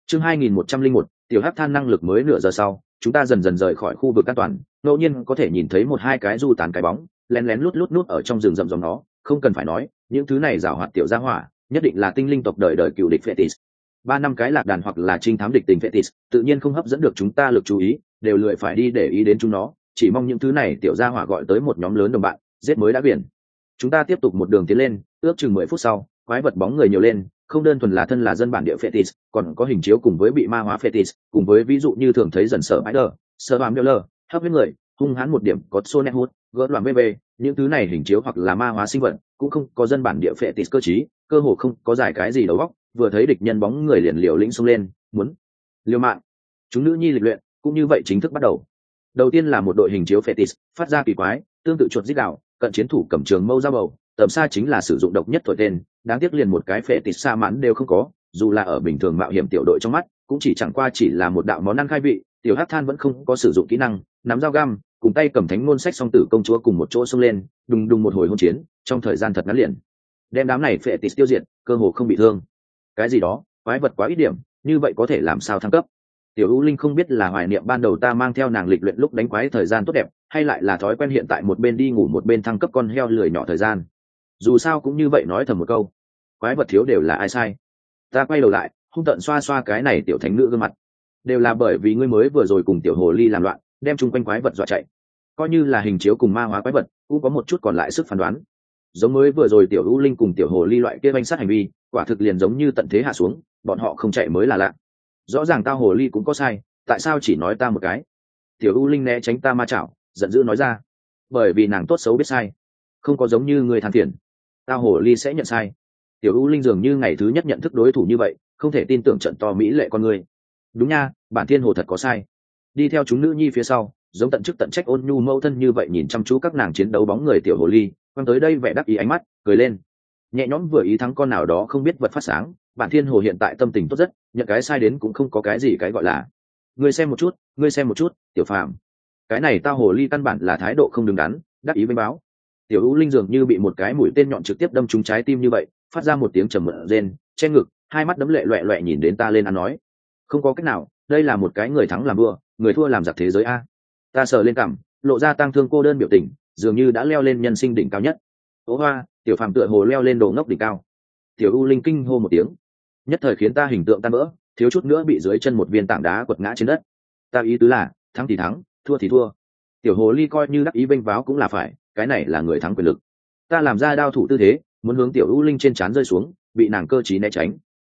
Chương 2101, tiểu hắc than năng lực mới nửa giờ sau, chúng ta dần dần rời khỏi khu vực an toàn, ngẫu nhiên có thể nhìn thấy một hai cái du tán cái bóng, lén lén lút lút nút ở trong rừng rậm ròng nó, không cần phải nói, những thứ này giảo hoạt tiểu gia hỏa, nhất định là tinh linh tộc đời đời cựu địch Fetis. 3 năm cái lạc đàn hoặc là trinh thám địch tình Fetis, tự nhiên không hấp dẫn được chúng ta lực chú ý, đều lười phải đi để ý đến chúng nó, chỉ mong những thứ này tiểu gia hỏa gọi tới một nhóm lớn đồng bạn, giết mới đã biển. Chúng ta tiếp tục một đường tiến lên, ước chừng 10 phút sau, quái vật bóng người nhiều lên, không đơn thuần là thân là dân bản địa Fetis, còn có hình chiếu cùng với bị ma hóa Fetis, cùng với ví dụ như thường thấy dần sở Spider, sở bám lơ, hấp huyết người, hung hãn một điểm có Sonic hút, gỡ loạn BB, những thứ này hình chiếu hoặc là ma hóa sinh vật, cũng không có dân bản địa Fetis cơ trí, cơ hồ không có giải cái gì đầu óc, vừa thấy địch nhân bóng người liền liều lĩnh xông lên, muốn liều mạng. Chúng nữ nhi lịch luyện, cũng như vậy chính thức bắt đầu. Đầu tiên là một đội hình chiếu Fetis, phát ra kỳ quái, tương tự chuột rít gào, cận chiến thủ cầm trường mâu dao bầu, tầm xa chính là sử dụng độc nhất thổi tên, đáng tiếc liền một cái Fetis xa mãn đều không có, dù là ở bình thường mạo hiểm tiểu đội trong mắt, cũng chẳng qua chỉ là một đạo món ăn khai vị. Tiểu hắc than vẫn không có sử dụng kỹ năng, nắm dao găm, cùng tay cầm thánh ngôn sách song tử công chúa cùng một chỗ xông lên, đùng đùng một hồi hỗn chiến, trong thời gian thật ngắn liền đem đám này Fetis tiêu diệt, cơ hồ không bị thương. Cái gì đó, quái vật quá ít điểm, như vậy có thể làm sao thăng cấp? Tiểu U Linh không biết là hoài niệm ban đầu ta mang theo nàng lịch luyện lúc đánh quái thời gian tốt đẹp, hay lại là thói quen hiện tại một bên đi ngủ một bên thăng cấp con heo lười nhỏ thời gian. Dù sao cũng như vậy nói thầm một câu, quái vật thiếu đều là ai sai. Ta quay đầu lại, hung tận xoa xoa cái này tiểu thánh nữ gương mặt, đều là bởi vì ngươi mới vừa rồi cùng tiểu hồ ly làm loạn, đem chung quanh quái vật dọa chạy. Coi như là hình chiếu cùng ma hóa quái vật, cũng có một chút còn lại sức phán đoán. Giống mới vừa rồi tiểu U Linh cùng tiểu hồ ly loại kia banh sát hành vi, quả thực liền giống như tận thế hạ xuống, bọn họ không chạy mới là lạ. Rõ ràng tao hồ ly cũng có sai, tại sao chỉ nói ta một cái? Tiểu U Linh né tránh ta ma chảo, giận dữ nói ra, bởi vì nàng tốt xấu biết sai, không có giống như người than phiền, tao hồ ly sẽ nhận sai. Tiểu U Linh dường như ngày thứ nhất nhận thức đối thủ như vậy, không thể tin tưởng trận to mỹ lệ con người. Đúng nha, bản thiên hồ thật có sai. Đi theo chúng nữ nhi phía sau, giống tận chức tận trách ôn nhu mâu thân như vậy nhìn chăm chú các nàng chiến đấu bóng người tiểu hồ ly, quăng tới đây vẻ đắc ý ánh mắt, cười lên, nhẹ nhõm vừa ý thắng con nào đó không biết vật phát sáng. Bản thiên hồ hiện tại tâm tình tốt rất, nhận cái sai đến cũng không có cái gì cái gọi là ngươi xem một chút, ngươi xem một chút, tiểu phàm, cái này tao hồ ly căn bản là thái độ không đứng đắn, đắc ý với báo. Tiểu U Linh dường như bị một cái mũi tên nhọn trực tiếp đâm trúng trái tim như vậy, phát ra một tiếng trầm mượn rên, che ngực, hai mắt đấm lệ loẹt loẹt nhìn đến ta lên ăn nói, không có cách nào, đây là một cái người thắng làm vua, người thua làm giặc thế giới a. Ta sờ lên cằm, lộ ra tang thương cô đơn biểu tình, dường như đã leo lên nhân sinh đỉnh cao nhất. Ô hoa, tiểu phàm tựa hồ leo lên đồ ngốc đỉnh cao. Tiểu U Linh kinh hô một tiếng, nhất thời khiến ta hình tượng tan vỡ, thiếu chút nữa bị dưới chân một viên tảng đá quật ngã trên đất. Ta ý tứ là thắng thì thắng, thua thì thua. Tiểu hồ ly coi như đắc ý vênh váo cũng là phải, cái này là người thắng quyền lực. Ta làm ra đao thủ tư thế, muốn hướng tiểu U Linh trên trán rơi xuống, bị nàng cơ trí né tránh.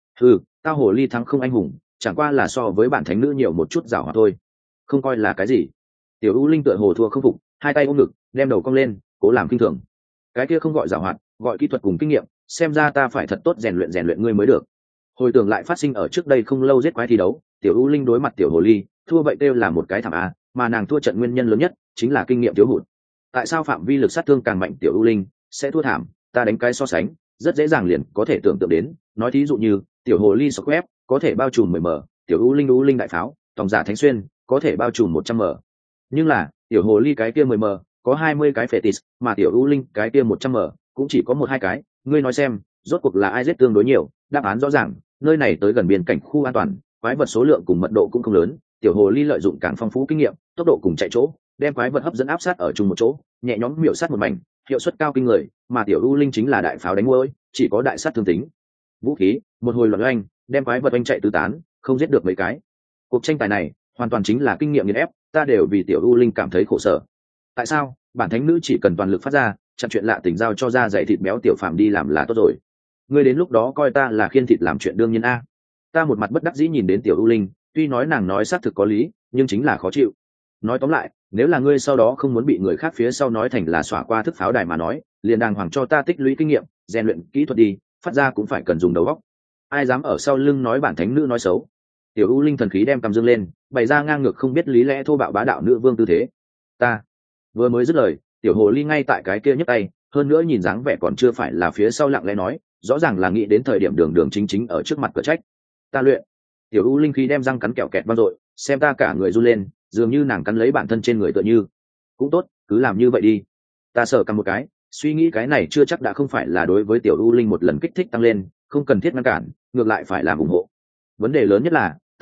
Tao hồ ly thắng không anh hùng, chẳng qua là so với bản thánh nữ nhiều một chút giảo hòa thôi, không coi là cái gì. Tiểu U Linh tựa hồ thua không phục, hai tay ôm ngực, đem đầu cong lên, cố làm kinh thường. Cái kia không gọi giảo hoạt, gọi kỹ thuật cùng kinh nghiệm, xem ra ta phải thật tốt rèn luyện ngươi mới được. Hồi tưởng lại phát sinh ở trước đây không lâu giết quái thi đấu, tiểu U Linh đối mặt tiểu hồ ly, thua vậy kêu là một cái thảm a, mà nàng thua trận nguyên nhân lớn nhất chính là kinh nghiệm thiếu hụt. Tại sao phạm vi lực sát thương càng mạnh tiểu U Linh sẽ thua thảm? Ta đánh cái so sánh, rất dễ dàng liền có thể tưởng tượng đến, nói thí dụ như tiểu hồ ly sọc web có thể bao trùm 10m, tiểu U Linh đại pháo, tòng giả thánh xuyên có thể bao trùm 100m. Nhưng là tiểu hồ ly cái kia 10m có 20 cái Fetis, mà tiểu U Linh cái kia 100m cũng chỉ có 1-2 cái. Ngươi nói xem, rốt cuộc là ai giết tương đối nhiều? Đáp án rõ ràng, nơi này tới gần biên cảnh khu an toàn, quái vật số lượng cùng mật độ cũng không lớn, tiểu hồ ly lợi dụng càng phong phú kinh nghiệm, tốc độ cùng chạy chỗ, đem quái vật hấp dẫn áp sát ở chung một chỗ, nhẹ nhõm miểu sát một mảnh, hiệu suất cao kinh người. Mà tiểu U Linh chính là đại pháo đánh muỗi, chỉ có đại sát thương tính. Vũ khí, một hồi loạn oanh, đem quái vật oanh chạy tứ tán, không giết được mấy cái. Cuộc tranh tài này hoàn toàn chính là kinh nghiệm nghiền ép, ta đều vì tiểu U Linh cảm thấy khổ sở. Tại sao? Bản thánh nữ chỉ cần toàn lực phát ra, chặn chuyện lạ tình giao cho ra dạy thịt béo tiểu phàm đi làm là tốt rồi. Ngươi đến lúc đó coi ta là khiên thịt làm chuyện đương nhiên a. Ta một mặt bất đắc dĩ nhìn đến tiểu U Linh, tuy nói nàng nói xác thực có lý, nhưng chính là khó chịu. Nói tóm lại, nếu là ngươi sau đó không muốn bị người khác phía sau nói thành là xỏa qua thức pháo đài mà nói, liền đàng hoàng cho ta tích lũy kinh nghiệm, rèn luyện kỹ thuật đi, phát ra cũng phải cần dùng đầu óc. Ai dám ở sau lưng nói bản thánh nữ nói xấu? Tiểu U Linh thần khí đem cầm dương lên, bày ra ngang ngược không biết lý lẽ thô bạo bá đạo nữ vương tư thế. Ta vừa mới dứt lời, tiểu hồ ly ngay tại cái kia nhấc tay, hơn nữa nhìn dáng vẻ còn chưa phải là phía sau lặng lẽ nói, rõ ràng là nghĩ đến thời điểm đường đường chính chính ở trước mặt cửa trách. Ta luyện. Tiểu U Linh khí đem răng cắn kẹo kẹt vang dội, xem ta cả người run lên, dường như nàng cắn lấy bản thân trên người tựa như. Cũng tốt, cứ làm như vậy đi. Ta sờ cầm một cái, suy nghĩ cái này chưa chắc đã không phải là đối với tiểu U Linh một lần kích thích tăng lên, không cần thiết ngăn cản, ngược lại phải làm ủng hộ. Vấn đề lớn nhất là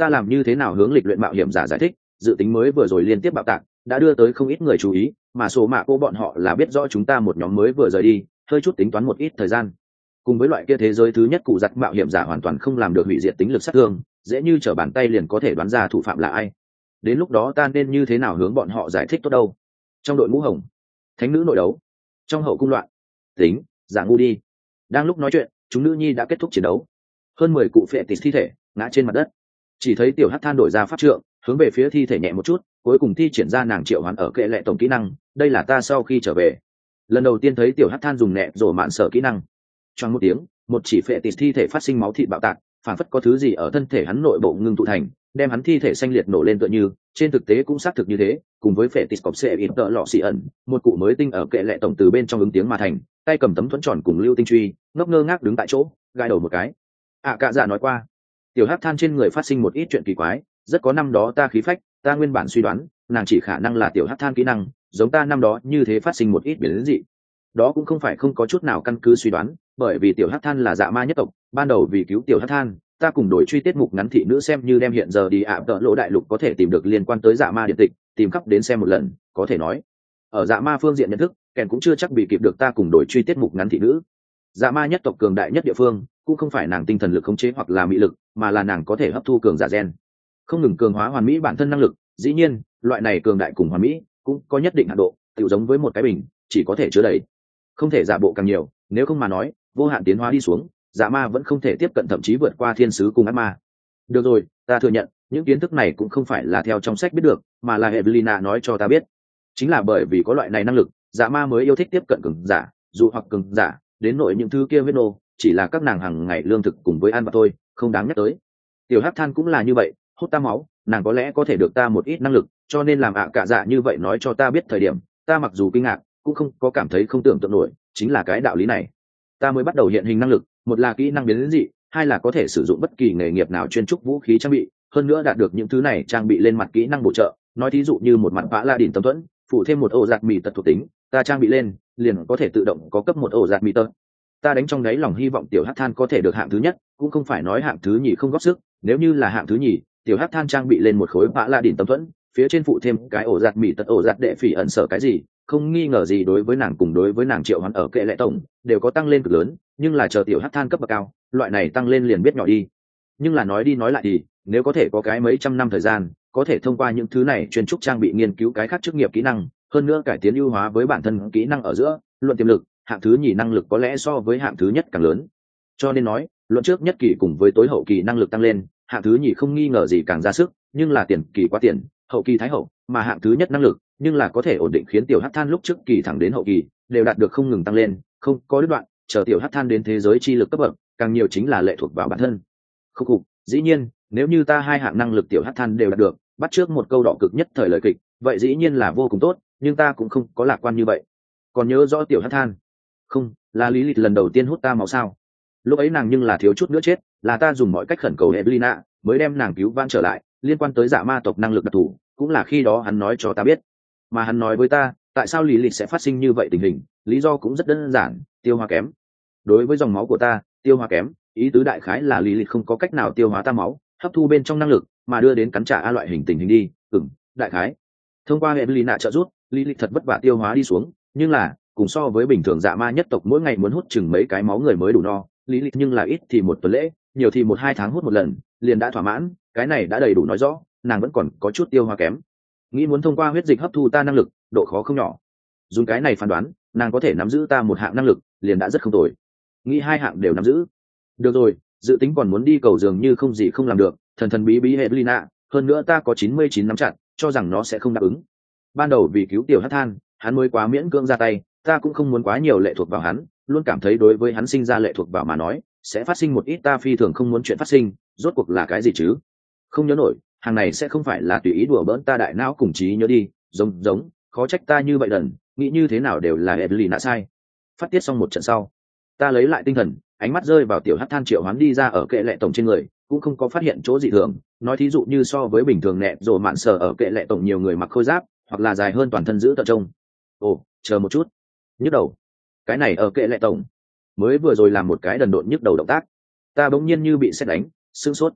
ta làm như thế nào hướng lịch luyện mạo hiểm giả giải thích, dự tính mới vừa rồi liên tiếp bạo tạc đã đưa tới không ít người chú ý, mà số mạ cô bọn họ là biết rõ chúng ta một nhóm mới vừa rời đi, hơi chút tính toán một ít thời gian. Cùng với loại kia thế giới thứ nhất cụ giặt mạo hiểm giả hoàn toàn không làm được hủy diệt tính lực sát thương, dễ như trở bàn tay liền có thể đoán ra thủ phạm là ai. Đến lúc đó ta nên như thế nào hướng bọn họ giải thích tốt đâu? Trong đội mũ hồng, thánh nữ nội đấu, trong hậu cung loạn, tính giả ngu đi. Đang lúc nói chuyện, chúng nữ nhi đã kết thúc chiến đấu. Hơn 10 cụ phệ tịt thi thể ngã trên mặt đất, chỉ thấy tiểu hắc than đổi ra pháp trượng hướng về phía thi thể nhẹ một chút, cuối cùng thi triển ra nàng triệu hoán ở kệ lệ tổng kỹ năng. Đây là ta sau khi trở về lần đầu tiên thấy tiểu hắc than dùng nẹ rổ mạn sở kỹ năng. Choang một tiếng, một chỉ phệ tịt thi thể phát sinh máu thịt bạo tạc, phản phất có thứ gì ở thân thể hắn nội bộ ngưng tụ thành, đem hắn thi thể xanh liệt nổ lên tựa như. Trên thực tế cũng xác thực như thế, cùng với phệ tịt cọp xệ ít tợ lọ xì ẩn, một cụ mới tinh ở kệ lệ tổng từ bên trong ứng tiếng mà thành, tay cầm tấm thuẫn tròn cùng lưu tinh truy, ngốc ngơ ngác đứng tại chỗ, gai đầu một cái. Cạ dạ nói qua, tiểu hắc than trên người phát sinh một ít chuyện kỳ quái, rất có năm đó ta khí phách. Ta nguyên bản suy đoán nàng chỉ khả năng là tiểu hắc than kỹ năng, giống ta năm đó như thế phát sinh một ít biến dị. Đó cũng không phải không có chút nào căn cứ suy đoán, bởi vì tiểu hắc than là dạ ma nhất tộc. Ban đầu vì cứu tiểu hắc than, ta cùng đổi truy tiết mục ngắn thị nữ xem như đem hiện giờ đi tợ lộ đại lục có thể tìm được liên quan tới dạ ma điện tịch tìm khắp đến xem một lần. Có thể nói ở dạ ma phương diện nhận thức, kèn cũng chưa chắc bị kịp được ta cùng đổi truy tiết mục ngắn thị nữ. Dạ ma nhất tộc cường đại nhất địa phương cũng không phải nàng tinh thần lực khống chế hoặc là mị lực, mà là nàng có thể hấp thu cường giả gen, không ngừng cường hóa hoàn mỹ bản thân năng lực. Dĩ nhiên loại này cường đại cùng hoàn mỹ cũng có nhất định hạn độ, tự giống với một cái bình chỉ có thể chứa đầy, không thể giả bộ càng nhiều, nếu không mà nói vô hạn tiến hóa đi xuống, dạ ma vẫn không thể tiếp cận, thậm chí vượt qua thiên sứ cùng ác ma. Được rồi, ta thừa nhận những kiến thức này cũng không phải là theo trong sách biết được, mà là Evelina nói cho ta biết. Chính là bởi vì có loại này năng lực, dạ ma mới yêu thích tiếp cận cường giả, dù hoặc cường giả đến nội những thứ kia huyết nô chỉ là các nàng hàng ngày lương thực cùng với ăn và thôi, không đáng nhắc tới. Tiểu hắc than cũng là như vậy, hút ta máu, nàng có lẽ có thể được ta một ít năng lực, cho nên làm cạ dạ như vậy nói cho ta biết thời điểm, ta mặc dù kinh ngạc cũng không có cảm thấy không tưởng tượng nổi. Chính là cái đạo lý này ta mới bắt đầu hiện hình năng lực, một là kỹ năng biến dị, hai là có thể sử dụng bất kỳ nghề nghiệp nào chuyên trúc vũ khí trang bị, hơn nữa đạt được những thứ này trang bị lên mặt kỹ năng bổ trợ. Nói thí dụ như một mặt vã la đỉnh tâm thuẫn phụ thêm một ổ giạt mì tật thuộc tính, ta trang bị lên liền có thể tự động có cấp một ổ giạt mì tật. Ta đánh trong đáy lòng hy vọng tiểu hắc than có thể được hạng thứ nhất, cũng không phải nói hạng thứ nhì không góp sức. Nếu như là hạng thứ nhì, tiểu hắc than trang bị lên một khối vã la đỉnh tâm thuẫn, phía trên phụ thêm cái ổ giạt mì tật ổ giạt đệ phỉ ẩn sở cái gì, không nghi ngờ gì đối với nàng cùng đối với nàng triệu hoán ở kệ lệ tổng đều có tăng lên cực lớn. Nhưng là chờ tiểu hắc than cấp bậc cao, loại này tăng lên liền biết nhỏ đi. Nhưng là nói đi nói lại thì nếu có thể có cái mấy trăm năm thời gian, có thể thông qua những thứ này chuyên trúc trang bị nghiên cứu cái khác chức nghiệp kỹ năng, hơn nữa cải tiến ưu hóa với bản thân kỹ năng ở giữa, luận tiềm lực hạng thứ nhì năng lực có lẽ so với hạng thứ nhất càng lớn. Cho nên nói luận trước nhất kỳ cùng với tối hậu kỳ năng lực tăng lên, hạng thứ nhì không nghi ngờ gì càng ra sức. Nhưng là tiền kỳ quá tiền, hậu kỳ thái hậu, mà hạng thứ nhất năng lực nhưng là có thể ổn định khiến tiểu hắc than lúc trước kỳ thẳng đến hậu kỳ đều đạt được không ngừng tăng lên, không có đứt đoạn. Chờ tiểu hắc than đến thế giới chi lực cấp bậc càng nhiều chính là lệ thuộc vào bản thân. Khúc cục, dĩ nhiên nếu như ta hai hạng năng lực tiểu hắc than đều đạt được, bắt trước một câu đỏ cực nhất thời lời kịch, vậy dĩ nhiên là vô cùng tốt. Nhưng ta cũng không có lạc quan như vậy. Còn nhớ rõ tiểu hắc than không, là lý lịch lần đầu tiên hút ta máu sao? Lúc ấy nàng nhưng là thiếu chút nữa chết, là ta dùng mọi cách khẩn cầu Evelina mới đem nàng cứu vãn trở lại. Liên quan tới dạ ma tộc năng lực đặc thù cũng là khi đó hắn nói cho ta biết. Mà hắn nói với ta tại sao lý lịch sẽ phát sinh như vậy tình hình, lý do cũng rất đơn giản, tiêu hóa kém. Đối với dòng máu của ta, tiêu hóa kém, ý tứ đại khái là lý lịch không có cách nào tiêu hóa ta máu, hấp thu bên trong năng lực mà đưa đến cắn trả a loại hình tình hình đi. Đại khái thông qua Evelina trợ giúp, lý lịch thật vất vả tiêu hóa đi xuống. Nhưng là cùng so với bình thường dạ ma nhất tộc mỗi ngày muốn hút chừng mấy cái máu người mới đủ no, lý lịch nhưng là ít thì một tuần lễ, nhiều thì 1-2 tháng hút một lần liền đã thỏa mãn. Cái này đã đầy đủ nói rõ nàng vẫn còn có chút tiêu hóa kém. Nghĩ muốn thông qua huyết dịch hấp thu ta năng lực, độ khó không nhỏ. Dùng cái này phán đoán nàng có thể nắm giữ ta một hạng năng lực liền đã rất không tồi. Nghĩ hai hạng đều nắm giữ, được rồi. Dự tính còn muốn đi cầu dường như không gì không làm được, thần thần bí bí Evelina, hơn nữa ta có 99 nắm chặt cho rằng nó sẽ không đáp ứng. Ban đầu vì cứu tiểu hắc than hắn mới quá miễn cưỡng ra tay, ta cũng không muốn quá nhiều lệ thuộc vào hắn, luôn cảm thấy đối với hắn sinh ra lệ thuộc vào mà nói sẽ phát sinh một ít ta phi thường không muốn chuyện phát sinh. Rốt cuộc là cái gì chứ? Không nhớ nổi, hàng này sẽ không phải là tùy ý đùa bỡn ta đại não cùng trí nhớ đi. Giống khó trách ta như vậy đần, nghĩ như thế nào đều là Evelina sai. Phát tiết xong một trận sau, ta lấy lại tinh thần, ánh mắt rơi vào tiểu hắc than triệu hoán đi ra ở kệ lệ tổng trên người, cũng không có phát hiện chỗ dị thường. Nói thí dụ như so với bình thường nẹt rồi mạn sở ở kệ lệ tổng nhiều người mặc khôi giáp hoặc là dài hơn toàn thân giữ tận trông. Ồ, chờ một chút, nhức đầu. Cái này ở kệ lệ tổng mới vừa rồi làm một cái đần độn nhức đầu động tác, ta bỗng nhiên như bị sét đánh, sững sốt.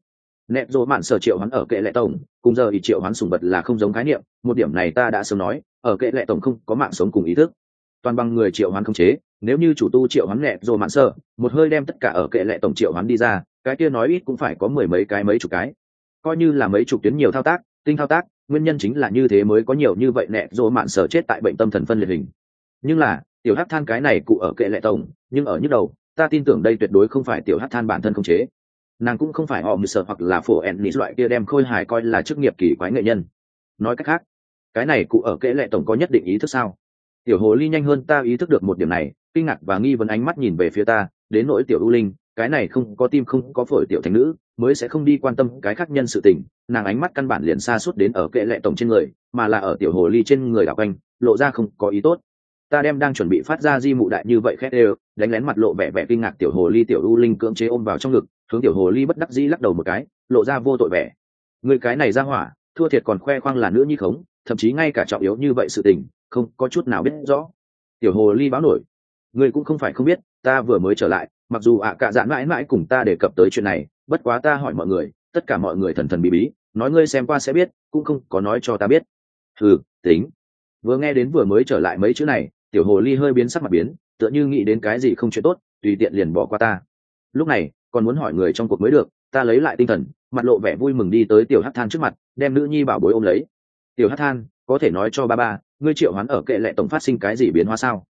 nẹt rộ mạn sở triệu hoán ở kệ lệ tổng cùng giờ ý triệu hoán sùng vật là không giống khái niệm, một điểm này ta đã sớm nói, ở kệ lệ tổng không có mạng sống cùng ý thức, toàn bằng người triệu hoán khống chế. Nếu như chủ tu triệu hoán nẹt rộ mạn sở một hơi đem tất cả ở kệ lệ tổng triệu hoán đi ra, cái kia nói ít cũng phải có mười mấy cái mấy chục cái, coi như là mấy chục tuyến nhiều thao tác tinh thao tác, nguyên nhân chính là như thế mới có nhiều như vậy nẹt rộ mạn sở chết tại bệnh tâm thần phân liệt hình. Nhưng là tiểu hắc than cái này cụ ở kệ lệ tổng, nhưng ở nhức đầu, ta tin tưởng đây tuyệt đối không phải tiểu hắc than bản thân khống chế, nàng cũng không phải họ mười sợ hoặc là phổ ennis loại kia đem khôi hài coi là chức nghiệp kỳ quái nghệ nhân. Nói cách khác, cái này cụ ở kệ lệ tổng có nhất định ý thức sao? Tiểu hồ ly nhanh hơn ta ý thức được một điểm này, kinh ngạc và nghi vấn ánh mắt nhìn về phía ta, đến nỗi tiểu u linh, cái này không có tim không có phổi tiểu thành nữ mới sẽ không đi quan tâm cái khác nhân sự tình, nàng ánh mắt căn bản liền xa suốt đến ở kệ lệ tổng trên người, mà là ở tiểu hồ ly trên người đảo quanh, lộ ra không có ý tốt. Ta đem đang chuẩn bị phát ra di mụ đại như vậy khét đều, đánh lén mặt lộ vẻ vẻ kinh ngạc tiểu hồ ly tiểu u linh cưỡng chế ôm vào trong ngực, hướng tiểu hồ ly bất đắc dĩ lắc đầu một cái, lộ ra vô tội vẻ. Người cái này ra hỏa, thua thiệt còn khoe khoang là nữ nhi khống, thậm chí ngay cả trọng yếu như vậy sự tình không có chút nào biết rõ. Tiểu hồ ly báo nổi, người cũng không phải không biết, ta vừa mới trở lại, mặc dù cả dạn mãi mãi cùng ta đề cập tới chuyện này, bất quá ta hỏi mọi người, tất cả mọi người thần thần bí bí, nói ngươi xem qua sẽ biết, cũng không có nói cho ta biết. Tính. Vừa nghe đến vừa mới trở lại mấy chữ này, tiểu hồ ly hơi biến sắc mặt biến, tựa như nghĩ đến cái gì không chuyện tốt, tùy tiện liền bỏ qua ta. Lúc này còn muốn hỏi người trong cuộc mới được, ta lấy lại tinh thần, mặt lộ vẻ vui mừng đi tới tiểu hắc than trước mặt, đem nữ nhi bảo bối ôm lấy. Tiểu hắc than, có thể nói cho ba ngươi triệu hoán ở kệ lệ tổng phát sinh cái gì biến hóa sao?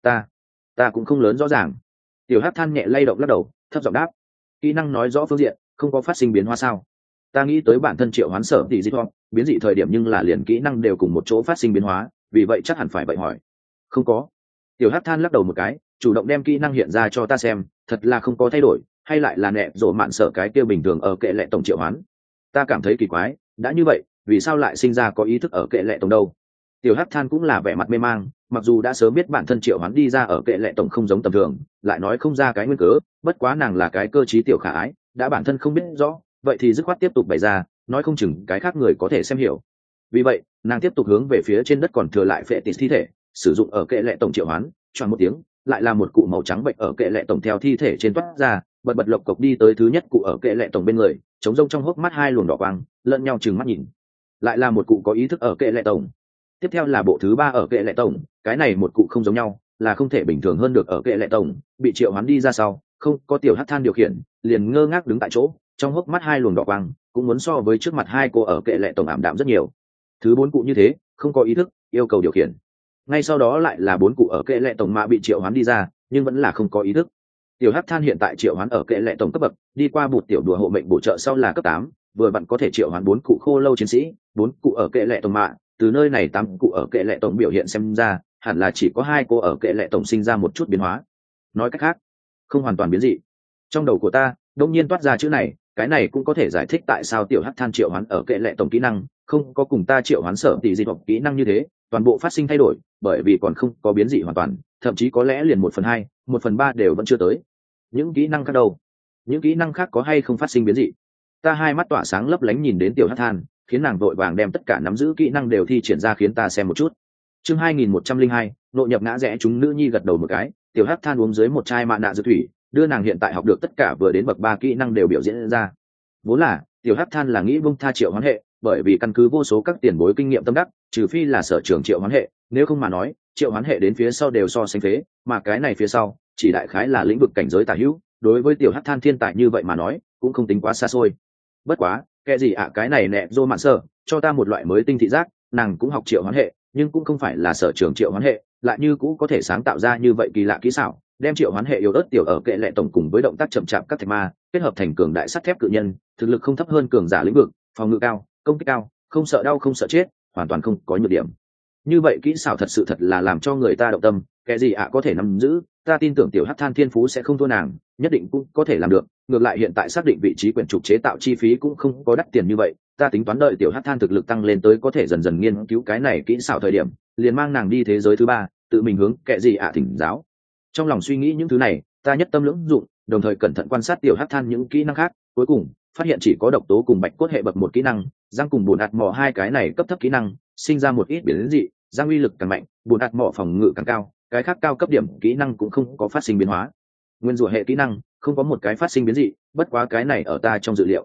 Ta cũng không lớn rõ ràng. Tiểu hắc than nhẹ lay động lắc đầu, thấp giọng đáp, kỹ năng nói rõ phương diện, không có phát sinh biến hóa sao? Ta nghĩ tới bản thân triệu hoán sở tỷ dị hoặc biến dị thời điểm, nhưng là liền kỹ năng đều cùng một chỗ phát sinh biến hóa, vì vậy chắc hẳn phải vậy hỏi. Không có. Tiểu hắc than lắc đầu một cái, chủ động đem kỹ năng hiện ra cho ta xem, thật là không có thay đổi, hay lại là nẹt rộ mạn sở cái kia bình thường ở kệ lệ tổng triệu hoán. Ta cảm thấy kỳ quái, đã như vậy vì sao lại sinh ra có ý thức ở kệ lệ tổng đâu? Tiểu hắc than cũng là vẻ mặt mê mang, mặc dù đã sớm biết bản thân triệu hoán đi ra ở kệ lệ tổng không giống tầm thường, lại nói không ra cái nguyên cớ, bất quá nàng là cái cơ trí tiểu khả ái, đã bản thân không biết rõ, vậy thì dứt khoát tiếp tục bày ra, nói không chừng cái khác người có thể xem hiểu. Vì vậy nàng tiếp tục hướng về phía trên đất còn thừa lại phệ tịt thi thể, sử dụng ở kệ lệ tổng triệu hoán, choàng một tiếng, lại là một cụ màu trắng bệnh ở kệ lệ tổng theo thi thể trên toát ra, bật lộc cộc đi tới thứ nhất cụ ở kệ lệ tổng bên người, chống rông trong hốc mắt hai luồng đỏ quang, lẫn nhau trừng mắt nhìn. Lại là một cụ có ý thức ở kệ lệ tổng. Tiếp theo là bộ thứ ba ở kệ lệ tổng, cái này một cụ không giống nhau, là không thể bình thường hơn được ở kệ lệ tổng, bị triệu hoán đi ra sau, không có tiểu hắc than điều khiển, liền ngơ ngác đứng tại chỗ, trong hốc mắt hai luồng đỏ quang, cũng muốn so với trước mặt hai cô ở kệ lệ tổng ảm đạm rất nhiều. Thứ bốn cụ như thế, không có ý thức, yêu cầu điều khiển. Ngay sau đó lại là bốn cụ ở kệ lệ tổng mạ bị triệu hoán đi ra, nhưng vẫn là không có ý thức. Tiểu hắc than hiện tại triệu hoán ở kệ lệ tổng cấp bậc, đi qua bụt tiểu đùa hộ mệnh bổ trợ sau là cấp 8, vừa vặn có thể triệu hoán bốn cụ khô lâu chiến sĩ, bốn cụ ở kệ lệ tổng mạ, từ nơi này 8 cụ ở kệ lệ tổng biểu hiện xem ra, hẳn là chỉ có hai cô ở kệ lệ tổng sinh ra một chút biến hóa. Nói cách khác, không hoàn toàn biến dị. Trong đầu của ta đột nhiên toát ra chữ này, cái này cũng có thể giải thích tại sao tiểu hắc than triệu hoán ở kệ lệ tổng kỹ năng không có cùng ta triệu hoán sở tỷ dị hoặc kỹ năng như thế, toàn bộ phát sinh thay đổi, bởi vì còn không có biến dị hoàn toàn, thậm chí có lẽ liền 1/2, 1/3 đều vẫn chưa tới. Những kỹ năng khác đâu? Những kỹ năng khác có hay không phát sinh biến dị? Ta hai mắt tỏa sáng lấp lánh nhìn đến tiểu hắc than, khiến nàng vội vàng đem tất cả nắm giữ kỹ năng đều thi triển ra khiến ta xem một chút. Chương 2102, nội nhập ngã rẽ chúng nữ nhi gật đầu một cái, tiểu hắc than uống dưới một chai mạ nạ dược thủy, đưa nàng hiện tại học được tất cả vừa đến bậc 3 kỹ năng đều biểu diễn ra. Vốn là tiểu hắc than là nghĩ bung tha triệu hoán hệ, bởi vì căn cứ vô số các tiền bối kinh nghiệm tâm đắc, trừ phi là sở trường triệu hoán hệ, nếu không mà nói triệu hoán hệ đến phía sau đều so sánh phế, mà cái này phía sau chỉ đại khái là lĩnh vực cảnh giới tả hữu, đối với tiểu hắc than thiên tài như vậy mà nói cũng không tính quá xa xôi. Bất quá kệ gì ạ, cái này nẹ dô mạn sơ cho ta một loại mới tinh thị giác, nàng cũng học triệu hoán hệ nhưng cũng không phải là sở trường triệu hoán hệ, lại như cũng có thể sáng tạo ra như vậy kỳ lạ kỹ xảo, đem triệu hoán hệ yếu ớt tiểu ở kệ lệ tổng cùng với động tác chậm chạp các thạch ma kết hợp thành cường đại sắt thép cự nhân, thực lực không thấp hơn cường giả lĩnh vực, phòng ngự cao, công kích cao, không sợ đau không sợ chết, hoàn toàn không có nhược điểm. Như vậy kỹ xảo thật sự thật là làm cho người ta động tâm, kẻ gì ạ có thể nắm giữ, ta tin tưởng tiểu hắc than thiên phú sẽ không thua nàng, nhất định cũng có thể làm được. Ngược lại hiện tại xác định vị trí quyển trục chế tạo chi phí cũng không có đắt tiền như vậy, ta tính toán đợi tiểu hắc than thực lực tăng lên tới có thể dần dần nghiên cứu cái này kỹ xảo thời điểm, liền mang nàng đi thế giới thứ 3, tự mình hướng kẻ gì ạ thỉnh giáo. Trong lòng suy nghĩ những thứ này, ta nhất tâm lưỡng dụng, đồng thời cẩn thận quan sát tiểu hắc than những kỹ năng khác, cuối cùng phát hiện chỉ có độc tố cùng bạch cốt hệ bậc 1 kỹ năng, răng cùng bùn ạt mỏ hai cái này cấp thấp kỹ năng sinh ra một ít biến dị, răng uy lực càng mạnh, bùn ạt mỏ phòng ngự càng cao, cái khác cao cấp điểm kỹ năng cũng không có phát sinh biến hóa. Nguyên rủa hệ kỹ năng không có một cái phát sinh biến dị, bất quá cái này ở ta trong dự liệu.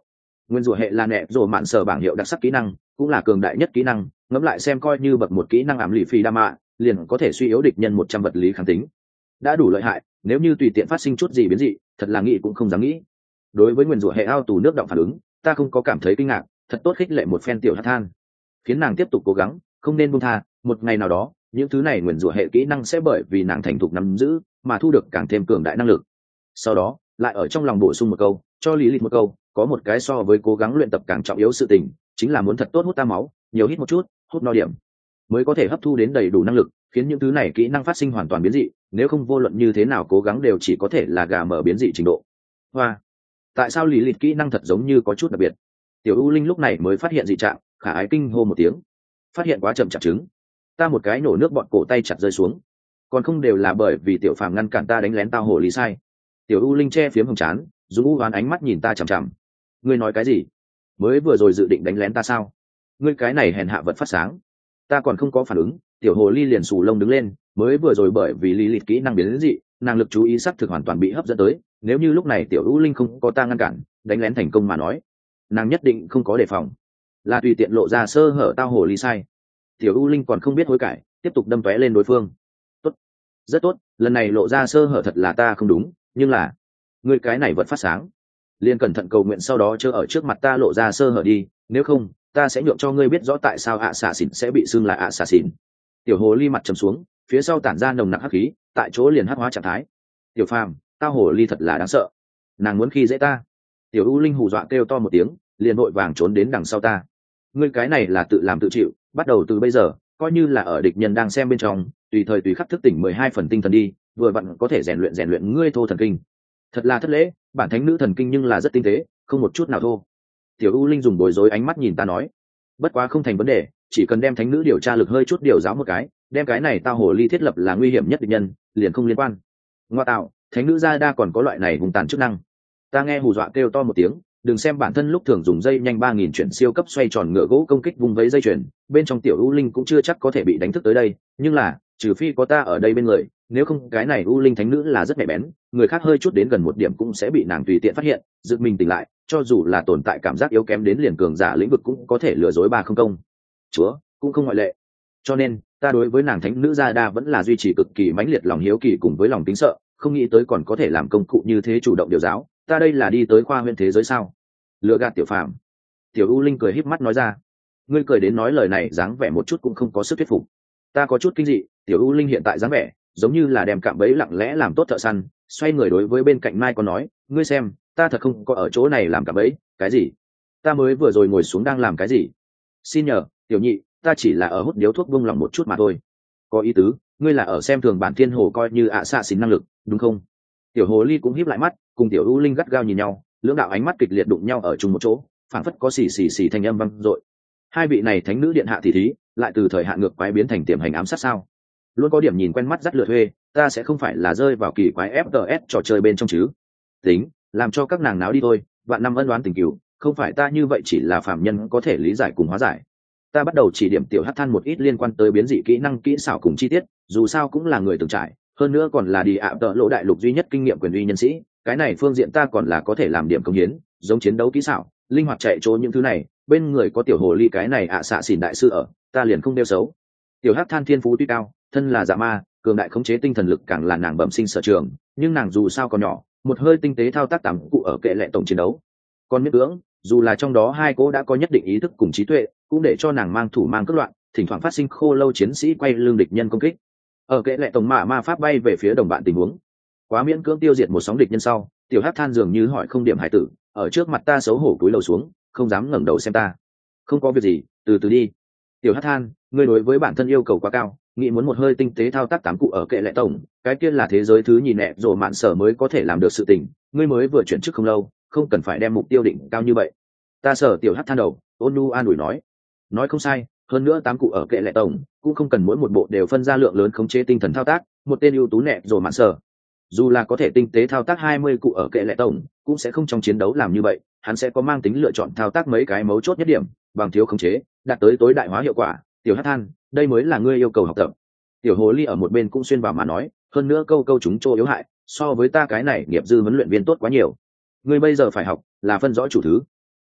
Nguyên rủa hệ là nẹ rồ mạn sở bảng hiệu đặc sắc kỹ năng, cũng là cường đại nhất kỹ năng, ngẫm lại xem coi như bậc một kỹ năng ảm lì phi đa mạ, liền có thể suy yếu địch nhân 100 vật lý kháng tính. Đã đủ lợi hại, nếu như tùy tiện phát sinh chút gì biến dị, thật là nghĩ cũng không dám nghĩ. Đối với nguyên rủa hệ ao tù nước động phản ứng, ta không có cảm thấy kinh ngạc, thật tốt khích lệ một phen tiểu Hắc Than, khiến nàng tiếp tục cố gắng, không nên buông tha, một ngày nào đó, những thứ này nguyên rủa hệ kỹ năng sẽ bởi vì nàng thành thục nắm giữ, mà thu được càng thêm cường đại năng lực. Sau đó, lại ở trong lòng bổ sung một câu, cho lý lịch một câu, có một cái so với cố gắng luyện tập càng trọng yếu sự tình, chính là muốn thật tốt hút ta máu, nhiều hít một chút, hút no điểm, mới có thể hấp thu đến đầy đủ năng lực, khiến những thứ này kỹ năng phát sinh hoàn toàn biến dị, nếu không vô luận như thế nào cố gắng đều chỉ có thể là gà mở biến dị trình độ. Hoa, tại sao lý lịch kỹ năng thật giống như có chút đặc biệt? Tiểu U Linh lúc này mới phát hiện dị trạng, khả ái kinh hô một tiếng. Phát hiện quá chậm chạp chứng, ta một cái nổ nước bọn cổ tay chặt rơi xuống, còn không đều là bởi vì tiểu phàm ngăn cản ta đánh lén tao hồ lý sai. Tiểu U Linh che phiếm hồng trán, dùng u oán ánh mắt nhìn ta chằm chằm. Ngươi nói cái gì? Mới vừa rồi dự định đánh lén ta sao? Ngươi cái này hèn hạ vật phát sáng. Ta còn không có phản ứng, tiểu hồ ly liền xù lông đứng lên, mới vừa rồi bởi vì lý lịch kỹ năng biến đến dị, năng lực chú ý sắc thực hoàn toàn bị hấp dẫn tới, nếu như lúc này tiểu U Linh không có ta ngăn cản, đánh lén thành công mà nói, nàng nhất định không có đề phòng, là tùy tiện lộ ra sơ hở tao hồ ly sai. Tiểu U Linh còn không biết hối cải, tiếp tục đâm tóe lên đối phương. Tốt, rất tốt, lần này lộ ra sơ hở thật là ta không đúng, nhưng là ngươi cái này vật phát sáng, liền cẩn thận cầu nguyện sau đó chớ ở trước mặt ta lộ ra sơ hở đi, nếu không ta sẽ nhượng cho ngươi biết rõ tại sao ạ xạ xỉn sẽ bị xưng là ạ xạ xỉn. Tiểu hồ ly mặt trầm xuống, phía sau tản ra nồng nặc hắc khí, tại chỗ liền hắc hóa trạng thái. Tiểu phàm, tao hồ ly thật là đáng sợ, nàng muốn khi dễ ta. Tiểu U Linh hù dọa kêu to một tiếng, liền vội vàng trốn đến đằng sau ta. Ngươi cái này là tự làm tự chịu, bắt đầu từ bây giờ coi như là ở địch nhân đang xem bên trong, tùy thời tùy khắc thức tỉnh 12 phần tinh thần đi, vừa vặn có thể rèn luyện ngươi thô thần kinh. Thật là thất lễ, bản thánh nữ thần kinh nhưng là rất tinh tế, không một chút nào thô. Tiểu U Linh dùng bối rối ánh mắt nhìn ta nói, bất quá không thành vấn đề, chỉ cần đem thánh nữ điều tra lực hơi chút điều giáo một cái, đem cái này tao hồ ly thiết lập là nguy hiểm nhất địch nhân, liền không liên quan. Ngoa tạo, thánh nữ gia đa còn có loại này hùng tàn chức năng. Ta nghe hù dọa kêu to một tiếng, đừng xem bản thân lúc thường dùng dây nhanh 3000 chuyển siêu cấp xoay tròn ngựa gỗ công kích vùng vẫy dây chuyển, bên trong tiểu U Linh cũng chưa chắc có thể bị đánh thức tới đây, nhưng là, trừ phi có ta ở đây bên người, nếu không cái này U Linh thánh nữ là rất nhạy bén, người khác hơi chút đến gần một điểm cũng sẽ bị nàng tùy tiện phát hiện, giật mình tỉnh lại, cho dù là tồn tại cảm giác yếu kém đến liền cường giả lĩnh vực cũng có thể lừa dối ba không công. Chúa, cũng không ngoại lệ. Cho nên, ta đối với nàng thánh nữ gia đa vẫn là duy trì cực kỳ mãnh liệt lòng hiếu kỳ cùng với lòng kính sợ, không nghĩ tới còn có thể làm công cụ như thế chủ động điều giáo, ta đây là đi tới khoa huyện thế giới sao? Lừa gạt tiểu phàm. Tiểu U Linh cười híp mắt nói ra. Ngươi cười đến nói lời này dáng vẻ một chút cũng không có sức thuyết phục. Ta có chút kinh dị, tiểu U Linh hiện tại dáng vẻ giống như là đem cạm bẫy lặng lẽ làm tốt thợ săn, xoay người đối với bên cạnh Mai còn nói, ngươi xem, ta thật không có ở chỗ này làm cạm bẫy. Cái gì? Ta mới vừa rồi ngồi xuống đang làm cái gì? Xin nhờ, tiểu nhị, ta chỉ là ở hút điếu thuốc vung lòng một chút mà thôi. Có ý tứ, ngươi là ở xem thường bản thiên hồ coi như ạ xạ xín năng lực, đúng không? Tiểu hồ ly cũng híp lại mắt, cùng tiểu U Linh gắt gao nhìn nhau, lưỡng đạo ánh mắt kịch liệt đụng nhau ở chung một chỗ, phảng phất có xì xì xì thanh âm vang dội. Hai vị này thánh nữ điện hạ thì thí, lại từ thời hạn ngược quái biến thành tiềm hành ám sát sao? Luôn có điểm nhìn quen mắt dắt lượt thuê, ta sẽ không phải là rơi vào kỳ quái FPS trò chơi bên trong chứ? Tính, làm cho các nàng náo đi thôi, vạn năm ân oán tình cừu, không phải ta như vậy chỉ là phàm nhân có thể lý giải cùng hóa giải. Ta bắt đầu chỉ điểm tiểu Hắc Than một ít liên quan tới biến dị kỹ năng kỹ xảo cùng chi tiết, dù sao cũng là người từng trải, hơn nữa còn là đi ạ tợ lỗ đại lục duy nhất kinh nghiệm quyền uy nhân sĩ, cái này phương diện ta còn là có thể làm điểm công hiến, giống chiến đấu kỹ xảo, linh hoạt chạy trốn những thứ này, bên người có tiểu hồ ly cái này ạ xạ xỉn đại sư ở, ta liền không đeo xấu. Tiểu Hắc Than thiên phú tuy cao, thân là dạ ma, cường đại khống chế tinh thần lực càng là nàng bẩm sinh sở trường, nhưng nàng dù sao còn nhỏ, một hơi tinh tế thao tác tám cụ ở kệ lệ tổng chiến đấu. Còn miễn cưỡng, dù là trong đó hai cô đã có nhất định ý thức cùng trí tuệ, cũng để cho nàng mang thủ mang cất loạn, thỉnh thoảng phát sinh khô lâu chiến sĩ quay lưng địch nhân công kích. Ở kệ lệ tổng ma pháp bay về phía đồng bạn tình huống, quá miễn cưỡng tiêu diệt một sóng địch nhân sau, tiểu Hắc Than dường như hỏi không điểm hải tử, ở trước mặt ta xấu hổ cúi đầu xuống, không dám ngẩng đầu xem ta. Không có việc gì, từ từ đi. Tiểu Hắc Than, ngươi đối với bản thân yêu cầu quá cao, nghĩ muốn một hơi tinh tế thao tác tám cụ ở kệ lệ tổng, cái kia là thế giới thứ nhì nẹ rồi mạn sở mới có thể làm được sự tình, ngươi mới vừa chuyển chức không lâu, không cần phải đem mục tiêu định cao như vậy. Ta sở tiểu Hắc Than đầu, ôn nhu an ủi nói không sai, hơn nữa tám cụ ở kệ lệ tổng cũng không cần mỗi một bộ đều phân ra lượng lớn khống chế tinh thần thao tác, một tên ưu tú nẹ rồi mạn sở dù là có thể tinh tế thao tác 20 cụ ở kệ lệ tổng cũng sẽ không trong chiến đấu làm như vậy, hắn sẽ có mang tính lựa chọn thao tác mấy cái mấu chốt nhất điểm, bằng thiếu khống chế đạt tới tối đại hóa hiệu quả. Tiểu Hắc Than, đây mới là ngươi yêu cầu học tập. Tiểu hồ ly ở một bên cũng xuyên vào mà nói, hơn nữa câu chúng chỗ yếu hại so với ta cái này nghiệp dư huấn luyện viên tốt quá nhiều. Ngươi bây giờ phải học là phân rõ chủ thứ,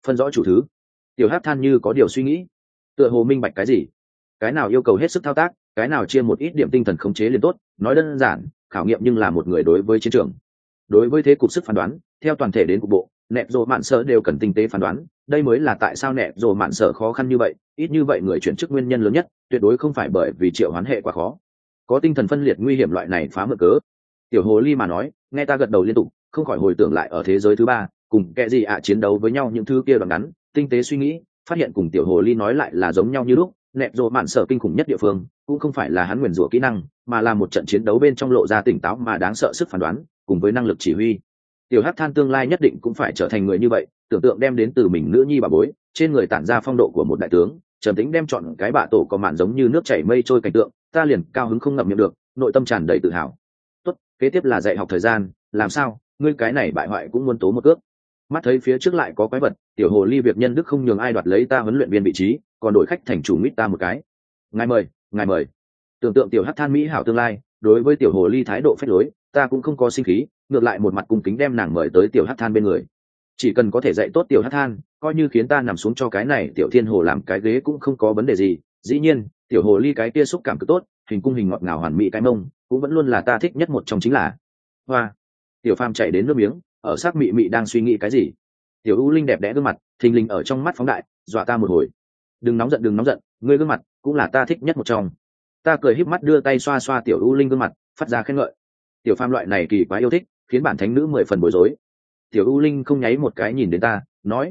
phân rõ chủ thứ. Tiểu Hắc than như có điều suy nghĩ, tựa hồ minh bạch cái gì. Cái nào yêu cầu hết sức thao tác, cái nào chia một ít điểm tinh thần khống chế liền tốt. Nói đơn giản, khảo nghiệm nhưng là một người đối với chiến trường, đối với thế cục sức phán đoán, theo toàn thể đến cục bộ, nẹt rồ mạn sở đều cần tinh tế phán đoán. Đây mới là tại sao nẹt rồ mạn sở khó khăn như vậy, ít như vậy người chuyển chức nguyên nhân lớn nhất, tuyệt đối không phải bởi vì triệu hoán hệ quá khó, có tinh thần phân liệt nguy hiểm loại này phá mượn cớ. Tiểu hồ ly mà nói, nghe ta gật đầu liên tục, không khỏi hồi tưởng lại ở thế giới thứ ba cùng kẻ gì chiến đấu với nhau những thứ kia đoạn ngắn, tinh tế suy nghĩ, phát hiện cùng tiểu hồ ly nói lại là giống nhau như lúc. Nẹt rồ mạn sở kinh khủng nhất địa phương cũng không phải là hắn nguyền rủa kỹ năng, mà là một trận chiến đấu bên trong lộ ra tỉnh táo mà đáng sợ sức phán đoán cùng với năng lực chỉ huy. Tiểu Hắc than tương lai nhất định cũng phải trở thành người như vậy, tưởng tượng đem đến từ mình nữ nhi bà bối, trên người tản ra phong độ của một đại tướng, trầm tĩnh đem chọn cái bạ tổ có mạn giống như nước chảy mây trôi cảnh tượng, ta liền cao hứng không ngậm miệng được, nội tâm tràn đầy tự hào. Tốt, kế tiếp là dạy học thời gian, làm sao, ngươi cái này bại hoại cũng muốn tố một cước. Mắt thấy phía trước lại có quái vật, tiểu hồ ly việc nhân đức không nhường ai đoạt lấy ta huấn luyện viên vị trí, còn đổi khách thành chủ mít ta một cái. Ngài mời, ngài mời. Tưởng tượng tiểu Hắc than mỹ hảo tương lai, đối với tiểu hồ ly thái độ phách lối, ta cũng không có sinh khí, ngược lại một mặt cung kính đem nàng mời tới tiểu Hắc than bên người. Chỉ cần có thể dạy tốt tiểu Hắc than, coi như khiến ta nằm xuống cho cái này tiểu thiên hồ làm cái ghế cũng không có vấn đề gì. Dĩ nhiên, tiểu hồ ly cái kia xúc cảm cực tốt, hình cung hình ngọt ngào hoàn mỹ cái mông, cũng vẫn luôn là ta thích nhất một trong chính là. Hoa. Tiểu Phàm chạy đến nước miếng, ở sắc mị mị đang suy nghĩ cái gì. Tiểu U Linh đẹp đẽ gương mặt, thình lình ở trong mắt phóng đại, dọa ta một hồi. Đừng nóng giận, ngươi gương mặt cũng là ta thích nhất một trong. Ta cười híp mắt đưa tay xoa xoa tiểu U Linh gương mặt, phát ra khen ngợi. Tiểu Phàm loại này kỳ quá yêu thích, khiến bản thánh nữ 10 phần bối rối. Tiểu U Linh không nháy một cái nhìn đến ta, nói: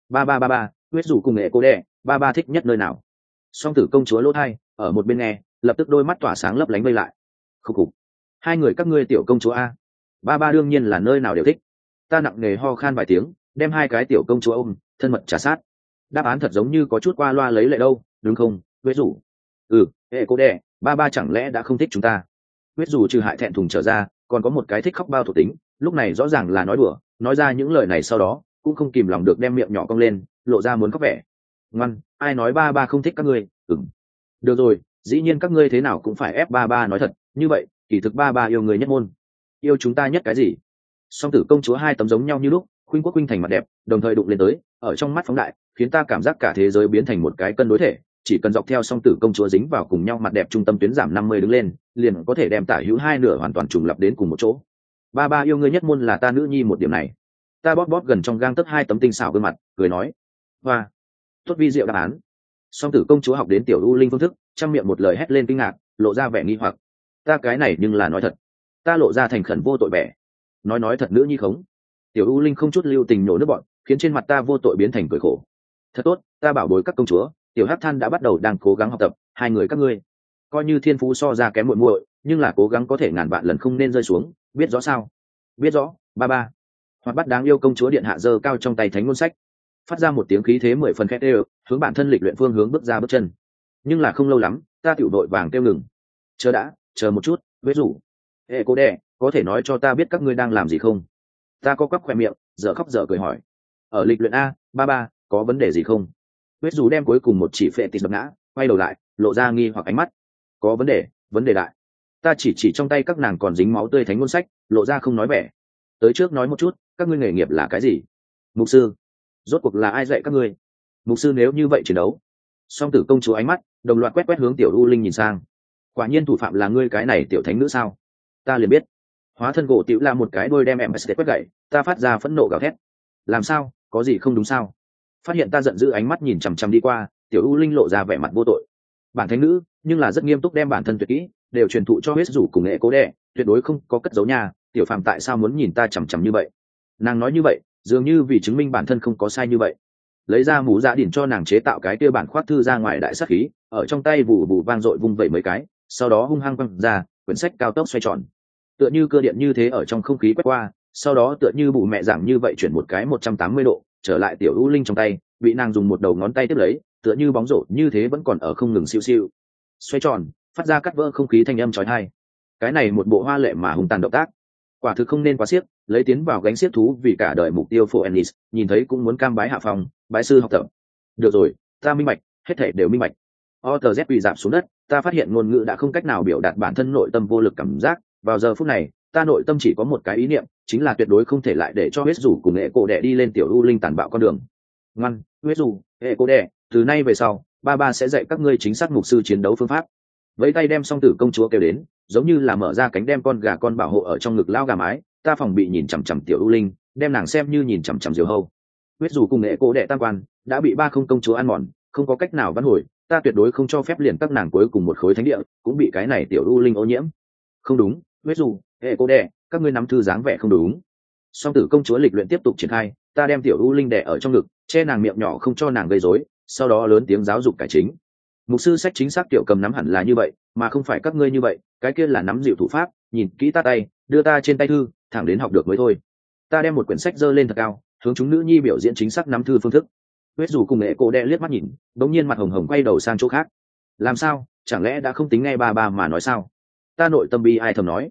ba, huyết rủ cùng nghệ cô đẻ, ba thích nhất nơi nào? Song tử công chúa lỗ thai ở một bên nghe, lập tức đôi mắt tỏa sáng lấp lánh vây lại. Khúc khục, hai người các ngươi tiểu công chúa a, ba đương nhiên là nơi nào đều thích. Ta nặng nề ho khan vài tiếng, đem hai cái tiểu công chúa ôm, thân mật trà sát. Đáp án thật giống như có chút qua loa lấy lệ đâu, đúng không, huyết rủ? Hệ cô đẻ, ba chẳng lẽ đã không thích chúng ta? Huyết rủ trừ hại thẹn thùng trở ra, còn có một cái thích khóc bao thuộc tính, lúc này rõ ràng là nói đùa, nói ra những lời này sau đó cũng không kìm lòng được đem miệng nhỏ cong lên, lộ ra muốn khóc vẻ. Ngoan, ai nói ba không thích các ngươi? Được rồi, dĩ nhiên các ngươi thế nào cũng phải ép ba nói thật, như vậy kỳ thực ba yêu người nhất môn. Yêu chúng ta nhất cái gì? Song tử công chúa hai tấm giống nhau như lúc, khuynh quốc khuynh thành mặt đẹp, đồng thời đụng lên tới, ở trong mắt phóng đại, khiến ta cảm giác cả thế giới biến thành một cái cân đối thể, chỉ cần dọc theo song tử công chúa dính vào cùng nhau mặt đẹp trung tâm tuyến giảm 50 đứng lên, liền có thể đem tả hữu hai nửa hoàn toàn trùng lập đến cùng một chỗ. Ba yêu ngươi nhất môn là ta nữ nhi một điểm này. Ta bóp gần trong gang tấc hai tấm tinh xảo gương mặt, cười nói: "Hoa, tốt vi diệu đáp án." Song tử công chúa học đến tiểu U Linh phương thức, trăm miệng một lời hét lên kinh ngạc, lộ ra vẻ nghi hoặc. Ta cái này nhưng là nói thật. Ta lộ ra thành khẩn vô tội vẻ. Nói thật nữ nhi khống. Tiểu U Linh không chút lưu tình nhổ nước bọn, khiến trên mặt ta vô tội biến thành cười khổ. Thật tốt, ta bảo bối các công chúa, tiểu Hắc than đã bắt đầu đang cố gắng học tập, hai người các ngươi coi như thiên phú so ra kém muội muội, nhưng là cố gắng có thể ngàn vạn lần không nên rơi xuống, biết rõ sao? Biết rõ, ba. Hoạt bát đáng yêu công chúa điện hạ giơ cao trong tay thánh ngôn sách, phát ra một tiếng khí thế 10 phần khét đều, hướng bản thân lịch luyện phương hướng bước ra bước chân. Nhưng là không lâu lắm, ta tiểu đội vàng kêu ngừng. Chờ một chút, với rủ. Ê cô đẻ, có thể nói cho ta biết các ngươi đang làm gì không? Ta có quắp khoe miệng, dở khóc dở cười hỏi. Ở lịch luyện a, ba, có vấn đề gì không? Huyết rủ đem cuối cùng một chỉ phệ tịt đập ngã, quay đầu lại, lộ ra nghi hoặc ánh mắt. Có vấn đề đại. Ta chỉ trong tay các nàng còn dính máu tươi thánh ngôn sách, lộ ra không nói vẻ. Tới trước nói một chút, các ngươi nghề nghiệp là cái gì? Mục sư. Rốt cuộc là ai dạy các ngươi? Mục sư nếu như vậy chiến đấu. Song tử công chúa ánh mắt đồng loạt quét hướng tiểu U Linh nhìn sang. Quả nhiên thủ phạm là ngươi cái này tiểu thánh nữ sao? Ta liền biết. Hóa thân gỗ tiểu là một cái đôi đem em quét gậy, ta phát ra phẫn nộ gào thét. Làm sao, có gì không đúng sao? Phát hiện ta giận dữ ánh mắt nhìn chằm chằm đi qua, tiểu U Linh lộ ra vẻ mặt vô tội. Bản thánh nữ, nhưng là rất nghiêm túc đem bản thân tuyệt kỹ đều truyền thụ cho huyết rủ cùng nghệ cố đẻ, tuyệt đối không có cất giấu nhà. Tiểu Phàm tại sao muốn nhìn ta chằm chằm như vậy? Nàng nói như vậy, dường như vì chứng minh bản thân không có sai như vậy. Lấy ra mũ dạ đỉnh cho nàng chế tạo cái kia bản khoát thư ra ngoài đại sát khí, ở trong tay vụ vụ vang dội vung vẩy mấy cái, sau đó hung hăng quăng ra, quyển sách cao tốc xoay tròn, tựa như cơ điện như thế ở trong không khí quét qua, sau đó tựa như bụ mẹ giảm như vậy chuyển một cái 180 độ, trở lại tiểu U Linh trong tay, bị nàng dùng một đầu ngón tay tiếp lấy, tựa như bóng rổ như thế vẫn còn ở không ngừng siêu siêu xoay tròn, phát ra cắt vỡ không khí thanh âm chói tai. Cái này một bộ hoa lệ mà hùng tàn động tác, quả thực không nên quá xiếc, lấy tiến vào gánh xiếc thú vì cả đời mục tiêu Phoenix, nhìn thấy cũng muốn cam bái hạ phòng, bái sư học tập. Được rồi, ta minh bạch, hết thảy đều minh bạch. Otter Z quỳ dạp xuống đất, ta phát hiện ngôn ngữ đã không cách nào biểu đạt bản thân nội tâm vô lực cảm giác, vào giờ phút này, ta nội tâm chỉ có một cái ý niệm, chính là tuyệt đối không thể lại để cho huyết rủ cùng nghệ cổ đẻ đi lên tiểu U Linh tàn bạo con đường. Ngoan, huyết dù hệ cô đẻ, từ nay về sau ba ba sẽ dạy các ngươi chính xác mục sư chiến đấu phương pháp. Vẫy tay đem song tử công chúa kêu đến, giống như là mở ra cánh đem con gà con bảo hộ ở trong ngực lao gà mái. Ta phòng bị nhìn chằm chằm tiểu ưu linh, đem nàng xem như nhìn chằm chằm diều hâu. Huyết dù cùng nghệ cô đệ tam quan đã bị ba không công chúa ăn mòn, không có cách nào vãn hồi. Ta tuyệt đối không cho phép liền các nàng cuối cùng một khối thánh địa cũng bị cái này tiểu ưu linh ô nhiễm. Không đúng, huyết dù hệ cô đệ, các ngươi nắm thư dáng vẻ không đúng. Song tử công chúa lịch luyện tiếp tục triển khai, ta đem tiểu ưu linh đẻ ở trong ngực, che nàng miệng nhỏ không cho nàng gây rối, sau đó lớn tiếng giáo dục cải chính. Mục sư sách chính xác tiểu cầm nắm hẳn là như vậy, mà không phải các ngươi như vậy, cái kia là nắm dịu thủ pháp, nhìn kỹ ta tay, đưa ta trên tay thư, thẳng đến học được mới thôi. Ta đem một quyển sách giơ lên thật cao, hướng chúng nữ nhi biểu diễn chính xác nắm thư phương thức. Huyết dù cùng nghệ cổ đe liếc mắt nhìn, đống nhiên mặt hồng hồng quay đầu sang chỗ khác. Làm sao, chẳng lẽ đã không tính nghe ba ba mà nói sao? Ta nội tâm bi ai thầm nói.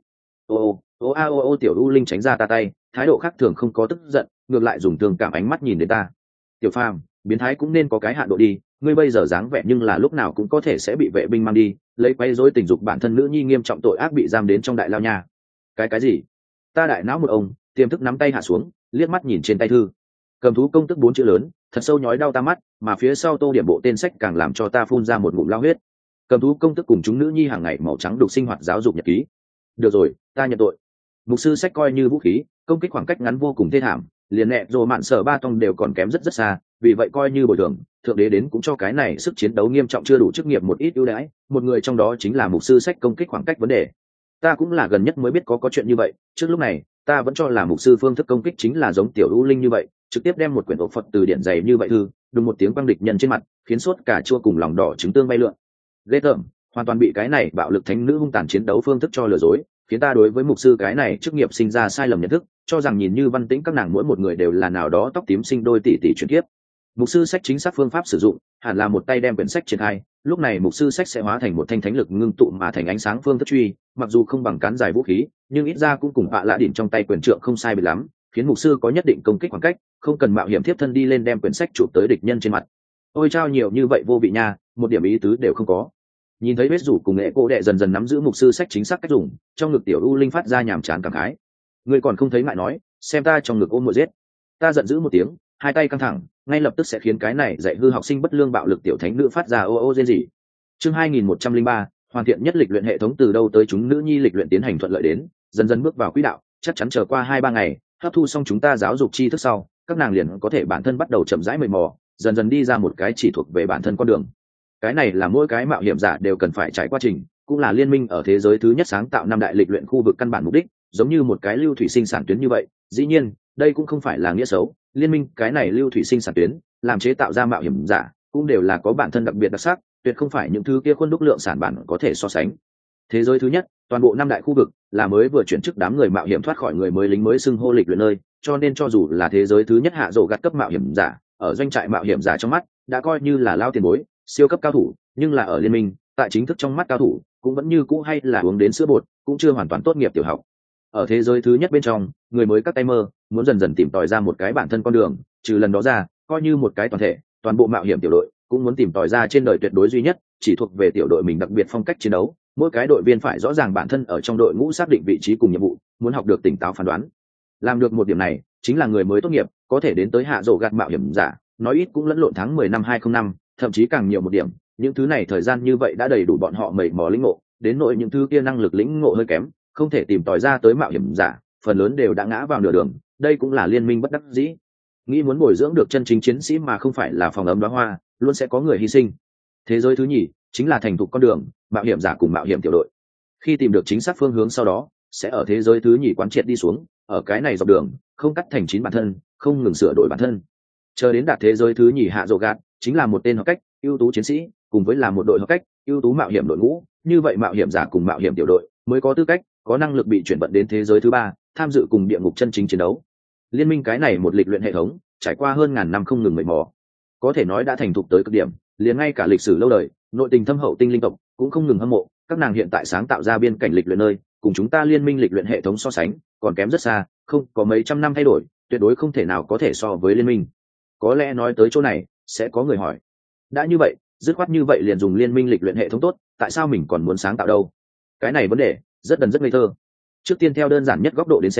Ô tiểu u linh tránh ra ta tay, thái độ khác thường không có tức giận, ngược lại dùng thương cảm ánh mắt nhìn đến ta. Tiểu phàm, biến thái cũng nên có cái hạn độ đi, ngươi bây giờ dáng vẻ nhưng là lúc nào cũng có thể sẽ bị vệ binh mang đi, lấy quấy rối tình dục bản thân nữ nhi nghiêm trọng tội ác bị giam đến trong đại lao nhà. Cái gì? Ta đại não một ông, tiềm thức nắm tay hạ xuống, liếc mắt nhìn trên tay thư. Cầm thú công tức 4 chữ lớn, thật sâu nhói đau ta mắt, mà phía sau tô điểm bộ tên sách càng làm cho ta phun ra một ngụm lao huyết. Cầm thú công tức cùng chúng nữ nhi hàng ngày màu trắng đục sinh hoạt giáo dục nhật ký. Được rồi, ta nhận tội. Mục sư sách coi như vũ khí, công kích khoảng cách ngắn vô cùng thê thảm, liền nẹ rồi mạn sở ba tông đều còn kém rất xa, vì vậy coi như bồi thường, thượng đế đến cũng cho cái này sức chiến đấu nghiêm trọng chưa đủ chức nghiệp một ít ưu đãi, một người trong đó chính là mục sư sách công kích khoảng cách vấn đề. Ta cũng là gần nhất mới biết có chuyện như vậy, trước lúc này ta vẫn cho là mục sư phương thức công kích chính là giống tiểu u linh như vậy, trực tiếp đem một quyển ổ Phật từ điển dày như vậy thư, đùng một tiếng quăng địch nhân trên mặt, khiến suốt cả chua cùng lòng đỏ trứng tương bay lượn. Ghê tởm, hoàn toàn bị cái này bạo lực thánh nữ hung tàn chiến đấu phương thức cho lừa dối, khiến ta đối với mục sư cái này chức nghiệp sinh ra sai lầm nhận thức, cho rằng nhìn như văn tĩnh các nàng mỗi một người đều là nào đó tóc tím sinh đôi tỷ tỷ chuyển kiếp. Mục sư sách chính xác phương pháp sử dụng hẳn là một tay đem quyển sách triển khai, lúc này mục sư sách sẽ hóa thành một thanh thánh lực ngưng tụ mà thành ánh sáng phương thức truy, mặc dù không bằng cán dài vũ khí, nhưng ít ra cũng cùng bạ lạ đỉnh trong tay quyền trượng không sai biệt lắm, khiến mục sư có nhất định công kích khoảng cách, không cần mạo hiểm tiếp thân đi lên đem quyển sách chụp tới địch nhân trên mặt. Ôi trao nhiều như vậy vô vị nha, một điểm ý tứ đều không có. Nhìn thấy vết rủ cùng nghệ cô đệ dần dần nắm giữ mục sư sách chính xác cách dùng, trong ngực tiểu u linh phát ra nhàm chán cảm khái. Ngươi còn không thấy ngại nói, xem ta trong ngực ôm muội giết. Ta giận dữ một tiếng, hai tay căng thẳng, ngay lập tức sẽ khiến cái này dạy hư học sinh bất lương bạo lực tiểu thánh nữ phát ra ô rên rỉ. Chương 2103, hoàn thiện nhất lịch luyện hệ thống từ đâu tới chúng nữ nhi lịch luyện tiến hành thuận lợi đến, dần dần bước vào quỹ đạo, chắc chắn chờ qua 2-3 ngày, hấp thu xong chúng ta giáo dục tri thức sau, các nàng liền có thể bản thân bắt đầu chậm rãi mày mò, dần dần đi ra một cái chỉ thuộc về bản thân con đường. Cái này là mỗi cái mạo hiểm giả đều cần phải trải qua trình, cũng là liên minh ở thế giới thứ nhất sáng tạo 5 đại lịch luyện khu vực căn bản mục đích, giống như một cái lưu thủy sinh sản tuyến như vậy. Dĩ nhiên, đây cũng không phải là nghĩa xấu, liên minh cái này lưu thủy sinh sản tuyến làm chế tạo ra mạo hiểm giả cũng đều là có bản thân đặc biệt đặc sắc, tuyệt không phải những thứ kia khuôn đúc lượng sản bản có thể so sánh. Thế giới thứ nhất, toàn bộ 5 đại khu vực là mới vừa chuyển chức đám người mạo hiểm thoát khỏi người mới lính mới xưng hô lịch luyện nơi, cho nên cho dù là thế giới thứ nhất hạ rổ gặt cấp mạo hiểm giả, ở doanh trại mạo hiểm giả trong mắt đã coi như là lao tiền bối, siêu cấp cao thủ, nhưng là ở liên minh, tại chính thức trong mắt cao thủ cũng vẫn như cũ hay là uống đến sữa bột, cũng chưa hoàn toàn tốt nghiệp tiểu học. Ở thế giới thứ nhất bên trong, người mới các tay mơ muốn dần dần tìm tòi ra một cái bản thân con đường, trừ lần đó ra, coi như một cái toàn thể, toàn bộ mạo hiểm tiểu đội cũng muốn tìm tòi ra trên đời tuyệt đối duy nhất, chỉ thuộc về tiểu đội mình đặc biệt phong cách chiến đấu. Mỗi cái đội viên phải rõ ràng bản thân ở trong đội ngũ xác định vị trí cùng nhiệm vụ, muốn học được tỉnh táo phán đoán. Làm được một điểm này, chính là người mới tốt nghiệp có thể đến tới hạ rổ gạt mạo hiểm giả, nói ít cũng lẫn lộn tháng 10 năm 2005, thậm chí càng nhiều một điểm. Những thứ này thời gian như vậy đã đầy đủ bọn họ mày mò lĩnh ngộ, đến nỗi những thứ kia năng lực lĩnh ngộ hơi kém, không thể tìm tòi ra tới mạo hiểm giả, phần lớn đều đã ngã vào nửa đường. Đây cũng là liên minh bất đắc dĩ. Nghĩ muốn bồi dưỡng được chân chính chiến sĩ mà không phải là phòng ấm đóa hoa, luôn sẽ có người hy sinh. Thế giới thứ nhì chính là thành thục con đường, mạo hiểm giả cùng mạo hiểm tiểu đội. Khi tìm được chính xác phương hướng sau đó, sẽ ở thế giới thứ nhì quán triệt đi xuống, ở cái này dọc đường, không cắt thành 9 bản thân, không ngừng sửa đổi bản thân. Chờ đến đạt thế giới thứ nhì hạ rổ gạt, chính là một tên hợp cách, ưu tú chiến sĩ, cùng với là một đội hợp cách, ưu tú mạo hiểm đội ngũ, như vậy mạo hiểm giả cùng mạo hiểm tiểu đội mới có tư cách, có năng lực bị chuyển vận đến thế giới thứ ba, tham dự cùng địa ngục chân chính chiến đấu. Liên minh cái này một lịch luyện hệ thống, trải qua hơn ngàn năm không ngừng mệt mò, có thể nói đã thành thục tới cực điểm, liền ngay cả lịch sử lâu đời, nội tình thâm hậu tinh linh tộc cũng không ngừng hâm mộ. Các nàng hiện tại sáng tạo ra biên cảnh lịch luyện nơi, cùng chúng ta liên minh lịch luyện hệ thống so sánh, còn kém rất xa, không có mấy trăm năm thay đổi, tuyệt đối không thể nào có thể so với liên minh. Có lẽ nói tới chỗ này, sẽ có người hỏi, đã như vậy, dứt khoát như vậy liền dùng liên minh lịch luyện hệ thống tốt, tại sao mình còn muốn sáng tạo đâu? Cái này vấn đề rất ngây thơ. Trước tiên theo đơn giản nhất góc độ đến xem,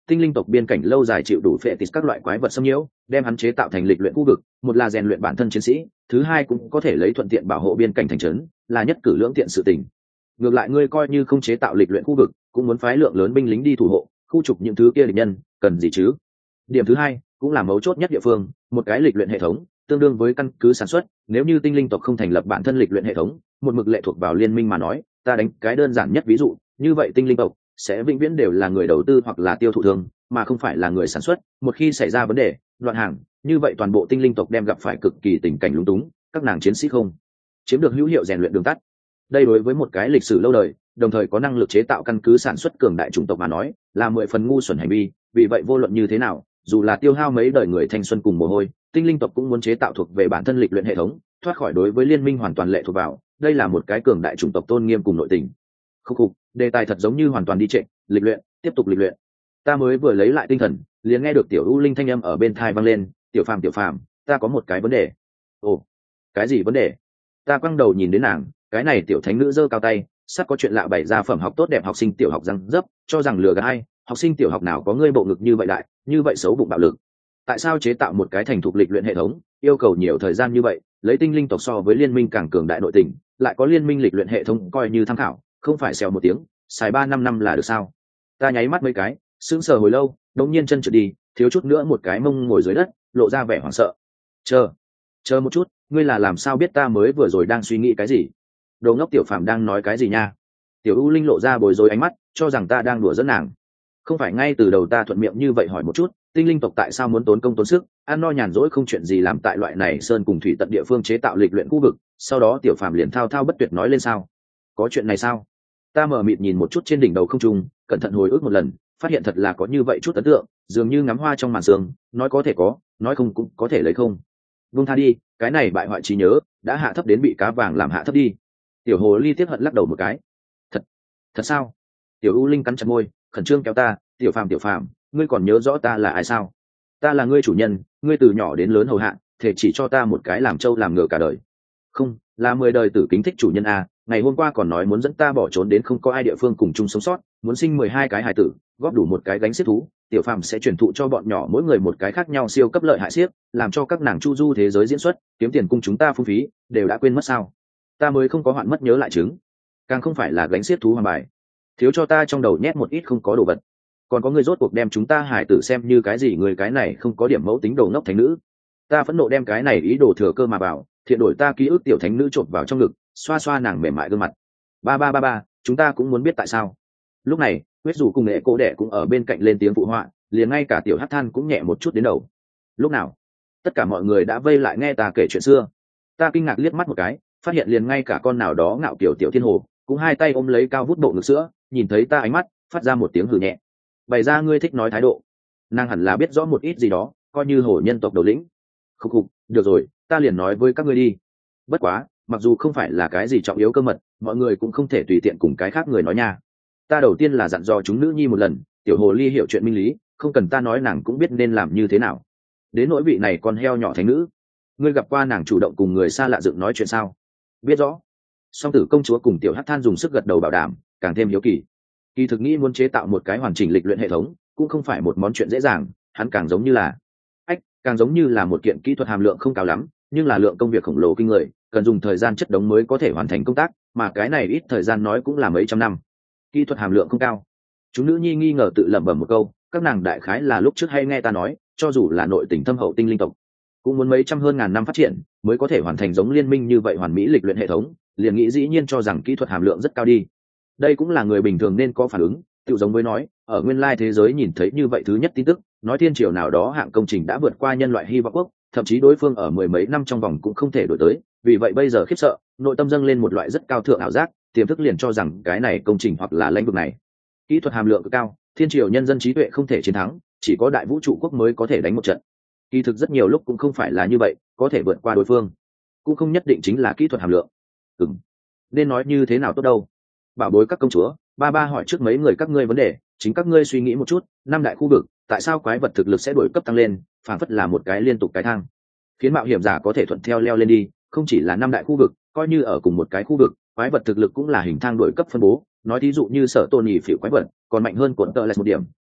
tinh linh tộc biên cảnh lâu dài chịu đủ phệ tịt các loại quái vật xâm nhiễu, đem hắn chế tạo thành lịch luyện khu vực, một là rèn luyện bản thân chiến sĩ, thứ hai cũng có thể lấy thuận tiện bảo hộ biên cảnh thành trấn, là nhất cử lưỡng tiện sự tình. Ngược lại ngươi coi như không chế tạo lịch luyện khu vực, cũng muốn phái lượng lớn binh lính đi thủ hộ, khu trục những thứ kia địch nhân, cần gì chứ? Điểm thứ hai, cũng là mấu chốt nhất địa phương, một cái lịch luyện hệ thống, tương đương với căn cứ sản xuất, nếu như tinh linh tộc không thành lập bản thân lịch luyện hệ thống, một mực lệ thuộc vào liên minh mà nói, ta đánh cái đơn giản nhất ví dụ, như vậy tinh linh tộc sẽ vĩnh viễn đều là người đầu tư hoặc là tiêu thụ thương, mà không phải là người sản xuất. Một khi xảy ra vấn đề, loạn hàng, như vậy toàn bộ tinh linh tộc đem gặp phải cực kỳ tình cảnh lúng túng, các nàng chiến sĩ không chiếm được hữu hiệu rèn luyện đường tắt. Đây đối với một cái lịch sử lâu đời, đồng thời có năng lực chế tạo căn cứ sản xuất cường đại chủng tộc mà nói, là 10 phần ngu xuẩn hành vi. Vì vậy vô luận như thế nào, dù là tiêu hao mấy đời người thanh xuân cùng mồ hôi, tinh linh tộc cũng muốn chế tạo thuộc về bản thân lịch luyện hệ thống, thoát khỏi đối với liên minh hoàn toàn lệ thuộc vào. Đây là một cái cường đại chủng tộc tôn nghiêm cùng nội tình. Khúc, đề tài thật giống như hoàn toàn đi trệ. Lịch luyện, tiếp tục lịch luyện. Ta mới vừa lấy lại tinh thần, liền nghe được tiểu U Linh thanh âm ở bên tai vang lên, tiểu phàm, ta có một cái vấn đề. Ồ, cái gì vấn đề? Ta quăng đầu nhìn đến nàng, cái này tiểu thánh nữ giơ cao tay, sắp có chuyện lạ bày ra phẩm học tốt đẹp học sinh tiểu học răng dấp, cho rằng lừa gạt ai, học sinh tiểu học nào có ngươi bộ ngực như vậy đại, như vậy xấu bụng bạo lực. Tại sao chế tạo một cái thành thục lịch luyện hệ thống, yêu cầu nhiều thời gian như vậy, lấy tinh linh tộc so với liên minh càng cường đại nội tình, lại có liên minh lịch luyện hệ thống coi như tham khảo, không phải xèo một tiếng, xài 3-5 năm là được sao? Ta nháy mắt mấy cái, sững sờ hồi lâu, đột nhiên chân trượt đi, thiếu chút nữa một cái mông ngồi dưới đất, lộ ra vẻ hoảng sợ. Chờ một chút, ngươi là làm sao biết ta mới vừa rồi đang suy nghĩ cái gì? Đồ ngốc tiểu phàm đang nói cái gì nha? Tiểu U Linh lộ ra bối rối ánh mắt, cho rằng ta đang đùa giỡn nàng. Không phải ngay từ đầu ta thuận miệng như vậy hỏi một chút, tinh linh tộc tại sao muốn tốn công tốn sức, ăn no nhàn rỗi không chuyện gì làm tại loại này sơn cùng thủy tận địa phương chế tạo lịch luyện khu vực, sau đó tiểu phàm liền thao thao bất tuyệt nói lên sao? Có chuyện này sao? Ta mở mịt nhìn một chút trên đỉnh đầu không trung, cẩn thận hồi ức một lần, phát hiện thật là có như vậy chút ấn tượng, dường như ngắm hoa trong màn sương, nói có thể có, nói không cũng có thể lấy không. Vung tha đi, cái này bại hoại trí nhớ, đã hạ thấp đến bị cá vàng làm hạ thấp đi. Tiểu hồ ly tiếc hận lắc đầu một cái. Thật sao? Tiểu U Linh cắn chặt môi, khẩn trương kéo ta, tiểu phàm, ngươi còn nhớ rõ ta là ai sao? Ta là ngươi chủ nhân, ngươi từ nhỏ đến lớn hầu hạ, thể chỉ cho ta một cái làm trâu làm ngựa cả đời. Không, là 10 đời tử kính thích chủ nhân a, ngày hôm qua còn nói muốn dẫn ta bỏ trốn đến không có ai địa phương cùng chung sống sót, muốn sinh 12 cái hài tử, góp đủ một cái gánh xiếc thú, tiểu phàm sẽ truyền thụ cho bọn nhỏ mỗi người một cái khác nhau siêu cấp lợi hại xiếc, làm cho các nàng chu du thế giới diễn xuất, kiếm tiền cung chúng ta phung phí, đều đã quên mất sao? Ta mới không có hoạn mất nhớ lại chứng, càng không phải là gánh xiếc thú hoàng bài. Thiếu cho ta trong đầu nhét một ít không có đồ vật. Còn có người rốt cuộc đem chúng ta hải tử xem như cái gì, người cái này không có điểm mẫu tính đồ ngốc thánh nữ. Ta phẫn nộ đem cái này ý đồ thừa cơ mà bảo, thiện đổi ta ký ức tiểu thánh nữ trộn vào trong ngực, xoa xoa nàng mềm mại gương mặt. Ba, chúng ta cũng muốn biết tại sao. Lúc này, huyết dù cùng nghệ cô đẻ cũng ở bên cạnh lên tiếng phụ họa, liền ngay cả tiểu hắc than cũng nhẹ một chút đến đầu. Lúc nào, tất cả mọi người đã vây lại nghe ta kể chuyện xưa. Ta kinh ngạc liếc mắt một cái, phát hiện liền ngay cả con nào đó ngạo kiểu tiểu thiên hồ cũng hai tay ôm lấy cao vút bộ ngực sữa, nhìn thấy ta ánh mắt, phát ra một tiếng hừ nhẹ. Bày ra ngươi thích nói thái độ. Nàng hẳn là biết rõ một ít gì đó, coi như hồ nhân tộc đầu lĩnh. Khục, được rồi, ta liền nói với các ngươi đi. Bất quá, mặc dù không phải là cái gì trọng yếu cơ mật, mọi người cũng không thể tùy tiện cùng cái khác người nói nha. Ta đầu tiên là dặn dò chúng nữ nhi một lần, tiểu hồ ly hiểu chuyện minh lý, không cần ta nói nàng cũng biết nên làm như thế nào. Đến nỗi vị này con heo nhỏ thánh nữ, ngươi gặp qua nàng chủ động cùng người xa lạ dựng nói chuyện sao? Biết rõ. Song tử công chúa cùng tiểu hắc than dùng sức gật đầu bảo đảm, càng thêm hiếu kỳ. Kỳ thực nghĩ muốn chế tạo một cái hoàn chỉnh lịch luyện hệ thống cũng không phải một món chuyện dễ dàng, hắn càng giống như là một kiện kỹ thuật hàm lượng không cao lắm, nhưng là lượng công việc khổng lồ kinh người, cần dùng thời gian chất đống mới có thể hoàn thành công tác, mà cái này ít thời gian nói cũng là mấy trăm năm. Kỹ thuật hàm lượng không cao. Chúng nữ nhi nghi ngờ tự lẩm bẩm một câu, các nàng đại khái là lúc trước hay nghe ta nói, cho dù là nội tình thâm hậu tinh linh tộc, cũng muốn mấy trăm hơn ngàn năm phát triển mới có thể hoàn thành giống liên minh như vậy hoàn mỹ lịch luyện hệ thống, liền nghĩ dĩ nhiên cho rằng kỹ thuật hàm lượng rất cao đi. Đây cũng là người bình thường nên có phản ứng, tự giống với nói ở nguyên lai thế giới nhìn thấy như vậy thứ nhất tin tức, nói thiên triều nào đó hạng công trình đã vượt qua nhân loại hy vọng quốc, thậm chí đối phương ở 10 mấy năm trong vòng cũng không thể đổi tới, vì vậy bây giờ khiếp sợ, nội tâm dâng lên một loại rất cao thượng ảo giác, tiềm thức liền cho rằng cái này công trình hoặc là lĩnh vực này kỹ thuật hàm lượng cực cao, thiên triều nhân dân trí tuệ không thể chiến thắng, chỉ có đại vũ trụ quốc mới có thể đánh một trận. Kỳ thực rất nhiều lúc cũng không phải là như vậy, có thể vượt qua đối phương cũng không nhất định chính là kỹ thuật hàm lượng. Nên nói như thế nào tốt đâu. Bảo bối các công chúa, ba hỏi trước mấy người các ngươi vấn đề, chính các ngươi suy nghĩ một chút, năm đại khu vực, tại sao quái vật thực lực sẽ đổi cấp tăng lên, phản phất là một cái liên tục cái thang, khiến mạo hiểm giả có thể thuận theo leo lên đi, không chỉ là năm đại khu vực, coi như ở cùng một cái khu vực, quái vật thực lực cũng là hình thang đổi cấp phân bố, nói thí dụ như sở tôn nhị phỉ quái vật, còn mạnh hơn cuộn tơ lại một điểm,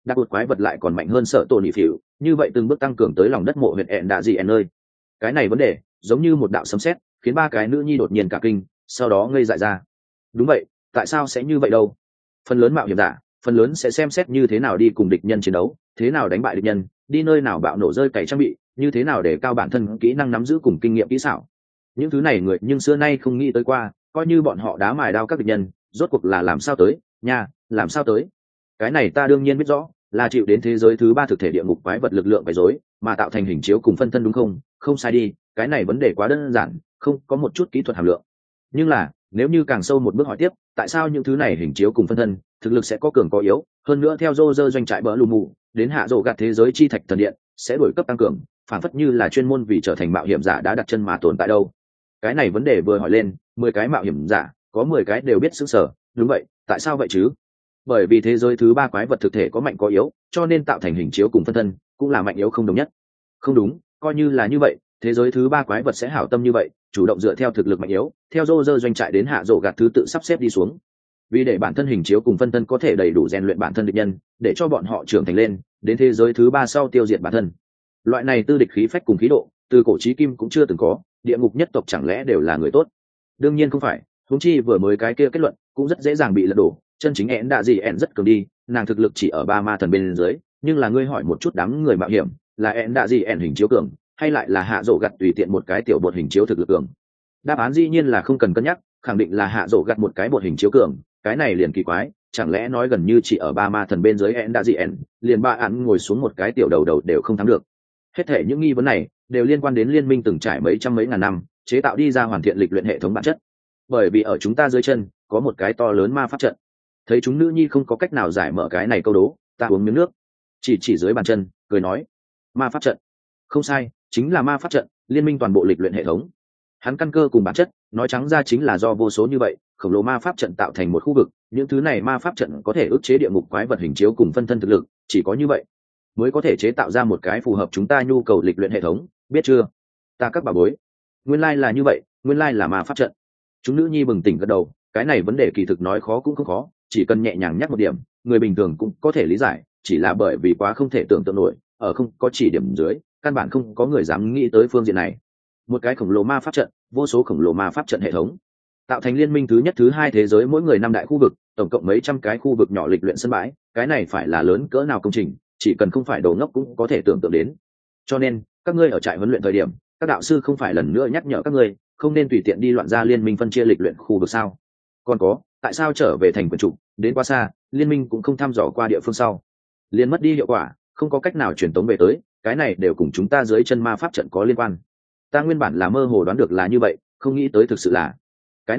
đặc biệt quái vật lại còn mạnh hơn sợ tổ nỉ phỉu, như vậy từng bước tăng cường tới lòng đất mộ huyện ẹn đạ gì ẹn ơi. Cái này vấn đề giống như một đạo sấm sét, khiến ba cái nữ nhi đột nhiên cả kinh, sau đó ngây dại ra. Đúng vậy, tại sao sẽ như vậy đâu? Phần lớn mạo hiểm giả, phần lớn sẽ xem xét như thế nào đi cùng địch nhân chiến đấu, thế nào đánh bại địch nhân, đi nơi nào bạo nổ rơi cày trang bị, như thế nào để cao bản thân kỹ năng nắm giữ cùng kinh nghiệm kỹ xảo. Những thứ này người nhưng xưa nay không nghĩ tới qua, coi như bọn họ đá mài đao các địch nhân, rốt cuộc là làm sao tới, nha, làm sao tới. Cái này ta đương nhiên biết rõ, là chịu đến thế giới thứ ba thực thể địa ngục quái vật lực lượng quấy rối, mà tạo thành hình chiếu cùng phân thân đúng không? Không sai đi, cái này vấn đề quá đơn giản, không có một chút kỹ thuật hàm lượng. Nhưng là, nếu như càng sâu một bước hỏi tiếp, tại sao những thứ này hình chiếu cùng phân thân, thực lực sẽ có cường có yếu, hơn nữa theo Roger doanh trại bỡ lù mù, đến hạ rổ gạt thế giới chi thạch thần điện, sẽ đổi cấp tăng cường, phản phất như là chuyên môn vì trở thành mạo hiểm giả đã đặt chân mà tồn tại đâu. Cái này vấn đề vừa hỏi lên, 10 cái mạo hiểm giả, có 10 cái đều biết sững sờ, đúng vậy, tại sao vậy chứ? Bởi vì thế giới thứ ba quái vật thực thể có mạnh có yếu, cho nên tạo thành hình chiếu cùng phân thân, cũng là mạnh yếu không đồng nhất. Không đúng, coi như là như vậy, thế giới thứ ba quái vật sẽ hảo tâm như vậy, chủ động dựa theo thực lực mạnh yếu, theo Roger doanh trại đến hạ rổ gạt thứ tự sắp xếp đi xuống. Vì để bản thân hình chiếu cùng phân thân có thể đầy đủ rèn luyện bản thân địch nhân, để cho bọn họ trưởng thành lên, đến thế giới thứ ba sau tiêu diệt bản thân. Loại này tư địch khí phách cùng khí độ, từ cổ chí kim cũng chưa từng có, địa ngục nhất tộc chẳng lẽ đều là người tốt? Đương nhiên không phải, huống chi vừa mới cái kia kết luận cũng rất dễ dàng bị lật đổ, chân chính én đạ gì én rất cường đi, nàng thực lực chỉ ở ba ma thần bên dưới, nhưng là ngươi hỏi một chút đám người mạo hiểm, là én đạ gì én hình chiếu cường, hay lại là hạ rổ gặt tùy tiện một cái tiểu bột hình chiếu thực lực cường? Đáp án dĩ nhiên là không cần cân nhắc, khẳng định là hạ rổ gặt một cái bột hình chiếu cường, cái này liền kỳ quái, chẳng lẽ nói gần như chỉ ở ba ma thần bên dưới én đạ gì én, liền ba án ngồi xuống một cái tiểu đầu đầu đều không thắng được. Hết thể những nghi vấn này đều liên quan đến liên minh từng trải mấy trăm mấy ngàn năm chế tạo đi ra hoàn thiện lịch luyện hệ thống bản chất, bởi vì ở chúng ta dưới chân có một cái to lớn ma pháp trận. Thấy chúng nữ nhi không có cách nào giải mở cái này câu đố, ta uống miếng nước, chỉ dưới bàn chân cười nói, ma pháp trận. Không sai, chính là ma pháp trận, liên minh toàn bộ lịch luyện hệ thống. Hắn căn cơ cùng bản chất nói trắng ra chính là do vô số như vậy khổng lồ ma pháp trận tạo thành một khu vực, những thứ này ma pháp trận có thể ức chế địa ngục quái vật hình chiếu cùng phân thân thực lực, chỉ có như vậy mới có thể chế tạo ra một cái phù hợp chúng ta nhu cầu lịch luyện hệ thống, biết chưa? Ta các bà bối, nguyên lai là như vậy, nguyên lai là ma pháp trận. Chúng nữ nhi bừng tỉnh gật đầu, cái này vấn đề kỳ thực nói khó cũng không khó, chỉ cần nhẹ nhàng nhắc một điểm, người bình thường cũng có thể lý giải, chỉ là bởi vì quá không thể tưởng tượng nổi, ở không có chỉ điểm dưới, căn bản không có người dám nghĩ tới phương diện này. Một cái khổng lồ ma pháp trận, vô số khổng lồ ma pháp trận hệ thống, tạo thành liên minh thứ nhất thứ hai thế giới, mỗi người 5 đại khu vực, tổng cộng mấy trăm cái khu vực nhỏ lịch luyện sân bãi, cái này phải là lớn cỡ nào công trình, chỉ cần không phải đồ ngốc cũng có thể tưởng tượng đến. Cho nên các ngươi ở trại huấn luyện thời điểm, các đạo sư không phải lần nữa nhắc nhở các ngươi không nên tùy tiện đi loạn ra liên minh phân chia lịch luyện khu vực sao? Còn có, tại sao trở về thành quần trục đến quá xa, liên minh cũng không thăm dò qua địa phương sau, liền mất đi hiệu quả, không có cách nào truyền tống về tới, cái này đều cùng chúng ta dưới chân ma pháp trận có liên quan. Ta nguyên bản là mơ hồ đoán được là như vậy, không nghĩ tới thực sự là cái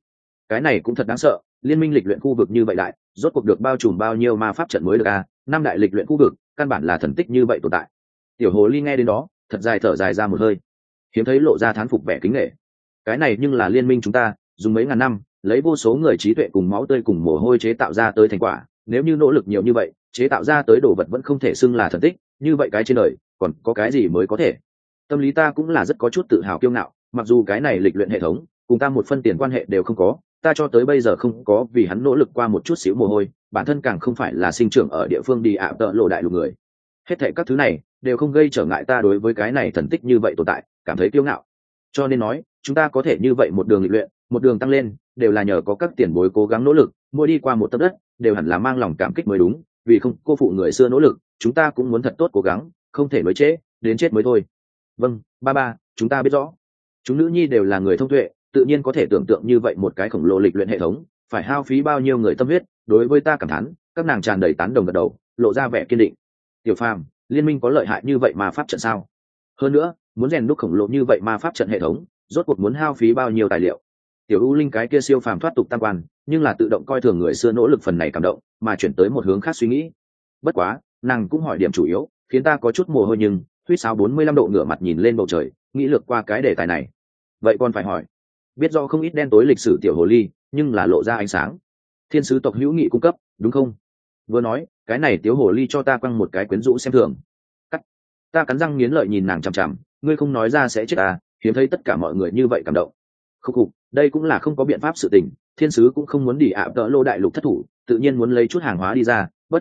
này cũng thật đáng sợ. Liên minh lịch luyện khu vực như vậy đại, rốt cuộc được bao trùm bao nhiêu ma pháp trận mới được à? 5 đại lịch luyện khu vực, căn bản là thần tích như vậy tồn tại. Tiểu hồ ly nghe đến đó, thật dài thở dài ra một hơi, hiếm thấy lộ ra thán phục vẻ kính nể. Cái này nhưng là liên minh chúng ta dùng mấy ngàn năm, lấy vô số người trí tuệ cùng máu tươi cùng mồ hôi chế tạo ra tới thành quả, nếu như nỗ lực nhiều như vậy, chế tạo ra tới đồ vật vẫn không thể xưng là thần tích, như vậy cái trên đời còn có cái gì mới có thể? Tâm lý ta cũng là rất có chút tự hào kiêu ngạo, mặc dù cái này lịch luyện hệ thống cùng ta một phân tiền quan hệ đều không có, ta cho tới bây giờ không có vì hắn nỗ lực qua một chút xíu mồ hôi, bản thân càng không phải là sinh trưởng ở địa phương đi ạ tợ lộ đại lục người. Hết thảy các thứ này đều không gây trở ngại ta đối với cái này thần tích như vậy tồn tại cảm thấy kiêu ngạo. Cho nên nói, chúng ta có thể như vậy một đường lịch luyện, một đường tăng lên, đều là nhờ có các tiền bối cố gắng nỗ lực, mỗi đi qua một tấc đất, đều hẳn là mang lòng cảm kích mới đúng, vì không cô phụ người xưa nỗ lực, chúng ta cũng muốn thật tốt cố gắng, không thể nói trễ, đến chết mới thôi. Vâng, ba, chúng ta biết rõ. Chúng nữ nhi đều là người thông tuệ, tự nhiên có thể tưởng tượng như vậy một cái khổng lồ lịch luyện hệ thống, phải hao phí bao nhiêu người tâm huyết, đối với ta cảm thán, các nàng tràn đầy tán đồng gật đầu, lộ ra vẻ kiên định. Tiểu Phàm, liên minh có lợi hại như vậy mà pháp trận sao? Hơn nữa, muốn rèn đúc khổng lồ như vậy mà pháp trận hệ thống, rốt cuộc muốn hao phí bao nhiêu tài liệu? Tiểu U Linh cái kia siêu phàm thoát tục tam quan, nhưng là tự động coi thường người xưa nỗ lực phần này cảm động, mà chuyển tới một hướng khác suy nghĩ. Bất quá, nàng cũng hỏi điểm chủ yếu, khiến ta có chút mồ hôi, nhưng huýt sáo 45 độ ngửa mặt nhìn lên bầu trời, nghĩ lược qua cái đề tài này. Vậy còn phải hỏi, biết do không ít đen tối lịch sử tiểu hồ ly, nhưng là lộ ra ánh sáng. Thiên sứ tộc hữu nghị cung cấp, đúng không? Vừa nói, cái này tiểu hồ ly cho ta quăng một cái quyến rũ xem thường. Ta cắn răng nghiến lợi nhìn nàng chằm chằm, ngươi không nói ra sẽ chết à? Hiếm thấy tất cả mọi người như vậy cảm động. Khúc, đây cũng là không có biện pháp sự tình, thiên sứ cũng không muốn đi ạ tợ lô đại lục thất thủ, tự nhiên muốn lấy chút hàng hóa đi ra, bất quá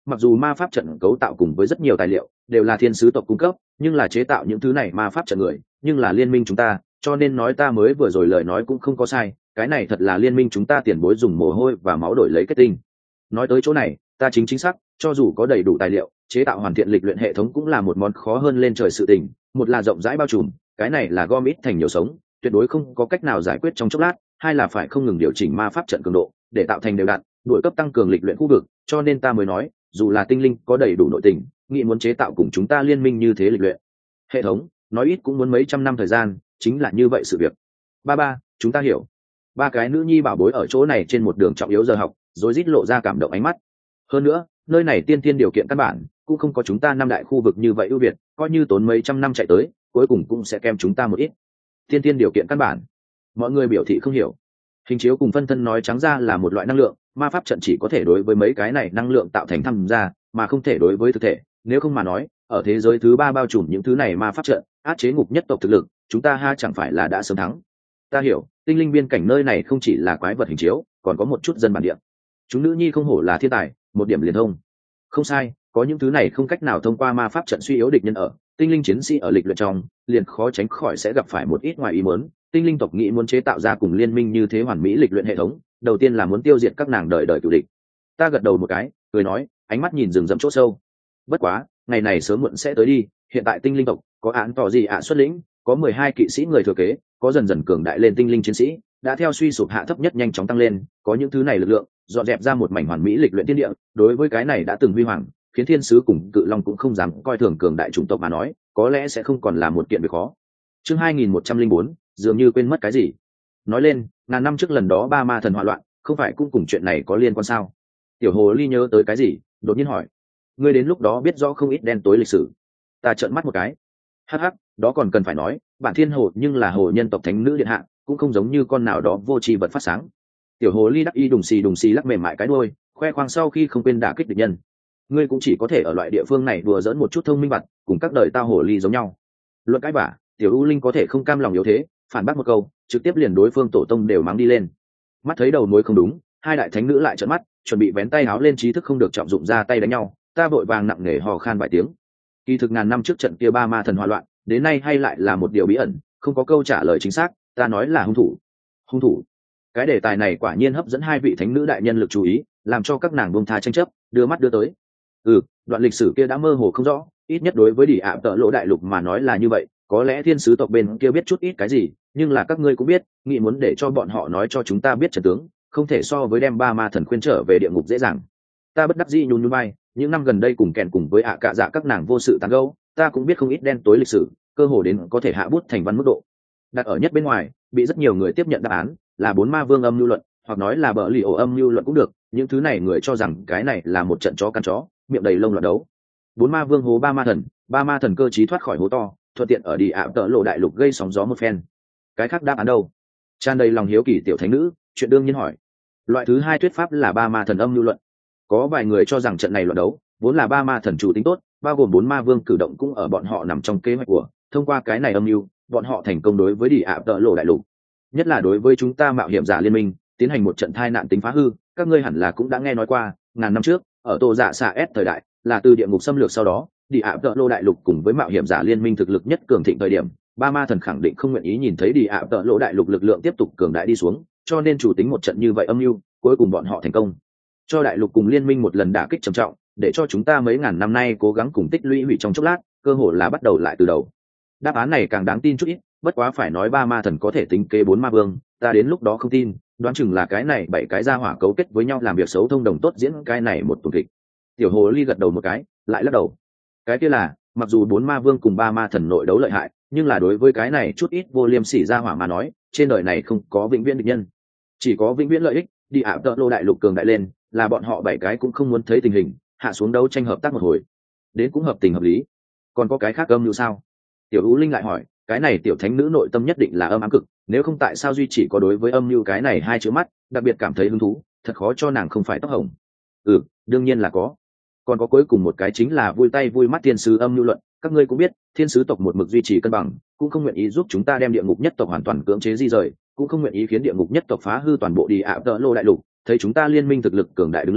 mặc dù ma pháp trận cấu tạo cùng với rất nhiều tài liệu đều là thiên sứ tộc cung cấp, nhưng là chế tạo những thứ này ma pháp trận người nhưng là liên minh chúng ta, cho nên nói ta mới vừa rồi lời nói cũng không có sai, cái này thật là liên minh chúng ta tiền bối dùng mồ hôi và máu đổi lấy kết tinh. Nói tới chỗ này ta chính xác, cho dù có đầy đủ tài liệu chế tạo hoàn thiện lịch luyện hệ thống cũng là một món khó hơn lên trời sự tình. Một là rộng rãi bao trùm, cái này là gom ít thành nhiều sống, tuyệt đối không có cách nào giải quyết trong chốc lát. Hai là phải không ngừng điều chỉnh ma pháp trận cường độ để tạo thành đều đặn đuổi cấp tăng cường lịch luyện khu vực, cho nên ta mới nói dù là tinh linh có đầy đủ nội tình nghĩ muốn chế tạo cùng chúng ta liên minh như thế lịch luyện hệ thống nói ít cũng muốn mấy trăm năm thời gian, chính là như vậy sự việc. Ba chúng ta hiểu. Ba cái nữ nhi bảo bối ở chỗ này trên một đường trọng yếu giờ học rồi rít lộ ra cảm động ánh mắt. Hơn nữa nơi này tiên tiên điều kiện căn bản cũng không có chúng ta năm đại khu vực như vậy ưu việt, coi như tốn mấy trăm năm chạy tới cuối cùng cũng sẽ kèm chúng ta một ít. Tiên tiên điều kiện căn bản, mọi người biểu thị không hiểu. Hình chiếu cùng phân thân nói trắng ra là một loại năng lượng, ma pháp trận chỉ có thể đối với mấy cái này năng lượng tạo thành tham gia mà không thể đối với thực thể, nếu không mà nói ở thế giới thứ ba bao trùm những thứ này ma pháp trận áp chế ngục nhất tộc thực lực, chúng ta ha chẳng phải là đã sớm thắng. Ta hiểu, tinh linh biên cảnh nơi này không chỉ là quái vật hình chiếu còn có một chút dân bản địa. Chúng nữ nhi không hổ là thiên tài, một điểm liền thông. Không sai, có những thứ này không cách nào thông qua ma pháp trận suy yếu địch nhân ở tinh linh chiến sĩ ở lịch luyện trong liền khó tránh khỏi sẽ gặp phải một ít ngoài ý muốn. Tinh linh tộc nghĩ muốn chế tạo ra cùng liên minh như thế hoàn mỹ lịch luyện hệ thống, đầu tiên là muốn tiêu diệt các nàng đời đời cựu địch. Ta gật đầu một cái cười nói, ánh mắt nhìn rừng rậm chỗ sâu. Bất quá ngày này sớm muộn sẽ tới đi. Hiện tại tinh linh tộc có án tỏ gì ạ xuất lĩnh, có 12 kỵ sĩ người thừa kế, có dần dần cường đại lên tinh linh chiến sĩ đã theo suy sụp hạ thấp nhất nhanh chóng tăng lên, có những thứ này lực lượng dọn dẹp ra một mảnh hoàn mỹ lịch luyện thiên địa. Đối với cái này đã từng huy hoàng khiến thiên sứ cùng cự long cũng không dám coi thường cường đại chủng tộc mà nói, có lẽ sẽ không còn là một kiện việc khó. Chương 2104, dường như quên mất cái gì. Nói lên ngàn năm trước lần đó ba ma thần hỏa loạn không phải cũng cùng chuyện này có liên quan sao? Tiểu hồ ly nhớ tới cái gì đột nhiên hỏi. Ngươi đến lúc đó biết rõ không ít đen tối lịch sử. Ta trợn mắt một cái. Hắc hắc, đó còn cần phải nói, bản thiên hồ nhưng là hồ nhân tộc thánh nữ điện hạ, cũng không giống như con nào đó vô tri vật phát sáng. Tiểu hồ ly đắc y đùng xì lắc mềm mại cái đuôi, khoe khoang sau khi không quên đả kích địch nhân. Ngươi cũng chỉ có thể ở loại địa phương này đùa dỡn một chút thông minh vật, cùng các đời tao hồ ly giống nhau. Luận cái bả, tiểu u linh có thể không cam lòng yếu thế, phản bác một câu, trực tiếp liền đối phương tổ tông đều mắng đi lên. Mắt thấy đầu mối không đúng, hai đại thánh nữ lại trợn mắt, chuẩn bị vén tay áo lên, trí thức không được trọng dụng ra tay đánh nhau. Ta vội vàng nặng nề hò khan vài tiếng. Kỳ thực ngàn năm trước trận kia ba ma thần hỏa loạn, đến nay hay lại là một điều bí ẩn, không có câu trả lời chính xác. Ta nói là hung thủ. Hung thủ? Cái đề tài này quả nhiên hấp dẫn hai vị thánh nữ đại nhân lực chú ý, làm cho các nàng buông tha tranh chấp, đưa mắt đưa tới. Đoạn lịch sử kia đã mơ hồ không rõ, ít nhất đối với Đỉ ạ Tợ Lỗ đại lục mà nói là như vậy. Có lẽ thiên sứ tộc bên kia biết chút ít cái gì, nhưng là các ngươi cũng biết, nghĩ muốn để cho bọn họ nói cho chúng ta biết trận tướng, không thể so với đem ba ma thần khuyên trở về địa ngục dễ dàng. Ta bất đắc dĩ nhún nhún vai, những năm gần đây cùng kèn cùng với cạ dạ các nàng vô sự tán gẫu, ta cũng biết không ít đen tối lịch sử, cơ hồ đến có thể hạ bút thành văn mức độ. Đặt ở nhất bên ngoài, bị rất nhiều người tiếp nhận đáp án là bốn ma vương âm mưu luận, hoặc nói là bờ lì ổ âm mưu luận cũng được. Những thứ này người cho rằng cái này là một trận chó căn chó, miệng đầy lông loạn đấu. Bốn ma vương hố ba ma thần cơ trí thoát khỏi hố to, thuận tiện ở Đi ạ Tợ Lộ đại lục gây sóng gió một phen. Cái khác đáp án đâu? Tràn đầy lòng hiếu kỳ tiểu thánh nữ chuyện đương nhiên hỏi. Loại thứ hai thuyết pháp là ba ma thần âm mưu luận. Có vài người cho rằng trận này luận đấu vốn là ba ma thần chủ tính tốt, bao gồm bốn ma vương cử động cũng ở bọn họ nằm trong kế hoạch của. Thông qua cái này âm mưu, bọn họ thành công đối với Đi ạ Tợ Lộ đại lục, nhất là đối với chúng ta mạo hiểm giả liên minh, tiến hành một trận tai nạn tính phá hư. Các ngươi hẳn là cũng đã nghe nói qua, ngàn năm trước ở Tô Dạ Xạ S thời đại, là từ địa ngục xâm lược sau đó, Đi ạ Tợ Lô đại lục cùng với mạo hiểm giả liên minh thực lực nhất cường thịnh thời điểm, ba ma thần khẳng định không nguyện ý nhìn thấy Đi ạ Tợ Lô đại lục lực lượng tiếp tục cường đại đi xuống, cho nên chủ tính một trận như vậy âm mưu, cuối cùng bọn họ thành công, cho đại lục cùng liên minh một lần đả kích trầm trọng, để cho chúng ta mấy ngàn năm nay cố gắng cùng tích lũy hủy trong chốc lát, cơ hội là bắt đầu lại từ đầu. Đáp án này càng đáng tin chút ít, bất quá phải nói ba ma thần có thể tính kế bốn ma vương, ta đến lúc đó không tin, đoán chừng là cái này bảy cái gia hỏa cấu kết với nhau làm việc xấu thông đồng tốt diễn cái này một tuần kịch. Tiểu hồ ly gật đầu một cái, lại lắc đầu. Cái kia là, mặc dù bốn ma vương cùng ba ma thần nội đấu lợi hại, nhưng là đối với cái này chút ít vô liêm sỉ gia hỏa mà nói, trên đời này không có vĩnh viễn địch nhân, chỉ có vĩnh viễn lợi ích. Đi ạ Tợ Lô đại lục cường đại lên, là bọn họ bảy cái cũng không muốn thấy tình hình hạ xuống đấu tranh hợp tác một hồi, đến cũng hợp tình hợp lý. Còn có cái khác âm như sao? Tiểu Ú Linh lại hỏi. Cái này tiểu thánh nữ nội tâm nhất định là âm ám cực, nếu không tại sao duy chỉ có đối với âm mưu cái này hai chữ mắt đặc biệt cảm thấy hứng thú, thật khó cho nàng không phải tóc hồng. Đương nhiên là có. Còn có cuối cùng một cái chính là vui tay vui mắt thiên sứ âm mưu luận. Các ngươi cũng biết, thiên sứ tộc một mực duy trì cân bằng, cũng không nguyện ý giúp chúng ta đem địa ngục nhất tộc hoàn toàn cưỡng chế di rời, cũng không nguyện ý khiến địa ngục nhất tộc phá hư toàn bộ Đi ạ Tợ Lô đại lục. Thấy chúng ta liên minh thực lực cường đại đứng lên,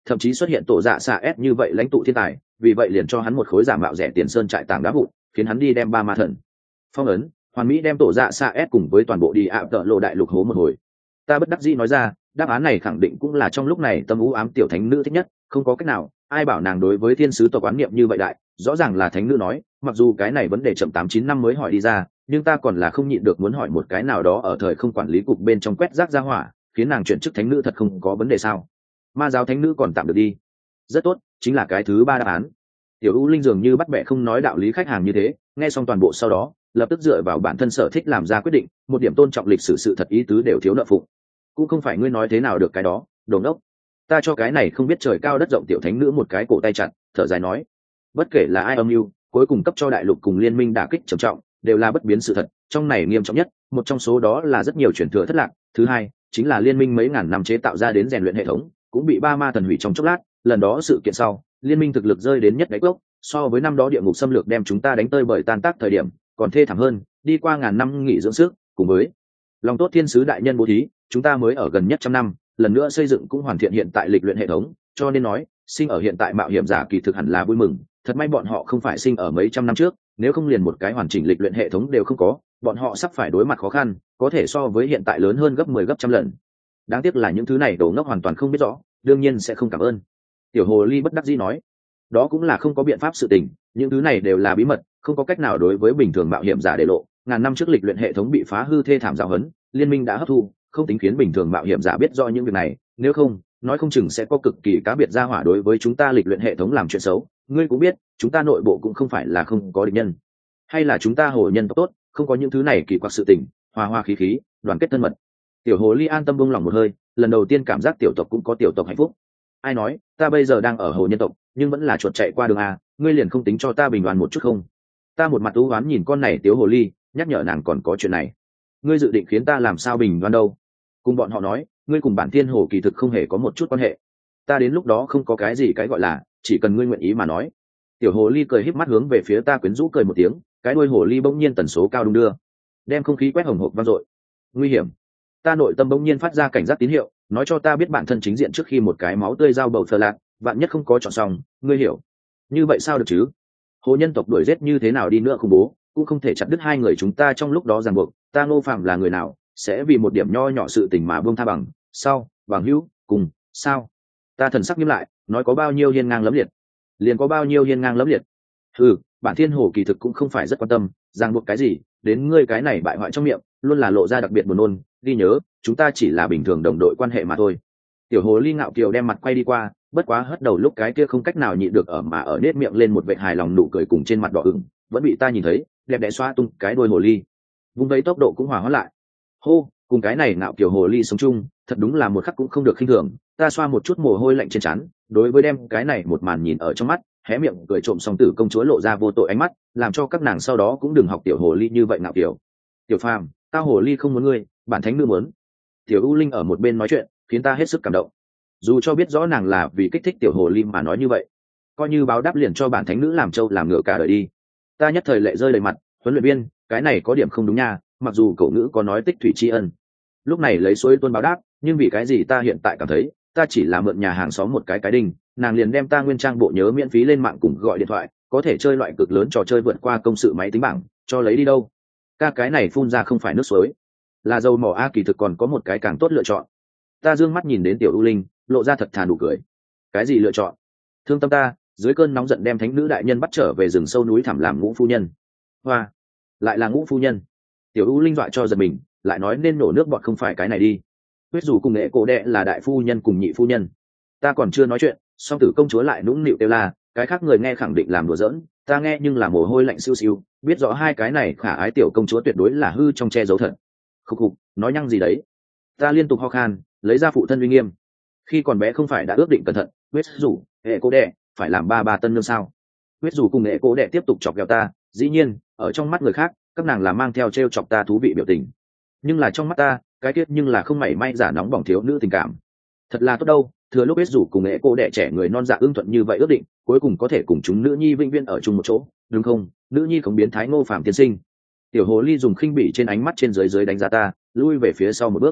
thậm chí xuất hiện tổ dạ xạ s như vậy lãnh tụ thiên tài, vì vậy liền cho hắn một khối giả mạo rẻ tiền sơn trại tảng đá vụn, khiến hắn đi đem ba ma thần phong ấn, hoàn mỹ đem tổ dạ xạ s cùng với toàn bộ đi ạ tợ lộ đại lục hố một hồi. Ta bất đắc dĩ nói ra, đáp án này khẳng định cũng là trong lúc này tâm u ám tiểu thánh nữ thích nhất, không có cách nào, ai bảo nàng đối với thiên sứ tộc quán niệm như vậy đại, rõ ràng là thánh nữ nói, mặc dù cái này vấn đề chậm 8-9 năm mới hỏi đi ra, nhưng ta còn là không nhịn được muốn hỏi một cái nào đó ở thời không quản lý cục bên trong quét rác ra hỏa, khiến nàng chuyển chức thánh nữ thật không có vấn đề sao? Ma giáo thánh nữ còn tạm được đi. Rất tốt, chính là cái thứ ba đáp án. Tiểu U Linh dường như bắt bẻ không nói đạo lý khách hàng như thế, nghe xong toàn bộ sau đó, lập tức dựa vào bản thân sở thích làm ra quyết định, một điểm tôn trọng lịch sử sự thật ý tứ đều thiếu nợ phụng. Cũng không phải ngươi nói thế nào được cái đó, đồ ngốc. Ta cho cái này không biết trời cao đất rộng tiểu thánh nữ một cái cổ tay chặt, thở dài nói, bất kể là ai âm mưu, cuối cùng cấp cho đại lục cùng liên minh đả kích trầm trọng, đều là bất biến sự thật, trong này nghiêm trọng nhất, một trong số đó là rất nhiều truyền thừa thất lạc, thứ hai, chính là liên minh mấy ngàn năm chế tạo ra đến rèn luyện hệ thống, cũng bị ba ma thần hủy trong chốc lát, lần đó sự kiện sau, liên minh thực lực rơi đến nhất đáy cốc, so với năm đó địa ngục xâm lược đem chúng ta đánh tơi bời tan tác thời điểm, còn thê thảm hơn, đi qua ngàn năm nghỉ dưỡng sức, cùng với lòng tốt thiên sứ đại nhân bố thí, chúng ta mới ở gần nhất 100 năm, lần nữa xây dựng cũng hoàn thiện hiện tại lịch luyện hệ thống, cho nên nói, sinh ở hiện tại mạo hiểm giả kỳ thực hẳn là vui mừng, thật may bọn họ không phải sinh ở mấy trăm năm trước, nếu không liền một cái hoàn chỉnh lịch luyện hệ thống đều không có, bọn họ sắp phải đối mặt khó khăn, có thể so với hiện tại lớn hơn gấp 10 gấp trăm lần. Đáng tiếc là những thứ này đồ ngốc hoàn toàn không biết rõ, đương nhiên sẽ không cảm ơn. Tiểu hồ ly bất đắc dĩ nói, đó cũng là không có biện pháp sự tình, những thứ này đều là bí mật, không có cách nào đối với bình thường mạo hiểm giả để lộ. Ngàn năm trước lịch luyện hệ thống bị phá hư thê thảm giáo huấn, liên minh đã hấp thu, không tính khiến bình thường mạo hiểm giả biết rõ những việc này, nếu không, nói không chừng sẽ có cực kỳ cá biệt gia hỏa đối với chúng ta lịch luyện hệ thống làm chuyện xấu. Ngươi cũng biết, chúng ta nội bộ cũng không phải là không có địch nhân, hay là chúng ta hồ nhân tộc tốt, không có những thứ này kỳ quặc sự tình, hòa hòa khí khí, đoàn kết thân mật. Tiểu hồ ly an tâm buông lòng một hơi, lần đầu tiên cảm giác tiểu tộc cũng có tiểu tộc hạnh phúc. Ai nói, ta bây giờ đang ở hồ nhân tộc, nhưng vẫn là chuột chạy qua đường a, ngươi liền không tính cho ta bình đoàn một chút không? Ta một mặt u oán nhìn con này tiểu hồ ly, nhắc nhở nàng còn có chuyện này. Ngươi dự định khiến ta làm sao bình đoan đâu? Cùng bọn họ nói, ngươi cùng bản thiên hồ kỳ thực không hề có một chút quan hệ. Ta đến lúc đó không có cái gì cái gọi là, chỉ cần ngươi nguyện ý mà nói. Tiểu hồ ly cười híp mắt hướng về phía ta quyến rũ cười một tiếng, cái đuôi hồ ly bỗng nhiên tần số cao đung đưa, đem không khí quét hồng hộc vang dội. Nguy hiểm! Ta nội tâm bỗng nhiên phát ra cảnh giác tín hiệu, nói cho ta biết bản thân chính diện trước khi một cái máu tươi dao bầu phờ lạc, vạn nhất không có chọn xong, ngươi hiểu? Như vậy sao được chứ? Hồ nhân tộc đuổi giết như thế nào đi nữa khủng bố, cũng không thể chặt đứt hai người chúng ta trong lúc đó ràng buộc. Ta Ngô Phạm là người nào, sẽ vì một điểm nho nhỏ sự tình mà buông tha bằng sau bằng hữu cùng sao? Ta thần sắc nghiêm lại, nói có bao nhiêu hiên ngang lẫm liệt, liền có bao nhiêu hiên ngang lẫm liệt. Bản thiên hồ kỳ thực cũng không phải rất quan tâm ràng buộc cái gì, đến ngươi cái này bại hoại trong miệng luôn là lộ ra đặc biệt buồn nôn. Ghi nhớ, chúng ta chỉ là bình thường đồng đội quan hệ mà thôi. Tiểu hồ ly ngạo kiều đem mặt quay đi qua, bất quá hất đầu lúc cái kia không cách nào nhịn được ở nết miệng lên một vệt hài lòng nụ cười, cùng trên mặt đỏ ửng vẫn bị ta nhìn thấy, đẹp đẽ xoa tung cái đuôi hồ ly, vung vấy tốc độ cũng hòa hóa lại. Hô, cùng cái này ngạo kiều hồ ly sống chung, thật đúng là một khắc cũng không được khinh thường. Ta xoa một chút mồ hôi lạnh trên trán, đối với đem cái này một màn nhìn ở trong mắt, hé miệng cười trộm song tử công chúa lộ ra vô tội ánh mắt, làm cho các nàng sau đó cũng đừng học tiểu hồ ly như vậy ngạo kiều. Tiểu Phàm, tao hồ ly không muốn ngươi, bản thánh nữ muốn. Tiểu U Linh ở một bên nói chuyện, khiến ta hết sức cảm động. Dù cho biết rõ nàng là vì kích thích tiểu hồ ly mà nói như vậy, coi như báo đáp liền cho bản thánh nữ làm trâu làm ngựa cả đời đi. Ta nhất thời lệ rơi đầy mặt, huấn luyện viên, cái này có điểm không đúng nha, mặc dù cậu ngữ có nói tích thủy tri ân, lúc này lấy suối tuôn báo đáp, nhưng vì cái gì ta hiện tại cảm thấy ta chỉ là mượn nhà hàng xóm một cái đinh, nàng liền đem ta nguyên trang bộ nhớ miễn phí lên mạng cùng gọi điện thoại, có thể chơi loại cực lớn trò chơi vượt qua công sự máy tính bảng, cho lấy đi đâu? Cái này phun ra không phải nước suối, là dầu mỏ a. Kỳ thực còn có một cái càng tốt lựa chọn. Ta dương mắt nhìn đến tiểu U Linh, lộ ra thật thà nụ cười. Cái gì lựa chọn? Thương tâm ta dưới cơn nóng giận đem thánh nữ đại nhân bắt trở về rừng sâu núi thẳm làm ngũ phu nhân. Hoa, lại là ngũ phu nhân. Tiểu U Linh dọa cho giật mình, lại nói nên nổ nước bọt không phải cái này đi. Huyết dù cùng nghệ cổ đệ là đại phu nhân cùng nhị phu nhân. Ta còn chưa nói chuyện, song tử công chúa lại nũng nịu kêu la, cái khác người nghe khẳng định làm đùa giỡn, ta nghe nhưng là mồ hôi lạnh siêu siêu, biết rõ hai cái này khả ái tiểu công chúa tuyệt đối là hư trong che giấu thật. Khục khục, nói nhăng gì đấy? Ta liên tục ho khan, lấy ra phụ thân uy nghiêm. Khi còn bé không phải đã ước định cẩn thận, huyết dù hệ cô đệ phải làm ba tân nương sao? Huyết dù cùng nghệ cô đệ tiếp tục chọc ghẹo ta, dĩ nhiên ở trong mắt người khác các nàng là mang theo t chọc ta thú vị biểu tình, nhưng là trong mắt ta cái tiết nhưng là không mảy may giả nóng bỏng thiếu nữ tình cảm. Thật là tốt đâu, thừa lúc huyết dù cùng nghệ cô đệ trẻ người non dạ ưng thuận như vậy ước định, cuối cùng có thể cùng chúng nữ nhi vĩnh viễn ở chung một chỗ, đúng không? Nữ nhi không biến thái Ngô Phạm tiên sinh. Tiểu hồ ly dùng khinh bỉ trên ánh mắt trên dưới đánh giá ta, lui về phía sau một bước.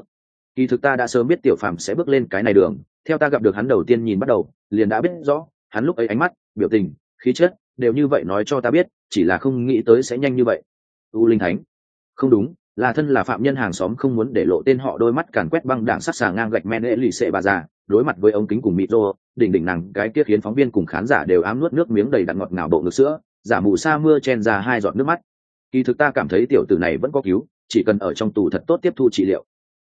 Kỳ thực ta đã sớm biết tiểu phàm sẽ bước lên cái này đường, theo ta gặp được hắn đầu tiên nhìn bắt đầu liền đã biết rõ hắn lúc ấy ánh mắt, biểu tình, khí chất đều như vậy nói cho ta biết, chỉ là không nghĩ tới sẽ nhanh như vậy. U Linh Thánh, không đúng, là thân là phạm nhân hàng xóm không muốn để lộ tên họ, đôi mắt càn quét băng đảng sắc sà ngang gạch men lì xệ bà già, đối mặt với ống kính cùng mịt rô đỉnh đỉnh nàng cái kia khiến phóng viên cùng khán giả đều ám nuốt nước miếng đầy đặn ngọt ngào bộ ngực sữa, giả mù sa mưa chen ra hai giọt nước mắt. Kỳ thực ta cảm thấy tiểu tử này vẫn có cứu, chỉ cần ở trong tù thật tốt tiếp thu trị liệu.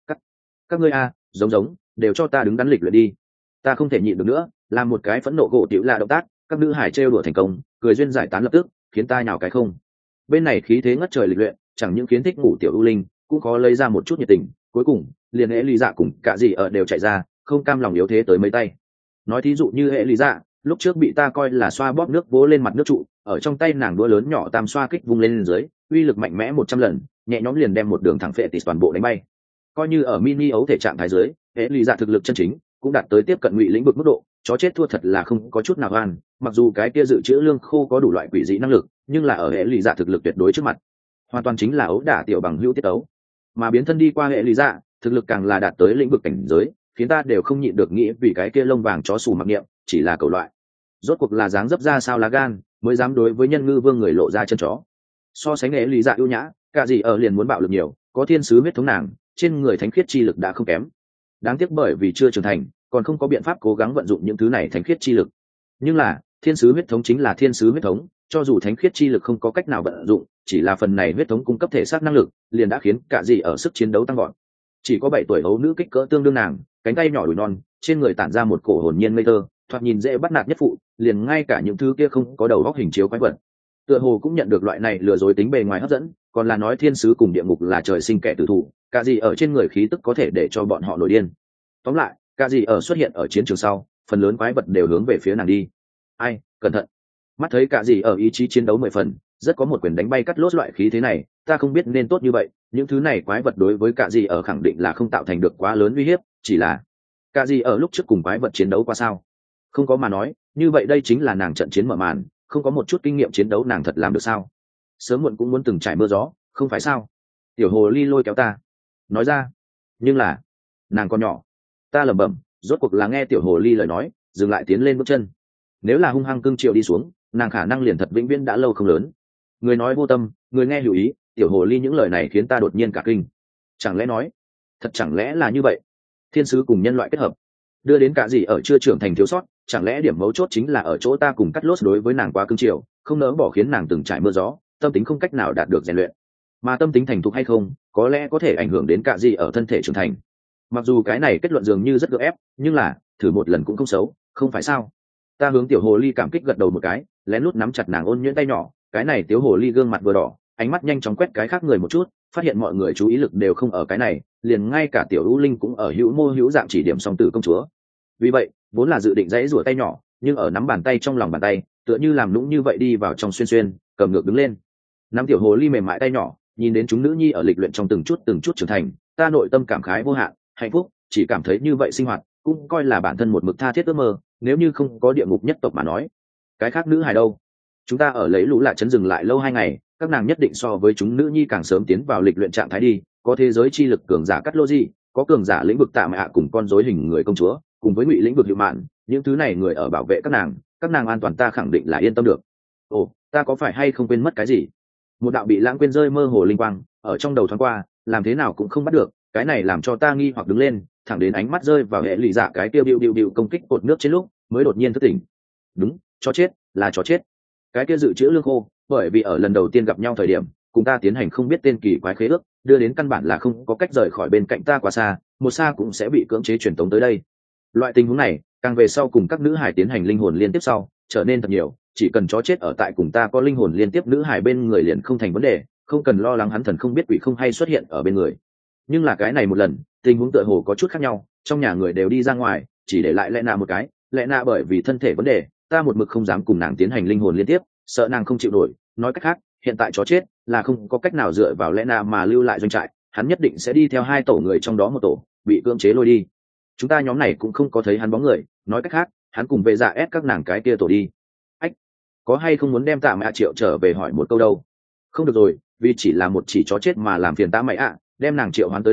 Các ngươi a, giống đều cho ta đứng đắn lịch luyện đi. Ta không thể nhịn được nữa, làm một cái phẫn nộ gỗ tiểu là động tác, các nữ hải trêu đùa thành công, cười duyên giải tán lập tức, khiến ta nhào cái không. Bên này khí thế ngất trời lịch luyện, chẳng những khiến thích ngủ tiểu ưu linh, cũng có lấy ra một chút nhiệt tình, cuối cùng liền hệ lý dạ cùng cả gì ở đều chạy ra, không cam lòng yếu thế tới mấy tay. Nói thí dụ như hệ lý dạ, lúc trước bị ta coi là xoa bóp nước vỗ lên mặt nước trụ, ở trong tay nàng đũa lớn nhỏ tam xoa kích vung lên dưới, uy lực mạnh mẽ 100 lần, nhẹ nhõm liền đem một đường thẳng phệ tịt toàn bộ đánh bay. Coi như ở mini ấu thể trạng thái dưới, hệ lý dạ thực lực chân chính cũng đạt tới tiếp cận ngụy lĩnh vực mức độ, chó chết thua thật là không có chút nào oan. Mặc dù cái kia dự trữ lương khô có đủ loại quỷ dị năng lực, nhưng là ở hệ lý dạ thực lực tuyệt đối trước mặt, hoàn toàn chính là ấu đả tiểu bằng hữu tiết ấu. Mà biến thân đi qua hệ lý dạ, thực lực càng là đạt tới lĩnh vực cảnh giới, khiến ta đều không nhịn được nghĩ vì cái kia lông vàng chó xù mặc niệm chỉ là cầu loại. Rốt cuộc là dáng dấp ra sao lá gan mới dám đối với nhân ngư vương người lộ ra chân chó. So sánh hệ lý dạ ưu nhã, cả gì ở liền muốn bạo lực nhiều, có thiên sứ huyết thống nàng, trên người thánh khiết chi lực đã không kém. Đáng tiếc bởi vì chưa trưởng thành, còn không có biện pháp cố gắng vận dụng những thứ này thánh khiết chi lực. Nhưng là thiên sứ huyết thống chính là thiên sứ huyết thống, cho dù thánh khiết chi lực không có cách nào vận dụng, chỉ là phần này huyết thống cung cấp thể xác năng lực liền đã khiến cả gì ở sức chiến đấu tăng gọn. Chỉ có 7 tuổi ấu nữ kích cỡ tương đương nàng, cánh tay nhỏ đùi non, trên người tản ra một cổ hồn nhiên ngây thơ, thoạt nhìn dễ bắt nạt nhất phụ, liền ngay cả những thứ kia không có đầu óc hình chiếu quái vật tựa hồ cũng nhận được loại này lừa dối tính bề ngoài hấp dẫn. Còn là nói thiên sứ cùng địa ngục là trời sinh kẻ tử thủ, cả gì ở trên người khí tức có thể để cho bọn họ nổi điên. Tóm lại, cả gì ở xuất hiện ở chiến trường sau, phần lớn quái vật đều hướng về phía nàng đi. Ai, cẩn thận. Mắt thấy cả gì ở ý chí chiến đấu 10 phần, rất có một quyền đánh bay cắt lốt loại khí thế này, ta không biết nên tốt như vậy, những thứ này quái vật đối với cả gì ở khẳng định là không tạo thành được quá lớn uy hiếp, chỉ là cả gì ở lúc trước cùng quái vật chiến đấu qua sao? Không có mà nói, như vậy đây chính là nàng trận chiến mở màn, không có một chút kinh nghiệm chiến đấu nàng thật làm được sao? Sớm muộn cũng muốn từng trải mưa gió, không phải sao? Tiểu hồ ly lôi kéo ta, nói ra, nhưng là nàng còn nhỏ. Ta lẩm bẩm, rốt cuộc là nghe tiểu hồ ly lời nói, dừng lại tiến lên bước chân. Nếu là hung hăng cương triệu đi xuống, nàng khả năng liền thật vĩnh viễn đã lâu không lớn. Người nói vô tâm, người nghe hiểu ý, tiểu hồ ly những lời này khiến ta đột nhiên cả kinh. Chẳng lẽ nói, thật chẳng lẽ là như vậy? Thiên sứ cùng nhân loại kết hợp, đưa đến cả gì ở chưa trưởng thành thiếu sót, chẳng lẽ điểm mấu chốt chính là ở chỗ ta cùng cắt lốt đối với nàng quá cương triều, không nỡ bỏ khiến nàng từng trải mưa gió, tâm tính không cách nào đạt được rèn luyện. Mà tâm tính thành thục hay không, có lẽ có thể ảnh hưởng đến cả gì ở thân thể trưởng thành. Mặc dù cái này kết luận dường như rất gượng ép, nhưng là thử một lần cũng không xấu, không phải sao? Ta hướng tiểu hồ ly cảm kích gật đầu một cái, lén lút nắm chặt nàng ôn nhuyễn tay nhỏ. Cái này tiểu hồ ly gương mặt vừa đỏ, ánh mắt nhanh chóng quét cái khác người một chút, phát hiện mọi người chú ý lực đều không ở cái này, liền ngay cả tiểu u linh cũng ở hữu mô hữu dạng chỉ điểm song tử công chúa. Vì vậy vốn là dự định dãy rủa tay nhỏ, nhưng ở nắm bàn tay trong lòng bàn tay, tựa như làm nũng như vậy đi vào trong xuyên xuyên, cầm ngược đứng lên. Nắm tiểu hồ ly mềm mại tay nhỏ, nhìn đến chúng nữ nhi ở lịch luyện trong từng chút trưởng thành, ta nội tâm cảm khái vô hạn, hạnh phúc, chỉ cảm thấy như vậy sinh hoạt cũng coi là bản thân một mực tha thiết ước mơ. Nếu như không có địa ngục nhất tộc mà nói, cái khác nữ hài đâu? Chúng ta ở lấy lũ lạ chấn dừng lại lâu 2 ngày, các nàng nhất định so với chúng nữ nhi càng sớm tiến vào lịch luyện trạng thái đi. Có thế giới chi lực cường giả cắt lô gì, có cường giả lĩnh vực tạ mạ cùng con rối hình người công chúa, cùng với ngụy lĩnh vực hiệu mạn, những thứ này người ở bảo vệ các nàng an toàn ta khẳng định là yên tâm được. Ồ, ta có phải hay không quên mất cái gì? Một đạo bị lãng quên rơi mơ hồ linh quang ở trong đầu thoáng qua, làm thế nào cũng không bắt được, cái này làm cho ta nghi hoặc đứng lên, thẳng đến ánh mắt rơi vào hệ lụy dạ cái tiêu biu công kích cột nước trên lúc mới đột nhiên thức tỉnh. Đúng, chó chết, là chó chết. Cái kia dự trữ lương khô, bởi vì ở lần đầu tiên gặp nhau thời điểm cùng ta tiến hành không biết tên kỳ quái khế ước, đưa đến căn bản là không có cách rời khỏi bên cạnh ta quá xa, một xa cũng sẽ bị cưỡng chế truyền tống tới đây. Loại tình huống này càng về sau cùng các nữ hải tiến hành linh hồn liên tiếp sau trở nên thật nhiều, chỉ cần chó chết ở tại cùng ta có linh hồn liên tiếp nữ hải bên người liền không thành vấn đề, không cần lo lắng hắn thần không biết quỷ không hay xuất hiện ở bên người. Nhưng là cái này một lần tình huống tựa hồ có chút khác nhau, trong nhà người đều đi ra ngoài, chỉ để lại lẽ nạ một cái. Lẽ nạ bởi vì thân thể vấn đề, ta một mực không dám cùng nàng tiến hành linh hồn liên tiếp, sợ nàng không chịu nổi. Nói cách khác, hiện tại chó chết là không có cách nào dựa vào lẽ nạ mà lưu lại doanh trại, hắn nhất định sẽ đi theo 2 tổ người trong đó một tổ bị cưỡng chế lôi đi. Chúng ta nhóm này cũng không có thấy hắn bóng người, nói cách khác hắn cùng về dạ ép các nàng cái kia tổ đi. Ách, có hay không muốn đem tạ mẹ triệu trở về hỏi một câu đâu? Không được rồi, vì chỉ là một chỉ chó chết mà làm phiền ta mày ạ, đem nàng triệu hoán tới đây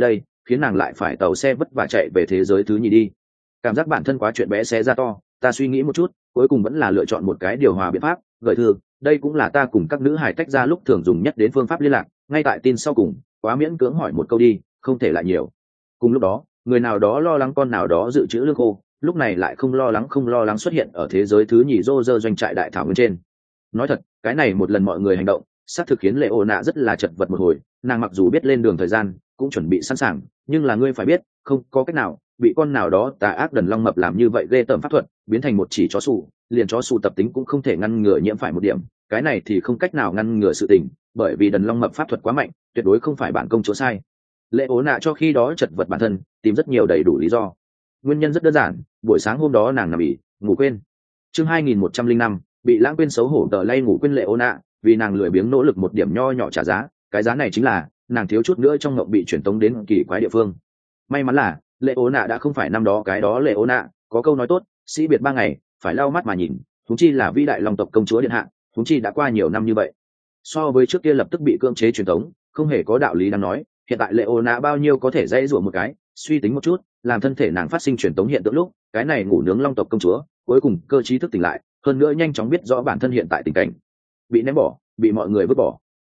khiến nàng lại phải tàu xe vất vả chạy về thế giới thứ nhì đi. Cảm giác bản thân quá chuyện bé xé ra to, ta suy nghĩ một chút, cuối cùng vẫn là lựa chọn một cái điều hòa biện pháp, gửi thư. Đây cũng là ta cùng các nữ hài tách ra lúc thường dùng nhất đến phương pháp liên lạc. Ngay tại tin sau cùng, quá miễn cưỡng hỏi một câu đi, không thể lại nhiều. Cùng lúc đó, người nào đó lo lắng con nào đó dự trữ lương khô, lúc này lại không lo lắng xuất hiện ở thế giới thứ nhì rô rơ doanh trại đại thảo nguyên trên. Nói thật, cái này một lần mọi người hành động xác thực khiến Leona rất là chật vật một hồi. Nàng mặc dù biết lên đường thời gian cũng chuẩn bị sẵn sàng, nhưng là ngươi phải biết, không có cách nào, bị con nào đó tà ác đần long mập làm như vậy ghê tởm pháp thuật biến thành một chỉ chó sủ, liền chó sủ tập tính cũng không thể ngăn ngừa nhiễm phải một điểm, cái này thì không cách nào ngăn ngừa sự tình, bởi vì đần long mập pháp thuật quá mạnh, tuyệt đối không phải bản công chúa sai. Leona cho khi đó chật vật bản thân tìm rất nhiều đầy đủ lý do. Nguyên nhân rất đơn giản, buổi sáng hôm đó nàng nằm ỉ ngủ quên. Chương 2105, bị lãng quên xấu hổ tờ lay ngủ quên Leona, vì nàng lười biếng nỗ lực một điểm nho nhỏ trả giá, cái giá này chính là nàng thiếu chút nữa trong ngộng bị chuyển tống đến kỳ quái địa phương. May mắn là Leona đã không phải năm đó cái đó Leona, có câu nói tốt, sĩ biệt 3 ngày, phải lau mắt mà nhìn, huống chi là vĩ đại long tộc công chúa điện hạ, huống chi đã qua nhiều năm như vậy. So với trước kia lập tức bị cưỡng chế truyền tống, không hề có đạo lý đang nói, hiện tại Leona bao nhiêu có thể dãy rủa một cái, suy tính một chút, làm thân thể nàng phát sinh truyền tống hiện tượng lúc, cái này ngủ nướng long tộc công chúa, cuối cùng cơ trí thức tỉnh lại, hơn nữa nhanh chóng biết rõ bản thân hiện tại tình cảnh. Bị ném bỏ, bị mọi người vứt bỏ.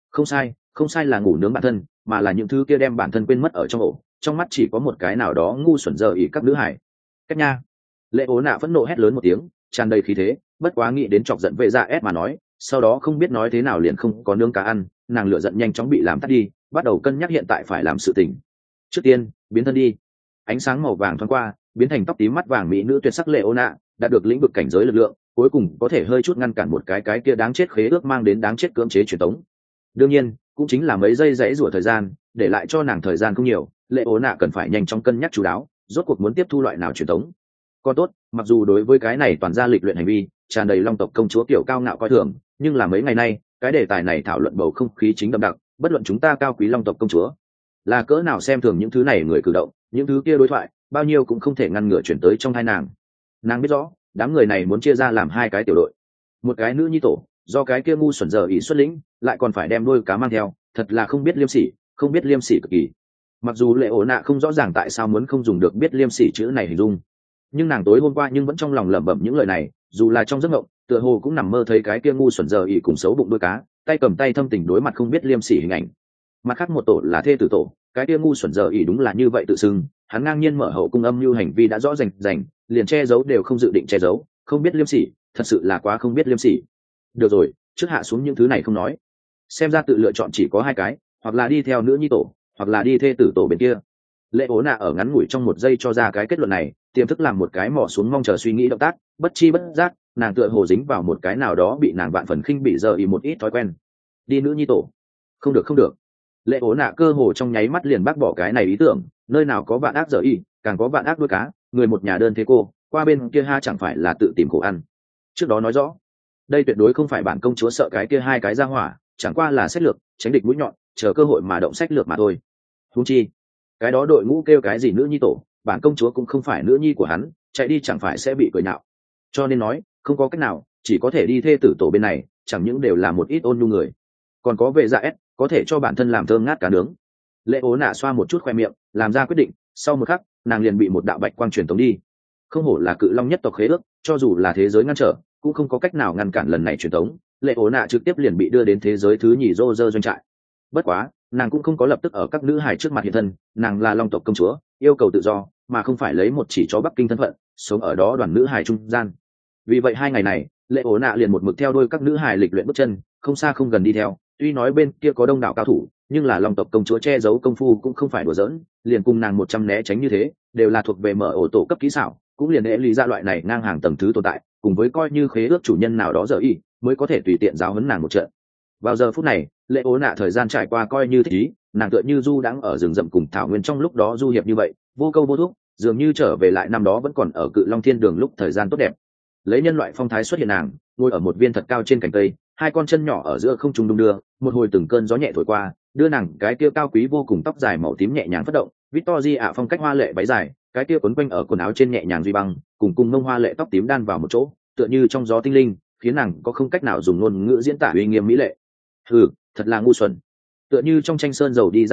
Không sai là ngủ nướng bản thân, mà là những thứ kia đem bản thân quên mất ở trong ổ, trong mắt chỉ có một cái nào đó ngu xuẩn giờ ý các nữ hải. Cách nha. Leona phẫn nộ hét lớn một tiếng, tràn đầy khí thế, bất quá nghĩ đến chọc giận vệ dạ S mà nói, sau đó không biết nói thế nào liền không có nướng cá ăn, nàng lửa giận nhanh chóng bị làm tắt đi, bắt đầu cân nhắc hiện tại phải làm sự tình. Trước tiên, biến thân đi. Ánh sáng màu vàng thoáng qua, biến thành tóc tím mắt vàng mỹ nữ tuyệt sắc Leona, đạt được lĩnh vực cảnh giới lực lượng, cuối cùng có thể hơi chút ngăn cản một cái kia đáng chết khế ước mang đến đáng chết cưỡng chế truyền tống. Đương nhiên, cũng chính là mấy giây rẽ rủa thời gian, để lại cho nàng thời gian không nhiều, Leona cần phải nhanh chóng cân nhắc chú đáo, rốt cuộc muốn tiếp thu loại nào truyền tống. Còn tốt, mặc dù đối với cái này toàn ra lịch luyện hành vi, tràn đầy long tộc công chúa kiểu cao ngạo coi thường, nhưng là mấy ngày nay, cái đề tài này thảo luận bầu không khí chính đậm đặc, bất luận chúng ta cao quý long tộc công chúa là cỡ nào xem thường những thứ này người cử động, những thứ kia đối thoại, bao nhiêu cũng không thể ngăn ngừa chuyển tới trong hai nàng. Nàng biết rõ, đám người này muốn chia ra làm hai cái tiểu đội, một cái nữ nhi tổ, do cái kia ngu xuẩn giờ ý xuất lĩnh, lại còn phải đem đôi cá mang theo, thật là không biết liêm sỉ cực kỳ. Mặc dù Leona không rõ ràng tại sao muốn không dùng được biết liêm sỉ chữ này hình dung, nhưng nàng tối hôm qua nhưng vẫn trong lòng lẩm bẩm những lời này, dù là trong giấc mộng, tựa hồ cũng nằm mơ thấy cái kia ngu xuẩn giờ ý cùng xấu bụng đôi cá, tay cầm tay thâm tình đối mặt không biết liêm sỉ hình ảnh. Mặt khác một tổ là thê tử tổ, cái kia ngu xuẩn giờ ý đúng là như vậy tự xưng, hắn ngang nhiên mở hậu cung âm mưu hành vi đã rõ rành, liền che giấu đều không dự định che giấu, không biết liêm sỉ, thật sự là quá không biết liêm sỉ. Được rồi, trước hạ xuống những thứ này không nói, xem ra tự lựa chọn chỉ có hai cái, hoặc là đi theo nữ nhi tổ, hoặc là đi thê tử tổ bên kia. Leona ở ngắn ngủi trong một giây cho ra cái kết luận này, tiềm thức làm một cái mò xuống mong chờ suy nghĩ động tác, bất chi bất giác, nàng tựa hồ dính vào một cái nào đó bị nàng vạn phần khinh bị giờ ý một ít thói quen. Đi nữ nhi tổ, không được. Leona cơ hồ trong nháy mắt liền bác bỏ cái này ý tưởng, nơi nào có vạn ác giờ ý, càng có vạn ác đuôi cá, người một nhà đơn thế cô, qua bên kia ha chẳng phải là tự tìm khổ ăn. Trước đó nói rõ, đây tuyệt đối không phải bản công chúa sợ cái kia hai cái ra hỏa, chẳng qua là sách lược, tránh địch mũi nhọn, chờ cơ hội mà động sách lược mà thôi. Huống chi, cái đó đội ngũ kêu cái gì nữ nhi tổ, bản công chúa cũng không phải nữ nhi của hắn, chạy đi chẳng phải sẽ bị cười nhạo. Cho nên nói, không có cách nào, chỉ có thể đi thê tử tổ bên này, chẳng những đều là một ít ôn nhu người, còn có vệ dạ S, có thể cho bản thân làm thơm ngát cá nướng. Leona xoa một chút khoe miệng, làm ra quyết định, sau một khắc, nàng liền bị một đạo bạch quang truyền tống đi. Không hổ là cự long nhất tộc khế ước, cho dù là thế giới ngăn trở, cũng không có cách nào ngăn cản lần này truyền tống. Leona trực tiếp liền bị đưa đến thế giới thứ nhì rô rơ doanh trại. Bất quá, nàng cũng không có lập tức ở các nữ hài trước mặt hiện thân, nàng là long tộc công chúa, yêu cầu tự do, mà không phải lấy một chỉ chó Bắc Kinh thân phận, sống ở đó đoàn nữ hài trung gian. Vì vậy hai ngày này, Leona liền một mực theo đuôi các nữ hài lịch luyện bước chân, không xa không gần đi theo. Tuy nói bên kia có đông đảo cao thủ, nhưng là long tộc công chúa che giấu công phu cũng không phải đùa giỡn, liền cùng nàng 100 né tránh như thế, đều là thuộc về mở ổ tổ cấp kỹ xảo, cũng liền để lý ra loại này ngang hàng tầng thứ tồn tại, cùng với coi như khế ước chủ nhân nào đó giờ y, mới có thể tùy tiện giáo huấn nàng một trận. Vào giờ phút này, Leona thời gian trải qua coi như thích ý, nàng tựa như du đãng ở rừng rậm cùng thảo nguyên trong lúc đó du hiệp như vậy, vô câu vô thúc, dường như trở về lại năm đó vẫn còn ở Cự Long Thiên Đường lúc thời gian tốt đẹp. Lấy nhân loại phong thái xuất hiện nàng, ngồi ở một viên thật cao trên cành cây, hai con chân nhỏ ở giữa không trung đung đưa, một hồi từng cơn gió nhẹ thổi qua, đưa nàng cái kia cao quý vô cùng tóc dài màu tím nhẹ nhàng phất động, Victoria phong cách hoa lệ váy dài, cái kia quấn quanh ở quần áo trên nhẹ nhàng duy băng, cùng mông hoa lệ tóc tím đan vào một chỗ, tựa như trong gió tinh linh, khiến nàng có không cách nào dùng ngôn ngữ diễn tả uy nghiêm mỹ lệ. Thật là ngu xuẩn. Tựa như trong tranh sơn dầu đi ra nhân vật,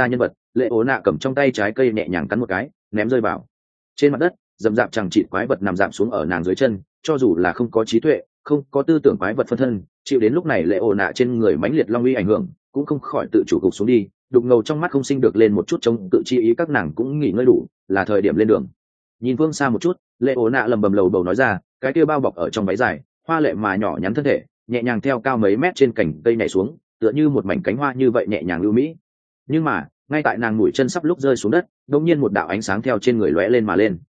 lệ ố nạ cầm trong tay trái cây nhẹ nhàng cắn một cái ném rơi vào trên mặt đất. Dầm dạp chẳng chịt quái vật nằm dạp xuống ở nàng dưới chân, cho dù là không có trí tuệ không có tư tưởng quái vật phân thân, chịu đến lúc này lệ ố nạ trên người mãnh liệt long uy ảnh hưởng cũng không khỏi tự chủ gục xuống đi, đục ngầu trong mắt không sinh được lên một chút chống tự chi ý. Các nàng cũng nghỉ ngơi đủ, là thời điểm lên đường. Nhìn phương xa một chút, lệ ố nạ lầm bầm lầu bầu nói ra, cái kia bao bọc ở trong váy dài hoa lệ mà nhỏ nhắn thân thể nhẹ nhàng theo cao mấy mét trên cành cây nhảy xuống, tựa như một mảnh cánh hoa như vậy nhẹ nhàng lưu mỹ. Nhưng mà ngay tại nàng mũi chân sắp lúc rơi xuống đất, đột nhiên một đạo ánh sáng theo trên người lóe lên mà lên.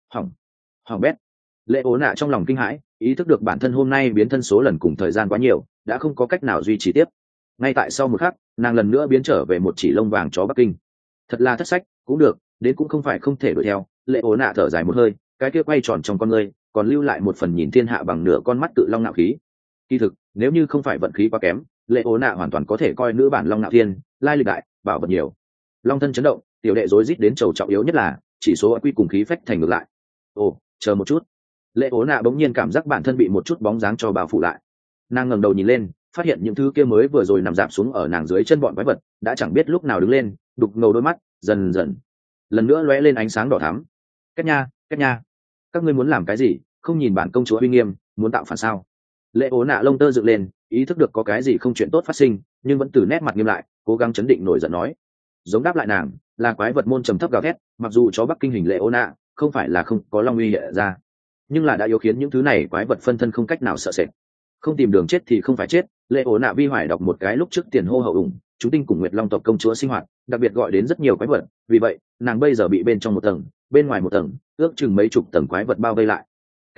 Hỏng bét. Lệ ố nạ trong lòng kinh hãi, ý thức được bản thân hôm nay biến thân số lần cùng thời gian quá nhiều, đã không có cách nào duy trì tiếp. Ngay tại sau một khắc, nàng lần nữa biến trở về một chỉ lông vàng chó Bắc Kinh. Thật là thất sách, cũng được, đến cũng không phải không thể đuổi theo. Lệ ố nạ thở dài một hơi, cái kia quay tròn trong con ngươi còn lưu lại một phần nhìn thiên hạ bằng nửa con mắt tự long nạo khí. Kỳ thực nếu như không phải vận khí quá kém, lệ ố nạ hoàn toàn có thể coi nữ bản long nạo thiên lai lịch đại, bảo vật nhiều. Long thân chấn động, tiểu đệ rối rít đến trầu trọng yếu nhất là chỉ số quy cùng khí phách thành ngược lại. Ồ, chờ một chút. Lệ ố nạ bỗng nhiên cảm giác bản thân bị một chút bóng dáng cho bao phủ lại. Nàng ngẩng đầu nhìn lên, phát hiện những thứ kia mới vừa rồi nằm dạp xuống ở nàng dưới chân bọn quái vật đã chẳng biết lúc nào đứng lên, đục ngầu đôi mắt dần dần lần nữa lóe lên ánh sáng đỏ thắm. Cách nha, các ngươi muốn làm cái gì? Không nhìn bản công chúa uy nghiêm, muốn tạo phản sao? Lệ ố nạ lông tơ dựng lên, ý thức được có cái gì không chuyện tốt phát sinh, nhưng vẫn từ nét mặt nghiêm lại, cố gắng chấn định nổi giận nói. Giống đáp lại nàng là quái vật môn trầm thấp gào thét. Mặc dù chó Bắc Kinh hình lệ ố nạ không phải là không có long uy hiện ra, nhưng là đã yếu khiến những thứ này quái vật phân thân không cách nào sợ sệt. Không tìm đường chết thì không phải chết. Lệ ố nạ vi hoài đọc một cái lúc trước tiền hô hậu ủng chúng tinh cùng nguyệt long tộc công chúa sinh hoạt, đặc biệt gọi đến rất nhiều quái vật, vì vậy nàng bây giờ bị bên trong một tầng bên ngoài một tầng ước chừng mấy chục tầng quái vật bao vây lại.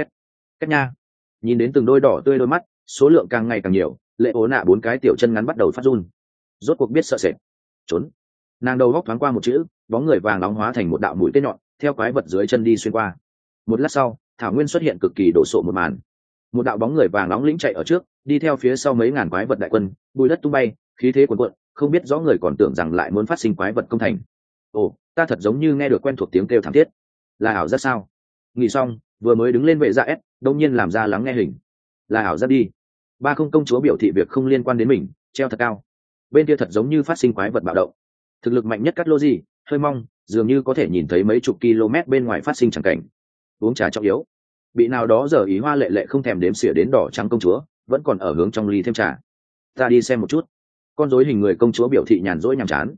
Cách nha. Nhìn đến từng đôi đỏ tươi đôi mắt, số lượng càng ngày càng nhiều, lệ ố nạ bốn cái tiểu chân ngắn bắt đầu phát run. Rốt cuộc biết sợ sệt. Trốn. Nàng đầu góc thoáng qua một chữ, bóng người vàng nóng hóa thành một đạo mũi tên nhọn theo quái vật dưới chân đi xuyên qua. Một lát sau, thảo nguyên xuất hiện cực kỳ đổ sộ một màn. Một đạo bóng người vàng nóng lĩnh chạy ở trước, đi theo phía sau mấy ngàn quái vật đại quân, bùi đất tung bay, khí thế cuồn cuộn, không biết rõ người còn tưởng rằng lại muốn phát sinh quái vật công thành. Ồ, ta thật giống như nghe được quen thuộc tiếng kêu thảm thiết. Là ảo giác sao? Nghỉ xong, vừa mới đứng lên vệ dạ s, đông nhiên làm ra lắng nghe hình. Là ảo giác đi. Ba không công chúa biểu thị việc không liên quan đến mình, treo thật cao. Bên kia thật giống như phát sinh quái vật bạo động. Thực lực mạnh nhất cắt lô gì, hơi mong, dường như có thể nhìn thấy mấy chục km bên ngoài phát sinh chẳng cảnh. Uống trà trọng yếu. Bị nào đó giờ ý hoa lệ lệ không thèm đếm xỉa đến đỏ trắng công chúa, vẫn còn ở hướng trong ly thêm trà. Ta đi xem một chút. Con rối hình người công chúa biểu thị nhàn rỗi nhàm chán.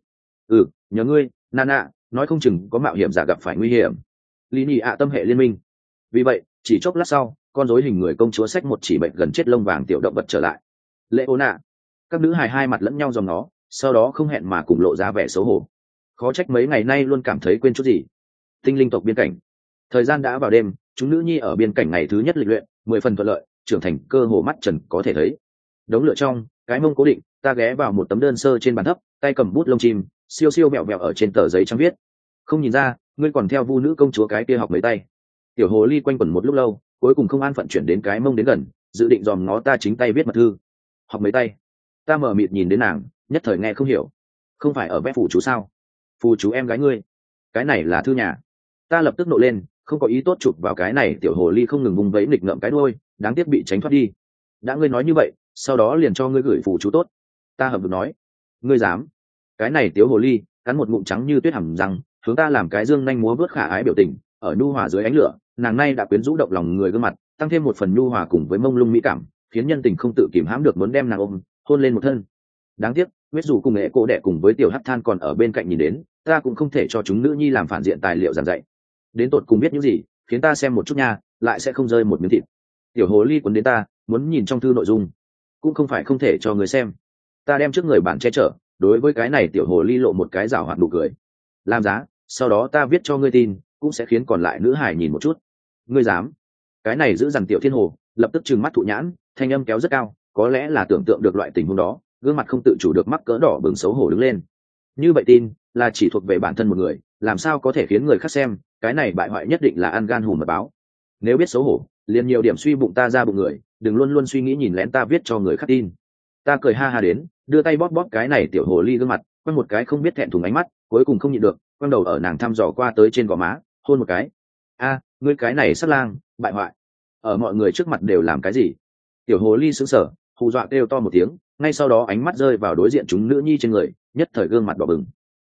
Nhớ ngươi, Nana, nói không chừng có mạo hiểm giả gặp phải nguy hiểm. Lini ạ tâm hệ liên minh. Vì vậy, chỉ chốc lát sau, con rối hình người công chúa xách một chỉ bệnh gần chết lông vàng tiểu động vật trở lại. Lệ ố nạ. Các nữ hài hai mặt lẫn nhau dòng nó, sau đó không hẹn mà cùng lộ ra vẻ xấu hổ. Khó trách mấy ngày nay luôn cảm thấy quên chút gì. Tinh linh tộc biên cảnh. Thời gian đã vào đêm, chúng nữ nhi ở biên cảnh ngày thứ nhất lịch luyện, 10 phần thuận lợi, trưởng thành cơ hồ mắt trần có thể thấy. Đống lửa trong, cái mông cố định, ta ghé vào một tấm đơn sơ trên bàn thấp, tay cầm bút lông chim, siêu siêu mẹo mẹo ở trên tờ giấy trắng viết. Không nhìn ra, ngươi còn theo vu nữ công chúa cái kia học mấy tay. Tiểu hồ ly quanh quẩn một lúc lâu, cuối cùng không an phận chuyển đến cái mông đến gần, dự định dòm ngó ta chính tay viết mật thư. Học mấy tay? Ta mở mịt nhìn đến nàng, nhất thời nghe không hiểu. Không phải ở vẽ phù chú sao? Phù chú em gái ngươi? Cái này là thư nhà. Ta lập tức nộ lên, không có ý tốt chụp vào cái này. Tiểu hồ ly không ngừng vung vẫy nghịch ngợm cái đuôi, đáng tiếc bị tránh thoát đi. Đã ngươi nói như vậy, sau đó liền cho ngươi gửi phù chú tốt. Ta hợp được nói. Ngươi dám? Cái này tiểu hồ ly cắn một ngụm trắng như tuyết hầm răng, hướng ta làm cái dương nhanh múa vớt khả ái biểu tình. Ở nhu hòa dưới ánh lửa, nàng nay đã quyến rũ động lòng người gương mặt, tăng thêm một phần nhu hòa cùng với mông lung mỹ cảm, khiến nhân tình không tự kìm hãm được muốn đem nàng ôm hôn lên một thân. Đáng tiếc, huyết dù cùng nghệ cô đẻ cùng với tiểu hắc than còn ở bên cạnh nhìn đến, ta cũng không thể cho chúng nữ nhi làm phản diện tài liệu giảng dạy. Đến tột cùng biết những gì, khiến ta xem một chút nha, lại sẽ không rơi một miếng thịt. Tiểu hồ ly quấn đến ta, muốn nhìn trong thư nội dung, cũng không phải không thể cho người xem. Ta đem trước người bạn che chở, đối với cái này tiểu hồ ly lộ một cái rào hoạt nụ cười. Làm giá, sau đó ta viết cho ngươi tin, cũng sẽ khiến còn lại nữ hải nhìn một chút. Ngươi dám? Cái này giữ dằn tiểu thiên hồ lập tức trừng mắt thụ nhãn, thanh âm kéo rất cao, có lẽ là tưởng tượng được loại tình huống đó, gương mặt không tự chủ được mắc cỡ đỏ bừng xấu hổ đứng lên. Như vậy tin là chỉ thuộc về bản thân một người, làm sao có thể khiến người khác xem? Cái này bại hoại nhất định là ăn gan hùm mật báo. Nếu biết xấu hổ, liền nhiều điểm suy bụng ta ra bụng người, đừng luôn luôn suy nghĩ nhìn lén ta viết cho người khác tin. Ta cười ha ha đến, đưa tay bóp bóp cái này tiểu hồ ly gương mặt, quăng một cái không biết thẹn thùng ánh mắt, cuối cùng không nhịn được, quăng đầu ở nàng thăm dò qua tới trên gò má, hôn một cái. A, ngươi cái này sát lang, bại hoại, ở mọi người trước mặt đều làm cái gì? Tiểu hồ ly sững sờ, hù dọa kêu to một tiếng, ngay sau đó ánh mắt rơi vào đối diện chúng nữ nhi trên người, nhất thời gương mặt đỏ bừng.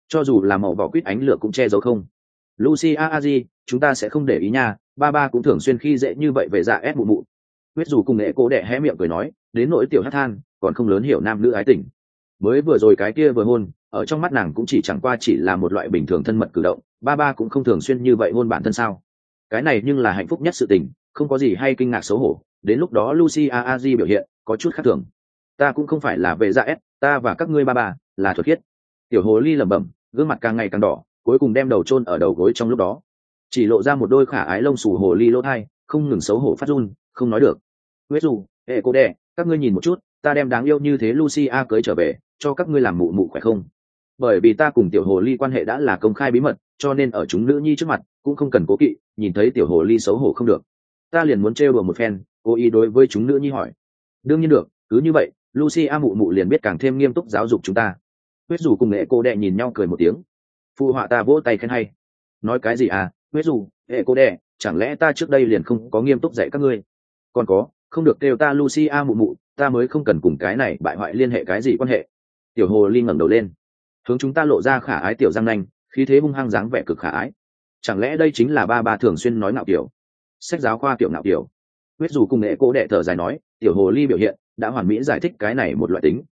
cho dù là màu vỏ quýt ánh lửa cũng che giấu không. Lucia Aji, chúng ta sẽ không để ý nha, ba ba cũng thường xuyên khi dễ như vậy về dạ ép mụ mụ. Huyết dù cùng nghệ cô đệ hé miệng cười nói, đến nỗi tiểu hát than còn không lớn hiểu nam nữ ái tình. Mới vừa rồi cái kia vừa hôn, ở trong mắt nàng cũng chẳng qua chỉ là một loại bình thường thân mật cử động, ba ba cũng không thường xuyên như vậy hôn bản thân sao. Cái này nhưng là hạnh phúc nhất sự tình, không có gì hay kinh ngạc xấu hổ. Đến lúc đó Lucia Aji biểu hiện có chút khác thường. Ta cũng không phải là về dạ ép, ta và các ngươi ba ba là thuật khiết. Tiểu hồ ly lẩm bẩm, gương mặt càng ngày càng đỏ, cuối cùng đem đầu chôn ở đầu gối trong lúc đó, chỉ lộ ra một đôi khả ái lông xù hồ ly lỗ thai, không ngừng xấu hổ phát run, không nói được. Huyết dù, ê cô đẻ, các ngươi nhìn một chút, ta đem đáng yêu như thế Lucia cưới trở về, cho các ngươi làm mụ mụ khỏe không? Bởi vì ta cùng tiểu hồ ly quan hệ đã là công khai bí mật, cho nên ở chúng nữ nhi trước mặt cũng không cần cố kỵ, nhìn thấy tiểu hồ ly xấu hổ không được. Ta liền muốn trêu đùa một phen, cố ý đối với chúng nữ nhi hỏi. Đương nhiên được, cứ như vậy, Lucia mụ mụ liền biết càng thêm nghiêm túc giáo dục chúng ta. Huyết dù cùng nghệ cô đẻ nhìn nhau cười một tiếng. Phụ họa ta vỗ tay khen hay. Nói cái gì à, huyết dù, hệ cô đẻ, chẳng lẽ ta trước đây liền không có nghiêm túc dạy các ngươi? Còn có, không được kêu ta Lucia mụ mụ, ta mới không cần cùng cái này bại hoại liên hệ cái gì quan hệ. Tiểu hồ ly ngẩng đầu lên, hướng chúng ta lộ ra khả ái tiểu răng nanh, khí thế hung hăng dáng vẻ cực khả ái. Chẳng lẽ đây chính là ba ba thường xuyên nói ngạo tiểu? Sách giáo khoa tiểu ngạo tiểu. Huyết dù cùng nghệ cô đệ thở dài nói, tiểu hồ ly biểu hiện đã hoàn mỹ giải thích cái này một loại tính.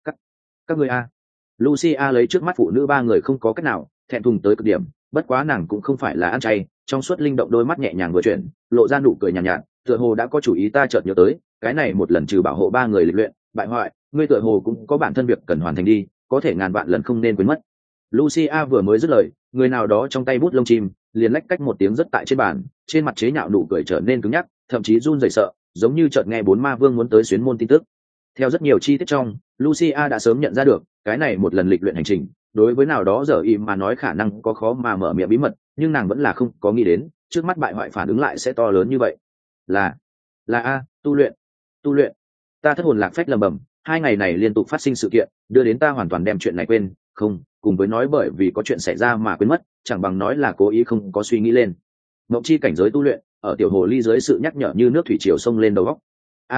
Các ngươi a. Lucia lấy trước mắt phụ nữ ba người không có cách nào, thẹn thùng tới cực điểm, bất quá nàng cũng không phải là ăn chay, trong suốt linh động đôi mắt nhẹ nhàng vừa chuyển, lộ ra nụ cười nhàn nhạt, tựa hồ đã có chủ ý. Ta chợt nhớ tới, cái này một lần trừ bảo hộ ba người lịch luyện, bại hoại, ngươi tựa hồ cũng có bản thân việc cần hoàn thành đi, có thể ngàn vạn lần không nên quên mất. Lucia vừa mới dứt lời, người nào đó trong tay bút lông chim liền lách cách một tiếng rất tại trên bàn, trên mặt chế nhạo nụ cười trở nên cứng nhắc, thậm chí run rẩy sợ, giống như chợt nghe bốn ma vương muốn tới xuyến môn tin tức. Theo rất nhiều chi tiết trong, Lucia đã sớm nhận ra được, cái này một lần lịch luyện hành trình, đối với nào đó giờ im mà nói khả năng có khó mà mở miệng bí mật, nhưng nàng vẫn là không có nghĩ đến, trước mắt bại hoại phản ứng lại sẽ to lớn như vậy. Là a, tu luyện. Ta thất hồn lạc phách lầm bầm, 2 ngày này liên tục phát sinh sự kiện, đưa đến ta hoàn toàn đem chuyện này quên, không, cùng với nói bởi vì có chuyện xảy ra mà quên mất, chẳng bằng nói là cố ý không có suy nghĩ lên. Mộng chi cảnh giới tu luyện, ở tiểu hồ ly dưới sự nhắc nhở như nước thủy triều sông lên đầu góc.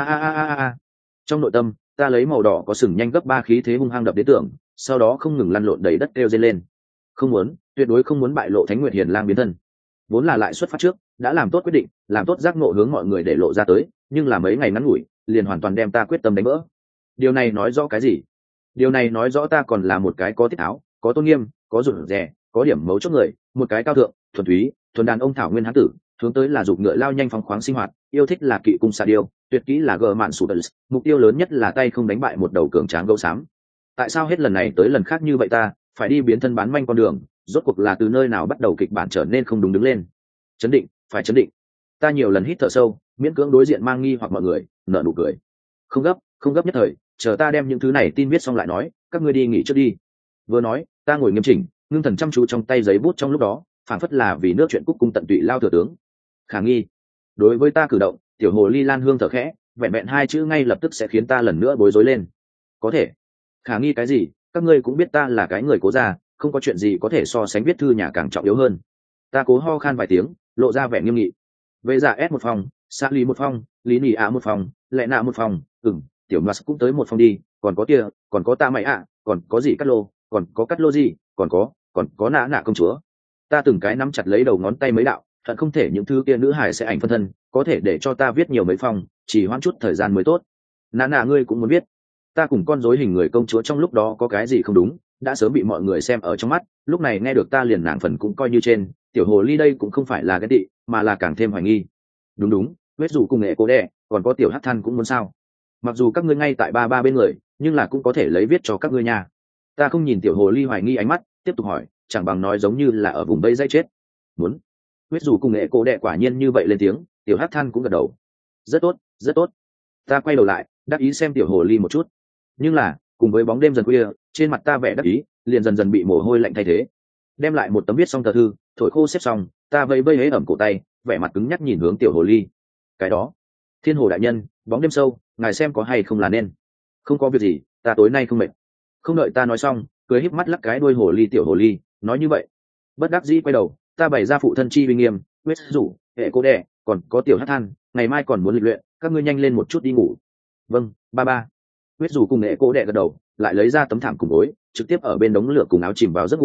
A. Trong nội tâm, ta lấy màu đỏ có sừng nhanh gấp 3 khí thế hung hăng đập đến tưởng, sau đó không ngừng lăn lộn đầy đất kêu dây lên. Không muốn, tuyệt đối không muốn bại lộ Thánh Nguyệt Hiền Lang biến thân. Vốn là lại xuất phát trước, đã làm tốt quyết định, làm tốt giác ngộ hướng mọi người để lộ ra tới, nhưng là mấy ngày ngắn ngủi, liền hoàn toàn đem ta quyết tâm đánh vỡ. Điều này nói rõ cái gì? Điều này nói rõ ta còn là một cái có tiết tháo, có tôn nghiêm, có rụt rè, có điểm mấu chốt người, một cái cao thượng, thuần túy, thuần đàn ông thảo nguyên hán tử, hướng tới là dục ngựa lao nhanh phóng khoáng sinh hoạt, yêu thích là kỵ cung xạ điêu, tuyệt kỹ là gờ mạn sủ tần, mục tiêu lớn nhất là tay không đánh bại một đầu cường tráng gấu xám. Tại sao hết lần này tới lần khác như vậy ta phải đi biến thân bán manh con đường? Rốt cuộc là từ nơi nào bắt đầu kịch bản trở nên không đúng đứng lên? Chấn định, phải chấn định. Ta nhiều lần hít thở sâu, miễn cưỡng đối diện mang nghi hoặc mọi người, nở nụ cười. Không gấp nhất thời, chờ ta đem những thứ này tin viết xong lại nói, các ngươi đi nghỉ trước đi. Vừa nói, ta ngồi nghiêm chỉnh, ngưng thần chăm chú trong tay giấy bút trong lúc đó, phảng phất là vì nước chuyện cúc cung tận tụy lao thừa tướng. Khả nghi. Đối với ta cử động, tiểu hồ ly lan hương thở khẽ, vẹn vẹn 2 chữ ngay lập tức sẽ khiến ta lần nữa bối rối lên. Có thể. Khả nghi cái gì? Các ngươi cũng biết ta là cái người cố gia, không có chuyện gì có thể so sánh viết thư nhà càng trọng yếu hơn. Ta cố ho khan vài tiếng, lộ ra vẻ nghiêm nghị. Về giả S một phòng, xã lý một phòng, lý nỉ ạ một phòng, lệ nạ một phòng, tiểu Mars cũng tới một phòng đi, còn có kia, còn có ta mày ạ, còn có gì cắt lô, còn có cắt lô gì, còn có nã nạ công chúa. Ta từng cái nắm chặt lấy đầu ngón tay mấy đạo, thật không thể những thứ kia nữ hải sẽ ảnh phân thân, có thể để cho ta viết nhiều mấy phòng, chỉ hoãn chút thời gian mới tốt. Nã nạ ngươi cũng muốn biết, ta cùng con rối hình người công chúa trong lúc đó có cái gì không đúng, đã sớm bị mọi người xem ở trong mắt, lúc này nghe được ta liền nàng phần cũng coi như trên, tiểu hồ ly đây cũng không phải là cái tị, mà là càng thêm hoài nghi. Đúng, huyết dù cùng nghệ cố đẻ, còn có tiểu hắc than cũng muốn sao? Mặc dù các ngươi ngay tại ba bên người, nhưng là cũng có thể lấy viết cho các ngươi nha. Ta không nhìn tiểu hồ ly hoài nghi ánh mắt, tiếp tục hỏi, chẳng bằng nói giống như là ở vùng vây dây chết. Muốn. Huyết dù cùng nghệ cố đẻ quả nhiên như vậy lên tiếng, tiểu hắc than cũng gật đầu. Rất tốt. Ta quay đầu lại, đắc ý xem tiểu hồ ly một chút. Nhưng là, cùng với bóng đêm dần khuya, trên mặt ta vẻ đắc ý, liền dần dần bị mồ hôi lạnh thay thế. Đem lại một tấm viết xong tờ thư, thổi khô xếp xong, ta vẫy vẫy hế ẩm cổ tay, vẻ mặt cứng nhắc nhìn hướng tiểu hồ ly. Cái đó, Thiên Hồ đại nhân, bóng đêm sâu, ngài xem có hay không là nên. Không có việc gì, ta tối nay không mệt. Không đợi ta nói xong, cười híp mắt lắc cái đuôi hồ ly tiểu hồ ly, nói như vậy. Bất đắc dĩ quay đầu, ta bày ra phụ thân chi uy nghiêm, huyết rủ, hệ cô đẻ, còn có tiểu hắc than, ngày mai còn muốn lịch luyện, các ngươi nhanh lên một chút đi ngủ. Vâng, ba. Huyết rủ cùng hệ cô đẻ gật đầu, lại lấy ra tấm thảm cùng gối, trực tiếp ở bên đống lửa cùng áo chìm vào giấc ngủ,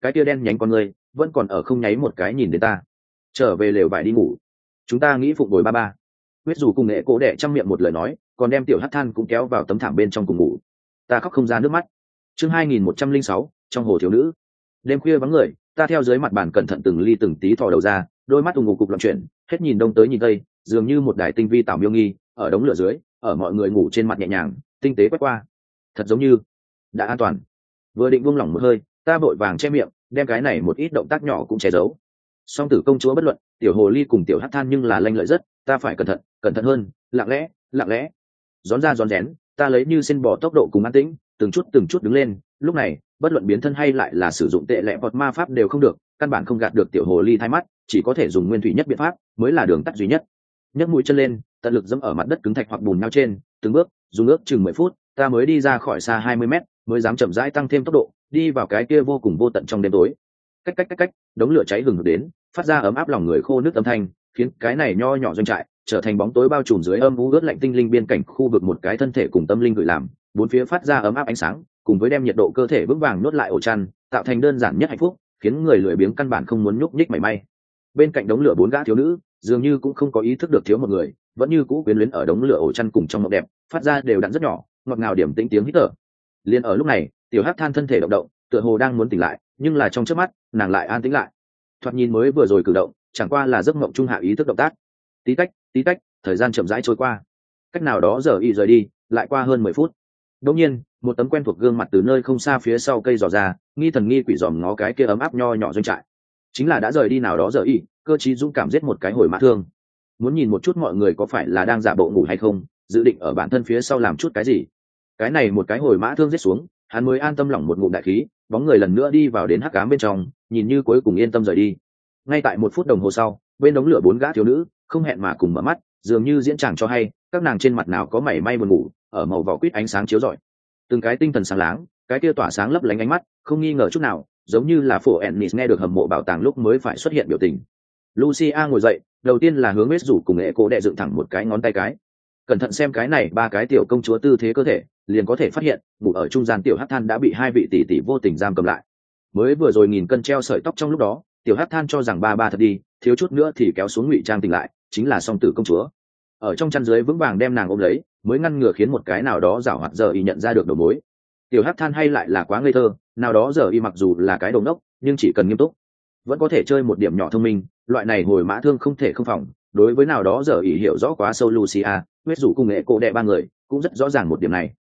cái kia đen nhánh con người vẫn còn ở không nháy một cái nhìn đến ta. Trở về lều vải đi ngủ, chúng ta nghĩ phụng bồi ba ba. Huyết dù cùng nghệ cố đẻ trong miệng một lời nói, còn đem tiểu hắc than cũng kéo vào tấm thảm bên trong cùng ngủ. Ta khóc không ra nước mắt. Chương 2106, trong hồ thiếu nữ. Đêm khuya vắng người, ta theo dưới mặt bàn cẩn thận từng ly từng tí thò đầu ra, đôi mắt ù ngục cục loạn chuyển, hết nhìn đông tới nhìn tây, dường như một đài tinh vi tảo miêu nghi ở đống lửa dưới, ở mọi người ngủ trên mặt nhẹ nhàng tinh tế quét qua, thật giống như đã an toàn. Vừa định buông lỏng một hơi, ta vội vàng che miệng, đem cái này một ít động tác nhỏ cũng che giấu. Song tử công chúa bất luận, tiểu hồ ly cùng tiểu hắc than nhưng là lanh lợi rất, ta phải cẩn thận hơn, lặng lẽ rón ra rón rén, ta lấy như xin bỏ tốc độ cùng an tĩnh, từng chút đứng lên. Lúc này bất luận biến thân hay lại là sử dụng tệ lệ bọt ma pháp đều không được, căn bản không gạt được tiểu hồ ly thay mắt, chỉ có thể dùng nguyên thủy nhất biện pháp mới là đường tắt duy nhất. Nhấc mũi chân lên, tận lực dẫm ở mặt đất cứng thạch hoặc bùn nhau trên, từng bước dùng ước chừng 10 phút, ta mới đi ra khỏi xa 20 mét, mới dám chậm rãi tăng thêm tốc độ, đi vào cái kia vô cùng vô tận trong đêm tối. Cách, đống lửa cháy hừng hực đến, phát ra ấm áp lòng người khô nước âm thanh, khiến cái này nho nhỏ doanh trại trở thành bóng tối bao trùm dưới âm u ướt lạnh tinh linh biên cảnh khu vực một cái thân thể cùng tâm linh gửi làm, bốn phía phát ra ấm áp ánh sáng, cùng với đem nhiệt độ cơ thể vững vàng nuốt lại ổ chăn, tạo thành đơn giản nhất hạnh phúc, khiến người lười biếng căn bản không muốn nhúc nhích mảy may. Bên cạnh đống lửa 4 gã thiếu nữ, dường như cũng không có ý thức được thiếu một người, vẫn như cũ quyến luyến ở đống lửa ổ chăn cùng trong mộng đẹp, phát ra đều đặn rất nhỏ, ngọt ngào điểm tĩnh tiếng hít thở. Liên ở lúc này, tiểu hắc than thân thể động động, tựa hồ đang muốn tỉnh lại, nhưng là trong chớp mắt, nàng lại an tĩnh lại. Thoạt nhìn mới vừa rồi cử động, chẳng qua là giấc mộng trung hạ ý thức động tác. Tí tách, thời gian chậm rãi trôi qua. Cách nào đó giờ y rời đi, lại qua hơn 10 phút. Đột nhiên, một tấm quen thuộc gương mặt từ nơi không xa phía sau cây dò ra, nghi thần nghi quỷ dòm ngó cái kia ấm áp nho nhỏ doanh trại. Chính là đã rời đi nào đó giờ y, cơ trí dũng cảm giết một cái hồi mã thương. Muốn nhìn một chút mọi người có phải là đang giả bộ ngủ hay không, dự định ở bản thân phía sau làm chút cái gì. Cái này một cái hồi mã thương giết xuống, hắn mới an tâm lỏng một ngụm đại khí, bóng người lần nữa đi vào đến hắc ám bên trong, nhìn như cuối cùng yên tâm rời đi. Ngay tại 1 phút đồng hồ sau, bên đống lửa 4 gã thiếu nữ không hẹn mà cùng mở mắt, dường như diễn tràng cho hay, các nàng trên mặt nào có mảy may buồn ngủ, ở màu vỏ quýt ánh sáng chiếu rọi, từng cái tinh thần sáng láng, cái kia tỏa sáng lấp lánh ánh mắt, không nghi ngờ chút nào, giống như là phổ Ennis nghe được hầm mộ bảo tàng lúc mới phải xuất hiện biểu tình. Lucia ngồi dậy, đầu tiên là hướng Mết rủ cùng nghệ cô đệ dựng thẳng một cái ngón tay cái. Cẩn thận xem cái này 3 cái tiểu công chúa tư thế cơ thể, liền có thể phát hiện, ngủ ở trung gian tiểu hắc than đã bị 2 vị tỷ tỷ vô tình giam cầm lại. Mới vừa rồi nghìn cân treo sợi tóc trong lúc đó, tiểu hắc than cho rằng ba thật đi, thiếu chút nữa thì kéo xuống ngụy trang tỉnh lại, chính là song tử công chúa. Ở trong chăn dưới vững vàng đem nàng ôm lấy, mới ngăn ngừa khiến một cái nào đó giảo hoạt giờ y nhận ra được đầu mối. Tiểu hắc than hay lại là quá ngây thơ, nào đó giờ y mặc dù là cái đồ ngốc, nhưng chỉ cần nghiêm túc, vẫn có thể chơi một điểm nhỏ thông minh, loại này hồi mã thương không thể không phòng. Đối với nào đó giờ y hiểu rõ quá sâu Lucia, huyết rủ cùng nghệ cô đệ 3 người cũng rất rõ ràng một điểm này.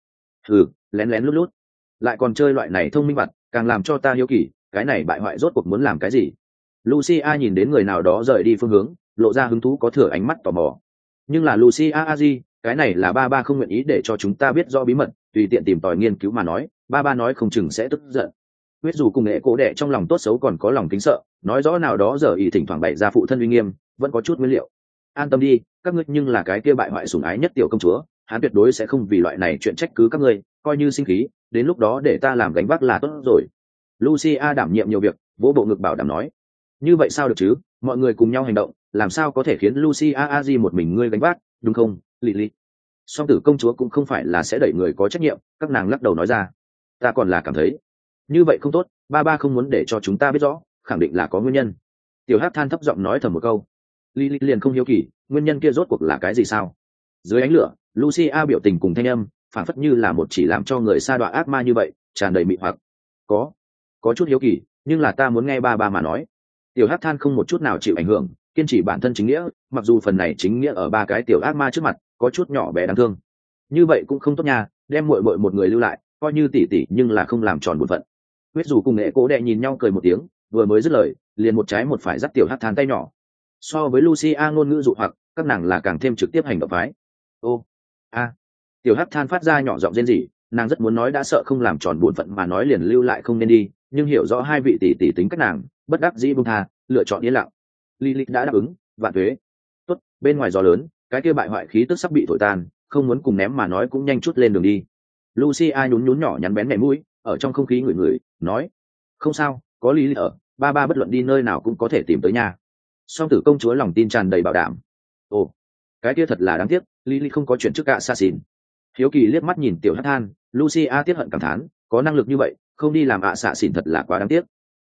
Lén lút lại còn chơi loại này thông minh vặt, càng làm cho ta hiếu kỳ, cái này bại hoại rốt cuộc muốn làm cái gì. Lucia nhìn đến người nào đó rời đi phương hướng, lộ ra hứng thú có thừa ánh mắt tò mò. Nhưng là Lucia Aji, cái này là ba không nguyện ý để cho chúng ta biết rõ bí mật, tùy tiện tìm tòi nghiên cứu mà nói, ba nói không chừng sẽ tức giận. Huyết dù cùng nghệ cố đệ trong lòng tốt xấu còn có lòng kính sợ, nói rõ nào đó giờ ý thỉnh thoảng bày ra phụ thân uy nghiêm, vẫn có chút nguyên liệu. An tâm đi, các ngươi nhưng là cái kia bại hoại sủng ái nhất tiểu công chúa, hắn tuyệt đối sẽ không vì loại này chuyện trách cứ các ngươi, coi như sinh khí, đến lúc đó để ta làm gánh vác là tốt rồi. Lucia đảm nhiệm nhiều việc, vỗ bộ ngực bảo đảm nói. Như vậy sao được chứ, mọi người cùng nhau hành động, làm sao có thể khiến Lucia Aji một mình ngươi gánh vác, đúng không, Lily? Song tử công chúa cũng không phải là sẽ đẩy người có trách nhiệm, các nàng lắc đầu nói ra. Ta còn là cảm thấy như vậy không tốt, ba không muốn để cho chúng ta biết rõ, khẳng định là có nguyên nhân. Tiểu hắc than thấp giọng nói thầm một câu. Lily liền không hiếu kỳ, nguyên nhân kia rốt cuộc là cái gì sao? Dưới ánh lửa, Lucia biểu tình cùng thanh âm, phản phất như là một chỉ làm cho người sa đọa ác ma như vậy, tràn đầy mị hoặc. Có chút hiếu kỳ, nhưng là ta muốn nghe ba mà nói. Tiểu hắc than không một chút nào chịu ảnh hưởng, kiên trì bản thân chính nghĩa, mặc dù phần này chính nghĩa ở 3 cái tiểu ác ma trước mặt có chút nhỏ bé đáng thương. Như vậy cũng không tốt nha, đem muội một người lưu lại, coi như tỷ tỷ nhưng là không làm tròn bổn phận. Huyết dù cùng nghệ cố đệ nhìn nhau cười một tiếng, vừa mới dứt lời, liền một trái một phải dắt tiểu hắc than tay nhỏ. So với Lucia ngôn ngữ dụ hoặc, các nàng là càng thêm trực tiếp hành động phái. Tiểu hắc than phát ra nhỏ giọng rên rỉ, nàng rất muốn nói đã sợ không làm tròn bổn phận mà nói liền lưu lại không nên đi, nhưng hiểu rõ 2 vị tỷ tỷ tính cách nàng, bất đắc dĩ buông tha, lựa chọn yên lặng. Lilith đã đáp ứng, vạn tuế. Tốt, bên ngoài gió lớn, cái kia bại hoại khí tức sắp bị thổi tan, không muốn cùng ném mà nói cũng nhanh chút lên đường đi. Lucia nhún nhỏ nhắn bén mẻ mũi, ở trong không khí ngửi, nói: "Không sao, có Lilith ở, ba bất luận đi nơi nào cũng có thể tìm tới nhà." Song tử công chúa lòng tin tràn đầy bảo đảm. Ồ, cái kia thật là đáng tiếc, Lilith không có chuyện trước cả xa xỉn. Hiếu kỳ liếc mắt nhìn tiểu hắc than, Lucia tiếc hận cảm thán, có năng lực như vậy, không đi làm xạ xỉn thật là quá đáng tiếc.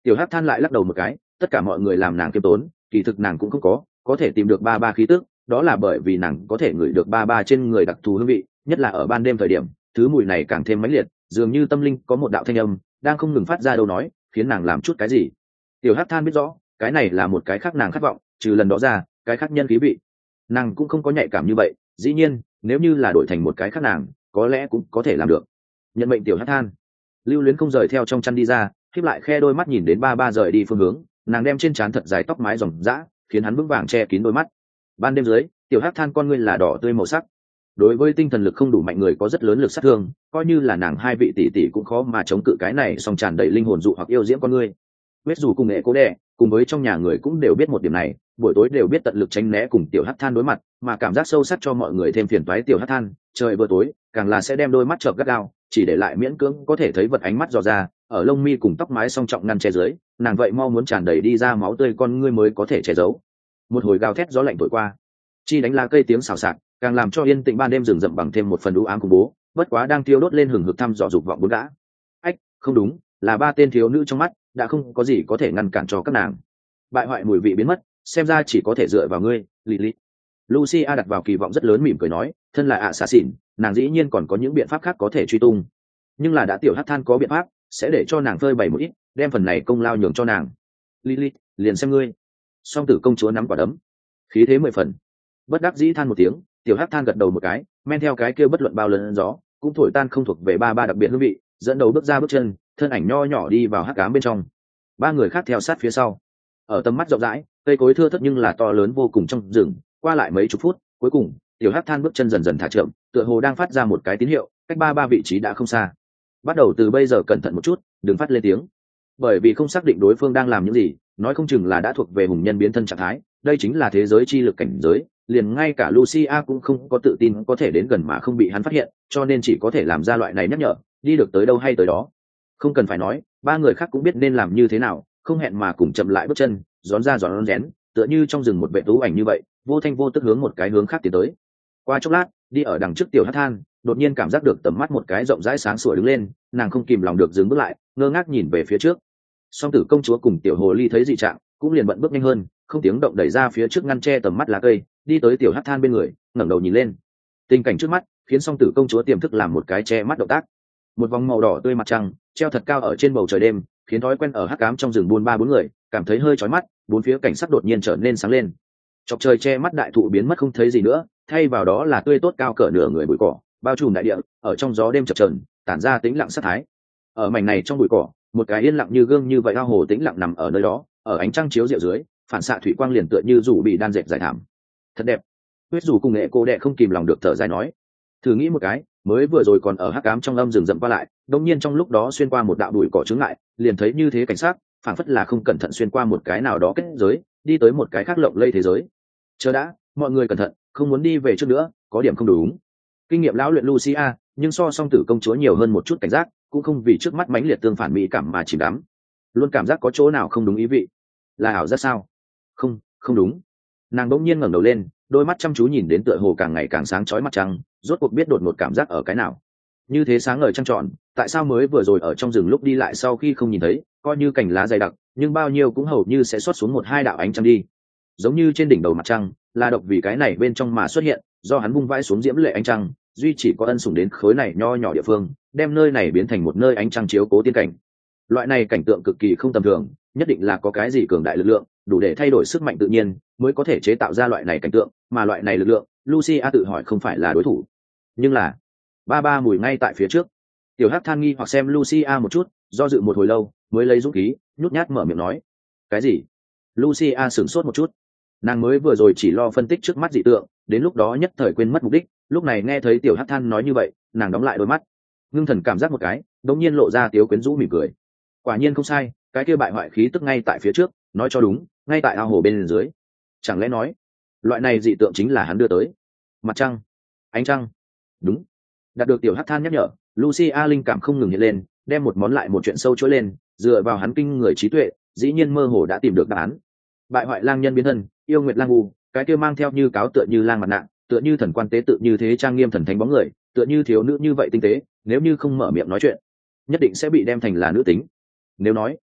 Tiểu Hắc than lại lắc đầu một cái, tất cả mọi người làm nàng kiêm tốn, kỳ thực nàng cũng không có thể tìm được ba ba khí tức, đó là bởi vì nàng có thể ngửi được ba ba trên người đặc thù hương vị, nhất là ở ban đêm thời điểm, thứ mùi này càng thêm mãnh liệt, dường như tâm linh có một đạo thanh âm đang không ngừng phát ra đâu nói, khiến nàng làm chút cái gì. Tiểu Hắc than biết rõ, cái này là một cái khác nàng khát vọng, trừ lần đó ra, cái khác nhân khí vị, nàng cũng không có nhạy cảm như vậy. Dĩ nhiên, nếu như là đổi thành một cái khác nàng, có lẽ cũng có thể làm được. Nhận mệnh Tiểu Hắc than. Lưu Luyến không rời theo trong chăn đi ra, khép lại khe đôi mắt nhìn đến ba ba rời đi phương hướng, nàng đem trên trán thật dài tóc mái ròng rã, khiến hắn vững vàng che kín đôi mắt. Ban đêm dưới, Tiểu Hắc than con ngươi là đỏ tươi màu sắc. Đối với tinh thần lực không đủ mạnh người có rất lớn lực sát thương, coi như là nàng hai vị tỷ tỷ cũng khó mà chống cự cái này, song tràn đầy linh hồn dụ hoặc yêu diễm con ngươi. Biết dù cùng nghệ cố đẻ, cùng với trong nhà người cũng đều biết một điểm này, buổi tối đều biết tận lực tránh né cùng Tiểu Hắc than đối mặt, mà cảm giác sâu sắc cho mọi người thêm phiền toái. Tiểu Hắc than trời vừa tối càng là sẽ đem đôi mắt chợp gắt gao, chỉ để lại miễn cưỡng có thể thấy vật ánh mắt dò ra, ở lông mi cùng tóc mái song trọng ngăn che dưới, nàng vậy mau muốn tràn đầy đi ra máu tươi con ngươi mới có thể che giấu. Một hồi gào thét gió lạnh thổi qua, chi đánh lá cây tiếng xào xạc, càng làm cho yên tĩnh ban đêm rừng rậm bằng thêm một phần u ám khủng bố. Bất quá đang thiêu đốt lên hừng hực thăm dò dục vọng bốn gã. Ách, không đúng, là ba tên thiếu nữ trong mắt đã không có gì có thể ngăn cản cho các nàng. Bại hoại mùi vị biến mất, xem ra chỉ có thể dựa vào ngươi, Lilith. Lucia đặt vào kỳ vọng rất lớn, mỉm cười nói, thân là ạ xà xỉn, nàng dĩ nhiên còn có những biện pháp khác có thể truy tung, nhưng là đã Tiểu Hắc than có biện pháp, sẽ để cho nàng phơi bày một ít, đem phần này công lao nhường cho nàng. Lilith, liền xem ngươi. Song tử công chúa nắm quả đấm, khí thế 10 phần. Bất đắc dĩ than một tiếng, Tiểu Hắc than gật đầu một cái, men theo cái kia bất luận bao lần gió, cũng thổi tan không thuộc về ba ba đặc biệt hương vị, dẫn đầu bước ra bước chân, thân ảnh nho nhỏ đi vào hắc ám bên trong. Ba người khác theo sát phía sau. Ở tầm mắt rộng rãi, cây cối thưa thớt nhưng là to lớn vô cùng trong rừng, qua lại mấy chục phút, cuối cùng, Tiểu Hắc than bước chân dần dần thả chậm, tựa hồ đang phát ra một cái tín hiệu, cách ba ba vị trí đã không xa. Bắt đầu từ bây giờ cẩn thận một chút, đừng phát lên tiếng, bởi vì không xác định đối phương đang làm những gì, nói không chừng là đã thuộc về hùng nhân biến thân trạng thái, đây chính là thế giới chi lực cảnh giới, liền ngay cả Lucia cũng không có tự tin có thể đến gần mà không bị hắn phát hiện, cho nên chỉ có thể làm ra loại này nhắc nhở, đi được tới đâu hay tới đó. Không cần phải nói, ba người khác cũng biết nên làm như thế nào, không hẹn mà cùng chậm lại bước chân, rón ra rón rén, tựa như trong rừng một vệ tú ảnh như vậy, vô thanh vô tức hướng một cái hướng khác tiến tới. Qua chốc lát, đi ở đằng trước Tiểu Hắc than đột nhiên cảm giác được tầm mắt một cái rộng rãi sáng sủa đứng lên, nàng không kìm lòng được dừng bước lại, ngơ ngác nhìn về phía trước. Song tử công chúa cùng Tiểu Hồ Ly thấy dị trạng, cũng liền bận bước nhanh hơn, không tiếng động đẩy ra phía trước ngăn che tầm mắt lá cây, đi tới Tiểu Hắc than bên người, ngẩng đầu nhìn lên. Tình cảnh trước mắt khiến song tử công chúa tiềm thức làm một cái che mắt động tác. Một vòng màu đỏ tươi mặt trăng treo thật cao ở trên bầu trời đêm, khiến thói quen ở hắc ám trong rừng buôn ba bốn người cảm thấy hơi chói mắt, bốn phía cảnh sắc đột nhiên trở nên sáng lên. Chọc trời che mắt đại thụ biến mất không thấy gì nữa, thay vào đó là tươi tốt cao cỡ nửa người bụi cỏ, bao trùm đại địa, ở trong gió đêm chập chờn, tản ra tĩnh lặng sát thái. Ở mảnh này trong bụi cỏ, một cái yên lặng như gương như vậy ao hồ tĩnh lặng nằm ở nơi đó, ở ánh trăng chiếu rượu dưới, phản xạ thủy quang liền tựa như rủ bị đan dệt dài thảm. Thật đẹp. Huyết Dù cùng nghệ cô đệ không kìm lòng được thở dài nói. Thử nghĩ một cái, mới vừa rồi còn ở hắc ám trong âm rừng rậm qua lại, đột nhiên trong lúc đó xuyên qua một đạo bụi cỏ chướng ngại, liền thấy như thế cảnh sát, phản phất là không cẩn thận xuyên qua một cái nào đó kết giới, đi tới một cái khác lộng lây thế giới. Chờ đã, mọi người cẩn thận, không muốn đi về trước nữa, có điểm không đúng. Kinh nghiệm lão luyện Lucia, nhưng so song tử công chúa nhiều hơn một chút cảnh giác, cũng không vì trước mắt mãnh liệt tương phản mỹ cảm mà chìm đắm, luôn cảm giác có chỗ nào không đúng ý vị. Là ảo giác sao? Không, không đúng. Nàng bỗng nhiên ngẩng đầu lên, đôi mắt chăm chú nhìn đến tựa hồ càng ngày càng sáng chói mặt trăng, rốt cuộc biết đột ngột cảm giác ở cái nào. Như thế sáng ngời trăng tròn, tại sao mới vừa rồi ở trong rừng lúc đi lại sau khi không nhìn thấy, coi như cành lá dày đặc, nhưng bao nhiêu cũng hầu như sẽ xuất xuống một hai đạo ánh trăng đi. Giống như trên đỉnh đầu mặt trăng, là độc vì cái này bên trong mà xuất hiện, do hắn vung vãi xuống diễm lệ ánh trăng, duy chỉ có ân sủng đến khối này nho nhỏ địa phương, đem nơi này biến thành một nơi ánh trăng chiếu cố tiên cảnh. Loại này cảnh tượng cực kỳ không tầm thường, nhất định là có cái gì cường đại lực lượng, đủ để thay đổi sức mạnh tự nhiên, mới có thể chế tạo ra loại này cảnh tượng, mà loại này lực lượng, Lucia tự hỏi không phải là đối thủ. Nhưng là, ba ba mùi ngay tại phía trước. Tiểu Hắc than nghi hoặc xem Lucia một chút, do dự một hồi lâu, mới lấy dũng khí, nhút nhát mở miệng nói. Cái gì? Lucia sửng sốt một chút. Nàng mới vừa rồi chỉ lo phân tích trước mắt dị tượng, đến lúc đó nhất thời quên mất mục đích, lúc này nghe thấy Tiểu Hắc than nói như vậy, nàng đóng lại đôi mắt, ngưng thần cảm giác một cái, đột nhiên lộ ra tiếu quyến rũ mỉm cười. Quả nhiên không sai, cái kia bại hoại khí tức ngay tại phía trước, nói cho đúng, ngay tại ao hồ bên dưới. Chẳng lẽ nói, loại này dị tượng chính là hắn đưa tới? Mặt trăng, ánh trăng. Đúng. Đạt được Tiểu Hắc than nhắc nhở, Lucia linh cảm không ngừng hiện lên, đem một món lại một chuyện sâu chối lên, dựa vào hắn kinh người trí tuệ, dĩ nhiên mơ hồ đã tìm được đáp án. Bại hoại lang nhân biến thân, yêu nguyệt lang u, cái kia mang theo như cáo tựa như lang mặt nạ, tựa như thần quan tế tự như thế trang nghiêm thần thánh bóng người, tựa như thiếu nữ như vậy tinh tế, nếu như không mở miệng nói chuyện, nhất định sẽ bị đem thành là nữ tính. Nếu nói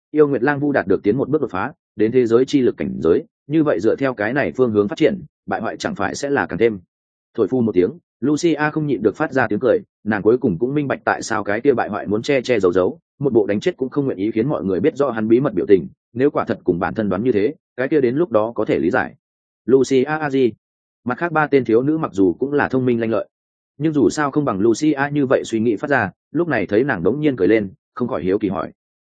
Yêu Nguyệt Lang Vu đạt được tiến một bước đột phá đến thế giới chi lực cảnh giới, như vậy dựa theo cái này phương hướng phát triển, bại hoại chẳng phải sẽ là càng thêm. Thổi phu một tiếng, Lucia không nhịn được phát ra tiếng cười, nàng cuối cùng cũng minh bạch tại sao cái kia bại hoại muốn che che giấu giấu, một bộ đánh chết cũng không nguyện ý khiến mọi người biết rõ hắn bí mật biểu tình, nếu quả thật cùng bản thân đoán như thế, cái kia đến lúc đó có thể lý giải. Lucia Aji, mặt khác ba tên thiếu nữ mặc dù cũng là thông minh lanh lợi, nhưng dù sao không bằng Lucia như vậy suy nghĩ phát ra, lúc này thấy nàng đống nhiên cười lên, không khỏi hiếu kỳ hỏi: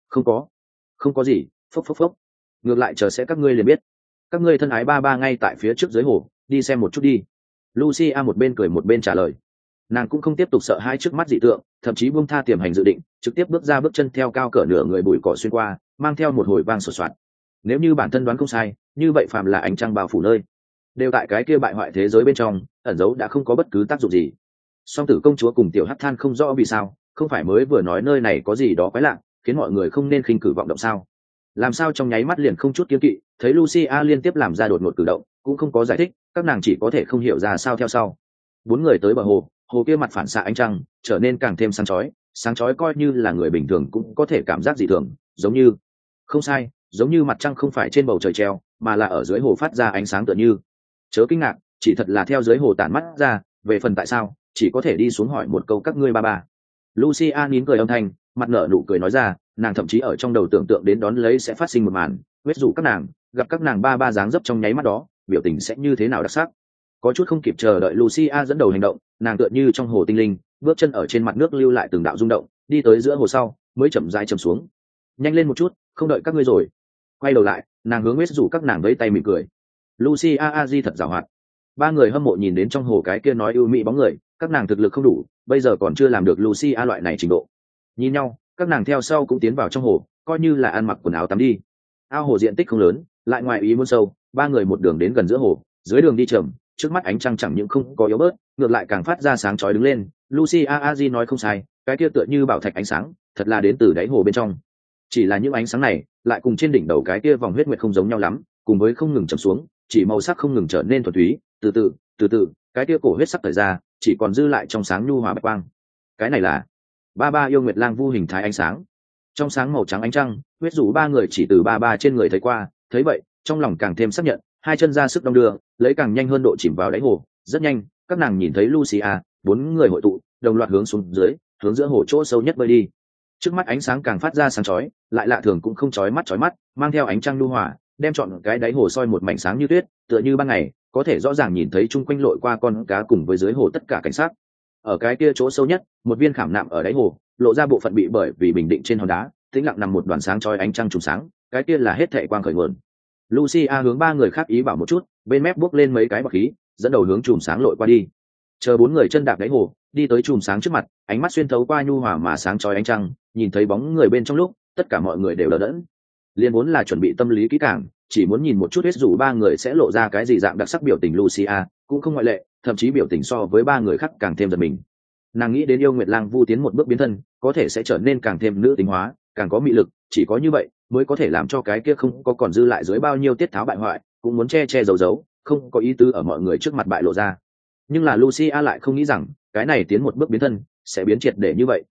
không có gì, phốc phốc phốc, ngược lại chờ sẽ các ngươi liền biết. Các ngươi thân ái ba ba ngay tại phía trước dưới hồ, đi xem một chút đi. Lucia một bên cười một bên trả lời. Nàng cũng không tiếp tục sợ hai trước mắt dị tượng, thậm chí buông tha tiềm hành dự định, trực tiếp bước ra bước chân theo cao cỡ nửa người bụi cỏ xuyên qua, mang theo một hồi vang sột soạt. Nếu như bản thân đoán không sai, như vậy phàm là ánh trăng bao phủ nơi, đều tại cái kia bại hoại thế giới bên trong, ẩn dấu đã không có bất cứ tác dụng gì. Song tử công chúa cùng tiểu hắc than không rõ vì sao, không phải mới vừa nói nơi này có gì đó quái lạ, khiến mọi người không nên khinh cử vọng động sao? Làm sao trong nháy mắt liền không chút kiêng kỵ, thấy Lucia liên tiếp làm ra đột ngột cử động, cũng không có giải thích, các nàng chỉ có thể không hiểu ra sao theo sau. Bốn người tới bờ hồ, hồ kia mặt phản xạ ánh trăng, trở nên càng thêm sáng chói coi như là người bình thường cũng có thể cảm giác dị thường, giống như, không sai, giống như mặt trăng không phải trên bầu trời treo, mà là ở dưới hồ phát ra ánh sáng tựa như. Chớ kinh ngạc, chỉ thật là theo dưới hồ tản mắt ra, về phần tại sao, chỉ có thể đi xuống hỏi một câu các ngươi ba ba. Lucia nín cười âm thanh, mặt nở nụ cười nói ra, nàng thậm chí ở trong đầu tưởng tượng đến đón lấy sẽ phát sinh một màn, huyết dụ các nàng, gặp các nàng ba ba dáng dấp trong nháy mắt đó, biểu tình sẽ như thế nào đặc sắc. Có chút không kịp chờ đợi Lucia dẫn đầu hành động, nàng tựa như trong hồ tinh linh, bước chân ở trên mặt nước lưu lại từng đạo rung động, đi tới giữa hồ sau, mới chậm rãi chầm xuống. Nhanh lên một chút, không đợi các ngươi rồi. Quay đầu lại, nàng hướng huyết dụ các nàng vẫy tay mỉm cười. Lucia Aji thật giàu hoạt. Ba người hâm mộ nhìn đến trong hồ cái kia nói ưu mỹ bóng người, các nàng thực lực không đủ, bây giờ còn chưa làm được Lucia loại này trình độ. Nhìn nhau, các nàng theo sau cũng tiến vào trong hồ, coi như là ăn mặc quần áo tắm đi. Ao hồ diện tích không lớn, lại ngoài ý muốn sâu, ba người một đường đến gần giữa hồ, dưới đường đi chậm, trước mắt ánh trăng chẳng những không có yếu bớt, ngược lại càng phát ra sáng chói đứng lên. Lucia Aji nói không sai, cái kia tựa như bảo thạch ánh sáng, thật là đến từ đáy hồ bên trong. Chỉ là những ánh sáng này, lại cùng trên đỉnh đầu cái kia vòng huyết nguyệt không giống nhau lắm, cùng với không ngừng chậm xuống, chỉ màu sắc không ngừng trở nên thuần túy, từ từ, cái kia cổ huyết sắc thời ra, chỉ còn dư lại trong sáng nhu hòa bạch quang. Cái này là ba ba yêu nguyệt lang vu hình thái ánh sáng. Trong sáng màu trắng ánh trăng, huyết rủ ba người chỉ từ ba ba trên người thấy qua, thấy vậy, trong lòng càng thêm xác nhận, hai chân ra sức đong đưa, lấy càng nhanh hơn độ chìm vào đáy hồ. Rất nhanh, các nàng nhìn thấy Lucia, bốn người hội tụ, đồng loạt hướng xuống dưới, hướng giữa hồ chỗ sâu nhất bơi đi. Trước mắt ánh sáng càng phát ra sáng chói, lại lạ thường cũng không chói mắt, mang theo ánh trăng nhu hòa, đem trọn cái đáy hồ soi một mảnh sáng như tuyết, tựa như ban ngày, có thể rõ ràng nhìn thấy chung quanh lội qua con cá cùng với dưới hồ tất cả cảnh sắc. Ở cái kia chỗ sâu nhất, một viên khảm nạm ở đáy hồ, lộ ra bộ phận bị bởi vì bình định trên hòn đá, tĩnh lặng nằm một đoàn sáng chói ánh trăng trùng sáng, cái kia là hết thệ quang khởi nguồn. Lucia hướng ba người khác ý bảo một chút, bên mép bước lên mấy cái bọt khí, dẫn đầu hướng chùm sáng lội qua đi. Chờ bốn người chân đạp đáy hồ, đi tới chùm sáng trước mặt, ánh mắt xuyên thấu qua nhu hòa mà sáng chói ánh trăng, nhìn thấy bóng người bên trong lúc, tất cả mọi người đều đờ đẫn. Liên vốn là chuẩn bị tâm lý kỹ càng, chỉ muốn nhìn một chút hết dù ba người sẽ lộ ra cái gì dạng đặc sắc biểu tình Lucia, cũng không ngoại lệ, thậm chí biểu tình so với ba người khác càng thêm giật mình. Nàng nghĩ đến yêu nguyệt lang vu tiến một bước biến thân, có thể sẽ trở nên càng thêm nữ tính hóa, càng có mị lực, chỉ có như vậy mới có thể làm cho cái kia không có còn dư lại dưới bao nhiêu tiết tháo bại hoại, cũng muốn che che giấu giấu, không có ý tứ ở mọi người trước mặt bại lộ ra. Nhưng là Lucia lại không nghĩ rằng, cái này tiến một bước biến thân sẽ biến triệt để như vậy,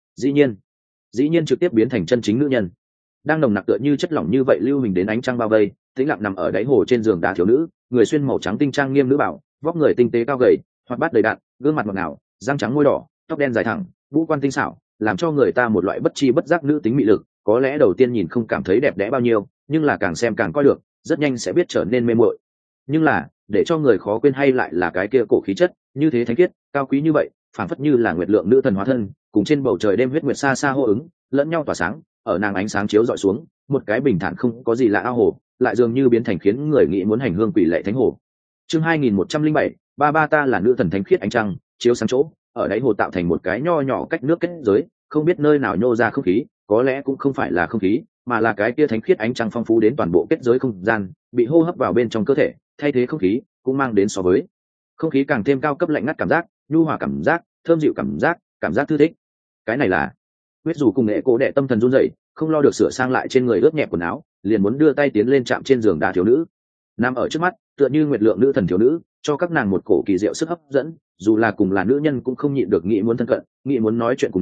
dĩ nhiên trực tiếp biến thành chân chính nữ nhân. Đang nồng nặc tựa như chất lỏng như vậy lưu hình đến ánh trăng bao vây, tĩnh lặng nằm ở đáy hồ trên giường đá thiếu nữ, người xuyên màu trắng tinh trang nghiêm nữ bảo, vóc người tinh tế cao gầy, hoạt bát đầy đặn, gương mặt ngọt ngào, răng trắng môi đỏ, tóc đen dài thẳng, ngũ quan tinh xảo, làm cho người ta một loại bất chi bất giác nữ tính mị lực. Có lẽ đầu tiên nhìn không cảm thấy đẹp đẽ bao nhiêu, nhưng là càng xem càng coi được, rất nhanh sẽ biết trở nên mê muội. Nhưng là, để cho người khó quên hay lại là cái kia cổ khí chất, như thế thánh khiết, cao quý như vậy, phảng phất như là nguyệt lượng nữ thần hóa thân, cùng trên bầu trời đêm huyết nguyệt xa xa hô ứng, lẫn nhau tỏa sáng, ở nàng ánh sáng chiếu dọi xuống, một cái bình thản không có gì lạ ao hồ, lại dường như biến thành khiến người nghĩ muốn hành hương quỷ lệ thánh hồ. Chương 2107, ba ba ta là nữ thần thánh khiết ánh trăng, chiếu sáng chỗ, ở đáy hồ tạo thành một cái nho nhỏ cách nước kết giới, không biết nơi nào nhô ra không khí, có lẽ cũng không phải là không khí, mà là cái kia thánh khiết ánh trăng phong phú đến toàn bộ kết giới không gian, bị hô hấp vào bên trong cơ thể, thay thế không khí, cũng mang đến so với không khí càng thêm cao cấp lạnh ngắt cảm giác, nhu hòa cảm giác, thơm dịu cảm giác thư thích. Cái này là huyết dù cùng nghệ cố đệ tâm thần run rẩy, không lo được sửa sang lại trên người ướt nhẹp quần áo, liền muốn đưa tay tiến lên chạm trên giường đá thiếu nữ nằm ở trước mắt, tựa như nguyệt lượng nữ thần thiếu nữ, cho các nàng một cổ kỳ diệu sức hấp dẫn, dù là cùng là nữ nhân cũng không nhịn được nghĩ muốn thân cận, nghĩ muốn nói chuyện cùng nàng,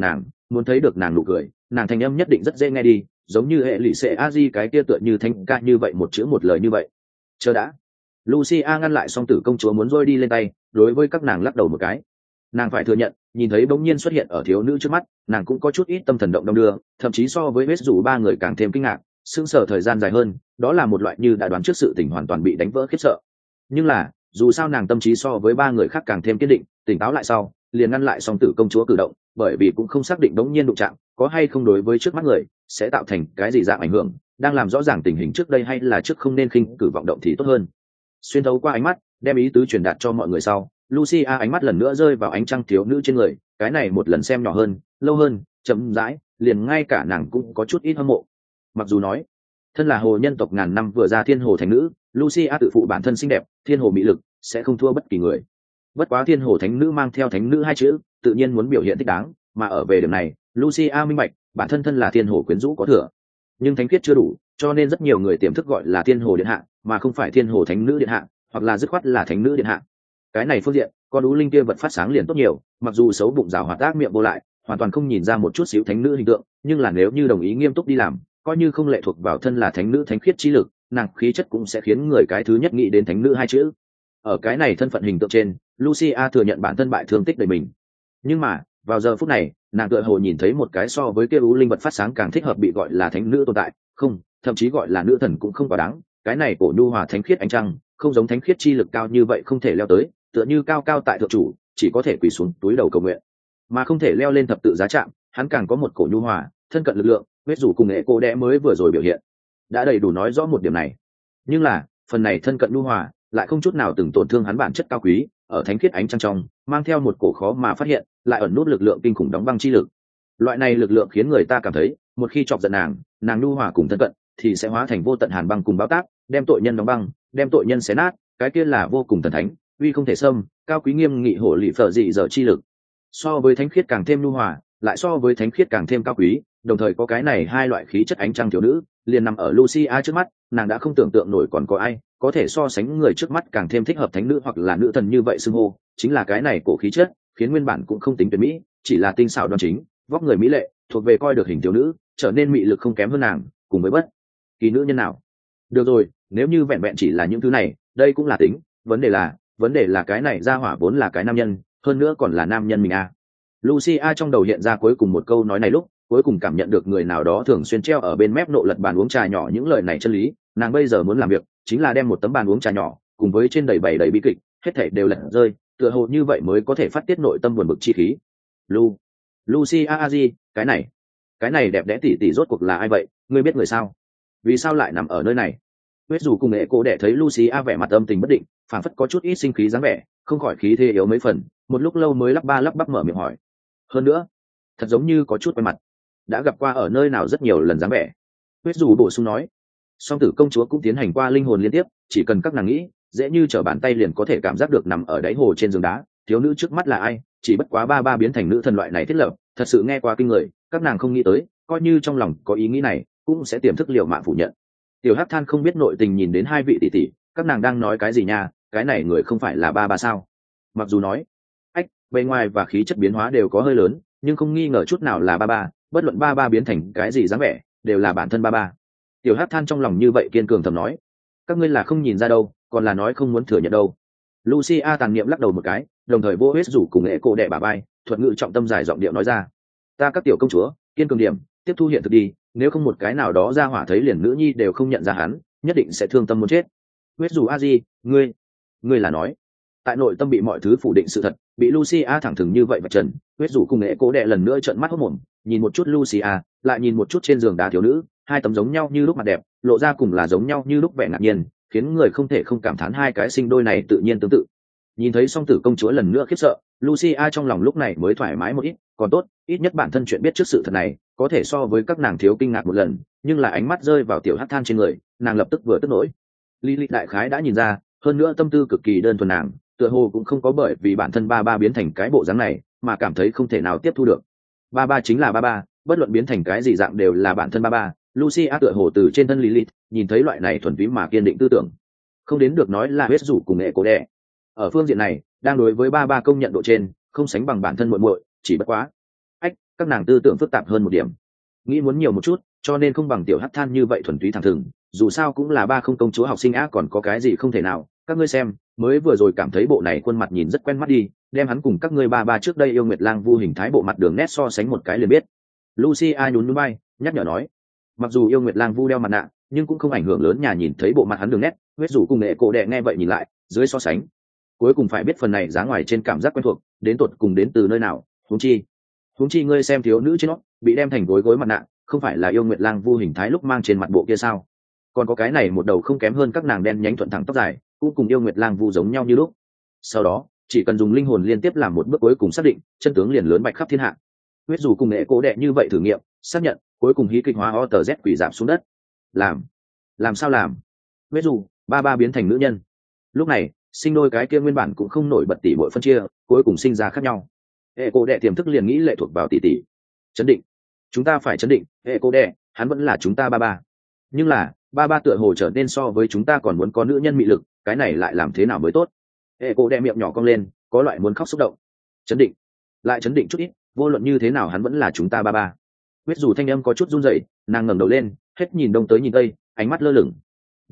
muốn thấy được nàng nụ cười, nàng thanh âm nhất định rất dễ nghe đi, giống như hệ lụy xệ a di cái kia tựa như thanh ca như vậy, một chữ một lời như vậy. Chờ đã. Lucia ngăn lại song tử công chúa muốn rôi đi lên tay, đối với các nàng lắc đầu một cái. Nàng phải thừa nhận, nhìn thấy bỗng nhiên xuất hiện ở thiếu nữ trước mắt, nàng cũng có chút ít tâm thần động đong đưa, thậm chí so với vết rủ ba người càng thêm kinh ngạc, sững sờ thời gian dài hơn, đó là một loại như đã đoán trước sự tình hoàn toàn bị đánh vỡ khiếp sợ. Nhưng là, dù sao nàng tâm trí so với ba người khác càng thêm kiên định, tỉnh táo lại sau, liền ngăn lại song tử công chúa cử động, bởi vì cũng không xác định bỗng nhiên đụng chạm có hay không đối với trước mắt người sẽ tạo thành cái gì dạng ảnh hưởng, đang làm rõ ràng tình hình trước đây hay là trước không nên khinh cử vọng động thì tốt hơn. Xuyên thấu qua ánh mắt, đem ý tứ truyền đạt cho mọi người sau, Lucia ánh mắt lần nữa rơi vào ánh trăng thiếu nữ trên người, cái này một lần xem nhỏ hơn, lâu hơn, chậm rãi, liền ngay cả nàng cũng có chút ít hâm mộ. Mặc dù nói, thân là hồ nhân tộc ngàn năm vừa ra thiên hồ thánh nữ, Lucia tự phụ bản thân xinh đẹp, thiên hồ mỹ lực sẽ không thua bất kỳ người. Bất quá thiên hồ thánh nữ mang theo thánh nữ hai chữ, tự nhiên muốn biểu hiện thích đáng, mà ở về điểm này, Lucia minh bạch, bản thân thân là thiên hồ quyến rũ có thừa, nhưng thánh khiết chưa đủ, cho nên rất nhiều người tiềm thức gọi là thiên hồ điện hạ, mà không phải thiên hồ thánh nữ điện hạ, hoặc là dứt khoát là thánh nữ điện hạ. Cái này phương diện, con ú linh kia vật phát sáng liền tốt nhiều, mặc dù xấu bụng rào hoạt ác miệng vô lại, hoàn toàn không nhìn ra một chút xíu thánh nữ hình tượng, nhưng là nếu như đồng ý nghiêm túc đi làm, coi như không lệ thuộc vào thân là thánh nữ thánh khiết chi lực, nàng khí chất cũng sẽ khiến người cái thứ nhất nghĩ đến thánh nữ hai chữ. Ở cái này thân phận hình tượng trên, Lucia thừa nhận bản thân bại thương tích đầy mình. Nhưng mà, vào giờ phút này, nàng tựa hồ nhìn thấy một cái so với kia ú linh vật phát sáng càng thích hợp bị gọi là thánh nữ tồn tại, không, thậm chí gọi là nữ thần cũng không quá đáng. Cái này cổ nhu hòa thánh khiết ánh trăng, không giống thánh khiết chi lực cao như vậy không thể leo tới, tựa như cao cao tại thượng chủ, chỉ có thể quỳ xuống túi đầu cầu nguyện, mà không thể leo lên thập tự giá chạm. Hắn càng có một cổ nhu hòa, thân cận lực lượng, vết rủ cùng nghệ cô đẽ mới vừa rồi biểu hiện, đã đầy đủ nói rõ một điểm này. Nhưng là, phần này thân cận nhu hòa, lại không chút nào từng tổn thương hắn bản chất cao quý, ở thánh khiết ánh trăng trong, mang theo một cổ khó mà phát hiện, lại ẩn nút lực lượng kinh khủng đóng băng chi lực. Loại này lực lượng khiến người ta cảm thấy, một khi chọc giận nàng nhu hòa cùng thân cận, thì sẽ hóa thành vô tận hàn băng cùng báo táp, đem tội nhân đóng băng, đem tội nhân xé nát, cái kia là vô cùng thần thánh, uy không thể xâm, cao quý nghiêm nghị hổ lị phở dị dở chi lực. So với thánh khiết càng thêm nhu hòa, lại so với thánh khiết càng thêm cao quý, đồng thời có cái này hai loại khí chất ánh trăng thiếu nữ, liền nằm ở Lucia trước mắt, nàng đã không tưởng tượng nổi còn có ai có thể so sánh người trước mắt càng thêm thích hợp thánh nữ hoặc là nữ thần như vậy xưng hô, chính là cái này cổ khí chất, khiến nguyên bản cũng không tính tuyệt mỹ, chỉ là tinh xảo đoan chính, vóc người mỹ lệ, thuộc về coi được hình thiếu nữ, trở nên mị lực không kém hơn nàng, cùng với bất kỳ nữ nhân nào. Được rồi, nếu như vẹn vẹn chỉ là những thứ này, đây cũng là tính, vấn đề là cái này ra hỏa vốn là cái nam nhân, hơn nữa còn là nam nhân mình à. Lucia trong đầu hiện ra cuối cùng một câu nói này lúc, cuối cùng cảm nhận được người nào đó thường xuyên treo ở bên mép nộ lật bàn uống trà nhỏ những lời này chân lý, nàng bây giờ muốn làm việc chính là đem một tấm bàn uống trà nhỏ cùng với trên đầy bày đầy bi kịch hết thảy đều lật rơi, tựa hồ như vậy mới có thể phát tiết nội tâm buồn bực chi khí. Lucia Aji, cái này đẹp đẽ tỉ tỉ rốt cuộc là ai vậy, ngươi biết người sao? Vì sao lại nằm ở nơi này? Huyết dù cùng nghệ cô đẻ thấy Lucia vẻ mặt âm tình bất định, phản phất có chút ít sinh khí dáng vẻ, không khỏi khí thế yếu mấy phần, một lúc lâu mới lắp bắp mở miệng hỏi. Hơn nữa, thật giống như có chút quen mặt, đã gặp qua ở nơi nào rất nhiều lần dáng vẻ. Huyết dù bổ sung nói. Song tử công chúa cũng tiến hành qua linh hồn liên tiếp, chỉ cần các nàng nghĩ, dễ như trở bàn tay liền có thể cảm giác được nằm ở đáy hồ trên giường đá, thiếu nữ trước mắt là ai, chỉ bất quá ba biến thành nữ thần loại này thiết lập, thật sự nghe qua kinh người, các nàng không nghĩ tới, coi như trong lòng có ý nghĩ này, cũng sẽ tiềm thức liều mạng phủ nhận. Tiểu Hắc Than không biết nội tình nhìn đến hai vị tỷ tỷ, các nàng đang nói cái gì nha, cái này người không phải là ba sao? Mặc dù nói, bề ngoài và khí chất biến hóa đều có hơi lớn, nhưng không nghi ngờ chút nào là ba, bất luận ba biến thành cái gì dáng vẻ, đều là bản thân ba. Tiểu Hắc Than trong lòng như vậy kiên cường thầm nói, các ngươi là không nhìn ra đâu, còn là nói không muốn thừa nhận đâu. Lucia tàn niệm lắc đầu một cái, đồng thời vô hết rủ cùng nghệ cô đẻ bà bay, thuật ngữ trọng tâm dài giọng điệu nói ra, ta các tiểu công chúa, kiên cường điểm, tiếp thu hiện thực đi, nếu không một cái nào đó ra hỏa thấy liền nữ nhi đều không nhận ra hắn, nhất định sẽ thương tâm muốn chết. Huyết dù Aji, ngươi là nói, tại nội tâm bị mọi thứ phủ định sự thật, bị Lucia thẳng thừng như vậy và trần. Huyết dù cùng nghệ cố đệ lần nữa trợn mắt hốt mồm, nhìn một chút Lucia, lại nhìn một chút trên giường đá thiếu nữ, hai tấm giống nhau như lúc mặt đẹp, lộ ra cùng là giống nhau như lúc vẻ ngạc nhiên, khiến người không thể không cảm thán hai cái sinh đôi này tự nhiên tương tự. Nhìn thấy song tử công chúa lần nữa khiếp sợ, Lucia trong lòng lúc này mới thoải mái một ít, còn tốt, ít nhất bản thân chuyện biết trước sự thật này, có thể so với các nàng thiếu kinh ngạc một lần, nhưng là ánh mắt rơi vào tiểu Hắc Than trên người, nàng lập tức vừa tức nổi. Lý đại khái đã nhìn ra, hơn nữa tâm tư cực kỳ đơn thuần nàng, tựa hồ cũng không có bởi vì bản thân ba biến thành cái bộ dáng này mà cảm thấy không thể nào tiếp thu được. Ba chính là ba, bất luận biến thành cái gì dạng đều là bản thân ba. Lucia tựa hồ từ trên thân Lilith nhìn thấy loại này thuần túy mà kiên định tư tưởng, không đến được nói là huyết rủ cùng nghệ cổ đẻ. Ở phương diện này, đang đối với ba công nhận độ trên, không sánh bằng bản thân muội, chỉ bất quá. các nàng tư tưởng phức tạp hơn một điểm, nghĩ muốn nhiều một chút, cho nên không bằng tiểu hắc than như vậy thuần túy thẳng thừng. Dù sao cũng là ba không công chúa học sinh á, còn có cái gì không thể nào. Các ngươi xem, mới vừa rồi cảm thấy bộ này khuôn mặt nhìn rất quen mắt đi, đem hắn cùng các ngươi ba ba trước đây yêu Nguyệt Lang Vu hình thái bộ mặt đường nét so sánh một cái liền biết. Lucia nhún nhún vai, nhắc nhở nói, mặc dù yêu Nguyệt Lang Vu đeo mặt nạ, nhưng cũng không ảnh hưởng lớn nhà nhìn thấy bộ mặt hắn đường nét. Huyết Dù cùng nghệ cổ đệ nghe vậy nhìn lại, dưới so sánh, cuối cùng phải biết phần này giá ngoài trên cảm giác quen thuộc, đến tột cùng đến từ nơi nào. Huống chi ngươi xem thiếu nữ trên nó bị đem thành gối mặt nạ, không phải là yêu Nguyệt Lang Vu hình thái lúc mang trên mặt bộ kia sao? Còn có cái này một đầu không kém hơn các nàng đen nhánh thuận thẳng tóc dài, cũng cùng yêu Nguyệt Lang Vu giống nhau như lúc. Sau đó, chỉ cần dùng linh hồn liên tiếp làm một bước cuối cùng xác định, chân tướng liền lớn bạch khắp thiên hạ. Huyết Dù cùng nghệ cố đệ như vậy thử nghiệm, xác nhận, cuối cùng hí kịch hóa OTZ quỷ giảm xuống đất. Làm sao làm? Huyết Dù, ba ba biến thành nữ nhân. Lúc này, sinh đôi cái kia nguyên bản cũng không nổi bật tỷ bội phân chia, cuối cùng sinh ra khác nhau. Hệ cố đệ tiềm thức liền nghĩ lệ thuộc vào tỷ. Chấn định, chúng ta phải chấn định. Hệ cố đệ, hắn vẫn là chúng ta ba ba. Nhưng là, ba ba tựa hồ trở nên so với chúng ta còn muốn có nữ nhân mị lực, cái này lại làm thế nào mới tốt? Hệ cố đệ miệng nhỏ cong lên, có loại muốn khóc xúc động. Chấn định, lại chấn định chút ít, vô luận như thế nào hắn vẫn là chúng ta ba ba. Huyết Dù thanh âm có chút run rẩy, nàng ngẩng đầu lên, hết nhìn đông tới nhìn tây, ánh mắt lơ lửng.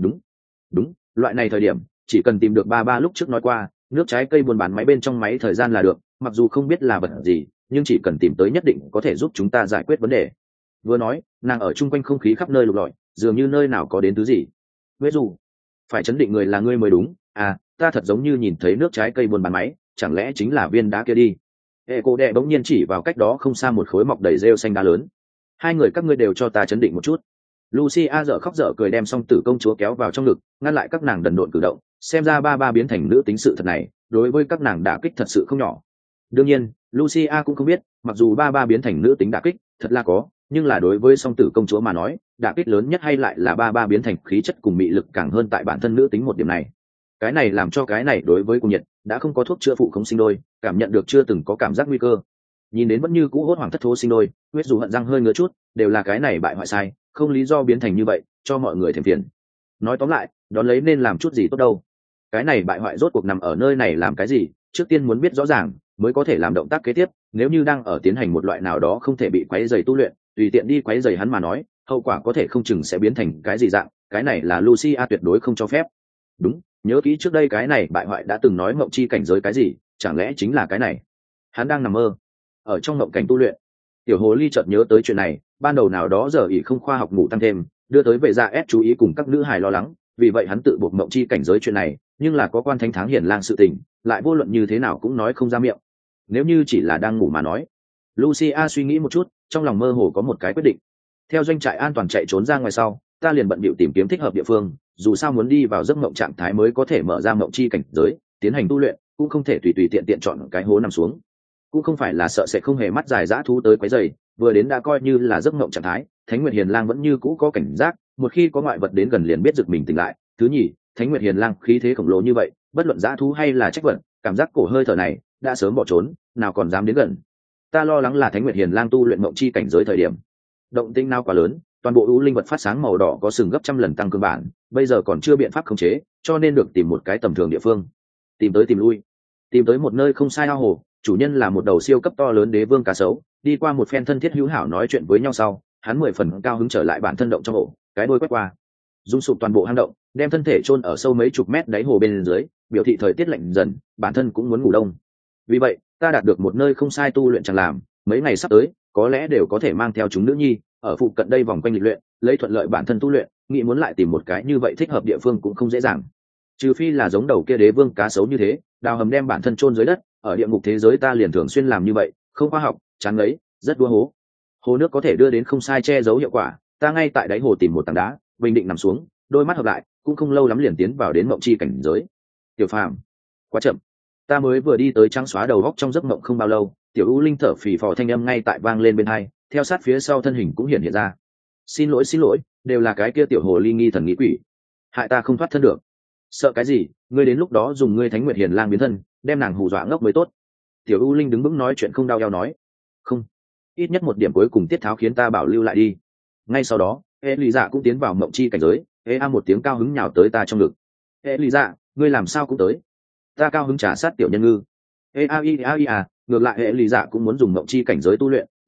Đúng, loại này thời điểm, chỉ cần tìm được ba ba lúc trước nói qua, nước trái cây buôn bán máy bên trong máy thời gian là được, mặc dù không biết là vật gì, nhưng chỉ cần tìm tới nhất định có thể giúp chúng ta giải quyết vấn đề. Vừa nói, nàng ở chung quanh không khí khắp nơi lục lọi, dường như nơi nào có đến thứ gì. Huyết Dù, phải chấn định người là ngươi mới đúng. À, ta thật giống như nhìn thấy nước trái cây buôn bán máy, chẳng lẽ chính là viên đá kia đi? Hệ cô đệ bỗng nhiên chỉ vào cách đó không xa một khối mọc đầy rêu xanh đá lớn. Hai người các ngươi đều cho ta chấn định một chút. Lucia dở khóc dở cười đem song tử công chúa kéo vào trong ngực, ngăn lại các nàng đần độn cử động. Xem ra ba ba biến thành nữ tính sự thật này, đối với các nàng đả kích thật sự không nhỏ. Đương nhiên, Lucia cũng không biết, mặc dù ba ba biến thành nữ tính đả kích, thật là có, nhưng là đối với song tử công chúa mà nói, đả kích lớn nhất hay lại là ba ba biến thành khí chất cùng mị lực càng hơn tại bản thân nữ tính một điểm này. Cái này làm cho cái này đối với cung nhiệt đã không có thuốc chữa phụ không sinh đôi, cảm nhận được chưa từng có cảm giác nguy cơ. Nhìn đến vẫn như cũ hốt hoảng thất thố sinh đôi, Huyết Dù hận răng hơi ngứa chút, đều là cái này bại hoại sai, không lý do biến thành như vậy, cho mọi người thêm phiền. Nói tóm lại, đón lấy nên làm chút gì tốt đâu. Cái này bại hoại rốt cuộc nằm ở nơi này làm cái gì, trước tiên muốn biết rõ ràng mới có thể làm động tác kế tiếp. Nếu như đang ở tiến hành một loại nào đó không thể bị quấy rầy tu luyện, tùy tiện đi quấy rầy hắn mà nói, hậu quả có thể không chừng sẽ biến thành cái gì dạng. Cái này là Lucia tuyệt đối không cho phép. Đúng, nhớ kỹ trước đây cái này bại hoại đã từng nói mộng chi cảnh giới cái gì, chẳng lẽ chính là cái này? Hắn đang nằm mơ ở trong mộng cảnh tu luyện. Tiểu hồ ly chợt nhớ tới chuyện này, ban đầu nào đó giờ ỉ không khoa học ngủ tăng thêm, đưa tới vệ gia ép chú ý cùng các nữ hài lo lắng, vì vậy hắn tự buộc mộng chi cảnh giới chuyện này, nhưng là có quan thánh tháng hiển lang sự tình, lại vô luận như thế nào cũng nói không ra miệng. Nếu như chỉ là đang ngủ mà nói. Lucia suy nghĩ một chút, trong lòng mơ hồ có một cái quyết định. Theo doanh trại an toàn chạy trốn ra ngoài sau, ta liền bận bịu tìm kiếm thích hợp địa phương, dù sao muốn đi vào giấc mộng trạng thái mới có thể mở ra mộng chi cảnh giới, tiến hành tu luyện, cũng không thể tùy tùy tiện tiện chọn cái hố nằm xuống. Cũng không phải là sợ sẽ không hề mắt dài dã thú tới quấy rầy, vừa đến đã coi như là giấc mộng trạng thái, Thánh Nguyệt Hiền Lang vẫn như cũ có cảnh giác, một khi có ngoại vật đến gần liền biết giật mình tỉnh lại. Thứ nhì, Thánh Nguyệt Hiền Lang khí thế khổng lồ như vậy, bất luận dã thú hay là trách vật, cảm giác cổ hơi thở này đã sớm bỏ trốn, nào còn dám đến gần. Ta lo lắng là Thánh Nguyệt Hiền Lang tu luyện mộng chi cảnh giới thời điểm, động tĩnh nào quá lớn, toàn bộ u linh vật phát sáng màu đỏ có sừng gấp trăm lần tăng cường bản, bây giờ còn chưa biện pháp khống chế, cho nên được tìm một cái tầm thường địa phương, tìm tới tìm lui, tìm tới một nơi không sai ao hồ, chủ nhân là một đầu siêu cấp to lớn đế vương cá sấu. Đi qua một phen thân thiết hữu hảo nói chuyện với nhau sau, hắn 10 phần cao hứng trở lại bản thân động trong ổ, cái đuôi quét qua, rung sụp toàn bộ hang động, đem thân thể chôn ở sâu mấy chục mét đáy hồ bên dưới, biểu thị thời tiết lạnh dần, bản thân cũng muốn ngủ đông. Vì vậy, ta đạt được một nơi không sai tu luyện chẳng làm, mấy ngày sắp tới, có lẽ đều có thể mang theo chúng nữ nhi, ở phụ cận đây vòng quanh lịch luyện, lấy thuận lợi bản thân tu luyện, nghĩ muốn lại tìm một cái như vậy thích hợp địa phương cũng không dễ dàng. Trừ phi là giống đầu kia đế vương cá sấu như thế, đào hầm đem bản thân chôn dưới đất, ở địa ngục thế giới ta liền thường xuyên làm như vậy, không khoa học, chán ngấy, rất đua hố. Hồ nước có thể đưa đến không sai che giấu hiệu quả, ta ngay tại đáy hồ tìm một tảng đá, bình định nằm xuống, đôi mắt hợp lại, cũng không lâu lắm liền tiến vào đến mộng chi cảnh giới. Tiểu Phàm, quá chậm. Ta mới vừa đi tới trắng xóa đầu góc trong giấc mộng không bao lâu, tiểu U Linh thở phì phò thanh âm ngay tại vang lên bên tai, theo sát phía sau thân hình cũng hiện ra. Xin lỗi, đều là cái kia tiểu hồ ly nghi thần nghĩ quỷ, hại ta không thoát thân được. Sợ cái gì, ngươi đến lúc đó dùng ngươi Thánh Nguyệt Hiền Lang biến thân, đem nàng hù dọa ngốc mới tốt. Tiểu U Linh đứng vững nói chuyện không đau eo nói. Không, ít nhất một điểm cuối cùng tiết tháo khiến ta bảo lưu lại đi. Ngay sau đó, Elisa cũng tiến vào mộng chi cảnh giới, một tiếng cao hứng nhào tới ta trong ngực. Elisa, ngươi làm sao cũng tới? Ta cao hứng trả sát tiểu nhân ngư. Ngược lại Elisa cũng muốn dùng mộng chi cảnh giới tu luyện,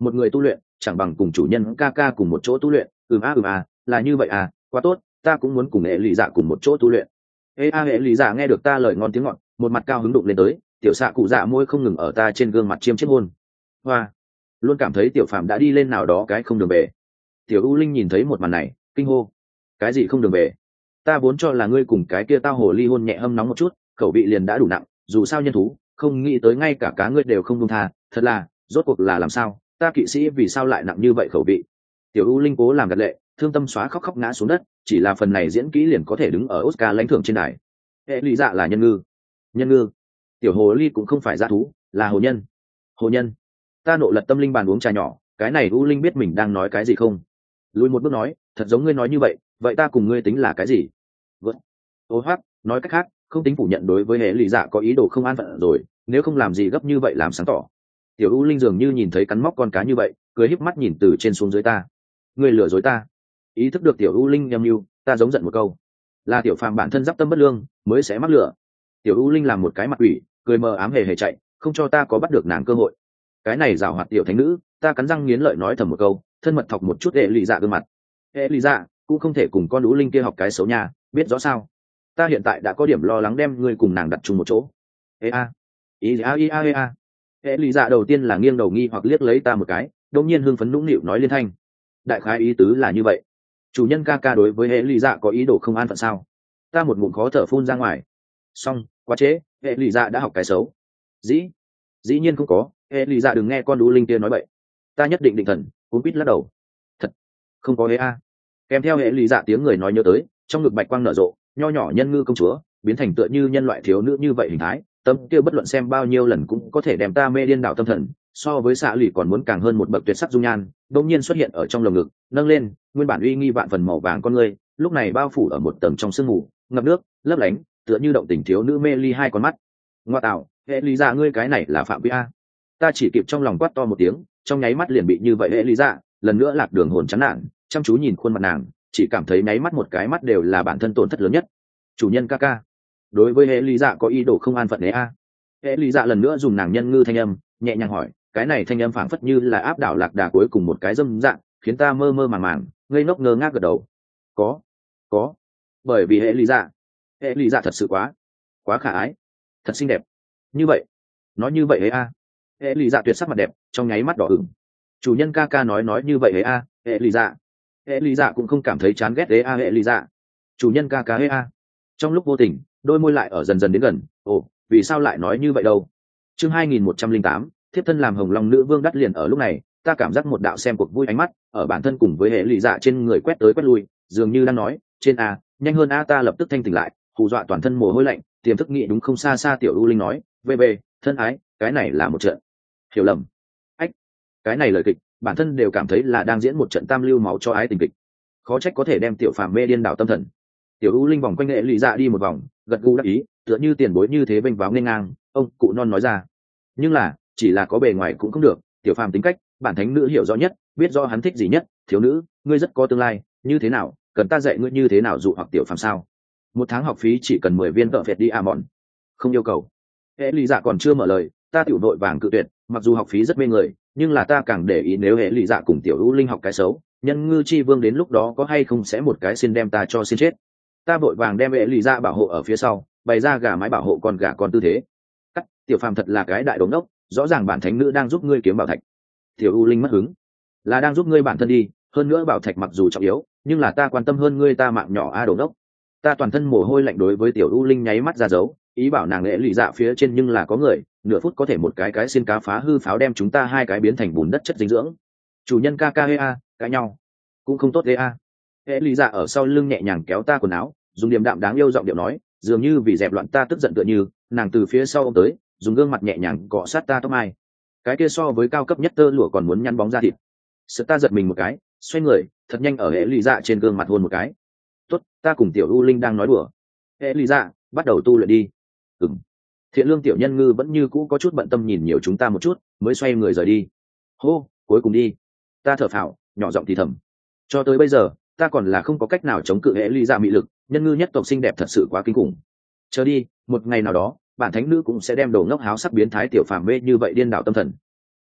một người tu luyện chẳng bằng cùng chủ nhân ca ca cùng một chỗ tu luyện. Là như vậy à, quá tốt, ta cũng muốn cùng hệ lụy dạ cùng một chỗ tu luyện. Hệ lụy dạ nghe được ta lời ngon tiếng ngọt, một mặt cao hứng đụng lên tới, tiểu xạ cụ dạ môi không ngừng ở ta trên gương mặt chiêm chiếc hôn. Hoa, luôn cảm thấy tiểu phàm đã đi lên nào đó cái không đường về. Tiểu U Linh nhìn thấy một màn này, kinh hô: cái gì không đường về? Ta vốn cho là ngươi cùng cái kia tao hồ ly hôn nhẹ hâm nóng một chút, khẩu vị liền đã đủ nặng, dù sao nhân thú, không nghĩ tới ngay cả cá ngươi đều không buông tha, thật là, rốt cuộc là làm sao, ta kỵ sĩ vì sao lại nặng như vậy khẩu vị? Tiểu U Linh cố làm gật lệ, thương tâm xóa khóc khóc ngã xuống đất, chỉ là phần này diễn kỹ liền có thể đứng ở Oscar lãnh thưởng trên đài. Hệ lý dạ là nhân ngư. Nhân ngư? Tiểu hồ ly cũng không phải dã thú, là hồ nhân. Hồ nhân? Ta nộ lật tâm linh bàn uống trà nhỏ, cái này U Linh biết mình đang nói cái gì không? Lùi một bước nói, thật giống ngươi nói như vậy ta cùng ngươi tính là cái gì? Vâng. Ô hoắc, nói cách khác, không tính phủ nhận đối với hệ lý dạ có ý đồ không an phận rồi, nếu không làm gì gấp như vậy làm sáng tỏ. Tiểu U Linh dường như nhìn thấy cắn móc con cá như vậy, cười híp mắt nhìn từ trên xuống dưới ta. Ngươi lừa dối ta. Ý thức được Tiểu U Linh nhầm mưu, ta giống giận một câu. Là tiểu phàm bản thân giáp tâm bất lương, mới sẽ mắc lừa. Tiểu U Linh làm một cái mặt quỷ, cười mờ ám hề hề chạy, không cho ta có bắt được nàng cơ hội. Cái này giảo hoạt tiểu thánh nữ, ta cắn răng nghiến lợi nói thầm một câu, thân mật thọc một chút hệ lụy dạ gương mặt. Hệ lụy dạ cũng không thể cùng con U Linh kia học cái xấu nhà, biết rõ sao? Ta hiện tại đã có điểm lo lắng đem ngươi cùng nàng đặt chung một chỗ. Hệ lụy dạ đầu tiên là nghiêng đầu nghi hoặc liếc lấy ta một cái, đột nhiên hưng phấn nũng nịu nói liên thanh. Đại khái ý tứ là như vậy. Chủ nhân ca ca đối với hệ lụy dạ có ý đồ không an phận sao? Ta một ngụm khó thở phun ra ngoài. Xong, quá trễ, hệ lụy dạ đã học cái xấu. Dĩ nhiên không có, hệ lụy dạ đừng nghe con U Linh kia nói vậy. Ta nhất định định thần, cuốn quýt lắc đầu. Thật, không có kèm theo hệ lụy dạ tiếng người nói nhớ tới, trong ngực bạch quang nở rộ, nho nhỏ nhân ngư công chúa biến thành tựa như nhân loại thiếu nữ như vậy hình thái, tâm kia bất luận xem bao nhiêu lần cũng có thể đem ta mê điên đảo tâm thần, so với xạ lụy còn muốn càng hơn một bậc tuyệt sắc dung nhan, đột nhiên xuất hiện ở trong lồng ngực, nâng lên, nguyên bản uy nghi vạn phần màu vàng con người, lúc này bao phủ ở một tầng trong sương mù, ngập nước, lấp lánh, tựa như động tình thiếu nữ mê ly hai con mắt. Ngoa tạo, hệ lý dạ ngươi cái này là phạm vi a. Ta chỉ kịp trong lòng quát to một tiếng, trong nháy mắt liền bị như vậy hệ lý dạ, lần nữa lạc đường hồn chán nản, chăm chú nhìn khuôn mặt nàng, chỉ cảm thấy nháy mắt một cái mắt đều là bản thân tổn thất lớn nhất. Chủ nhân ca ca đối với hệ lý dạ có ý đồ không an phận đấy a. Hệ lý dạ lần nữa dùng nàng nhân ngư thanh âm nhẹ nhàng hỏi, cái này thanh âm phảng phất như là áp đảo lạc đà cuối cùng một cái dâm dạng, khiến ta mơ mơ màng màng, ngây ngốc ngơ ngác gật đầu. Có, bởi vì hệ lý dạ thật sự quá khả ái, thật xinh đẹp. Như vậy, nói như vậy ấy a. Hệ lý dạ tuyệt sắc mặt đẹp, trong nháy mắt đỏ ửng. Chủ nhân ca ca nói như vậy ấy a. Hệ lý dạ cũng không cảm thấy chán ghét đấy a. Hệ lý dạ, chủ nhân ca ca ấy a. Trong lúc vô tình, đôi môi lại ở dần dần đến gần. Ồ, vì sao lại nói như vậy đâu? Chương 2108, thiếp thân làm hồng long nữ vương đắt liền ở lúc này, ta cảm giác một đạo xem cuộc vui ánh mắt ở bản thân cùng với hệ lụy dạ trên người quét tới quét lui, dường như đang nói, trên a, nhanh hơn a. Ta lập tức thanh tỉnh lại, hù dọa toàn thân mồ hôi lạnh, tiềm thức nghĩ đúng không xa xa. Tiểu U Linh nói, về thân ái, cái này là một trận hiểu lầm. Ách, cái này lời kịch, bản thân đều cảm thấy là đang diễn một trận tam lưu máu cho ái tình kịch, khó trách có thể đem tiểu phàm mê điên đảo tâm thần. Tiểu U Linh vòng quanh hệ lụy dạ đi một vòng, gật gù đắc ý, tựa như tiền bối như thế vênh váo nghênh ngang. Ông cụ non nói ra, nhưng là chỉ là có bề ngoài cũng không được, tiểu phàm tính cách bản thánh nữ hiểu rõ nhất, biết rõ hắn thích gì nhất. Thiếu nữ, ngươi rất có tương lai, như thế nào, cần ta dạy ngươi như thế nào dụ hoặc tiểu phàm sao? Một tháng học phí chỉ cần 10 viên tợ phệt đi à mòn. Không yêu cầu. Hệ lụy dạ còn chưa mở lời, ta tiểu đội vàng cự tuyệt, mặc dù học phí rất mê người, nhưng là ta càng để ý nếu hệ lụy dạ cùng tiểu U Linh học cái xấu, nhân ngư chi vương đến lúc đó có hay không sẽ một cái xin đem ta cho xin chết. Ta vội vàng đem hệ lụy dạ bảo hộ ở phía sau, bày ra gà mái bảo hộ con gà con tư thế. Cắt, tiểu phàm thật là cái đại đống đốc, rõ ràng bản thánh nữ đang giúp ngươi kiếm bảo thạch. Tiểu U Linh mất hứng, là đang giúp ngươi bản thân đi, hơn nữa bảo thạch mặc dù trọng yếu, nhưng là ta quan tâm hơn ngươi, ta mạng nhỏ a đống đốc. Ta toàn thân mồ hôi lạnh đối với tiểu U Linh nháy mắt ra dấu, ý bảo nàng hệ lụy dạ phía trên nhưng là có người, nửa phút có thể một cái xin cá phá hư pháo đem chúng ta hai cái biến thành bùn đất chất dinh dưỡng. Chủ nhân ca ca a, cãi nhau cũng không tốt a. Hệ lụy dạ ở sau lưng nhẹ nhàng kéo ta quần áo, dùng điềm đạm đáng yêu giọng điệu nói, dường như vì dẹp loạn ta tức giận tựa như, nàng từ phía sau ôm tới, dùng gương mặt nhẹ nhàng cọ sát ta tóc mai. Cái kia so với cao cấp nhất tơ lụa còn muốn nhăn bóng da thịt. Sợ ta giật mình một cái, xoay người, thật nhanh ở hệ lụy dạ trên gương mặt hôn một cái. Tốt, ta cùng tiểu U Linh đang nói đùa. Hệ lụy dạ, bắt đầu tu luyện đi. Thiện lương tiểu nhân ngư vẫn như cũ có chút bận tâm nhìn nhiều chúng ta một chút, mới xoay người rời đi. Hô, cuối cùng đi. Ta thở phào, nhỏ giọng thì thầm. Cho tới bây giờ, ta còn là không có cách nào chống cự hệ ly dạ mị lực, nhân ngư nhất tộc xinh đẹp thật sự quá kinh khủng. Chờ đi, một ngày nào đó, bản thánh nữ cũng sẽ đem đồ ngốc háo sắc biến thái tiểu phàm mê như vậy điên đảo tâm thần.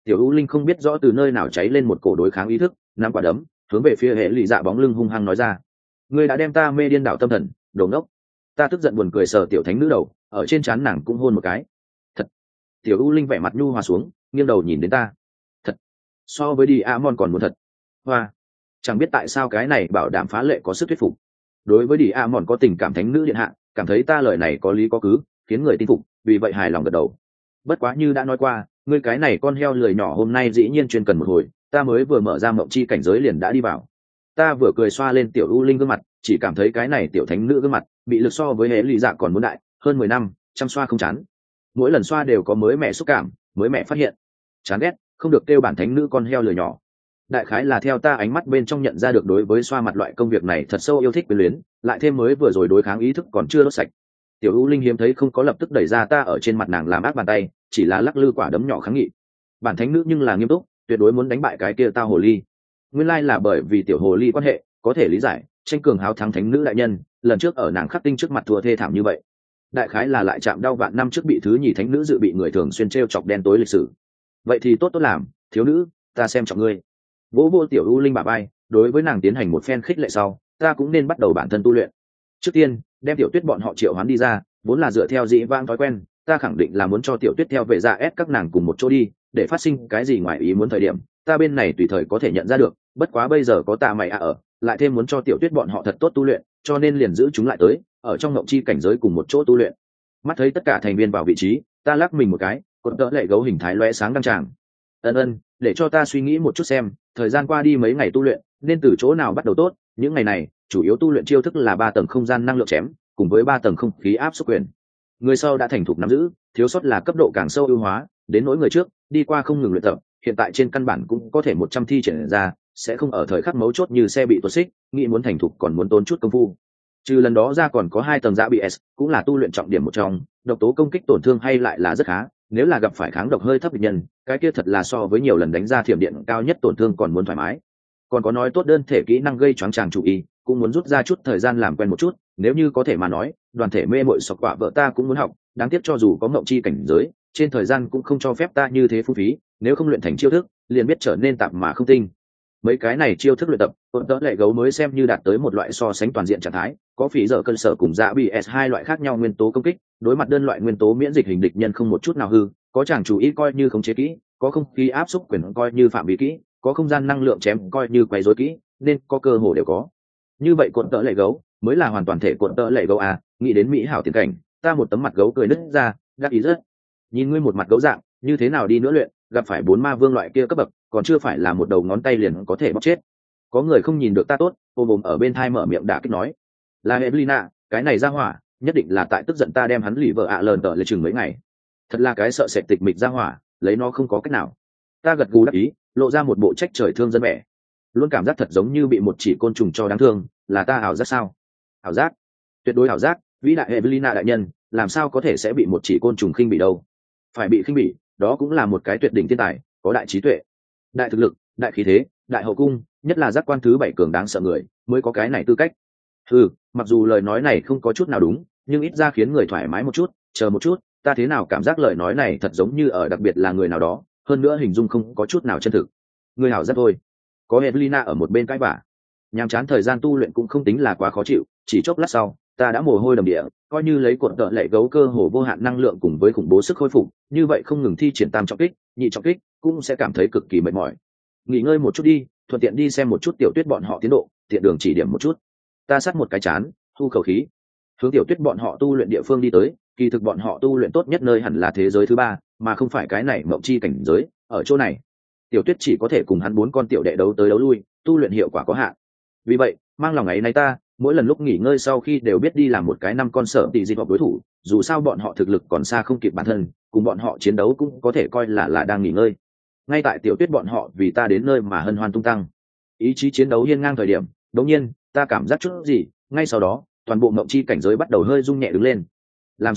Tiểu U Linh không biết rõ từ nơi nào cháy lên một cổ đối kháng ý thức, nắm quả đấm hướng về phía hệ lụy dạ bóng lưng hung hăng nói ra: ngươi đã đem ta mê điên đảo tâm thần, đồ ngốc. Ta tức giận buồn cười sờ tiểu thánh nữ đầu, ở trên trán nàng cũng hôn một cái. Thật. Tiểu U Linh vẻ mặt nhu hòa xuống, nghiêng đầu nhìn đến ta. Thật. So với đi Amon còn muốn thật. Hoa. Chẳng biết tại sao cái này bảo đảm phá lệ có sức thuyết phục. Đối với đi Amon có tình cảm thánh nữ điện hạ, cảm thấy ta lời này có lý có cứ, khiến người tin phục, vì vậy hài lòng gật đầu. Bất quá như đã nói qua, ngươi cái này con heo lười nhỏ hôm nay dĩ nhiên chuyên cần một hồi, ta mới vừa mở ra mộng chi cảnh giới liền đã đi vào. Ta vừa cười xoa lên tiểu U Linh gương mặt, chỉ cảm thấy cái này tiểu thánh nữ gương mặt bị lực so với hệ lụy dạ còn muốn đại hơn 10 năm, chăm xoa không chán. Mỗi lần xoa đều có mới mẹ xúc cảm, mới mẹ phát hiện. Chán ghét, không được kêu bản thánh nữ con heo lười nhỏ. Đại khái là theo ta ánh mắt bên trong nhận ra được đối với xoa mặt loại công việc này thật sâu yêu thích quyến luyến, lại thêm mới vừa rồi đối kháng ý thức còn chưa đốt sạch. Tiểu U Linh hiếm thấy không có lập tức đẩy ra ta ở trên mặt nàng làm ác bàn tay, chỉ là lắc lư quả đấm nhỏ kháng nghị. Bản thánh nữ nhưng là nghiêm túc, tuyệt đối muốn đánh bại cái kia tao hồ ly. Nguyên lai là bởi vì tiểu hồ ly quan hệ, có thể lý giải, tranh cường háo thắng thánh nữ đại nhân, lần trước ở nàng khắc tinh trước mặt thua thê thảm như vậy. Đại khái là lại chạm đau vạn năm trước bị thứ nhì thánh nữ dự bị người thường xuyên trêu chọc đen tối lịch sử. Vậy thì tốt tốt làm, thiếu nữ, ta xem trọng ngươi. Vỗ vô tiểu U Linh bả vai, đối với nàng tiến hành một phen khích lệ sau, ta cũng nên bắt đầu bản thân tu luyện. Trước tiên, đem tiểu tuyết bọn họ triệu hoán đi ra, vốn là dựa theo dĩ vãng thói quen, ta khẳng định là muốn cho tiểu tuyết theo về ra ép các nàng cùng một chỗ đi, để phát sinh cái gì ngoài ý muốn thời điểm, ta bên này tùy thời có thể nhận ra được. Bất quá bây giờ có ta mày ở, lại thêm muốn cho tiểu tuyết bọn họ thật tốt tu luyện, cho nên liền giữ chúng lại tới, ở trong ngộng chi cảnh giới cùng một chỗ tu luyện. Mắt thấy tất cả thành viên vào vị trí, ta lắc mình một cái, cột đỡ lệ gấu hình thái lóe sáng đăng tràng. Ân, để cho ta suy nghĩ một chút xem, thời gian qua đi mấy ngày tu luyện, nên từ chỗ nào bắt đầu tốt. Những ngày này, chủ yếu tu luyện chiêu thức là 3 tầng không gian năng lượng chém, cùng với 3 tầng không khí áp xúc quyền. Người sau đã thành thục nắm giữ, thiếu sót là cấp độ càng sâu ưu hóa, đến nỗi người trước, đi qua không ngừng luyện tập, hiện tại trên căn bản cũng có thể 100 thi triển ra, sẽ không ở thời khắc mấu chốt như xe bị tuột xích, nghĩ muốn thành thục còn muốn tốn chút công phu. Trừ lần đó ra còn có 2 tầng giã bị S, cũng là tu luyện trọng điểm một trong, độc tố công kích tổn thương hay lại là rất khá, nếu là gặp phải kháng độc hơi thấp địch nhân, cái kia thật là so với nhiều lần đánh ra thiểm điện cao nhất tổn thương còn muốn thoải mái. Còn có nói tốt đơn thể kỹ năng gây choáng tràng chú ý, cũng muốn rút ra chút thời gian làm quen một chút, nếu như có thể mà nói, đoàn thể mê mội sọc quả vợ ta cũng muốn học, đáng tiếc cho dù có ngộng chi cảnh giới, trên thời gian cũng không cho phép ta như thế phung phí, nếu không luyện thành chiêu thức, liền biết trở nên tạp mà không tinh. Mấy cái này chiêu thức luyện tập, cột đỡ lệ gấu mới xem như đạt tới một loại so sánh toàn diện trạng thái, có phí giờ cân sở cùng dạ bị s hai loại khác nhau nguyên tố công kích, đối mặt đơn loại nguyên tố miễn dịch hình địch nhân không một chút nào hư, có chàng chú ý coi như khống chế kỹ, có không khí áp xúc quyền coi như phạm vi kỹ, có không gian năng lượng chém coi như quấy rối kỹ, nên có cơ hồ đều có. Như vậy cột đỡ lệ gấu mới là hoàn toàn thể cột đỡ lệ gấu à? Nghĩ đến mỹ hảo tiền cảnh, ta một tấm mặt gấu cười nứt ra, đắc ý rất. Nhìn ngươi một mặt gấu dạng, như thế nào đi nữa luyện, gặp phải 4 ma vương loại kia cấp bậc, còn chưa phải là một đầu ngón tay liền có thể bóc chết. Có người không nhìn được ta tốt, ôm ở bên thai mở miệng đả kích nói, là Evelina, cái này ra hỏa, nhất định là tại tức giận ta đem hắn lì vợ ạ lờn tợ lên chừng mấy ngày. Thật là cái sợ sệt tịch mịch ra hỏa, lấy nó không có cách nào. Ta gật gù đắc ý, lộ ra một bộ trách trời thương dân vẻ, luôn cảm giác thật giống như bị một chỉ côn trùng cho đáng thương, là ta ảo giác sao? Ảo giác? Tuyệt đối ảo giác, vĩ đại Evelina đại nhân, làm sao có thể sẽ bị một chỉ côn trùng khinh bỉ đâu? Phải bị khinh bỉ, đó cũng là một cái tuyệt đỉnh thiên tài, có đại trí tuệ, đại thực lực, đại khí thế, đại hậu cung, nhất là giác quan thứ 7 cường đáng sợ người mới có cái này tư cách. Mặc dù lời nói này không có chút nào đúng, nhưng ít ra khiến người thoải mái một chút. Chờ một chút, ta thế nào cảm giác lời nói này thật giống như ở đặc biệt là người nào đó, hơn nữa hình dung không có chút nào chân thực. Người hảo rất thôi. Có Evelina ở một bên cãi vả. Nhàm chán thời gian tu luyện cũng không tính là quá khó chịu, chỉ chốc lát sau, ta đã mồ hôi đầm địa, coi như lấy cuộn tợ lệ gấu cơ hồ vô hạn năng lượng cùng với khủng bố sức hồi phục, như vậy không ngừng thi triển tam trọng kích, nhị trọng kích, cũng sẽ cảm thấy cực kỳ mệt mỏi. Nghỉ ngơi một chút đi, thuận tiện đi xem một chút tiểu tuyết bọn họ tiến độ, tiện đường chỉ điểm một chút. Ta sát một cái chán, thu khẩu khí, hướng tiểu tuyết bọn họ tu luyện địa phương đi tới. Kỳ thực bọn họ tu luyện tốt nhất nơi hẳn là thế giới thứ 3, mà không phải cái này mộng chi cảnh giới. Ở chỗ này, tiểu tuyết chỉ có thể cùng hắn 4 con tiểu đệ đấu tới đấu lui, tu luyện hiệu quả có hạn. Vì vậy, mang lòng ấy nay ta, mỗi lần lúc nghỉ ngơi sau khi đều biết đi làm một cái 5 con sở tỷ dịch hoặc đối thủ, dù sao bọn họ thực lực còn xa không kịp bản thân, cùng bọn họ chiến đấu cũng có thể coi là đang nghỉ ngơi. Ngay tại tiểu tuyết bọn họ vì ta đến nơi mà hân hoan tung tăng, ý chí chiến đấu hiên ngang thời điểm, đột nhiên ta cảm giác chút gì, ngay sau đó toàn bộ mộng chi cảnh giới bắt đầu hơi rung nhẹ đứng lên. Làm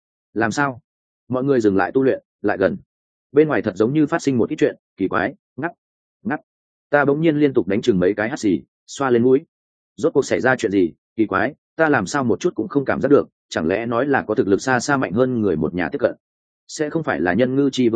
sao? Mọi người dừng lại tu luyện, lại gần. Bên ngoài thật giống như phát sinh một ít chuyện kỳ quái. Ngắt. Ta bỗng nhiên liên tục đánh chừng mấy cái hắt xì, xoa lên mũi. Rốt cuộc xảy ra chuyện gì? Kỳ quái, ta làm sao một chút cũng không cảm giác được, chẳng lẽ nói là có thực lực xa xa mạnh hơn người một nhà tiếp cận? Sẽ không phải là nhân ngư chi vương đi,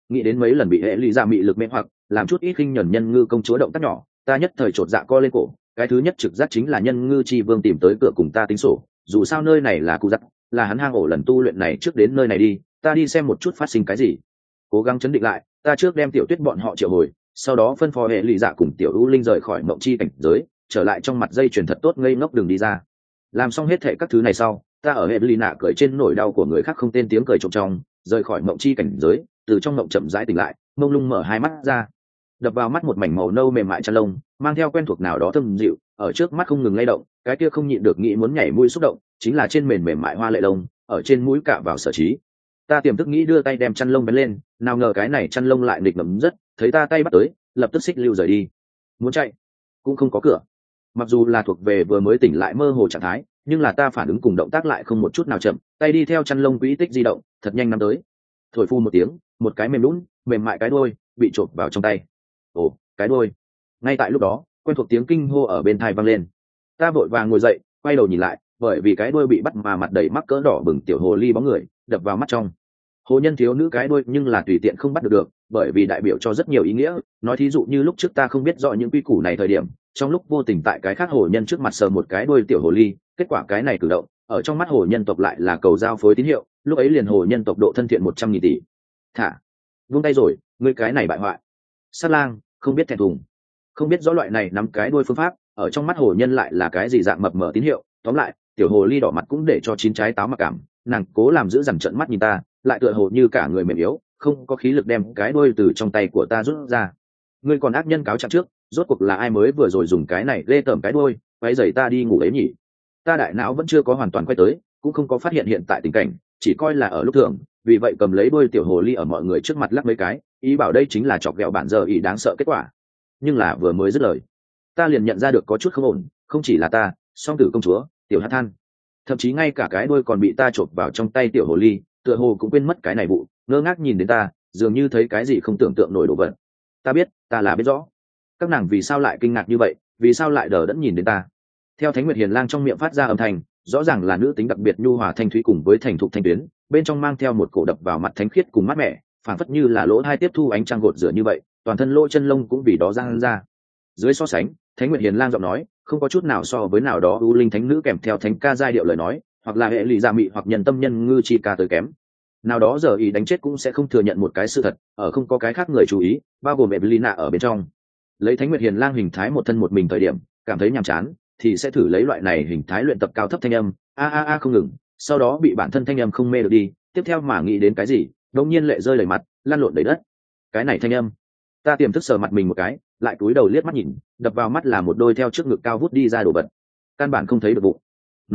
nghĩ đến mấy lần bị hệ lý dạ mị lực mê hoặc làm chút ít khinh nhẫn nhân ngư công chúa động tác nhỏ, ta nhất thời chột dạ co lên cổ. Cái thứ nhất trực giác chính là nhân ngư chi vương tìm tới cửa cùng ta tính sổ, dù sao nơi này là cụ giặc, là hắn hang ổ lần tu luyện này trước đến nơi này đi, ta đi xem một chút phát sinh cái gì. Cố gắng chấn định lại, ta trước đem tiểu tuyết bọn họ triệu hồi, sau đó phân phó hệ lụy dạ cùng tiểu u linh rời khỏi mộng chi cảnh giới, trở lại trong mặt dây chuyền thật tốt ngây ngốc đường đi ra. Làm xong hết thệ các thứ này sau, ta ở hệ lụy nạ cười trên nỗi đau của người khác không tên tiếng cười trộm trong, rời khỏi mộng chi cảnh giới, từ trong mộng chậm rãi tỉnh lại, mông lung mở hai mắt ra, đập vào mắt một mảnh màu nâu mềm mại chăn lông, mang theo quen thuộc nào đó thâm dịu, ở trước mắt không ngừng lay động, cái kia không nhịn được nghĩ muốn nhảy mũi xúc động, chính là trên mềm mại hoa lệ lông, ở trên mũi cạ vào sở trí. Ta tiềm thức nghĩ đưa tay đem chăn lông bén lên, nào ngờ cái này chăn lông lại nghịch ngầm rất, thấy ta tay bắt tới, lập tức xích lưu rời đi. Muốn chạy, cũng không có cửa. Mặc dù là thuộc về vừa mới tỉnh lại mơ hồ trạng thái, nhưng là ta phản ứng cùng động tác lại không một chút nào chậm, tay đi theo chăn lông quỹ tích di động, thật nhanh nắm tới. Thổi phu một tiếng, một cái mềm lún, mềm mại cái đuôi bị chộp vào trong tay. Ồ, cái đuôi. Ngay tại lúc đó, quen thuộc tiếng kinh hô ở bên tai vang lên. Ta vội vàng ngồi dậy, quay đầu nhìn lại, bởi vì cái đuôi bị bắt mà mặt đầy mắc cỡ đỏ bừng tiểu hồ ly bóng người đập vào mắt trong. Hồ nhân thiếu nữ cái đuôi nhưng là tùy tiện không bắt được, bởi vì đại biểu cho rất nhiều ý nghĩa. Nói thí dụ như lúc trước ta không biết rõ những quy củ này thời điểm, trong lúc vô tình tại cái khác hồ nhân trước mặt sờ một cái đuôi tiểu hồ ly, kết quả cái này cử động ở trong mắt hồ nhân tộc lại là cầu giao phối tín hiệu, lúc ấy liền hồ nhân tộc độ thân thiện 100.000 tỷ. Thả, vung tay rồi, ngươi cái này bại hoại. Sát lang, không biết thẹn thùng, không biết rõ loại này nắm cái đuôi phương pháp ở trong mắt hồ nhân lại là cái gì dạng mập mờ tín hiệu. Tóm lại, tiểu hồ ly đỏ mặt cũng để cho chín trái táo mặc cảm, nàng cố làm giữ dằn trận mắt nhìn ta, lại tựa hồ như cả người mềm yếu, không có khí lực đem cái đuôi từ trong tay của ta rút ra. Ngươi còn ác nhân cáo trạng trước, rốt cuộc là ai mới vừa rồi dùng cái này lê tởm cái đuôi quay dày ta đi ngủ ấy nhỉ? Ta đại não vẫn chưa có hoàn toàn quay tới, cũng không có phát hiện hiện tại tình cảnh, chỉ coi là ở lúc thường, vì vậy cầm lấy đuôi tiểu hồ ly ở mọi người trước mặt lắc mấy cái, ý bảo đây chính là chọc ghẹo bản giờ ý đáng sợ kết quả. Nhưng là vừa mới dứt lời, ta liền nhận ra được có chút không ổn, không chỉ là ta, song tử công chúa, tiểu hát than, thậm chí ngay cả cái đuôi còn bị ta chộp vào trong tay tiểu hồ ly, tựa hồ cũng quên mất cái này vụ, ngơ ngác nhìn đến ta, dường như thấy cái gì không tưởng tượng nổi đồ vật. Ta biết, ta là biết rõ, các nàng vì sao lại kinh ngạc như vậy, vì sao lại đờ đẫn nhìn đến ta. Theo Thánh Nguyệt Hiền Lang trong miệng phát ra âm thanh, rõ ràng là nữ tính đặc biệt nhu hòa thanh thúy cùng với thành thục thanh tuyến, bên trong mang theo một cổ đập vào mặt thánh khiết cùng mát mẻ, phảng phất như là lỗ hai tiếp thu ánh trăng gột rửa như vậy, toàn thân lỗ chân lông cũng vì đó giang ra. Dưới so sánh, Thánh Nguyệt Hiền Lang giọng nói không có chút nào so với nào đó ưu linh thánh nữ kèm theo thánh ca giai điệu lời nói, hoặc là hệ lụy dạ mị hoặc nhân tâm nhân ngư chi ca tới kém. Nào đó giờ ý đánh chết cũng sẽ không thừa nhận một cái sự thật, ở không có cái khác người chú ý, bao gồm Evelina ở bên trong. Lấy Thánh Nguyệt Hiền Lang hình thái một thân một mình thời điểm, cảm thấy nhàm chán, thì sẽ thử lấy loại này hình thái luyện tập cao thấp thanh âm, a a a không ngừng, sau đó bị bản thân thanh âm không mê được đi, tiếp theo mà nghĩ đến cái gì, đột nhiên lệ rơi đầy mặt, lăn lộn đầy đất. Cái này thanh âm, ta tiềm thức sờ mặt mình một cái, lại cúi đầu liếc mắt nhìn, đập vào mắt là một đôi theo trước ngực cao vút đi ra đồ vật, căn bản không thấy được bụng.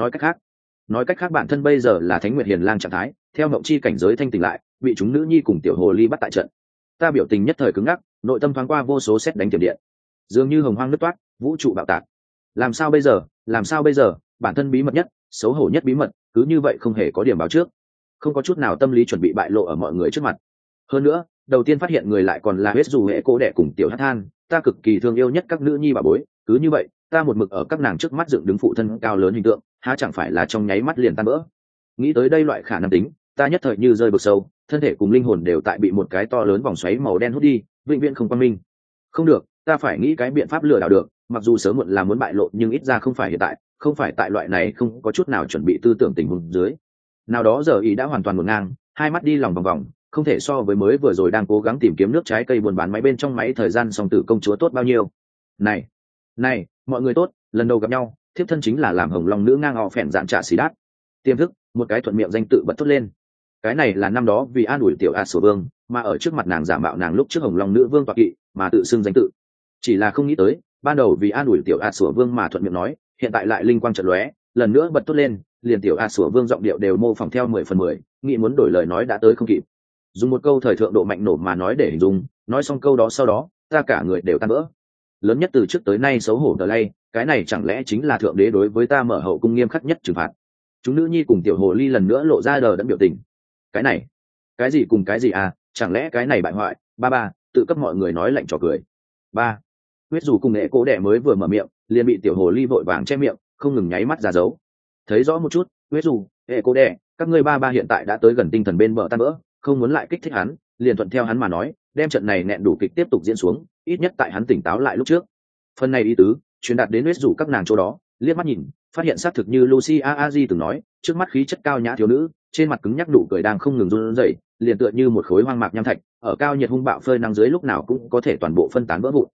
Nói cách khác bản thân bây giờ là Thánh Nguyệt Hiền Lang trạng thái, theo mộng chi cảnh giới thanh tỉnh lại, bị chúng nữ nhi cùng tiểu hồ ly bắt tại trận. Ta biểu tình nhất thời cứng ngắc, nội tâm thoáng qua vô số sét đánh tiềm điện, dường như hồng hoang nứt toát, vũ trụ bạo tạc. Làm sao bây giờ, bản thân bí mật nhất, xấu hổ nhất bí mật, cứ như vậy không hề có điểm báo trước, không có chút nào tâm lý chuẩn bị bại lộ ở mọi người trước mặt. Hơn nữa, đầu tiên phát hiện người lại còn là huyết dù hệ cố đẻ cùng tiểu hát than, ta cực kỳ thương yêu nhất các nữ nhi bà bối, cứ như vậy, ta một mực ở các nàng trước mắt dựng đứng phụ thân cao lớn hình tượng, há chẳng phải là trong nháy mắt liền tan vỡ. Nghĩ tới đây loại khả năng tính, ta nhất thời như rơi vực sâu, thân thể cùng linh hồn đều tại bị một cái to lớn vòng xoáy màu đen hút đi, vĩnh viễn không quang minh. Không được, ta phải nghĩ cái biện pháp lừa đảo được, mặc dù sớm muộn là muốn bại lộ, nhưng ít ra không phải hiện tại, không phải tại loại này không có chút nào chuẩn bị tư tưởng tình huống dưới. Nào đó giờ ý đã hoàn toàn ngổn ngang, hai mắt đi lòng vòng vòng, không thể so với mới vừa rồi đang cố gắng tìm kiếm nước trái cây buôn bán máy bên trong máy thời gian song tử công chúa tốt bao nhiêu. Này, mọi người tốt, lần đầu gặp nhau, thiếp thân chính là làm hồng long nữ ngang o phèn dạn trả xì đát. Tiềm thức, một cái thuận miệng danh tự bật thốt lên. Cái này là năm đó vì an ủi tiểu a sổ vương, mà ở trước mặt nàng giả mạo nàng lúc trước hồng long nữ vương toạc kỵ, mà tự xưng danh tự. Chỉ là không nghĩ tới, ban đầu vì an ủi tiểu a sổ vương mà thuận miệng nói, hiện tại lại linh quang chợt lóe, lần nữa bật thốt lên, liền tiểu a sổ vương giọng điệu đều mô phỏng theo 10/10, nghĩ muốn đổi lời nói đã tới không kịp. Dùng một câu thời thượng độ mạnh nổ mà nói để hình dung, nói xong câu đó sau đó, ta cả người đều tan vỡ. Lớn nhất từ trước tới nay xấu hổ đờ lay, cái này chẳng lẽ chính là thượng đế đối với ta mở hậu cung nghiêm khắc nhất trừng phạt. Chúng nữ nhi cùng tiểu hồ ly lần nữa lộ ra đờ đẫn biểu tình. Cái này, cái gì cùng cái gì à, chẳng lẽ cái này bại hoại, ba, tự cấp mọi người nói lạnh trò cười. Ba, huyết dù cùng nghệ cố đẻ mới vừa mở miệng, liền bị tiểu hồ ly vội vàng che miệng, không ngừng nháy mắt ra dấu. Thấy rõ một chút, huyết dù, hệ cố đẻ, các ngươi ba hiện tại đã tới gần tinh thần bên bờ tan vỡ, không muốn lại kích thích hắn, liền thuận theo hắn mà nói, đem trận này nẹn đủ kịch tiếp tục diễn xuống, ít nhất tại hắn tỉnh táo lại lúc trước. Phần này ý tứ truyền đạt đến huyết rủ các nàng chỗ đó, liếc mắt nhìn phát hiện xác thực như Lucia Aji từng nói, trước mắt khí chất cao nhã thiếu nữ, trên mặt cứng nhắc nụ cười đang không ngừng run rẩy, liền tựa như một khối hoang mạc nham thạch, ở cao nhiệt hung bạo phơi nắng dưới lúc nào cũng có thể toàn bộ phân tán vỡ vụn.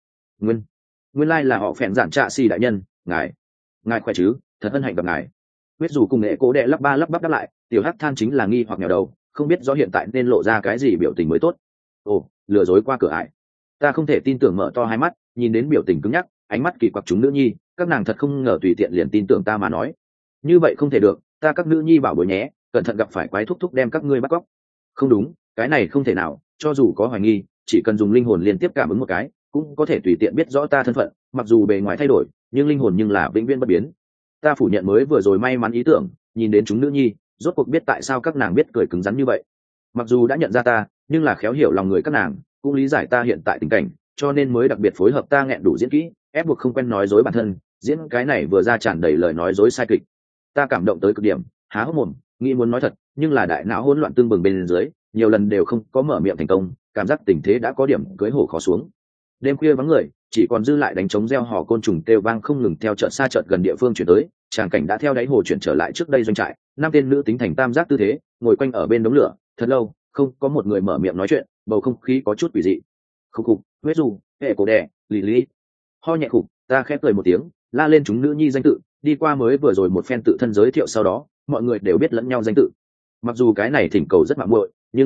Nguyên lai là họ phèn giản trạ xì đại nhân, ngài khỏe chứ, thật hân hạnh gặp ngài. Huyết dù cùng nghệ cố đệ lắp bắp đáp lại, tiểu hắc than chính là nghi hoặc nghèo đầu, không biết rõ hiện tại nên lộ ra cái gì biểu tình mới tốt. Ồ, lừa dối qua cửa ải. Ta không thể tin tưởng mở to hai mắt, nhìn đến biểu tình cứng nhắc, ánh mắt kỳ quặc chúng nữ nhi, các nàng thật không ngờ tùy tiện liền tin tưởng ta mà nói. Như vậy không thể được, ta các nữ nhi bảo bối nhé, cẩn thận gặp phải quái thúc thúc đem các ngươi bắt cóc. Không đúng, cái này không thể nào, cho dù có hoài nghi, chỉ cần dùng linh hồn liên tiếp cảm ứng một cái, cũng có thể tùy tiện biết rõ ta thân phận, mặc dù bề ngoài thay đổi, nhưng linh hồn nhưng là vĩnh viễn bất biến. Ta phủ nhận mới vừa rồi may mắn ý tưởng, nhìn đến chúng nữ nhi, rốt cuộc biết tại sao các nàng biết cười cứng rắn như vậy. Mặc dù đã nhận ra ta, nhưng là khéo hiểu lòng người các nàng, cũng lý giải ta hiện tại tình cảnh, cho nên mới đặc biệt phối hợp ta nghẹn đủ diễn kỹ, ép buộc không quen nói dối bản thân, diễn cái này vừa ra tràn đầy lời nói dối sai kịch. Ta cảm động tới cực điểm, há hốc mồm, nghĩ muốn nói thật, nhưng là đại não hỗn loạn tương bừng bên dưới, nhiều lần đều không có mở miệng thành công, cảm giác tình thế đã có điểm cưới hổ khó xuống. Đêm khuya vắng người, chỉ còn dư lại đánh trống reo hò côn trùng kêu vang không ngừng theo chợt xa chợt gần địa phương chuyển tới, tràng cảnh đã theo đáy hồ chuyển trở lại trước đây doanh trại, năm tên nữ tính thành tam giác tư thế, ngồi quanh ở bên đống lửa, thật lâu, không có một người mở miệng nói chuyện, bầu không khí có chút quỷ dị. Khục khục, huyết dù, hệ cổ đẻ, lì lì. Ho nhẹ khục, ta khép cười một tiếng, la lên chúng nữ nhi danh tự, đi qua mới vừa rồi một phen tự thân giới thiệu sau đó, mọi người đều biết lẫn nhau danh tự. Mặc dù cái này thỉnh cầu rất mạo muội, nhưng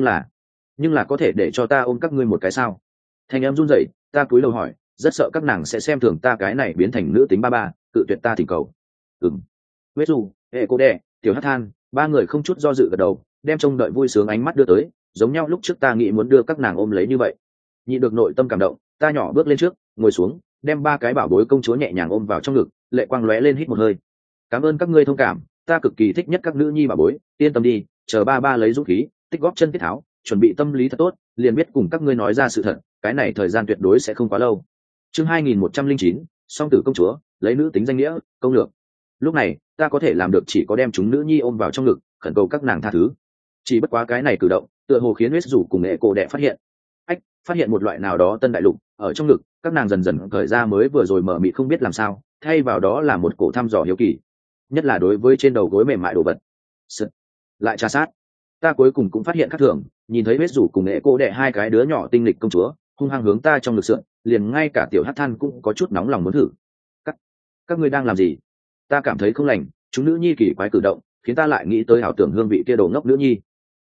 là có thể để cho ta ôm các ngươi một cái sao? Thanh em run rẩy, ta cúi đầu hỏi, rất sợ các nàng sẽ xem thường ta cái này biến thành nữ tính ba, cự tuyệt ta thỉnh cầu. Huyết dù, hệ cô đẻ, tiểu hát than, ba người không chút do dự gật đầu, đem trông đợi vui sướng ánh mắt đưa tới, giống nhau lúc trước ta nghĩ muốn đưa các nàng ôm lấy như vậy. Nhị được nội tâm cảm động, ta nhỏ bước lên trước, ngồi xuống, đem ba cái bảo bối công chúa nhẹ nhàng ôm vào trong ngực, lệ quang lóe lên hít một hơi. Cảm ơn các ngươi thông cảm, ta cực kỳ thích nhất các nữ nhi bảo bối, yên tâm đi, chờ ba lấy dũng khí, tích góp chân tiết tháo, chuẩn bị tâm lý thật tốt, liền biết cùng các ngươi nói ra sự thật, cái này thời gian tuyệt đối sẽ không quá lâu. Chương 2109, song tử công chúa, lấy nữ tính danh nghĩa, công lược. Lúc này, ta có thể làm được chỉ có đem chúng nữ nhi ôm vào trong ngực, khẩn cầu các nàng tha thứ. Chỉ bất quá cái này cử động, tựa hồ khiến huyết rủ cùng nghệ cổ đệ phát hiện. Phát hiện một loại nào đó tân đại lục, ở trong ngực, các nàng dần dần cởi ra mới vừa rồi mở mịt không biết làm sao, thay vào đó là một cổ thăm dò hiếu kỳ. Nhất là đối với trên đầu gối mềm mại đồ vật. Lại tra sát. Ta cuối cùng cũng phát hiện khác thường, nhìn thấy huyết rủ cùng nghệ cô đệ hai cái đứa nhỏ tinh lịch công chúa, hung hăng hướng ta trong ngực sượn, liền ngay cả tiểu hắc than cũng có chút nóng lòng muốn thử. Các ngươi đang làm gì? Ta cảm thấy không lành, chúng nữ nhi kỳ quái cử động, khiến ta lại nghĩ tới ảo tưởng hương vị kia đồ ngốc nữ nhi.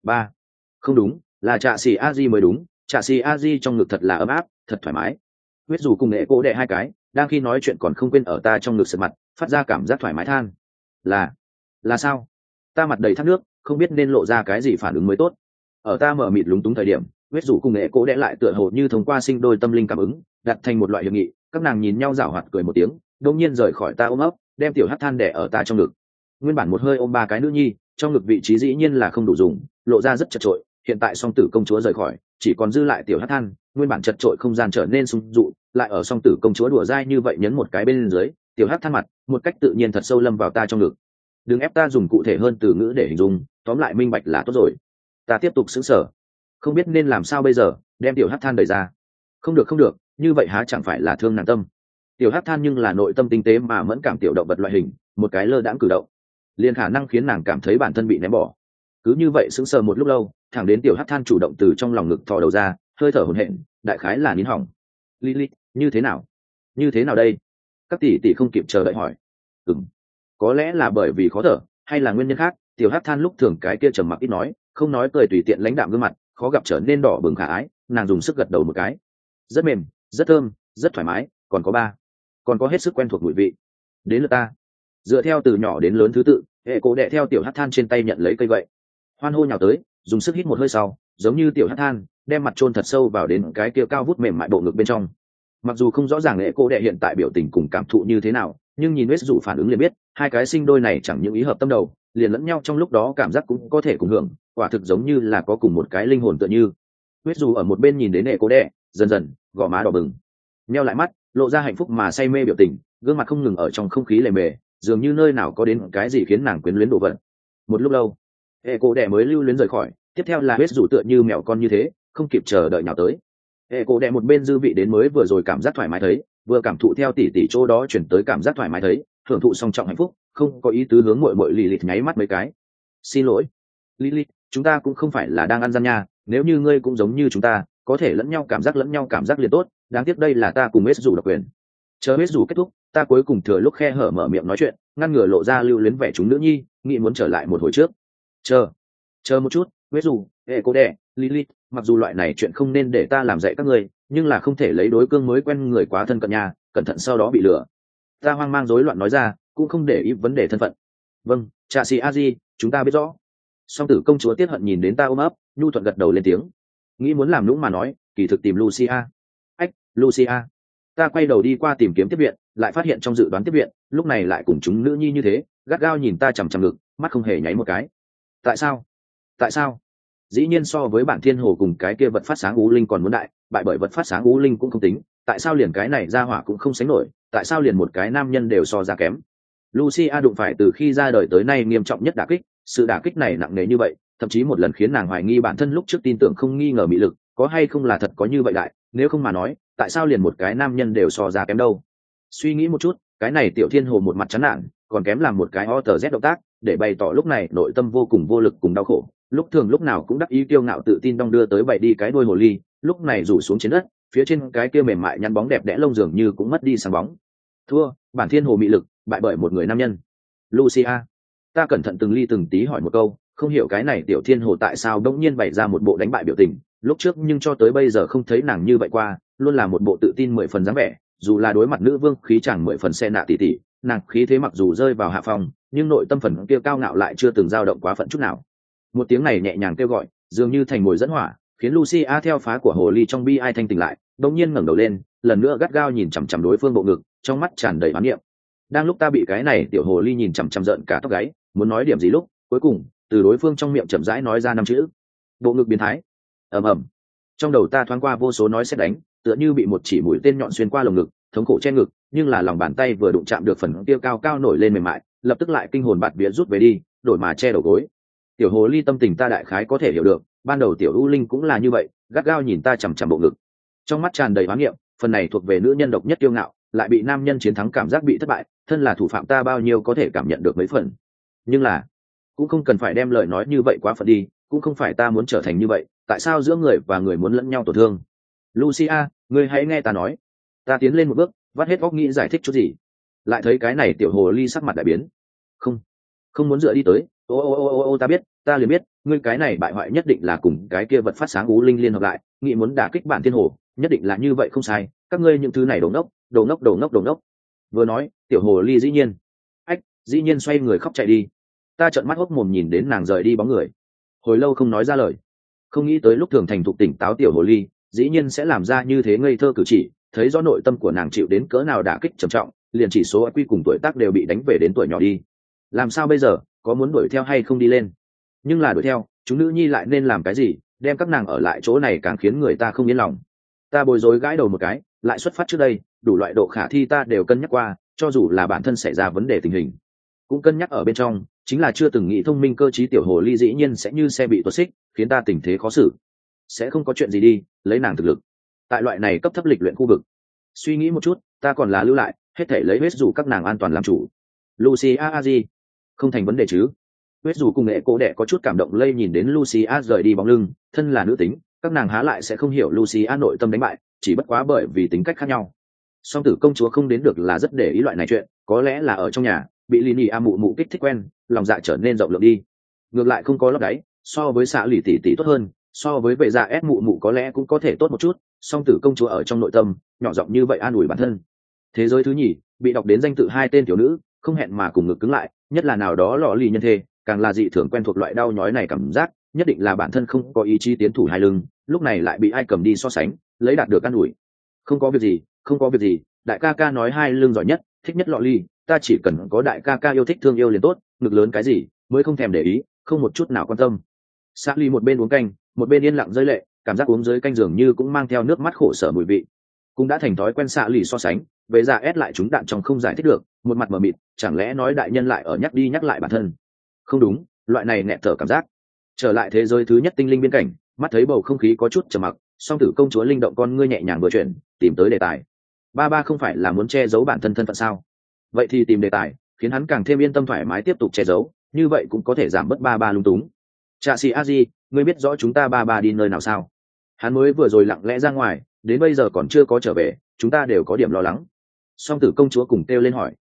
Không đúng, là trạ xì a di mới đúng, trạ xì a di trong ngực thật là ấm áp, thật thoải mái. Huyết rủ cùng nghệ cô đệ hai cái, đang khi nói chuyện còn không quên ở ta trong ngực sượt mặt, phát ra cảm giác thoải mái than. Là sao? Ta mặt đầy thác nước, không biết nên lộ ra cái gì phản ứng mới tốt. Ở ta mở mịt lúng túng thời điểm, huyết rủ cùng nghệ cố đẽ lại tựa hồ như thông qua sinh đôi tâm linh cảm ứng, đặt thành một loại hiệp nghị, các nàng nhìn nhau giảo hoạt cười một tiếng, đột nhiên rời khỏi ta ôm ấp, đem tiểu hắc than đẻ ở ta trong ngực. Nguyên bản một hơi ôm ba cái nữ nhi, trong ngực vị trí dĩ nhiên là không đủ dùng, lộ ra rất chật chội. Hiện tại song tử công chúa rời khỏi, chỉ còn dư lại tiểu hắc than, nguyên bản chật chội không gian trở nên sung dụ, lại ở song tử công chúa đùa dai như vậy nhấn một cái bên dưới, tiểu hắc than mặt, một cách tự nhiên thật sâu lâm vào ta trong ngực. Đừng ép ta dùng cụ thể hơn từ ngữ để hình dung, tóm lại minh bạch là tốt rồi. Ta tiếp tục sững sờ, không biết nên làm sao bây giờ, đem tiểu hắc than đẩy ra. Không được, như vậy há chẳng phải là thương nàng tâm. Tiểu hắc than nhưng là nội tâm tinh tế mà mẫn cảm tiểu động vật loại hình, một cái lơ đãng cử động liền khả năng khiến nàng cảm thấy bản thân bị ném bỏ. Cứ như vậy sững sờ một lúc lâu, thẳng đến tiểu hắc than chủ động từ trong lòng ngực thò đầu ra, hơi thở hổn hển, đại khái là nín hỏng. Lily, như thế nào đây? Các tỷ tỷ không kịp chờ đợi hỏi. Có lẽ là bởi vì khó thở, hay là nguyên nhân khác, tiểu hắc than lúc thường cái kia trầm mặc ít nói, không nói cười tùy tiện lãnh đạm gương mặt, khó gặp trở nên đỏ bừng khả ái, nàng dùng sức gật đầu một cái. Rất mềm, rất thơm, rất thoải mái, còn có hết sức quen thuộc mùi vị. Đến lượt ta. Dựa theo từ nhỏ đến lớn thứ tự, hệ cổ đệ theo tiểu hắc than trên tay nhận lấy cây gậy. Hoan hô nhào tới, dùng sức hít một hơi sau, giống như tiểu hắc than, đem mặt chôn thật sâu vào đến cái kia cao vút mềm mại bộ ngực bên trong. Mặc dù không rõ ràng hệ cổ đệ hiện tại biểu tình cùng cảm thụ như thế nào, nhưng nhìn huyết dụ phản ứng liền biết, hai cái sinh đôi này chẳng những ý hợp tâm đầu, liền lẫn nhau trong lúc đó cảm giác cũng có thể cùng hưởng, quả thực giống như là có cùng một cái linh hồn tựa như. Huyết dù ở một bên nhìn đến hệ cố đệ, dần dần gò má đỏ bừng, nheo lại mắt, lộ ra hạnh phúc mà say mê biểu tình, gương mặt không ngừng ở trong không khí lề mề, dường như nơi nào có đến cái gì khiến nàng quyến luyến đồ vật. Một lúc lâu, hệ cố đệ mới lưu luyến rời khỏi, tiếp theo là huyết dù tựa như mèo con như thế, không kịp chờ đợi nhào tới. Hệ cổ đẻ một bên dư vị đến mới vừa rồi cảm giác thoải mái thấy, vừa cảm thụ theo tỷ tỷ chỗ đó chuyển tới cảm giác thoải mái thấy, hưởng thụ song trọng hạnh phúc, không có ý tứ hướng muội muội Lilith nháy mắt mấy cái. Xin lỗi Lilith, chúng ta cũng không phải là đang ăn gian nha, nếu như ngươi cũng giống như chúng ta có thể lẫn nhau cảm giác liền tốt, đáng tiếc đây là ta cùng hết dù độc quyền. Chờ hết dù kết thúc, ta cuối cùng thừa lúc khe hở mở miệng nói chuyện, ngăn ngừa lộ ra lưu luyến vẻ chúng nữ nhi, nghĩ muốn trở lại một hồi trước. Chờ một chút, hết dù, hệ cô đẻ, Lilith, mặc dù loại này chuyện không nên để ta làm dạy các ngươi, nhưng là không thể lấy đối cương mới quen người quá thân cận nhà, cẩn thận sau đó bị lừa. Ta hoang mang rối loạn nói ra, cũng không để ý vấn đề thân phận. Vâng, trà sĩ a di, chúng ta biết rõ. Song tử công chúa tiết hận nhìn đến ta ôm ấp, nhu thuận gật đầu lên tiếng, nghĩ muốn làm lũng mà nói, kỳ thực tìm Lucia. Ách, Lucia. Ta quay đầu đi qua tìm kiếm tiếp viện, lại phát hiện trong dự đoán tiếp viện lúc này lại cùng chúng nữ nhi như thế, gắt gao nhìn ta chằm chằm ngực, mắt không hề nháy một cái. Tại sao dĩ nhiên so với bản thiên hồ cùng cái kia vật phát sáng ú linh còn muốn đại, bại bởi vật phát sáng ú linh cũng không tính, tại sao liền cái này ra hỏa cũng không sánh nổi, tại sao liền một cái nam nhân đều so ra kém. Lucia đụng phải từ khi ra đời tới nay nghiêm trọng nhất đả kích, sự đả kích này nặng nề như vậy, thậm chí một lần khiến nàng hoài nghi bản thân lúc trước tin tưởng không nghi ngờ mị lực có hay không là thật có như vậy đại, nếu không mà nói tại sao liền một cái nam nhân đều so ra kém đâu. Suy nghĩ một chút, cái này tiểu thiên hồ một mặt chán nản, còn kém làm một cái OTZ động tác để bày tỏ lúc này nội tâm vô cùng vô lực cùng đau khổ, lúc thường lúc nào cũng đắc ý kiêu ngạo tự tin đong đưa tới bày đi cái đuôi hồ ly, lúc này rủ xuống trên đất, phía trên cái kia mềm mại nhăn bóng đẹp đẽ lông dường như cũng mất đi sáng bóng. Thua, bản thiên hồ mị lực bại bởi một người nam nhân. Lucia. Ta cẩn thận từng ly từng tí hỏi một câu, không hiểu cái này tiểu thiên hồ tại sao đống nhiên bày ra một bộ đánh bại biểu tình, lúc trước nhưng cho tới bây giờ không thấy nàng như vậy qua, luôn là một bộ tự tin 10 phần dáng vẻ, dù là đối mặt nữ vương khí chẳng 10 phần xe nạ tỉ tỉ, nàng khí thế mặc dù rơi vào hạ phong, nhưng nội tâm phần kia cao ngạo lại chưa từng dao động quá phận chút nào. Một tiếng này nhẹ nhàng kêu gọi, dường như thành mồi dẫn hỏa, khiến Lucia theo phá của hồ ly trong bi ai thanh tỉnh lại, đột nhiên ngẩng đầu lên, lần nữa gắt gao nhìn chằm chằm đối phương bộ ngực, trong mắt tràn đầy oán niệm. Đang lúc ta bị cái này tiểu hồ ly nhìn chằm chằm giận cả tóc gáy, muốn nói điểm gì lúc, cuối cùng từ đối phương trong miệng chậm rãi nói ra 5 chữ: bộ ngực biến thái. Ầm ầm. Trong đầu ta thoáng qua vô số nói sét đánh, tựa như bị một chỉ mũi tên nhọn xuyên qua lồng ngực, thống khổ che ngực, nhưng là lòng bàn tay vừa đụng chạm được phần kia cao cao nổi lên mềm mại, lập tức lại kinh hồn bạt vía rút về đi, đổi mà che đầu gối. Tiểu hồ ly tâm tình ta đại khái có thể hiểu được, ban đầu tiểu u linh cũng là như vậy, gắt gao nhìn ta chằm chằm bộ ngực, trong mắt tràn đầy oán niệm, phần này thuộc về nữ nhân độc nhất kiêu ngạo, lại bị nam nhân chiến thắng cảm giác bị thất bại, thân là thủ phạm ta bao nhiêu có thể cảm nhận được mấy phần. Nhưng là cũng không cần phải đem lời nói như vậy quá phận đi, cũng không phải ta muốn trở thành như vậy, tại sao giữa người và người muốn lẫn nhau tổn thương. Lucia, ngươi hãy nghe ta nói. Ta tiến lên một bước, vắt hết óc nghĩ giải thích chút gì, lại thấy cái này tiểu hồ ly sắc mặt đại biến. Không muốn dựa đi tới. Ô, ta biết, ta liền biết, ngươi cái này bại hoại nhất định là cùng cái kia vật phát sáng ú linh liên hợp lại, nghĩ muốn đả kích bản thiên hồ, nhất định là như vậy không sai, các ngươi những thứ này đồ ngốc. Vừa nói, tiểu hồ ly dĩ nhiên xoay người khóc chạy đi. Ta trợn mắt hốc mồm nhìn đến nàng rời đi bóng người, hồi lâu không nói ra lời. Không nghĩ tới lúc thường thành thục tỉnh táo tiểu hồ ly dĩ nhiên sẽ làm ra như thế ngây thơ cử chỉ, thấy rõ nội tâm của nàng chịu đến cỡ nào đả kích trầm trọng, liền chỉ số IQ cùng tuổi tác đều bị đánh về đến tuổi nhỏ đi. Làm sao bây giờ, có muốn đuổi theo hay không đi lên? Nhưng là đuổi theo, chúng nữ nhi lại nên làm cái gì, đem các nàng ở lại chỗ này càng khiến người ta không yên lòng. Ta bối rối gãi đầu một cái, lại xuất phát trước đây, đủ loại độ khả thi ta đều cân nhắc qua, cho dù là bản thân xảy ra vấn đề tình hình cũng cân nhắc ở bên trong, chính là chưa từng nghĩ thông minh cơ trí tiểu hồ ly dĩ nhiên sẽ như xe bị tuột xích, khiến ta tình thế khó xử. Sẽ không có chuyện gì đi, lấy nàng thực lực tại loại này cấp thấp lịch luyện khu vực, suy nghĩ một chút, ta còn là lưu lại, hết thể lấy huyết dù các nàng an toàn làm chủ. Lucia Aji, không thành vấn đề chứ? Huyết dù cùng nghệ cố đẻ có chút cảm động lây nhìn đến Lucia rời đi bóng lưng, thân là nữ tính, các nàng há lại sẽ không hiểu Lucia nội tâm đánh bại, chỉ bất quá bởi vì tính cách khác nhau. Song tử công chúa không đến được là rất để ý loại này chuyện, có lẽ là ở trong nhà bị Lini A mụ mụ kích thích quen, lòng dạ trở nên rộng lượng đi. Ngược lại không có lấp đáy, so với xạ lì tỷ tỷ tốt hơn, so với vệ dạ ép mụ mụ có lẽ cũng có thể tốt một chút. Song tử công chúa ở trong nội tâm nhỏ giọng như vậy an ủi bản thân. Thế giới thứ nhì bị đọc đến danh tự 2 tên tiểu nữ, không hẹn mà cùng ngực cứng lại, nhất là nào đó lọ lì nhân thê, càng là dị thường quen thuộc loại đau nhói này cảm giác, nhất định là bản thân không có ý chí tiến thủ hai lưng, lúc này lại bị ai cầm đi so sánh, lấy đạt được an ủi. Không có việc gì, đại ca ca nói hai lưng giỏi nhất, thích nhất lọ lì, ta chỉ cần có đại ca ca yêu thích thương yêu liền tốt, ngực lớn cái gì mới không thèm để ý, không một chút nào quan tâm. Sally một bên uống canh, một bên yên lặng rơi lệ, cảm giác uống dưới canh dường như cũng mang theo nước mắt khổ sở mùi vị. Cũng đã thành thói quen Sally so sánh, về ra ép lại chúng đạn trong không giải thích được, một mặt mờ mịt, chẳng lẽ nói đại nhân lại ở nhắc đi nhắc lại bản thân? Không đúng, loại này nẹt thở cảm giác. Trở lại thế giới thứ nhất tinh linh biên cảnh, Mắt thấy bầu không khí có chút trầm mặc, song tử công chúa linh động con ngươi nhẹ nhàng vừa chuyển, tìm tới đề tài. Ba ba không phải là muốn che giấu bản thân thân phận sao? Vậy thì tìm đề tài khiến hắn càng thêm yên tâm thoải mái tiếp tục che giấu, như vậy cũng có thể giảm bớt ba ba lung túng. Trạ sĩ a di, ngươi biết rõ chúng ta ba ba đi nơi nào sao? Hắn mới vừa rồi lặng lẽ ra ngoài, đến bây giờ còn chưa có trở về, chúng ta đều có điểm lo lắng. Song tử công chúa cùng kêu lên hỏi.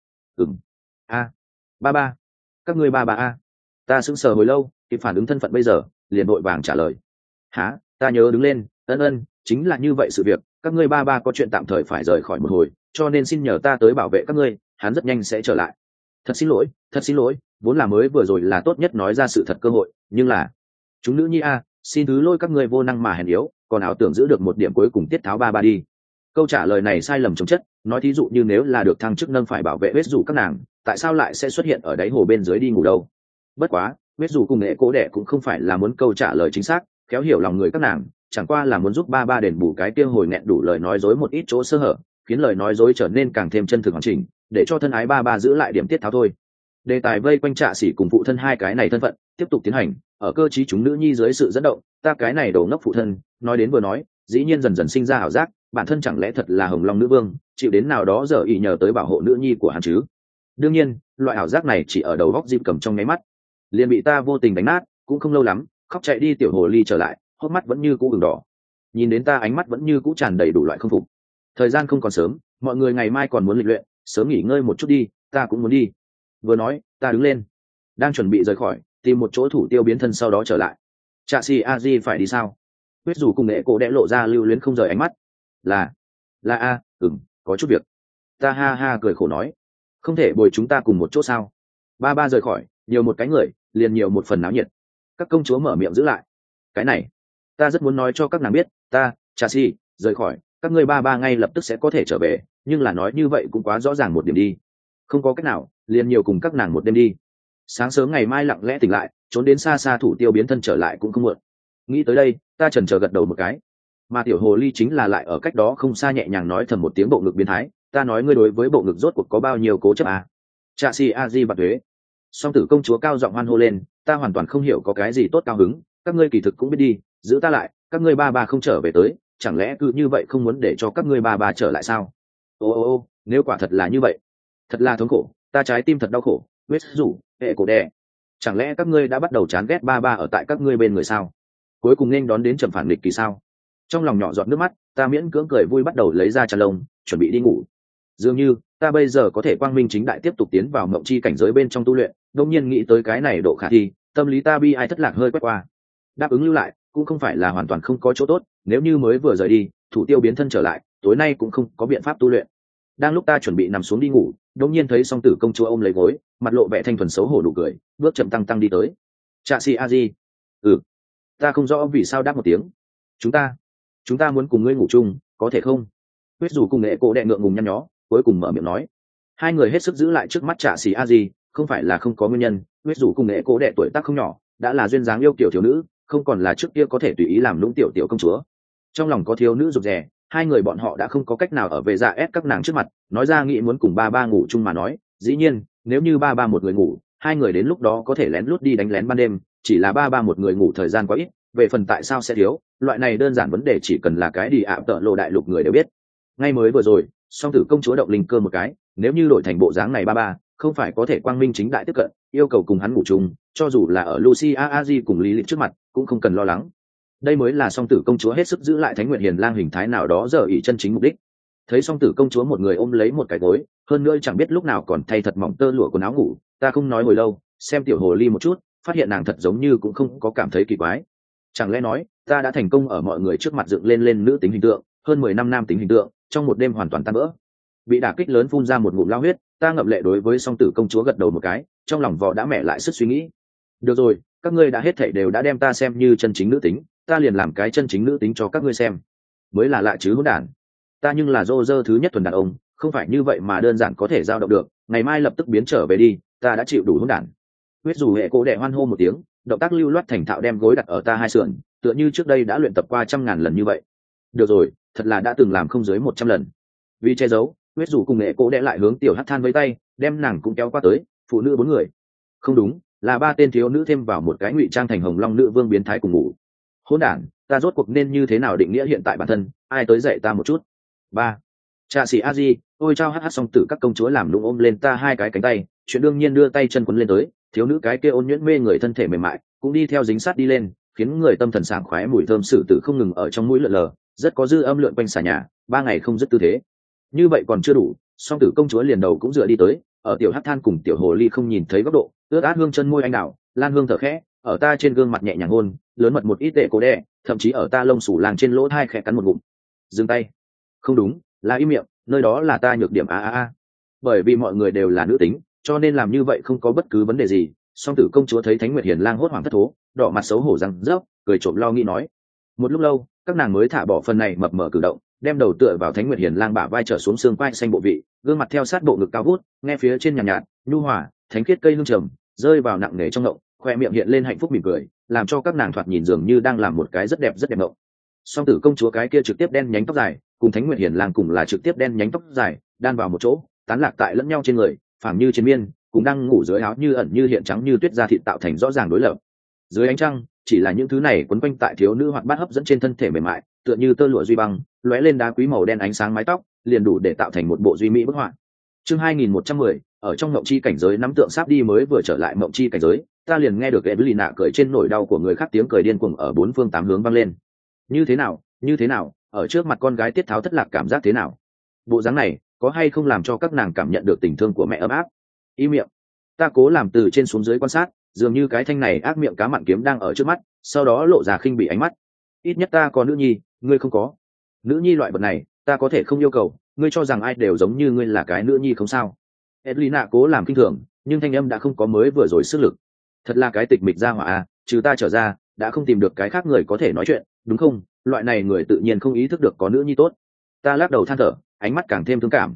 Ba ba, các ngươi ba ba a. Ta sững sờ hồi lâu, kịp phản ứng thân phận bây giờ, liền vội vàng trả lời. Hả? Ta nhớ đứng lên, ân, chính là như vậy sự việc, các ngươi ba ba có chuyện tạm thời phải rời khỏi một hồi, cho nên xin nhờ ta tới bảo vệ các ngươi, hắn rất nhanh sẽ trở lại. Thật xin lỗi, vốn là mới vừa rồi là tốt nhất nói ra sự thật cơ hội, nhưng là chúng nữ nhi a, xin thứ lỗi các ngươi vô năng mà hèn yếu, còn ảo tưởng giữ được một điểm cuối cùng tiết tháo ba ba đi. Câu trả lời này sai lầm chồng chất, nói thí dụ như nếu là được thăng chức nâng phải bảo vệ huyết dù các nàng, tại sao lại sẽ xuất hiện ở đáy hồ bên dưới đi ngủ đâu? Bất quá, huyết dù cùng nghệ cố đẻ cũng không phải là muốn câu trả lời chính xác, khéo hiểu lòng người các nàng, chẳng qua là muốn giúp ba ba đền bù cái tiêu hồi nghẹn đủ lời nói dối một ít chỗ sơ hở, khiến lời nói dối trở nên càng thêm chân thực hoàn chỉnh, để cho thân ái ba ba giữ lại điểm tiết tháo thôi. Đề tài vây quanh Trạ Sĩ cùng phụ thân hai cái này thân phận tiếp tục tiến hành, ở cơ trí chúng nữ nhi dưới sự dẫn động, ta cái này đổ ngốc phụ thân nói đến vừa nói, dĩ nhiên dần dần sinh ra ảo giác, bản thân chẳng lẽ thật là hồng long nữ vương, chịu đến nào đó giờ ý nhờ tới bảo hộ nữ nhi của hắn chứ? Đương nhiên, loại ảo giác này chỉ ở đầu góc Diệp Cầm trong nháy mắt, liền bị ta vô tình đánh nát, cũng không lâu lắm, khóc chạy đi tiểu hồ ly trở lại, hốc mắt vẫn như cũ ửng đỏ, nhìn đến ta ánh mắt vẫn như cũ tràn đầy đủ loại không phục. Thời gian không còn sớm, mọi người ngày mai còn muốn lịch luyện, sớm nghỉ ngơi một chút đi, ta cũng muốn đi. Vừa nói, ta đứng lên, đang chuẩn bị rời khỏi, tìm một chỗ thủ tiêu biến thân sau đó trở lại. Trạ Sĩ a di phải đi sao? Huyết dù cùng nghệ cổ đẽ lộ ra lưu luyến không rời ánh mắt. Là a, có chút việc. Ta ha ha cười khổ nói, không thể bồi chúng ta cùng một chỗ sao? Ba ba rời khỏi, nhiều một cái người, liền nhiều một phần náo nhiệt. Các công chúa mở miệng giữ lại. Cái này, ta rất muốn nói cho các nàng biết, ta, Trạ Sĩ, rời khỏi, các ngươi ba ba ngay lập tức sẽ có thể trở về, nhưng là nói như vậy cũng quá rõ ràng một điểm đi. Không có cách nào, liền nhiều cùng các nàng một đêm đi. Sáng sớm ngày mai lặng lẽ tỉnh lại, trốn đến xa xa thủ tiêu biến thân trở lại cũng không muộn. Nghĩ tới đây, ta chần chờ gật đầu một cái. Mà tiểu hồ ly chính là lại ở cách đó không xa nhẹ nhàng nói thầm một tiếng bộ ngực biến thái. Ta nói ngươi đối với bộ ngực rốt cuộc có bao nhiêu cố chấp à? Trạ Sĩ a di bạt thuế. Song tử công chúa cao giọng hoan hô lên, ta hoàn toàn không hiểu có cái gì tốt cao hứng, các ngươi kỳ thực cũng biết đi, giữ ta lại, các ngươi ba ba không trở về tới, chẳng lẽ cứ như vậy không muốn để cho các ngươi ba ba trở lại sao? Ô, nếu quả thật là như vậy, thật là thống khổ, ta trái tim thật đau khổ. Huyết rủ, hệ cổ đẻ, chẳng lẽ các ngươi đã bắt đầu chán ghét ba ba ở tại các ngươi bên người sao? Cuối cùng nên đón đến trầm phản nghịch kỳ sao? Trong lòng nhỏ giọt nước mắt, ta miễn cưỡng cười vui bắt đầu lấy ra chăn lông, chuẩn bị đi ngủ. Dường như ta bây giờ có thể quang minh chính đại tiếp tục tiến vào mộng chi cảnh giới bên trong tu luyện, đột nhiên nghĩ tới cái này độ khả thi, tâm lý ta bi ai thất lạc hơi quét qua. Đáp ứng lưu lại cũng không phải là hoàn toàn không có chỗ tốt, nếu như mới vừa rời đi, thủ tiêu biến thân trở lại, tối nay cũng không có biện pháp tu luyện. Đang lúc ta chuẩn bị nằm xuống đi ngủ, đột nhiên thấy song tử công chúa ôm lấy gối, mặt lộ vẻ thanh thuần xấu hổ đủ cười, bước chậm tăng đi tới. Trạ Sĩ a di. Ta không rõ vì sao đáp một tiếng. Chúng ta muốn cùng ngươi ngủ chung, có thể không? Huyết dù cùng nghệ cổ đệ ngượng ngùng nhăn nhó, cuối cùng mở miệng nói. Hai người hết sức giữ lại trước mắt Trạ Sĩ a di, không phải là không có nguyên nhân. Huyết dù cùng nghệ cổ đệ tuổi tác không nhỏ, đã là duyên dáng yêu kiểu thiếu nữ, không còn là trước kia có thể tùy ý làm lũng tiểu công chúa. Trong lòng có thiếu nữ rụt rè, hai người bọn họ đã không có cách nào ở về dạ ép các nàng trước mặt, nói ra nghĩ muốn cùng ba ba ngủ chung mà nói. Dĩ nhiên, nếu như ba ba một người ngủ, hai người đến lúc đó có thể lén lút đi đánh lén ban đêm, chỉ là ba ba một người ngủ thời gian quá ít, về phần tại sao sẽ thiếu, loại này đơn giản vấn đề chỉ cần là cái đi ạ tợ lộ đại lục người đều biết. Ngay mới vừa rồi, song tử công chúa động linh cơ một cái, nếu như đổi thành bộ dáng này ba ba không phải có thể quang minh chính đại tiếp cận, yêu cầu cùng hắn ngủ chung, cho dù là ở Lucia Aji cùng Lý Lịch trước mặt, cũng không cần lo lắng. Đây mới là song tử công chúa hết sức giữ lại Thánh Nguyện Hiền Lang hình thái nào đó giờ ý chân chính mục đích. Thấy song tử công chúa một người ôm lấy một cái gối, hơn nữa chẳng biết lúc nào còn thay thật mỏng tơ lụa quần áo ngủ, ta không nói hồi lâu, xem tiểu hồ ly một chút, phát hiện nàng thật giống như cũng không có cảm thấy kỳ quái. Chẳng lẽ nói, ta đã thành công ở mọi người trước mặt dựng lên nữ tính hình tượng, hơn 10 năm nam tính hình tượng, trong một đêm hoàn toàn tan vỡ. Bị đả kích lớn phun ra một ngụm lao huyết, ta ngậm lệ đối với song tử công chúa gật đầu một cái, trong lòng vò đã mẹ lại sức suy nghĩ. Được rồi, các ngươi đã hết thảy đều đã đem ta xem như chân chính nữ tính, ta liền làm cái chân chính nữ tính cho các ngươi xem. Mới là lạ chứ hỗn đản. Ta nhưng là rô rơ thứ nhất thuần đàn ông, không phải như vậy mà đơn giản có thể giao động được, ngày mai lập tức biến trở về đi, ta đã chịu đủ hỗn đản. Huyết dù hệ cố đệ hoan hô một tiếng, động tác lưu loát thành thạo đem gối đặt ở ta hai sườn, tựa như trước đây đã luyện tập qua 100.000 lần như vậy. Được rồi, thật là đã từng làm không dưới 100 lần. Vì che giấu, huyết dù cùng nghệ cố đệ lại hướng tiểu hắc than với tay, đem nàng cũng kéo qua tới, phụ nữ 4 người. Không đúng, là 3 tên thiếu nữ thêm vào một cái ngụy trang thành hồng long nữ vương biến thái cùng ngủ. Hỗn đản, ta rốt cuộc nên như thế nào định nghĩa hiện tại bản thân, ai tới dạy ta một chút. Ba, Trạ sĩ a di, ôi trao hát xong tử các công chúa làm lũng ôm lên ta hai cái cánh tay, chuyện đương nhiên đưa tay chân quấn lên tới, thiếu nữ cái kia ôn nhuyễn mê người thân thể mềm mại cũng đi theo dính sát đi lên, khiến người tâm thần sảng khoái, mùi thơm sử tử không ngừng ở trong mũi lượn lờ, rất có dư âm lượn quanh xà nhà, 3 ngày không dứt tư thế. Như vậy còn chưa đủ, song tử công chúa liền đầu cũng dựa đi tới, ở tiểu hắc than cùng tiểu hồ ly không nhìn thấy góc độ, ướt át hương chân môi anh đào, lan hương thở khẽ, ở ta trên gương mặt nhẹ nhàng hôn, lớn mật một ít tệ cổ đẻ, thậm chí ở ta lông sủ làng trên lỗ thai khẽ cắn một ngụm. Dừng tay. Không đúng, là im miệng, nơi đó là ta nhược điểm a. Bởi vì mọi người đều là nữ tính, cho nên làm như vậy không có bất cứ vấn đề gì. Song tử công chúa thấy Thánh Nguyệt Hiền Lang hốt hoảng thất thố, đỏ mặt xấu hổ răng rớp, cười trộm lo nghĩ nói. Một lúc lâu, các nàng mới thả bỏ phần này mập mờ cử động, đem đầu tựa vào Thánh Nguyệt Hiền Lang bả vai trở xuống xương quai xanh bộ vị, gương mặt theo sát bộ ngực cao vút, nghe phía trên nhàn nhạt, nhu hòa, thánh khiết cây hương trầm, rơi vào nặng nề trong ngộng, khoe miệng hiện lên hạnh phúc mỉm cười, làm cho các nàng thoạt nhìn dường như đang làm một cái rất đẹp ngộng. Song tử công chúa cái kia trực tiếp đen nhánh tóc dài, cùng Thánh Nguyệt Hiền Lang cùng là trực tiếp đen nhánh tóc dài, đan vào một chỗ, tán lạc tại lẫn nhau trên người, phảng như trên miên, cũng đang ngủ dưới áo như ẩn như hiện trắng như tuyết da thịt tạo thành rõ ràng đối lập. Dưới ánh trăng, chỉ là những thứ này quấn quanh tại thiếu nữ hoạt bát hấp dẫn trên thân thể mềm mại, tựa như tơ lụa duy băng, lóe lên đá quý màu đen ánh sáng mái tóc, liền đủ để tạo thành một bộ duy mỹ bức họa. Chương 2110, ở trong mộng chi cảnh giới nắm tượng sắp đi mới vừa trở lại mộng chi cảnh giới, ta liền nghe được Evelina cười trên nỗi đau của người khác, tiếng cười điên cuồng ở bốn phương tám hướng vang lên. Như thế nào, ở trước mặt con gái tiết tháo thất lạc cảm giác thế nào? Bộ dáng này, có hay không làm cho các nàng cảm nhận được tình thương của mẹ ấm áp? Im miệng. Ta cố làm từ trên xuống dưới quan sát, dường như cái thanh này ác miệng cá mặn kiếm đang ở trước mắt, sau đó lộ ra khinh bỉ ánh mắt. Ít nhất ta có nữ nhi, ngươi không có. Nữ nhi loại vật này, ta có thể không yêu cầu, ngươi cho rằng ai đều giống như ngươi là cái nữ nhi không sao? Edlina cố làm kinh thường, nhưng thanh âm đã không có mới vừa rồi sức lực. Thật là cái tịch mịch ra hỏa à, trừ ta trở ra, đã không tìm được cái khác người có thể nói chuyện, đúng không? Loại này người tự nhiên không ý thức được có nữ nhi tốt. Ta lắc đầu than thở, ánh mắt càng thêm thương cảm.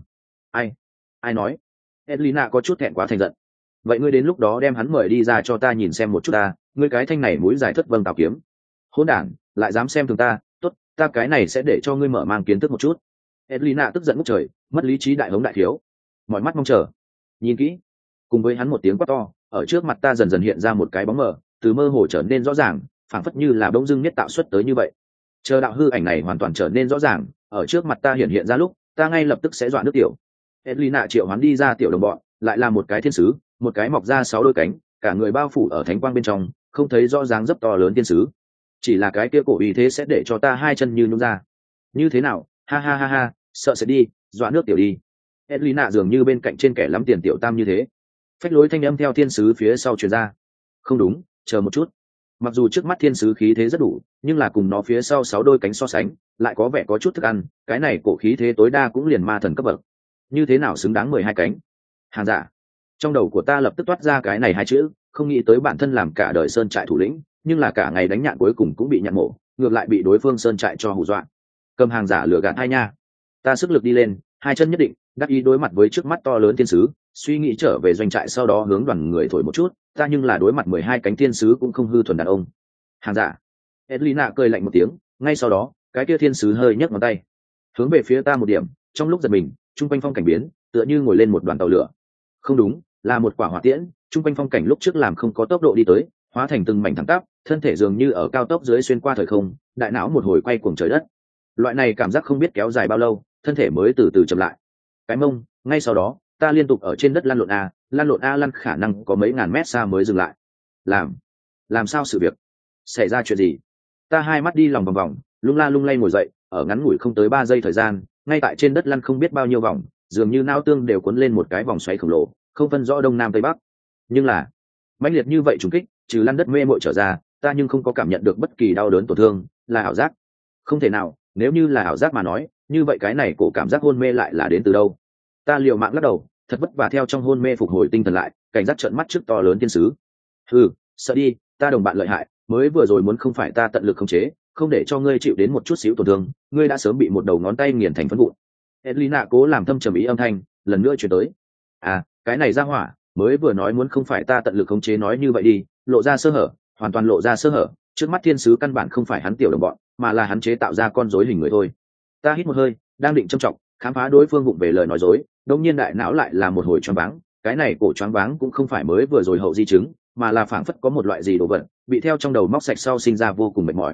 Ai nói? Edlina có chút thẹn quá thành giận. Vậy ngươi đến lúc đó đem hắn mời đi ra cho ta nhìn xem một chút ta, ngươi cái thanh này mũi dài thất vâng tào kiếm. Hỗn đản, lại dám xem thường ta, tốt, ta cái này sẽ để cho ngươi mở mang kiến thức một chút. Edlina tức giận ngút trời, mất lý trí đại hống đại thiếu. Mọi mắt mong chờ. Nhìn kỹ. Cùng với hắn một tiếng quát to, ở trước mặt ta dần dần hiện ra một cái bóng mờ, từ mơ hồ trở nên rõ ràng, phảng phất như là bỗng dưng nhất tạo xuất tới như vậy. Chờ đạo hư ảnh này hoàn toàn trở nên rõ ràng, ở trước mặt ta hiện ra lúc, ta ngay lập tức sẽ dọa nước tiểu. Edlina triệu hoán đi ra tiểu đồng bọn, lại là một cái thiên sứ, một cái mọc ra 6 đôi cánh, cả người bao phủ ở thánh quang bên trong, không thấy rõ dáng dấp to lớn thiên sứ. Chỉ là cái kia cổ uy thế sẽ để cho ta hai chân như nhũn ra. Như thế nào? Ha, sợ sẽ đi, dọa nước tiểu đi. Edlina dường như bên cạnh trên kẻ lắm tiền tiểu tam như thế. Phách lối thanh âm theo thiên sứ phía sau truyền ra. Không đúng, chờ một chút. Mặc dù trước mắt thiên sứ khí thế rất đủ, nhưng là cùng nó phía sau 6 đôi cánh so sánh, lại có vẻ có chút thức ăn, cái này cổ khí thế tối đa cũng liền ma thần cấp bậc. Như thế nào xứng đáng 12 cánh? Hàng giả. Trong đầu của ta lập tức toát ra cái này hai chữ, không nghĩ tới bản thân làm cả đời sơn trại thủ lĩnh, nhưng là cả ngày đánh nhạn cuối cùng cũng bị nhạn mổ, ngược lại bị đối phương sơn trại cho hù dọa. Cầm hàng giả lừa gạt hai nha. Ta sức lực đi lên, hai chân nhất định, đắc ý đối mặt với trước mắt to lớn thiên sứ, suy nghĩ trở về doanh trại sau đó hướng đoàn người thổi một chút, ta nhưng là đối mặt 12 cánh thiên sứ cũng không hư thuần đàn ông. Hàng giả. Edlina cười lạnh một tiếng, ngay sau đó, cái kia thiên sứ hơi nhấc ngón tay, hướng về phía ta một điểm, trong lúc giật mình, trung quanh phong cảnh biến, tựa như ngồi lên một đoàn tàu lửa. Không đúng, là một quả hỏa tiễn, trung quanh phong cảnh lúc trước làm không có tốc độ đi tới, hóa thành từng mảnh thẳng tắp, thân thể dường như ở cao tốc dưới xuyên qua thời không, đại não một hồi quay cuồng trời đất. Loại này cảm giác không biết kéo dài bao lâu, thân thể mới từ từ chậm lại. Cái mông, ngay sau đó, ta liên tục ở trên đất lăn lộn khả năng có mấy ngàn mét xa mới dừng lại. Làm sao sự việc? Xảy ra chuyện gì? Ta hai mắt đi lòng vòng vòng, lung la lung lay ngồi dậy, ở ngắn ngủi không tới 3 giây thời gian, ngay tại trên đất lăn không biết bao nhiêu vòng, dường như nao tương đều cuốn lên một cái vòng xoáy khổng lồ, không phân rõ đông nam tây bắc. Nhưng là mãnh liệt như vậy trùng kích, trừ lăn đất mê mội trở ra, ta nhưng không có cảm nhận được bất kỳ đau đớn tổn thương, là ảo giác. Không thể nào, nếu như là ảo giác mà nói, như vậy cái này cổ cảm giác hôn mê lại là đến từ đâu? Ta liều mạng lắc đầu, thật vất vả theo trong hôn mê phục hồi tinh thần lại, cảnh giác trợn mắt trước to lớn thiên sứ. Sợ đi, ta đồng bạn lợi hại, mới vừa rồi muốn không phải ta tận lực khống chế, không để cho ngươi chịu đến một chút xíu tổn thương, ngươi đã sớm bị một đầu ngón tay nghiền thành phấn vụn. Edlina cố làm thâm trầm ý âm thanh, lần nữa truyền tới. Cái này ra hỏa, mới vừa nói muốn không phải ta tận lực khống chế nói như vậy đi, lộ ra sơ hở, hoàn toàn lộ ra sơ hở, trước mắt thiên sứ căn bản không phải hắn tiểu đồng bọn, mà là hắn chế tạo ra con rối hình người thôi. Ta hít một hơi, đang định trầm trọng, khám phá đối phương vụng về lời nói dối, đột nhiên đại não lại là một hồi choáng váng, cái này cổ choáng váng cũng không phải mới vừa rồi hậu di chứng, mà là phảng phất có một loại gì đồ vật bị theo trong đầu móc sạch sau sinh ra vô cùng mệt mỏi.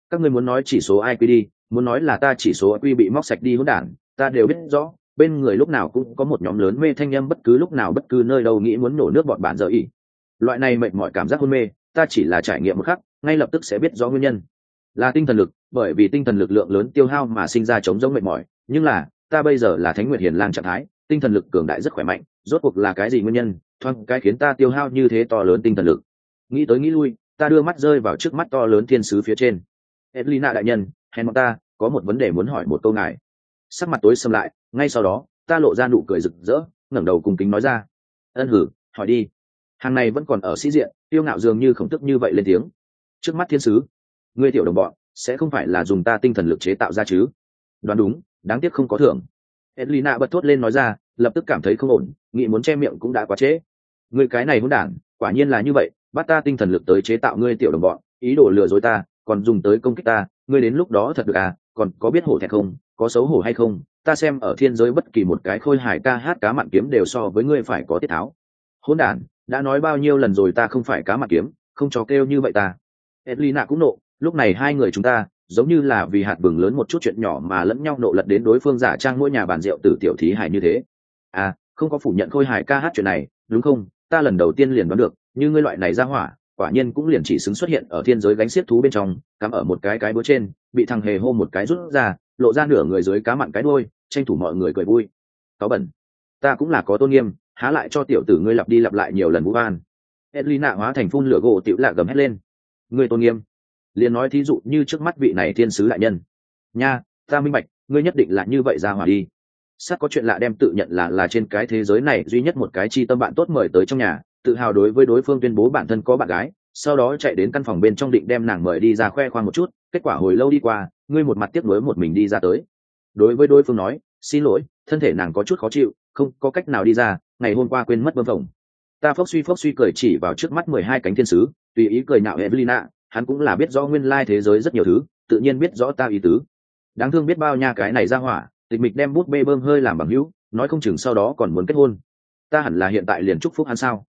Các ngươi muốn nói chỉ số IQ đi, muốn nói là ta chỉ số IQ bị móc sạch đi hỗn đản, ta đều biết rõ, bên người lúc nào cũng có một nhóm lớn mê thanh âm bất cứ lúc nào bất cứ nơi đâu nghĩ muốn nổ nước bọn bạn giờ ý. Loại này mệt mỏi cảm giác hôn mê, ta chỉ là trải nghiệm một khắc, ngay lập tức sẽ biết rõ nguyên nhân. Là tinh thần lực, bởi vì tinh thần lực lượng lớn tiêu hao mà sinh ra chống giống mệt mỏi, nhưng là, ta bây giờ là Thánh Nguyệt Hiền Lang trạng thái, tinh thần lực cường đại rất khỏe mạnh, rốt cuộc là cái gì nguyên nhân, thoáng cái khiến ta tiêu hao như thế to lớn tinh thần lực. Nghĩ tới nghĩ lui, ta đưa mắt rơi vào trước mắt to lớn thiên sứ phía trên. Edlina đại nhân, hèn ta, có một vấn đề muốn hỏi một câu ngài. Sắc mặt tối sầm lại, ngay sau đó, ta lộ ra nụ cười rực rỡ, ngẩng đầu cùng kính nói ra. Ân hử, hỏi đi. Hàng này vẫn còn ở sĩ diện, tiêu ngạo dường như khổng tức như vậy lên tiếng. Trước mắt thiên sứ, ngươi tiểu đồng bọn, sẽ không phải là dùng ta tinh thần lực chế tạo ra chứ? Đoán đúng, đáng tiếc không có thưởng. Edlina bật thốt lên nói ra, lập tức cảm thấy không ổn, nghĩ muốn che miệng cũng đã quá trễ. Ngươi cái này hỗn đản, quả nhiên là như vậy, bắt ta tinh thần lực tới chế tạo ngươi tiểu đồng bọn, ý đồ lừa dối ta, còn dùng tới công kích ta, ngươi đến lúc đó thật được à? Còn có biết hổ thẹn không? Có xấu hổ hay không? Ta xem ở thiên giới bất kỳ một cái khôi hài ca hát cá mặn kiếm đều so với ngươi phải có tiết tháo. Hỗn đản, đã nói bao nhiêu lần rồi ta không phải cá mặn kiếm, không cho kêu như vậy ta. Edlina cũng nộ, lúc này hai người chúng ta giống như là vì hạt bừng lớn một chút chuyện nhỏ mà lẫn nhau nộ lật đến đối phương giả trang mỗi nhà bàn rượu từ tiểu thí hài như thế. À, không có phủ nhận khôi hài ca hát chuyện này, đúng không? Ta lần đầu tiên liền đoán được, như ngươi loại này ra hỏa, quả nhiên cũng liền chỉ xứng xuất hiện ở thiên giới gánh xiếc thú bên trong, cắm ở một cái búa trên, bị thằng hề hô một cái rút ra, lộ ra nửa người dưới cá mặn cái đuôi, tranh thủ mọi người cười vui. Cáo bẩn, ta cũng là có tôn nghiêm, há lại cho tiểu tử ngươi lặp đi lặp lại nhiều lần vũ van. Edlina hóa thành phun lửa gỗ tiểu lạ gầm hét lên. Ngươi tôn nghiêm? Liền nói thí dụ như trước mắt vị này thiên sứ đại nhân. Nha, ta minh bạch, ngươi nhất định là như vậy ra hỏa đi. Sát có chuyện lạ đem tự nhận là trên cái thế giới này duy nhất một cái chi tâm bạn tốt mời tới trong nhà, tự hào đối với đối phương tuyên bố bản thân có bạn gái, sau đó chạy đến căn phòng bên trong định đem nàng mời đi ra khoe khoang một chút, kết quả hồi lâu đi qua, ngươi một mặt tiếc nuối một mình đi ra tới. Đối với đối phương nói, xin lỗi, thân thể nàng có chút khó chịu, không có cách nào đi ra, ngày hôm qua quên mất bơm phồng. Ta phốc suy cười chỉ vào trước mắt 12 cánh thiên sứ, tùy ý cười nhạo Evelina, hắn cũng là biết rõ nguyên lai thế giới rất nhiều thứ, tự nhiên biết rõ ta ý tứ. Đáng thương biết bao nha cái này ra hỏa, tịch mịch đem bút bê bơm hơi làm bằng hữu, nói không chừng sau đó còn muốn kết hôn. Ta hẳn là hiện tại liền chúc phúc hắn sao?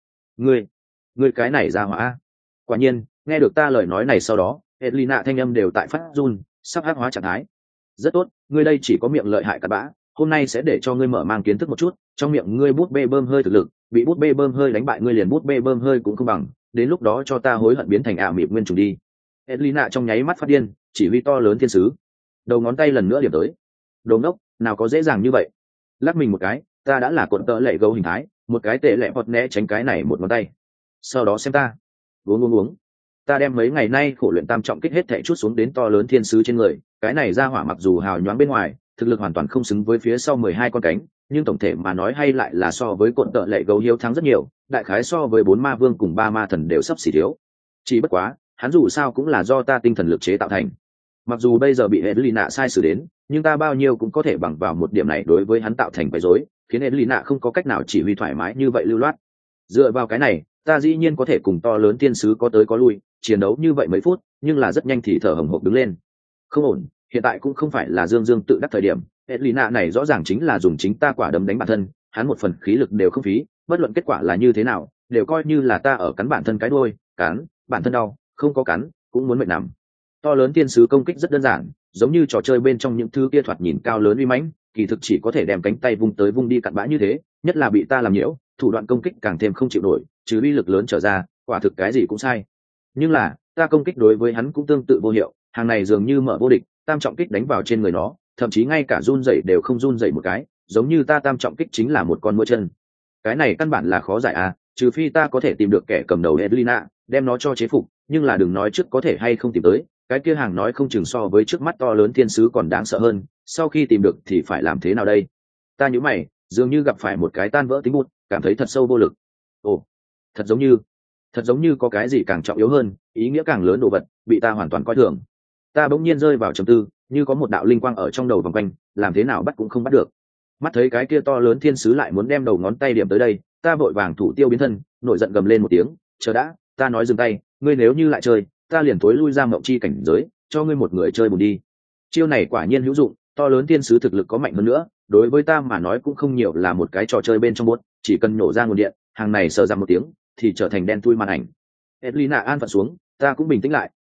Ngươi cái này ra hỏa. Quả nhiên, nghe được ta lời nói này sau đó, Evelina thanh âm đều tại phát run, sắp hắc hóa trạng thái. Rất tốt, ngươi đây chỉ có miệng lợi hại cặn bã, hôm nay sẽ để cho ngươi mở mang kiến thức một chút, trong miệng ngươi bút bê bơm hơi thực lực, bị bút bê bơm hơi đánh bại ngươi liền bút bê bơm hơi cũng không bằng, đến lúc đó cho ta hối hận biến thành ả mịp nguyên trùng đi. Edlina trong nháy mắt phát điên, chỉ huy to lớn thiên sứ, đầu ngón tay lần nữa điểm tới. Đồ ngốc, nào có dễ dàng như vậy. Lắc mình một cái, ta đã là cuộn tợ lệ gấu hình thái, một cái tệ lệ bọt né tránh cái này một ngón tay. Sau đó xem ta, uống. Ta đem mấy ngày nay khổ luyện tam trọng kích hết thảy chút xuống đến to lớn thiên sứ trên người, cái này ra hỏa mặc dù hào nhoáng bên ngoài, thực lực hoàn toàn không xứng với phía sau 12 con cánh, nhưng tổng thể mà nói hay lại là so với cuộn tợ lệ gấu hiếu thắng rất nhiều, đại khái so với 4 ma vương cùng 3 ma thần đều sắp xỉ thiếu. Chỉ bất quá, hắn dù sao cũng là do ta tinh thần lực chế tạo thành. Mặc dù bây giờ bị Evelina sai xử đến, nhưng ta bao nhiêu cũng có thể bằng vào một điểm này đối với hắn tạo thành quấy rối, khiến Evelina không có cách nào chỉ huy thoải mái như vậy lưu loát. Dựa vào cái này, ta dĩ nhiên có thể cùng to lớn thiên sứ có tới có lui, chiến đấu như vậy mấy phút, nhưng là rất nhanh thì thở hổn hộc đứng lên. Không ổn, hiện tại cũng không phải là dương tự đắc thời điểm, Evelina này rõ ràng chính là dùng chính ta quả đấm đánh bản thân, hắn một phần khí lực đều không phí, bất luận kết quả là như thế nào, đều coi như là ta ở cắn bản thân cái đuôi, cắn, bản thân đau, không có cắn, cũng muốn mệt nằm. To lớn thiên sứ công kích rất đơn giản, giống như trò chơi bên trong những thứ kia thoạt nhìn cao lớn uy mãnh, kỳ thực chỉ có thể đem cánh tay vung tới vung đi cặn bã như thế, nhất là bị ta làm nhiễu, thủ đoạn công kích càng thêm không chịu nổi, trừ uy lực lớn trở ra, quả thực cái gì cũng sai. Nhưng là, ta công kích đối với hắn cũng tương tự vô hiệu, hàng này dường như mở vô địch, tam trọng kích đánh vào trên người nó, thậm chí ngay cả run rẩy đều không run rẩy một cái, giống như ta tam trọng kích chính là một con mũi chân. Cái này căn bản là khó giải à, trừ phi ta có thể tìm được kẻ cầm đầu Evelina, đem nó cho chế phục, nhưng là đừng nói trước có thể hay không tìm tới, cái kia hàng nói không chừng so với trước mắt to lớn thiên sứ còn đáng sợ hơn, sau khi tìm được thì phải làm thế nào đây? Ta nhíu mày, dường như gặp phải một cái tan vỡ tính bút, cảm thấy thật sâu vô lực. Ồ, thật giống như có cái gì càng trọng yếu hơn, ý nghĩa càng lớn đồ vật, bị ta hoàn toàn coi thường. Ta bỗng nhiên rơi vào trầm tư, như có một đạo linh quang ở trong đầu vòng quanh, làm thế nào bắt cũng không bắt được. Mắt thấy cái kia to lớn thiên sứ lại muốn đem đầu ngón tay điểm tới đây, ta vội vàng thủ tiêu biến thân, nổi giận gầm lên một tiếng, chờ đã, ta nói dừng tay, ngươi nếu như lại chơi, ta liền tối lui ra mộng chi cảnh giới, cho ngươi một người chơi buồn đi. Chiêu này quả nhiên hữu dụng, to lớn thiên sứ thực lực có mạnh hơn nữa, đối với ta mà nói cũng không nhiều là một cái trò chơi bên trong bốt, chỉ cần nổ ra nguồn điện, hàng này sờ ra một tiếng, thì trở thành đen thui màn ảnh. Evelina an phận xuống, ta cũng bình tĩnh lại,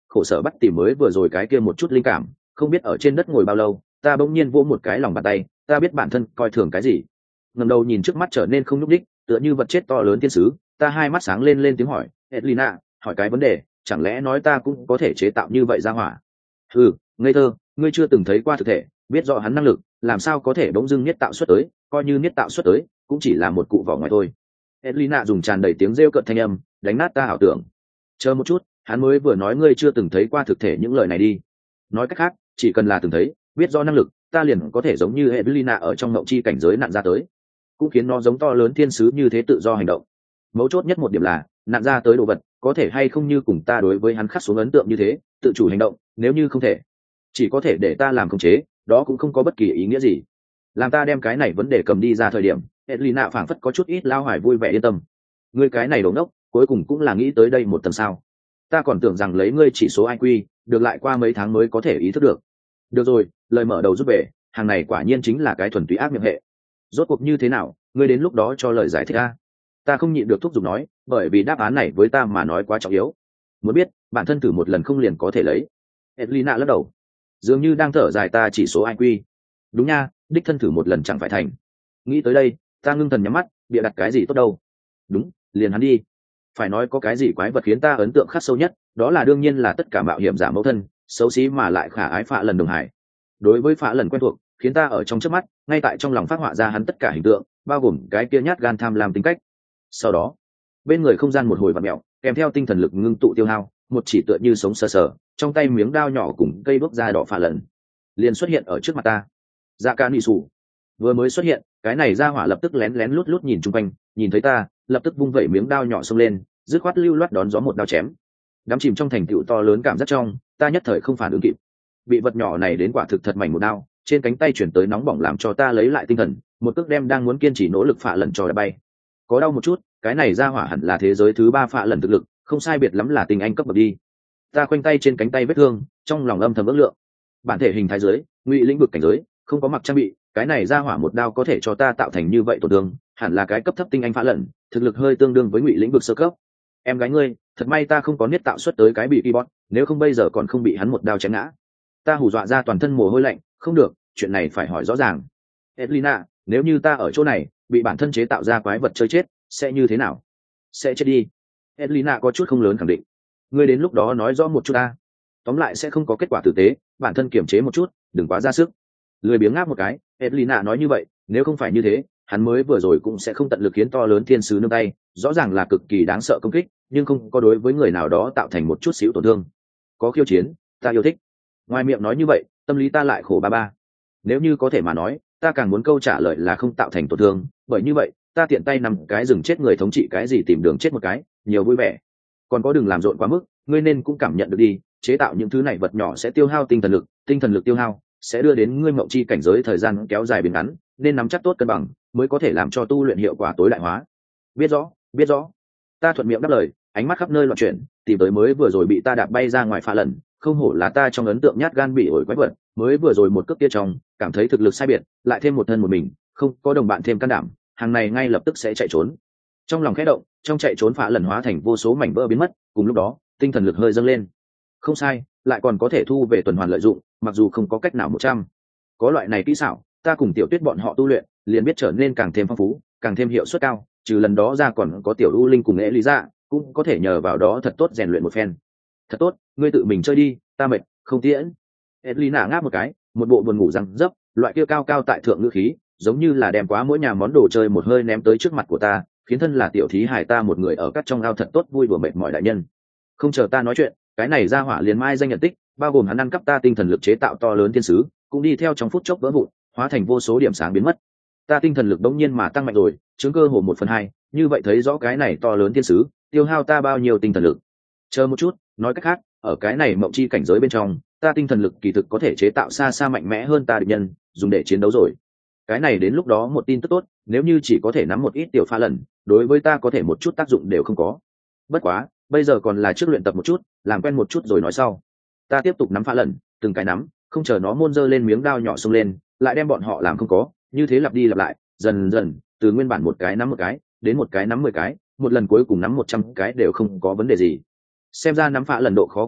khổ sở bắt tìm mới vừa rồi cái kia một chút linh cảm, không biết ở trên đất ngồi bao lâu, ta bỗng nhiên vỗ một cái lòng bàn tay, ta biết bản thân coi thường cái gì. Ngẩng đầu nhìn trước mắt trở nên không nhúc đích, tựa như vật chết to lớn thiên sứ, ta hai mắt sáng lên tiếng hỏi, Edlina, hỏi cái vấn đề, chẳng lẽ nói ta cũng có thể chế tạo như vậy ra hỏa? Ừ, ngây thơ, ngươi chưa từng thấy qua thực thể, biết rõ hắn năng lực, làm sao có thể bỗng dưng niết tạo xuất tới, coi như niết tạo xuất tới, cũng chỉ là một cụ vỏ ngoài thôi. Edlina dùng tràn đầy tiếng rêu cợt thanh âm, đánh nát ta ảo tưởng. Chờ một chút, hắn mới vừa nói ngươi chưa từng thấy qua thực thể những lời này đi. Nói cách khác, chỉ cần là từng thấy, biết rõ năng lực, ta liền có thể giống như Edlina ở trong ngộng chi cảnh giới nạn ra tới, cũng khiến nó giống to lớn thiên sứ như thế tự do hành động. Mấu chốt nhất một điểm là, nạn ra tới đồ vật, có thể hay không như cùng ta đối với hắn khắc xuống ấn tượng như thế, tự chủ hành động, nếu như không thể, chỉ có thể để ta làm khống chế, đó cũng không có bất kỳ ý nghĩa gì. Làm ta đem cái này vấn đề cầm đi ra thời điểm, Edlina phảng phất có chút ít lao hoài vui vẻ yên tâm. Ngươi cái này đồ ngốc, cuối cùng cũng là nghĩ tới đây một tầng sao? Ta còn tưởng rằng lấy ngươi chỉ số IQ, được lại qua mấy tháng mới có thể ý thức được. Được rồi, lời mở đầu rút về, hàng này quả nhiên chính là cái thuần túy ác miệng hệ. Rốt cuộc như thế nào, ngươi đến lúc đó cho lời giải thích a. Ta không nhịn được thúc giục nói, bởi vì đáp án này với ta mà nói quá trọng yếu. Muốn biết, bản thân thử một lần không liền có thể lấy. Edlina lắc đầu, dường như đang thở dài ta chỉ số IQ. Đúng nha, đích thân thử một lần chẳng phải thành. Nghĩ tới đây, ta ngưng thần nhắm mắt, bịa đặt cái gì tốt đâu. Đúng, liền hắn đi. Phải nói có cái gì quái vật khiến ta ấn tượng khắc sâu nhất, đó là đương nhiên là tất cả mạo hiểm giả mẫu thân, xấu xí mà lại khả ái Phạ Lần Đồng Hải. Đối với Phạ Lần quen thuộc, khiến ta ở trong trước mắt, ngay tại trong lòng phát họa ra hắn tất cả hình tượng, bao gồm cái kia nhát gan tham lam tính cách. Sau đó, bên người không gian một hồi vặn mẹo, kèm theo tinh thần lực ngưng tụ tiêu hao, một chỉ tựa như sống sờ sờ, trong tay miếng đao nhỏ cùng cây bước da đỏ Phạ Lần liền xuất hiện ở trước mặt ta. Dạ Ca Nị Sủ vừa mới xuất hiện, cái này ra hỏa lập tức lén lén lút lút nhìn chung quanh, nhìn thấy ta, lập tức vung vẩy miếng đao nhỏ xông lên, dứt khoát lưu loát đón gió một đao chém. Đắm chìm trong thành tựu to lớn cảm giác trong, ta nhất thời không phản ứng kịp, bị vật nhỏ này đến quả thực thật mảnh một đao, trên cánh tay chuyển tới nóng bỏng làm cho ta lấy lại tinh thần, một cước đem đang muốn kiên trì nỗ lực Phạ Lần cho đã bay. Có đau một chút, cái này ra hỏa hẳn là thế giới thứ 3 Phạ Lần thực lực, không sai biệt lắm là tinh anh cấp bậc đi. Ta khoanh tay trên cánh tay vết thương, trong lòng âm thầm ước lượng. Bản thể hình thái giới, ngụy lĩnh vực cảnh giới, không có mặc trang bị, cái này ra hỏa một đao có thể cho ta tạo thành như vậy tổn thương, hẳn là cái cấp thấp tinh anh Phạ Lần, thực lực hơi tương đương với ngụy lĩnh vực sơ cấp. Em gái ngươi, thật may ta không có niết tạo xuất tới cái bị keyboard, nếu không bây giờ còn không bị hắn một đao chém ngã. Ta hù dọa ra toàn thân mồ hôi lạnh, không được, chuyện này phải hỏi rõ ràng. Edlina, nếu như ta ở chỗ này, bị bản thân chế tạo ra quái vật chơi chết, sẽ như thế nào? Sẽ chết đi. Edlina có chút không lớn khẳng định. Ngươi đến lúc đó nói rõ một chút ta. Tóm lại sẽ không có kết quả tử tế, bản thân kiểm chế một chút, đừng quá ra sức. Lười biếng ngáp một cái, Edlina nói như vậy, nếu không phải như thế, hắn mới vừa rồi cũng sẽ không tận lực khiến to lớn thiên sứ nương tay, rõ ràng là cực kỳ đáng sợ công kích, nhưng không có đối với người nào đó tạo thành một chút xíu tổn thương. Có khiêu chiến, ta yêu thích. Ngoài miệng nói như vậy, tâm lý ta lại khổ ba ba. Nếu như có thể mà nói, ta càng muốn câu trả lời là không tạo thành tổn thương, bởi như vậy, ta tiện tay nằm cái rừng chết người thống trị cái gì tìm đường chết một cái, nhiều vui vẻ. Còn có đừng làm rộn quá mức, ngươi nên cũng cảm nhận được đi, chế tạo những thứ này vật nhỏ sẽ tiêu hao tinh thần lực tiêu hao sẽ đưa đến ngươi mộng chi cảnh giới thời gian kéo dài biến ngắn, nên nắm chắc tốt cân bằng, mới có thể làm cho tu luyện hiệu quả tối đại hóa. Biết rõ, biết rõ. Ta thuận miệng đáp lời, ánh mắt khắp nơi loạn chuyển, tìm tới mới vừa rồi bị ta đạp bay ra ngoài Phạ Lần, không hổ là ta trong ấn tượng nhát gan bị ổi quái vật, mới vừa rồi một cước kia trong, cảm thấy thực lực sai biệt, lại thêm một thân một mình, không có đồng bạn thêm can đảm, hàng này ngay lập tức sẽ chạy trốn. Trong lòng khẽ động, trong chạy trốn Phạ Lần hóa thành vô số mảnh vỡ biến mất, cùng lúc đó, tinh thần lực hơi dâng lên. Không sai, lại còn có thể thu về tuần hoàn lợi dụng, mặc dù không có cách nào 100. Có loại này kỹ xảo, ta cùng Tiểu Tuyết bọn họ tu luyện, liền biết trở nên càng thêm phong phú, càng thêm hiệu suất cao, trừ lần đó ra còn có Tiểu U Linh cùng Lý Dạ, cũng có thể nhờ vào đó thật tốt rèn luyện một phen. Thật tốt, ngươi tự mình chơi đi, ta mệt, không tiễn. Edlina ngáp một cái, một bộ buồn ngủ răng dấp, loại kia cao cao tại thượng ngữ khí, giống như là đem quá mỗi nhà món đồ chơi một hơi ném tới trước mặt của ta, khiến thân là tiểu thí hài ta một người ở cắt trong ao thật tốt vui đùa mệt mỏi đại nhân. Không chờ ta nói chuyện, cái này ra hỏa liền mai danh nhận tích, bao gồm hắn ăn cắp ta tinh thần lực chế tạo to lớn thiên sứ, cũng đi theo trong phút chốc vỡ vụn, hóa thành vô số điểm sáng biến mất. Ta tinh thần lực đống nhiên mà tăng mạnh rồi, chứng cơ hồ 1/2, như vậy thấy rõ cái này to lớn thiên sứ tiêu hao ta bao nhiêu tinh thần lực. Chờ một chút, nói cách khác, ở cái này mộng chi cảnh giới bên trong, ta tinh thần lực kỳ thực có thể chế tạo xa xa mạnh mẽ hơn ta địch nhân, dùng để chiến đấu rồi. Cái này đến lúc đó một tin tức tốt, nếu như chỉ có thể nắm một ít tiểu Phạ Lần, đối với ta có thể một chút tác dụng đều không có. Bất quá, bây giờ còn là trước luyện tập một chút, làm quen một chút rồi nói sau. Ta tiếp tục nắm Phạ Lần, từng cái nắm, không chờ nó môn dơ lên miếng đao nhỏ xông lên, lại đem bọn họ làm không có, như thế lặp đi lặp lại, dần dần, từ nguyên bản một cái nắm một cái, đến một cái nắm 10 cái, một lần cuối cùng nắm 100 cái đều không có vấn đề gì. Xem ra nắm Phạ Lần độ khó quá thấp,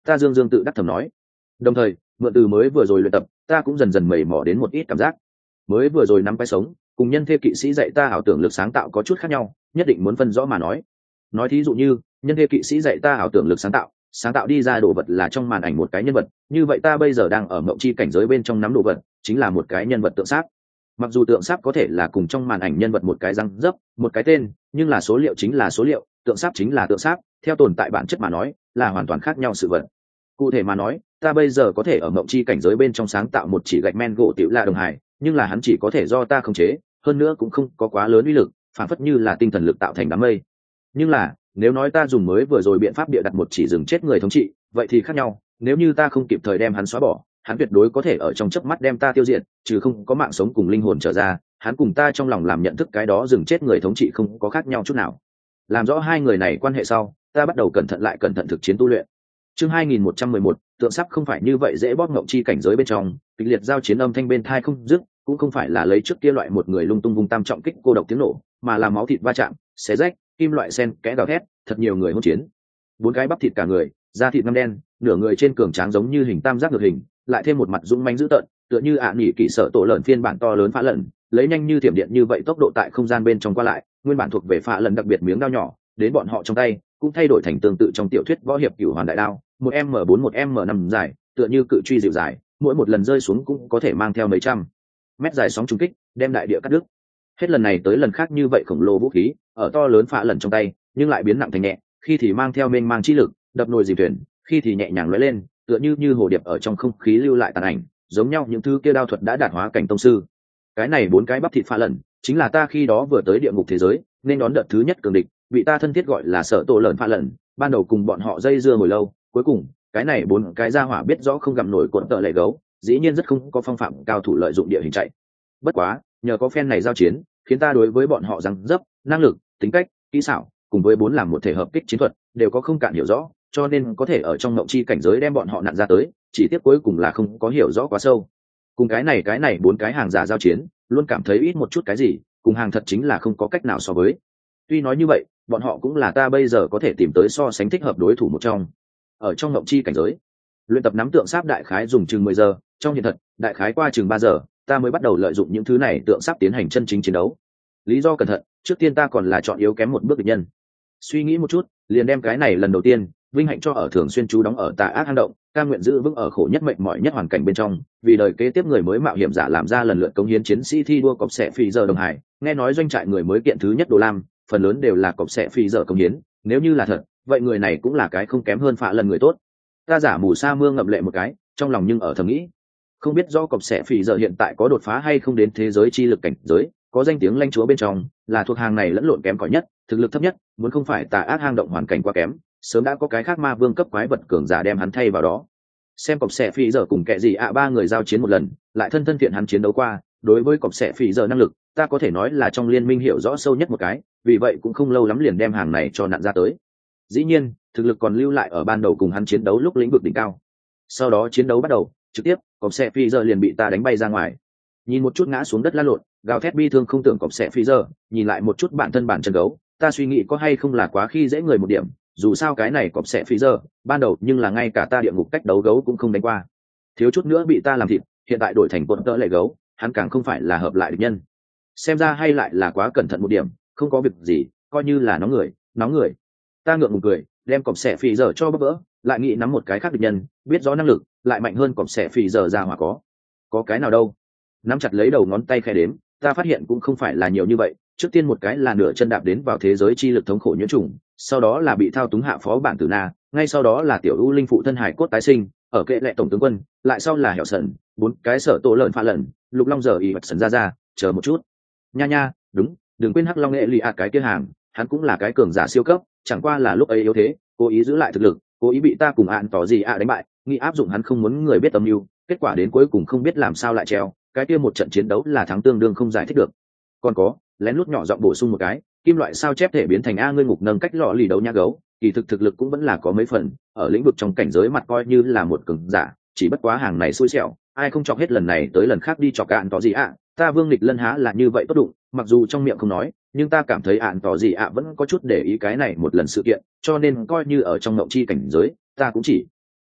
ta dương dương tự đắc thầm nói. Đồng thời mượn từ mới vừa rồi luyện tập, ta cũng dần dần mẩy mò đến một ít cảm giác. Mới vừa rồi nắm cái sống cùng nhân thê kỵ sĩ dạy ta ảo tưởng lực sáng tạo có chút khác nhau, nhất định muốn phân rõ mà nói thí dụ như nhân thê kỵ sĩ dạy ta ảo tưởng lực sáng tạo đi ra đồ vật là trong màn ảnh một cái nhân vật, như vậy ta bây giờ đang ở mộng chi cảnh giới bên trong nắm đồ vật chính là một cái nhân vật tượng sáp. Mặc dù tượng sáp có thể là cùng trong màn ảnh nhân vật một cái răng dấp, một cái tên, nhưng là số liệu chính là số liệu, tượng sáp chính là tượng sáp, theo tồn tại bản chất mà nói là hoàn toàn khác nhau sự vật. Cụ thể mà nói, ta bây giờ có thể ở mộng chi cảnh giới bên trong sáng tạo một chỉ gạch men gỗ tiểu là đồng hải, nhưng là hắn chỉ có thể do ta khống chế, hơn nữa cũng không có quá lớn uy lực, phản phất như là tinh thần lực tạo thành đám mây. Nhưng là nếu nói ta dùng mới vừa rồi biện pháp bịa đặt một chỉ rừng chết người thống trị, vậy thì khác nhau, nếu như ta không kịp thời đem hắn xóa bỏ, hắn tuyệt đối có thể ở trong chớp mắt đem ta tiêu diệt, trừ không có mạng sống cùng linh hồn trở ra, hắn cùng ta trong lòng làm nhận thức cái đó rừng chết người thống trị không có khác nhau chút nào. Làm rõ hai người này quan hệ sau, ta bắt đầu cẩn thận thực chiến tu luyện. Chương 2111, tượng sắp không phải như vậy dễ bóp ngộng chi cảnh giới bên trong, kịch liệt giao chiến âm thanh bên tai không dứt, cũng không phải là lấy trước kia loại một người lung tung vung tam trọng kích cô độc tiếng nổ, mà là máu thịt va chạm, xé rách, kim loại sen kẽ gào thét, thật nhiều người hỗn chiến. Bốn cái bắp thịt cả người, da thịt ngăm đen, nửa người trên cường tráng giống như hình tam giác ngược hình, lại thêm một mặt dũng mãnh dữ tợn, tựa như nhỉ kỵ sợ tổ lợn phiên bản to lớn phá lợn, lấy nhanh như thiểm điện như vậy tốc độ tại không gian bên trong qua lại, nguyên bản thuộc về phá lợn đặc biệt miếng dao nhỏ, đến bọn họ trong tay cũng thay đổi thành tương tự trong tiểu thuyết võ hiệp Cửu Hoàn đại đao, 1m4 1m5 dài, tựa như cự truy dịu dài, mỗi một lần rơi xuống cũng có thể mang theo mấy trăm mét dài sóng trùng kích, đem đại địa cắt đứt. Hết lần này tới lần khác như vậy khổng lồ vũ khí ở to lớn phá lợn trong tay, nhưng lại biến nặng thành nhẹ, khi thì mang theo mênh mang chi lực, đập nồi dìm thuyền, khi thì nhẹ nhàng lóe lên, tựa như hồ điệp ở trong không khí lưu lại tàn ảnh, giống nhau những thứ kia đao thuật đã đạt hóa cảnh tông sư. Cái này bốn cái bắp thịt phá lợn chính là ta khi đó vừa tới địa ngục thế giới nên đón đợt thứ nhất cường địch, bị ta thân thiết gọi là sợ tổ lợn phá lợn. Ban đầu cùng bọn họ dây dưa hồi lâu, cuối cùng cái này bốn cái gia hỏa biết rõ không gặm nổi cuộn tợ lệ gấu, dĩ nhiên rất không có phong phạm cao thủ lợi dụng địa hình chạy. Bất quá nhờ có phen này giao chiến, khiến ta đối với bọn họ răng dấp, năng lực, tính cách, kỹ xảo cùng với bốn làm một thể hợp kích chiến thuật đều có không cạn hiểu rõ, cho nên có thể ở trong ngộng chi cảnh giới đem bọn họ nặn ra tới, chỉ tiếc cuối cùng là không có hiểu rõ quá sâu. Cùng cái này bốn cái hàng giả giao chiến, luôn cảm thấy ít một chút cái gì, cùng hàng thật chính là không có cách nào so với. Tuy nói như vậy, bọn họ cũng là ta bây giờ có thể tìm tới so sánh thích hợp đối thủ một trong. Ở trong ngộng chi cảnh giới, luyện tập nắm tượng sáp đại khái dùng chừng 10 giờ, trong hiện thật, đại khái qua chừng 3 giờ, ta mới bắt đầu lợi dụng những thứ này tượng sáp tiến hành chân chính chiến đấu. Lý do cẩn thận, trước tiên ta còn là chọn yếu kém một bước địch nhân. Suy nghĩ một chút, liền đem cái này lần đầu tiên vinh hạnh cho ở thường xuyên trú đóng ở tà ác hang động, cam nguyện giữ vững ở khổ nhất mệnh mỏi nhất hoàn cảnh bên trong, vì đời kế tiếp người mới mạo hiểm giả làm ra lần lượt cống hiến chiến sĩ thi đua cọp xẻ phi giờ đồng hải. Nghe nói doanh trại người mới kiện thứ nhất đồ lam, phần lớn đều là cọp xẻ phi giờ cống hiến, nếu như là thật, vậy người này cũng là cái không kém hơn phạ lần người tốt. Ta giả mù sa mưa ngậm lệ một cái, trong lòng nhưng ở thầm nghĩ, không biết do cọp xẻ phi giờ hiện tại có đột phá hay không đến thế giới chi lực cảnh giới, có danh tiếng lãnh chúa bên trong, là thuộc hàng này lẫn lộn kém cỏi nhất, thực lực thấp nhất, muốn không phải tà ác hang động hoàn cảnh quá kém, sớm đã có cái khác ma vương cấp quái vật cường giả đem hắn thay vào đó. Xem cọp xẻ phi giờ cùng kẻ gì ba người giao chiến một lần, lại thân thiện hắn chiến đấu qua, đối với cọp xẻ phi giờ năng lực, ta có thể nói là trong liên minh hiểu rõ sâu nhất một cái, vì vậy cũng không lâu lắm liền đem hàng này cho nặn ra tới. Dĩ nhiên, thực lực còn lưu lại ở ban đầu cùng hắn chiến đấu lúc lĩnh vực đỉnh cao. Sau đó chiến đấu bắt đầu, trực tiếp, cọp xẻ phi giờ liền bị ta đánh bay ra ngoài. Nhìn một chút ngã xuống đất lăn lộn, gào thét bi thương không tưởng cọp xẻ phi giờ, nhìn lại một chút bản thân bản chân gấu, ta suy nghĩ có hay không là quá khi dễ người một điểm, dù sao cái này cọp xẻ phi giờ, ban đầu nhưng là ngay cả ta địa ngục cách đấu gấu cũng không đánh qua, thiếu chút nữa bị ta làm thịt, hiện tại đổi thành cuộn tợ lệ gấu, hắn càng không phải là hợp lại địch nhân. Xem ra hay lại là quá cẩn thận một điểm, không có việc gì, coi như là nóng người. Ta ngượng ngùng cười, đem cọp xẻ phi giờ cho bóp vỡ, lại nghĩ nắm một cái khác địch nhân, biết rõ năng lực, lại mạnh hơn cọp xẻ phi giờ ra hỏa có cái nào đâu. Nắm chặt lấy đầu ngón tay khẽ đếm, ta phát hiện cũng không phải là nhiều như vậy. Trước tiên một cái là nửa chân đạp đến vào thế giới chi lực thống khổ nhiễm trùng, sau đó là bị thao túng hạ phó bản tử na, ngay sau đó là tiểu u linh phụ thân hải cốt tái sinh ở kệ lệ tổng tướng quân, lại sau là hẻo sần, bốn cái sở tổ lợn pha lợn, lục long giờ y vật sần ra, chờ một chút. Nha, đúng, đừng quên hắc long nghệ lì cái kia hàng, hắn cũng là cái cường giả siêu cấp, chẳng qua là lúc ấy yếu thế, cố ý giữ lại thực lực, cố ý bị ta cùng ạn tỏ gì đánh bại, nghĩ áp dụng hắn không muốn người biết âm mưu, kết quả đến cuối cùng không biết làm sao lại treo, cái kia một trận chiến đấu là thắng tương đương không giải thích được. Còn có lén lút nhỏ giọng bổ sung một cái, kim loại sao chép thể biến thành a ngươi ngục nâng cách lọ lì đấu nha gấu, kỳ thực lực cũng vẫn là có mấy phần, ở lĩnh vực trong cảnh giới mặt coi như là một cường giả, chỉ bất quá hàng này xui xẻo, ai không chọc hết lần này tới lần khác đi chọc cạn tỏ gì ta vương lịch lân há là như vậy tốt đụng, mặc dù trong miệng không nói, nhưng ta cảm thấy ạn tỏ gì vẫn có chút để ý cái này một lần sự kiện, cho nên coi như ở trong ngộng chi cảnh giới, ta cũng chỉ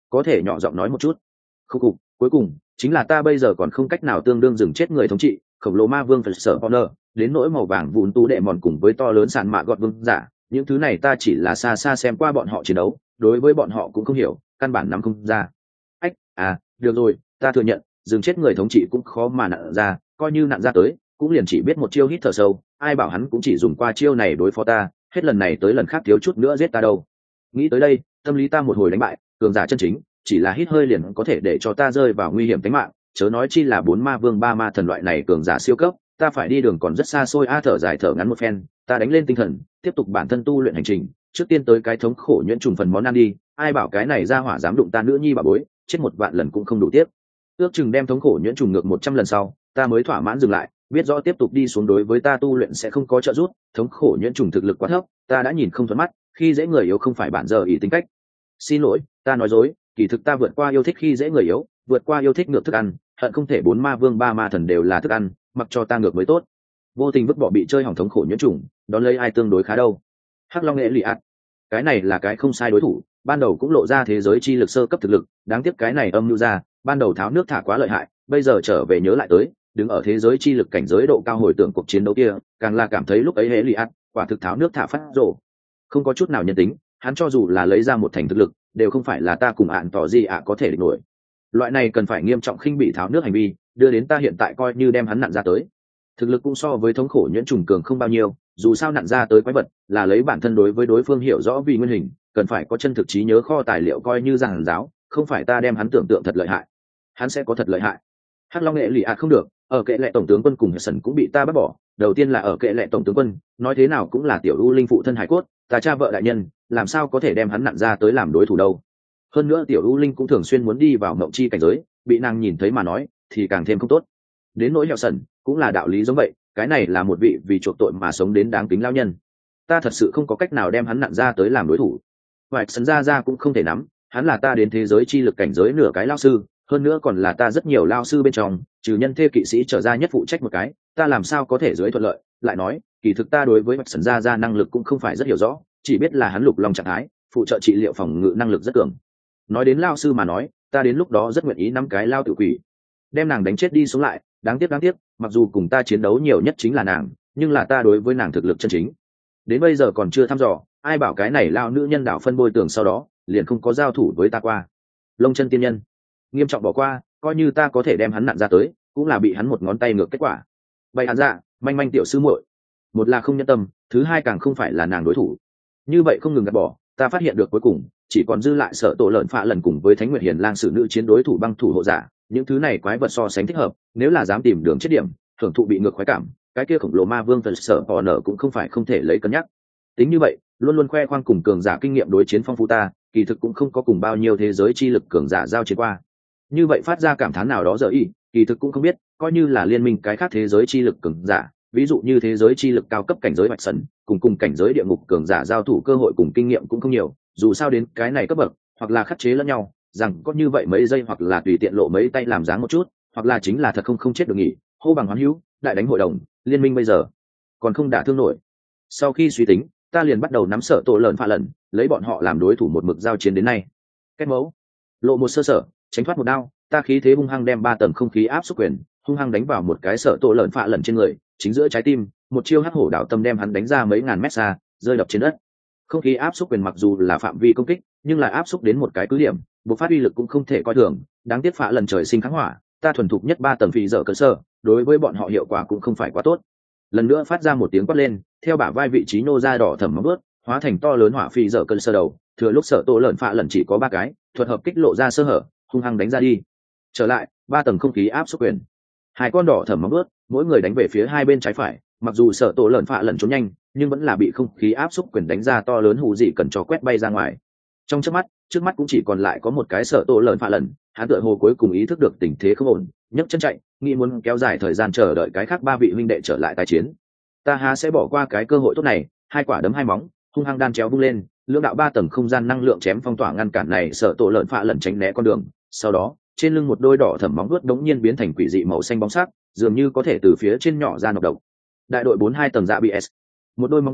có thể nhỏ giọng nói một chút. Không cục, cuối cùng chính là ta bây giờ còn không cách nào tương đương dừng chết người thống trị khổng lồ ma vương phải sở honor, đến nỗi màu vàng vụn tú đệ mòn cùng với to lớn sàn mạ gọt vương giả, những thứ này ta chỉ là xa xa xem qua bọn họ chiến đấu, đối với bọn họ cũng không hiểu, căn bản nắm không ra. Ách, được rồi, ta thừa nhận, dừng chết người thống trị cũng khó mà nặn ra, coi như nặn ra tới, cũng liền chỉ biết một chiêu hít thở sâu, ai bảo hắn cũng chỉ dùng qua chiêu này đối phó ta, hết lần này tới lần khác thiếu chút nữa giết ta đâu. Nghĩ tới đây, tâm lý ta một hồi đánh bại, cường giả chân chính, chỉ là hít hơi liền có thể để cho ta rơi vào nguy hiểm tính mạng, chớ nói chi là 4 ma vương 3 ma thần loại này cường giả siêu cấp, ta phải đi đường còn rất xa xôi. Thở dài thở ngắn một phen, ta đánh lên tinh thần, tiếp tục bản thân tu luyện hành trình, trước tiên tới cái thống khổ nhuyễn trùng phần món ăn đi, ai bảo cái này ra hỏa dám đụng ta nữ nhi bà bối, chết 1 vạn lần cũng không đủ tiếp. Ước chừng đem thống khổ nhuyễn trùng ngược 100 lần sau, ta mới thỏa mãn dừng lại, biết rõ tiếp tục đi xuống đối với ta tu luyện sẽ không có trợ giúp, thống khổ nhuyễn trùng thực lực quá thấp, ta đã nhìn không thuận mắt, khi dễ người yếu không phải bản giờ ý tính cách. Xin lỗi, ta nói dối, kỳ thực ta vượt qua yêu thích khi dễ người yếu, vượt qua yêu thích ngược thức ăn, hận không thể 4 ma vương 3 ma thần đều là thức ăn, mặc cho ta ngược mới tốt. Vô tình vứt bỏ bị chơi hỏng thống khổ nhuyễn trùng, đón lấy ai tương đối khá đâu. Hắc Long Nghệ Lị ạt, cái này là cái không sai đối thủ, ban đầu cũng lộ ra thế giới chi lực sơ cấp thực lực, đáng tiếc cái này âm mưu ra, ban đầu tháo nước thả quá lợi hại, bây giờ trở về nhớ lại tới, đứng ở thế giới chi lực cảnh giới độ cao hồi tưởng cuộc chiến đấu kia, càng là cảm thấy lúc ấy Hệ Lị ạt, quả thực tháo nước thả phát rồ, không có chút nào nhân tính, hắn cho dù là lấy ra một thành thực lực, đều không phải là ta cùng ạn tỏ gì có thể địch nổi. Loại này cần phải nghiêm trọng khinh bị tháo nước hành vi, đưa đến ta hiện tại coi như đem hắn nặn ra tới, thực lực cũng so với thống khổ nhuyễn trùng cường không bao nhiêu, dù sao nặn ra tới quái vật là lấy bản thân đối với đối phương hiểu rõ vì nguyên hình, cần phải có chân thực trí nhớ kho tài liệu coi như giảng giáo, không phải ta đem hắn tưởng tượng thật lợi hại, hắn sẽ có thật lợi hại. Hắc Long Nghệ Lị ạt không được, ở kệ lệ tổng tướng quân cùng Sần cũng bị ta bắt bỏ, đầu tiên là ở kệ lệ tổng tướng quân, nói thế nào cũng là tiểu u linh phụ thân hải cốt, ta cha vợ đại nhân, làm sao có thể đem hắn nặn ra tới làm đối thủ đâu. Hơn nữa tiểu u linh cũng thường xuyên muốn đi vào mộng chi cảnh giới, bị nàng nhìn thấy mà nói thì càng thêm không tốt. Đến nỗi Hẹo Sần cũng là đạo lý giống vậy, cái này là một vị vì chuộc tội mà sống đến đáng kính lao nhân, ta thật sự không có cách nào đem hắn nặn ra tới làm đối thủ. Hoài Sần ra cũng không thể nắm, hắn là ta đến thế giới chi lực cảnh giới nửa cái lao sư, hơn nữa còn là ta rất nhiều lao sư bên trong, trừ nhân thê kỵ sĩ trở ra nhất phụ trách một cái, ta làm sao có thể dưới thuận lợi. Lại nói, kỳ thực ta đối với Hoài Sần ra năng lực cũng không phải rất hiểu rõ, chỉ biết là hắn lục long trạng thái, phụ trợ trị liệu phòng ngự năng lực rất cường. Nói đến lao sư mà nói, ta đến lúc đó rất nguyện ý nắm cái lao tự quỷ, đem nàng đánh chết đi sống lại. Đáng tiếc, mặc dù cùng ta chiến đấu nhiều nhất chính là nàng, nhưng là ta đối với nàng thực lực chân chính đến bây giờ còn chưa thăm dò, ai bảo cái này lao nữ nhân đạo phân bôi tường sau đó liền không có giao thủ với ta qua. Lông chân tiên nhân nghiêm trọng bỏ qua, coi như ta có thể đem hắn nặn ra tới, cũng là bị hắn một ngón tay ngược kết quả. Bày hắn dạ, manh manh tiểu sư muội, một là không nhân tâm, thứ hai càng không phải là nàng đối thủ. Như vậy không ngừng gạt bỏ, ta phát hiện được cuối cùng chỉ còn dư lại Sợ Tổ Lợn Phạ lần cùng với Thánh Nguyệt Hiền Lang sử nữ chiến đối thủ băng thủ hộ giả, những thứ này quái vật so sánh thích hợp, nếu là dám tìm đường chết điểm, thưởng thụ bị ngược khoái cảm, cái kia khổng lồ ma vương thật sợ họ nở cũng không phải không thể lấy cân nhắc. Tính như vậy, luôn luôn khoe khoang cùng cường giả kinh nghiệm đối chiến phong phú ta, kỳ thực cũng không có cùng bao nhiêu thế giới chi lực cường giả giao chiến qua. Như vậy phát ra cảm thán nào đó giờ ý, kỳ thực cũng không biết, coi như là liên minh cái khác thế giới chi lực cường giả, ví dụ như thế giới chi lực cao cấp cảnh giới Bạch Sần, cùng cảnh giới địa ngục cường giả giao thủ cơ hội cùng kinh nghiệm cũng không nhiều, dù sao đến cái này cấp bậc, hoặc là khắc chế lẫn nhau, rằng có như vậy mấy giây hoặc là tùy tiện lộ mấy tay làm dáng một chút, hoặc là chính là thật không chết được nghỉ, hô bằng hoán hữu, đại đánh hội đồng, liên minh bây giờ còn không đả thương nổi. Sau khi suy tính, ta liền bắt đầu nắm Sợ Tổ Lợn Phạ lần, lấy bọn họ làm đối thủ một mực giao chiến đến nay. Kết mẫu, lộ một sơ sở, tránh thoát một đao, ta khí thế hung hăng đem 3 tầng không khí áp xúc quyền, hung hăng đánh vào một cái Sợ Tổ Lợn Phạ lần trên người, chính giữa trái tim, một chiêu hắc hổ đảo tâm đem hắn đánh ra mấy ngàn mét xa, rơi đập trên đất. Không khí áp xúc quyền mặc dù là phạm vi công kích, nhưng lại áp xúc đến một cái cứ điểm, bộc phát uy lực cũng không thể coi thường. Đáng tiếc Phạ lần trời sinh kháng hỏa, ta thuần thục nhất 3 tầng phi dở cơ sở, đối với bọn họ hiệu quả cũng không phải quá tốt. Lần nữa phát ra một tiếng quát lên, theo bả vai vị trí nô ra đỏ thẫm móng bước, hóa thành to lớn hỏa phi dở cơ sở đầu, thừa lúc Sợ Tổ Lợn Phạ lần chỉ có 3 cái, thuật hợp kích lộ ra sơ hở, hung hăng đánh ra đi. Trở lại, 3 tầng không khí áp xúc quyền. Hai con đỏ thẫm móng bước, mỗi người đánh về phía hai bên trái phải, mặc dù Sợ Tổ Lợn Phạ lần trốn nhanh, nhưng vẫn là bị không khí áp xúc quyền đánh ra to lớn hù dị cần cho quét bay ra ngoài. Trong chớp mắt, trước mắt cũng chỉ còn lại có một cái Sợ Tổ Lợn Phạ lần, hắn tựa hồ cuối cùng ý thức được tình thế không ổn, nhấc chân chạy, nghĩ muốn kéo dài thời gian chờ đợi cái khác 3 vị huynh đệ trở lại tái chiến. Ta há sẽ bỏ qua cái cơ hội tốt này, hai quả đấm hai móng, hung hăng đan chéo vung lên, lưỡng đạo 3 tầng không gian năng lượng chém phong tỏa ngăn cản này Sợ Tổ Lợn Phạ lần tránh né con đường. Sau đó, trên lưng một đôi đỏ thẫm móng vuốt đống nhiên biến thành quỷ dị màu xanh bóng sắc, dường như có thể từ phía trên nhỏ ra nọc độc. Đại đội 42 tầng dạ BS, một đôi móng gấu,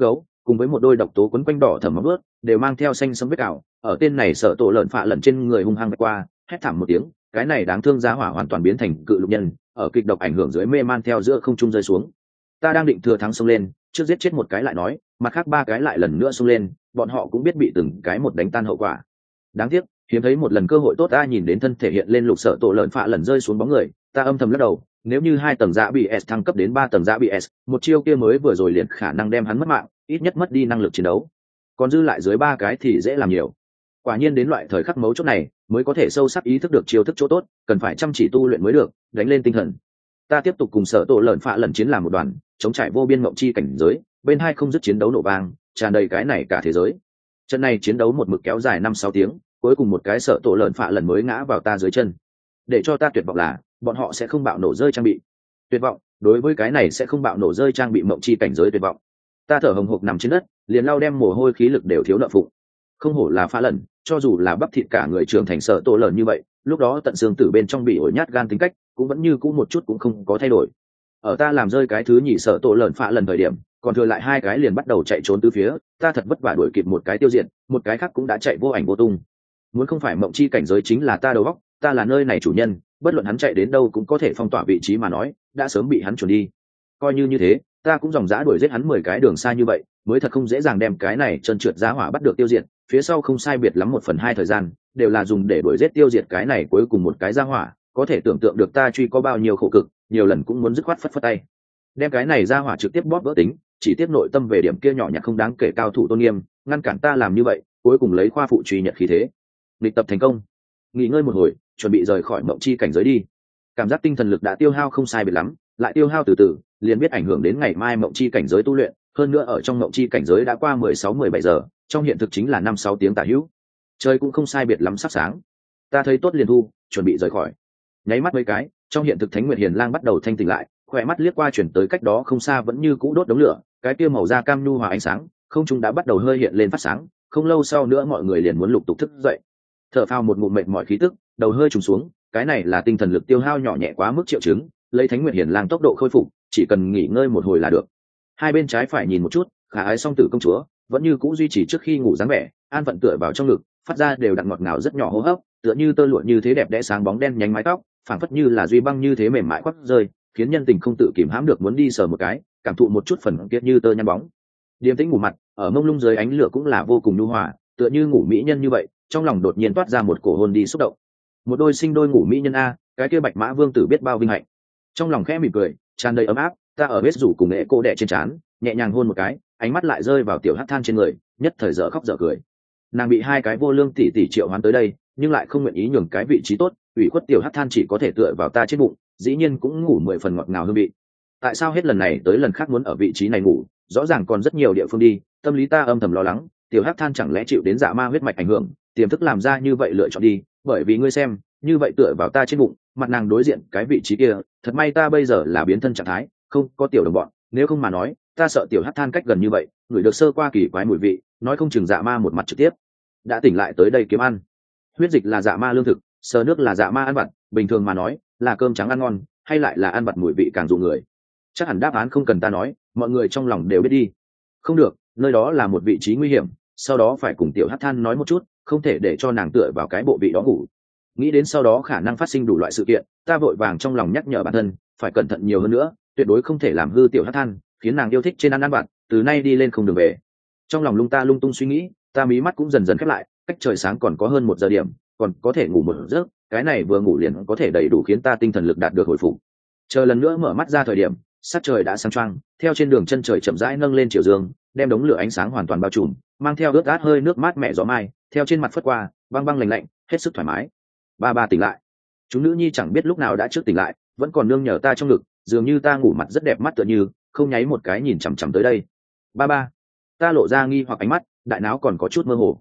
cùng với một đôi độc tố quấn quanh đỏ thẫm móng ướt đều mang theo xanh sẫm vết cào, ở tên này sợ tổ lợn phạ lần trên người hung hăng vạch qua, hét thảm một tiếng, cái này đáng thương giá hỏa hoàn toàn biến thành cự lục nhân, ở kịch độc ảnh hưởng dưới mê man theo giữa không trung rơi xuống. Ta đang định thừa thắng xông lên, trước giết chết một cái lại nói, mặt khác ba cái lại lần nữa xông lên, bọn họ cũng biết bị từng cái một đánh tan hậu quả. Đáng tiếc, hiếm thấy một lần cơ hội tốt. Ta nhìn đến thân thể hiện lên lục sợ tổ lợn phạ lần rơi xuống bóng người, ta âm thầm lắc đầu, nếu như 2 tầng dạ bị S thăng cấp đến 3 tầng dạ bị S, một chiêu kia mới vừa rồi liền khả năng đem hắn mất mạng, ít nhất mất đi năng lực chiến đấu. Còn dư lại dưới 3 cái thì dễ làm nhiều. Quả nhiên đến loại thời khắc mấu chốt này, mới có thể sâu sắc ý thức được chiêu thức chỗ tốt, cần phải chăm chỉ tu luyện mới được, đánh lên tinh thần. Ta tiếp tục cùng sở tổ lợn phạ lần chiến làm một đoàn, chống trải vô biên mộng chi cảnh giới, bên hai không dứt chiến đấu nổ vang, tràn đầy cái này cả thế giới. Trận này chiến đấu một mực kéo dài 5-6 tiếng, cuối cùng một cái sở tổ lợn phạ lần mới ngã vào ta dưới chân. Để cho ta tuyệt vọng là, bọn họ sẽ không bạo nổ rơi trang bị. Tuyệt vọng, đối với cái này sẽ không bạo nổ rơi trang bị mộng chi cảnh giới tuyệt vọng. Ta thở hồng hộc nằm trên đất, liền lau đem mồ hôi khí lực đều thiếu nợ phụ. Không hổ là phá lần, cho dù là bắp thịt cả người trưởng thành sở tổ lợn như vậy, lúc đó tận xương tử bên trong bị ổi nhát gan tính cách, cũng vẫn như cũ một chút cũng không có thay đổi. Ở ta làm rơi cái thứ nhì sở tổ lợn phá lần thời điểm, còn thừa lại 2 cái liền bắt đầu chạy trốn tứ phía, ta thật vất vả đuổi kịp một cái tiêu diệt, một cái khác cũng đã chạy vô ảnh vô tung. Muốn không phải mộng chi cảnh giới chính là ta đầu óc, ta là nơi này chủ nhân, bất luận hắn chạy đến đâu cũng có thể phong tỏa vị trí mà nói, đã sớm bị hắn chuẩn đi. Coi như thế, ta cũng dòng dã đuổi giết hắn 10 cái đường xa như vậy, mới thật không dễ dàng đem cái này chân trượt giá hỏa bắt được tiêu diệt, phía sau không sai biệt lắm 1/2 thời gian, đều là dùng để đuổi giết tiêu diệt cái này cuối cùng một cái giá hỏa, có thể tưởng tượng được ta truy có bao nhiêu khổ cực, nhiều lần cũng muốn dứt khoát phất phất tay. Đem cái này giá hỏa trực tiếp bóp vỡ tính, chỉ tiếp nội tâm về điểm kia nhỏ nhặt không đáng kể cao thủ tôn nghiêm, ngăn cản ta làm như vậy, cuối cùng lấy khoa phụ truy nhật khí thế. Lịch tập thành công. Nghỉ ngơi một hồi, chuẩn bị rời khỏi mộng chi cảnh giới đi. Cảm giác tinh thần lực đã tiêu hao không sai biệt lắm, lại tiêu hao từ từ, liền biết ảnh hưởng đến ngày mai mộng chi cảnh giới tu luyện, hơn nữa ở trong mộng chi cảnh giới đã qua 16-17 giờ, trong hiện thực chính là 5-6 tiếng tả hữu. Trời cũng không sai biệt lắm sắp sáng. Ta thấy tốt liền thu, chuẩn bị rời khỏi. Nháy mắt mấy cái, trong hiện thực Thánh Nguyệt Hiền Lang bắt đầu thanh tỉnh lại, khỏe mắt liếc qua chuyển tới cách đó không xa vẫn như cũ đốt đống lửa, cái kia màu da cam nhu hòa ánh sáng, không trung đã bắt đầu hơi hiện lên phát sáng, không lâu sau nữa mọi người liền muốn lục tục thức dậy. Thở phào một ngụm mệt mỏi khí tức, đầu hơi trùng xuống, cái này là tinh thần lực tiêu hao nhỏ nhẹ quá mức triệu chứng, lấy Thánh Nguyệt Hiền Lang tốc độ khôi phục, chỉ cần nghỉ ngơi một hồi là được. Hai bên trái phải nhìn một chút, khả ái song tử công chúa vẫn như cũ duy trì trước khi ngủ dáng vẻ, an phận tựa vào trong ngực, phát ra đều đặn ngọt ngào rất nhỏ hô hấp, tựa như tơ lụa như thế đẹp đẽ sáng bóng đen nhánh mái tóc, phảng phất như là duy băng như thế mềm mại quắp rơi, khiến nhân tình không tự kìm hãm được muốn đi sờ một cái, cảm thụ một chút phần kia như tơ nhăn bóng. Điềm tĩnh ngủ mặt, ở mông lung dưới ánh lửa cũng là vô cùng nhu hòa, tựa như ngủ mỹ nhân như vậy, trong lòng đột nhiên toát ra một cổ hôn đi xúc động. Một đôi sinh đôi ngủ mỹ nhân a, cái kia Bạch Mã Vương tử biết bao vinh hạnh. Trong lòng khẽ mỉm cười, tràn đầy ấm áp, ta ở biết rủ cùng nghệ cô đẻ trên trán, nhẹ nhàng hôn một cái, ánh mắt lại rơi vào tiểu hắc than trên người, nhất thời dở khóc dở cười. Nàng bị 2 cái vô lương tỷ tỷ triệu hoán tới đây, nhưng lại không nguyện ý nhường cái vị trí tốt, ủy khuất tiểu hắc than chỉ có thể tựa vào ta trên bụng, dĩ nhiên cũng ngủ 10 phần ngọt ngào hương vị. Tại sao hết lần này tới lần khác muốn ở vị trí này ngủ, rõ ràng còn rất nhiều địa phương đi, tâm lý ta âm thầm lo lắng, tiểu hắc than chẳng lẽ chịu đến dạ ma huyết mạch ảnh hưởng, tiềm thức làm ra như vậy lựa chọn đi, bởi vì ngươi xem, như vậy tựa vào ta trên bụng, mặt nàng đối diện cái vị trí kia, thật may ta bây giờ là biến thân trạng thái, không có tiểu đồng bọn, nếu không mà nói, ta sợ tiểu hắc than cách gần như vậy, người được sơ qua kỳ quái mùi vị, nói không chừng dạ ma một mặt trực tiếp đã tỉnh lại tới đây kiếm ăn. Huyết dịch là dạ ma lương thực, sờ nước là dạ ma ăn vặt, bình thường mà nói là cơm trắng ăn ngon, hay lại là ăn vặt mùi vị càng dụ người. Chắc hẳn đáp án không cần ta nói, mọi người trong lòng đều biết đi. Không được, nơi đó là một vị trí nguy hiểm, sau đó phải cùng tiểu hắc than nói một chút, không thể để cho nàng tựa vào cái bộ vị đó ngủ. Nghĩ đến sau đó khả năng phát sinh đủ loại sự kiện, ta vội vàng trong lòng nhắc nhở bản thân phải cẩn thận nhiều hơn nữa, tuyệt đối không thể làm hư tiểu hắc than, khiến nàng yêu thích trên ăn vặt, từ nay đi lên không đường về. Trong lòng lung tung suy nghĩ, ta mí mắt cũng dần dần khép lại, cách trời sáng còn có hơn 1 giờ điểm, còn có thể ngủ một giấc, cái này vừa ngủ liền có thể đầy đủ khiến ta tinh thần lực đạt được hồi phục. Chờ lần nữa mở mắt ra thời điểm, sắc trời đã sáng choang, theo trên đường chân trời chậm rãi nâng lên chiều dương, đem đống lửa ánh sáng hoàn toàn bao trùm, mang theo ướt át hơi nước mát mẻ gió mai, theo trên mặt phất qua, băng băng lạnh lạnh, hết sức thoải mái. Ba tỉnh lại. Chúng nữ nhi chẳng biết lúc nào đã trước tỉnh lại, vẫn còn nương nhờ ta trong ngực, dường như ta ngủ mặt rất đẹp mắt tựa như, không nháy một cái nhìn chằm chằm tới đây. Ba, ta lộ ra nghi hoặc ánh mắt, đại não còn có chút mơ hồ.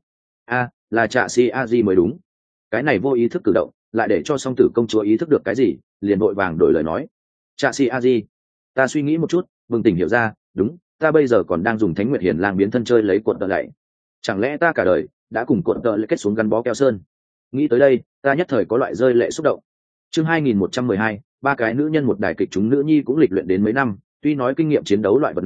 Là Trạ Si A Di mới đúng. Cái này vô ý thức cử động, lại để cho song tử công chúa ý thức được cái gì, liền vội vàng đổi lời nói. Trạ Si A Di. Ta suy nghĩ một chút, bừng tỉnh hiểu ra, đúng, ta bây giờ còn đang dùng Thánh Nguyệt Hiền Lang biến thân chơi lấy cuộn tợ lạy. Chẳng lẽ ta cả đời đã cùng cuộn tợ lạy kết xuống gắn bó keo sơn? Nghĩ tới đây, ta nhất thời có loại rơi lệ xúc động. Chương 2112, 3 cái nữ nhân một đài kịch chúng nữ nhi cũng lịch luyện đến mấy năm, tuy nói kinh nghiệm chiến đấu loại vật này,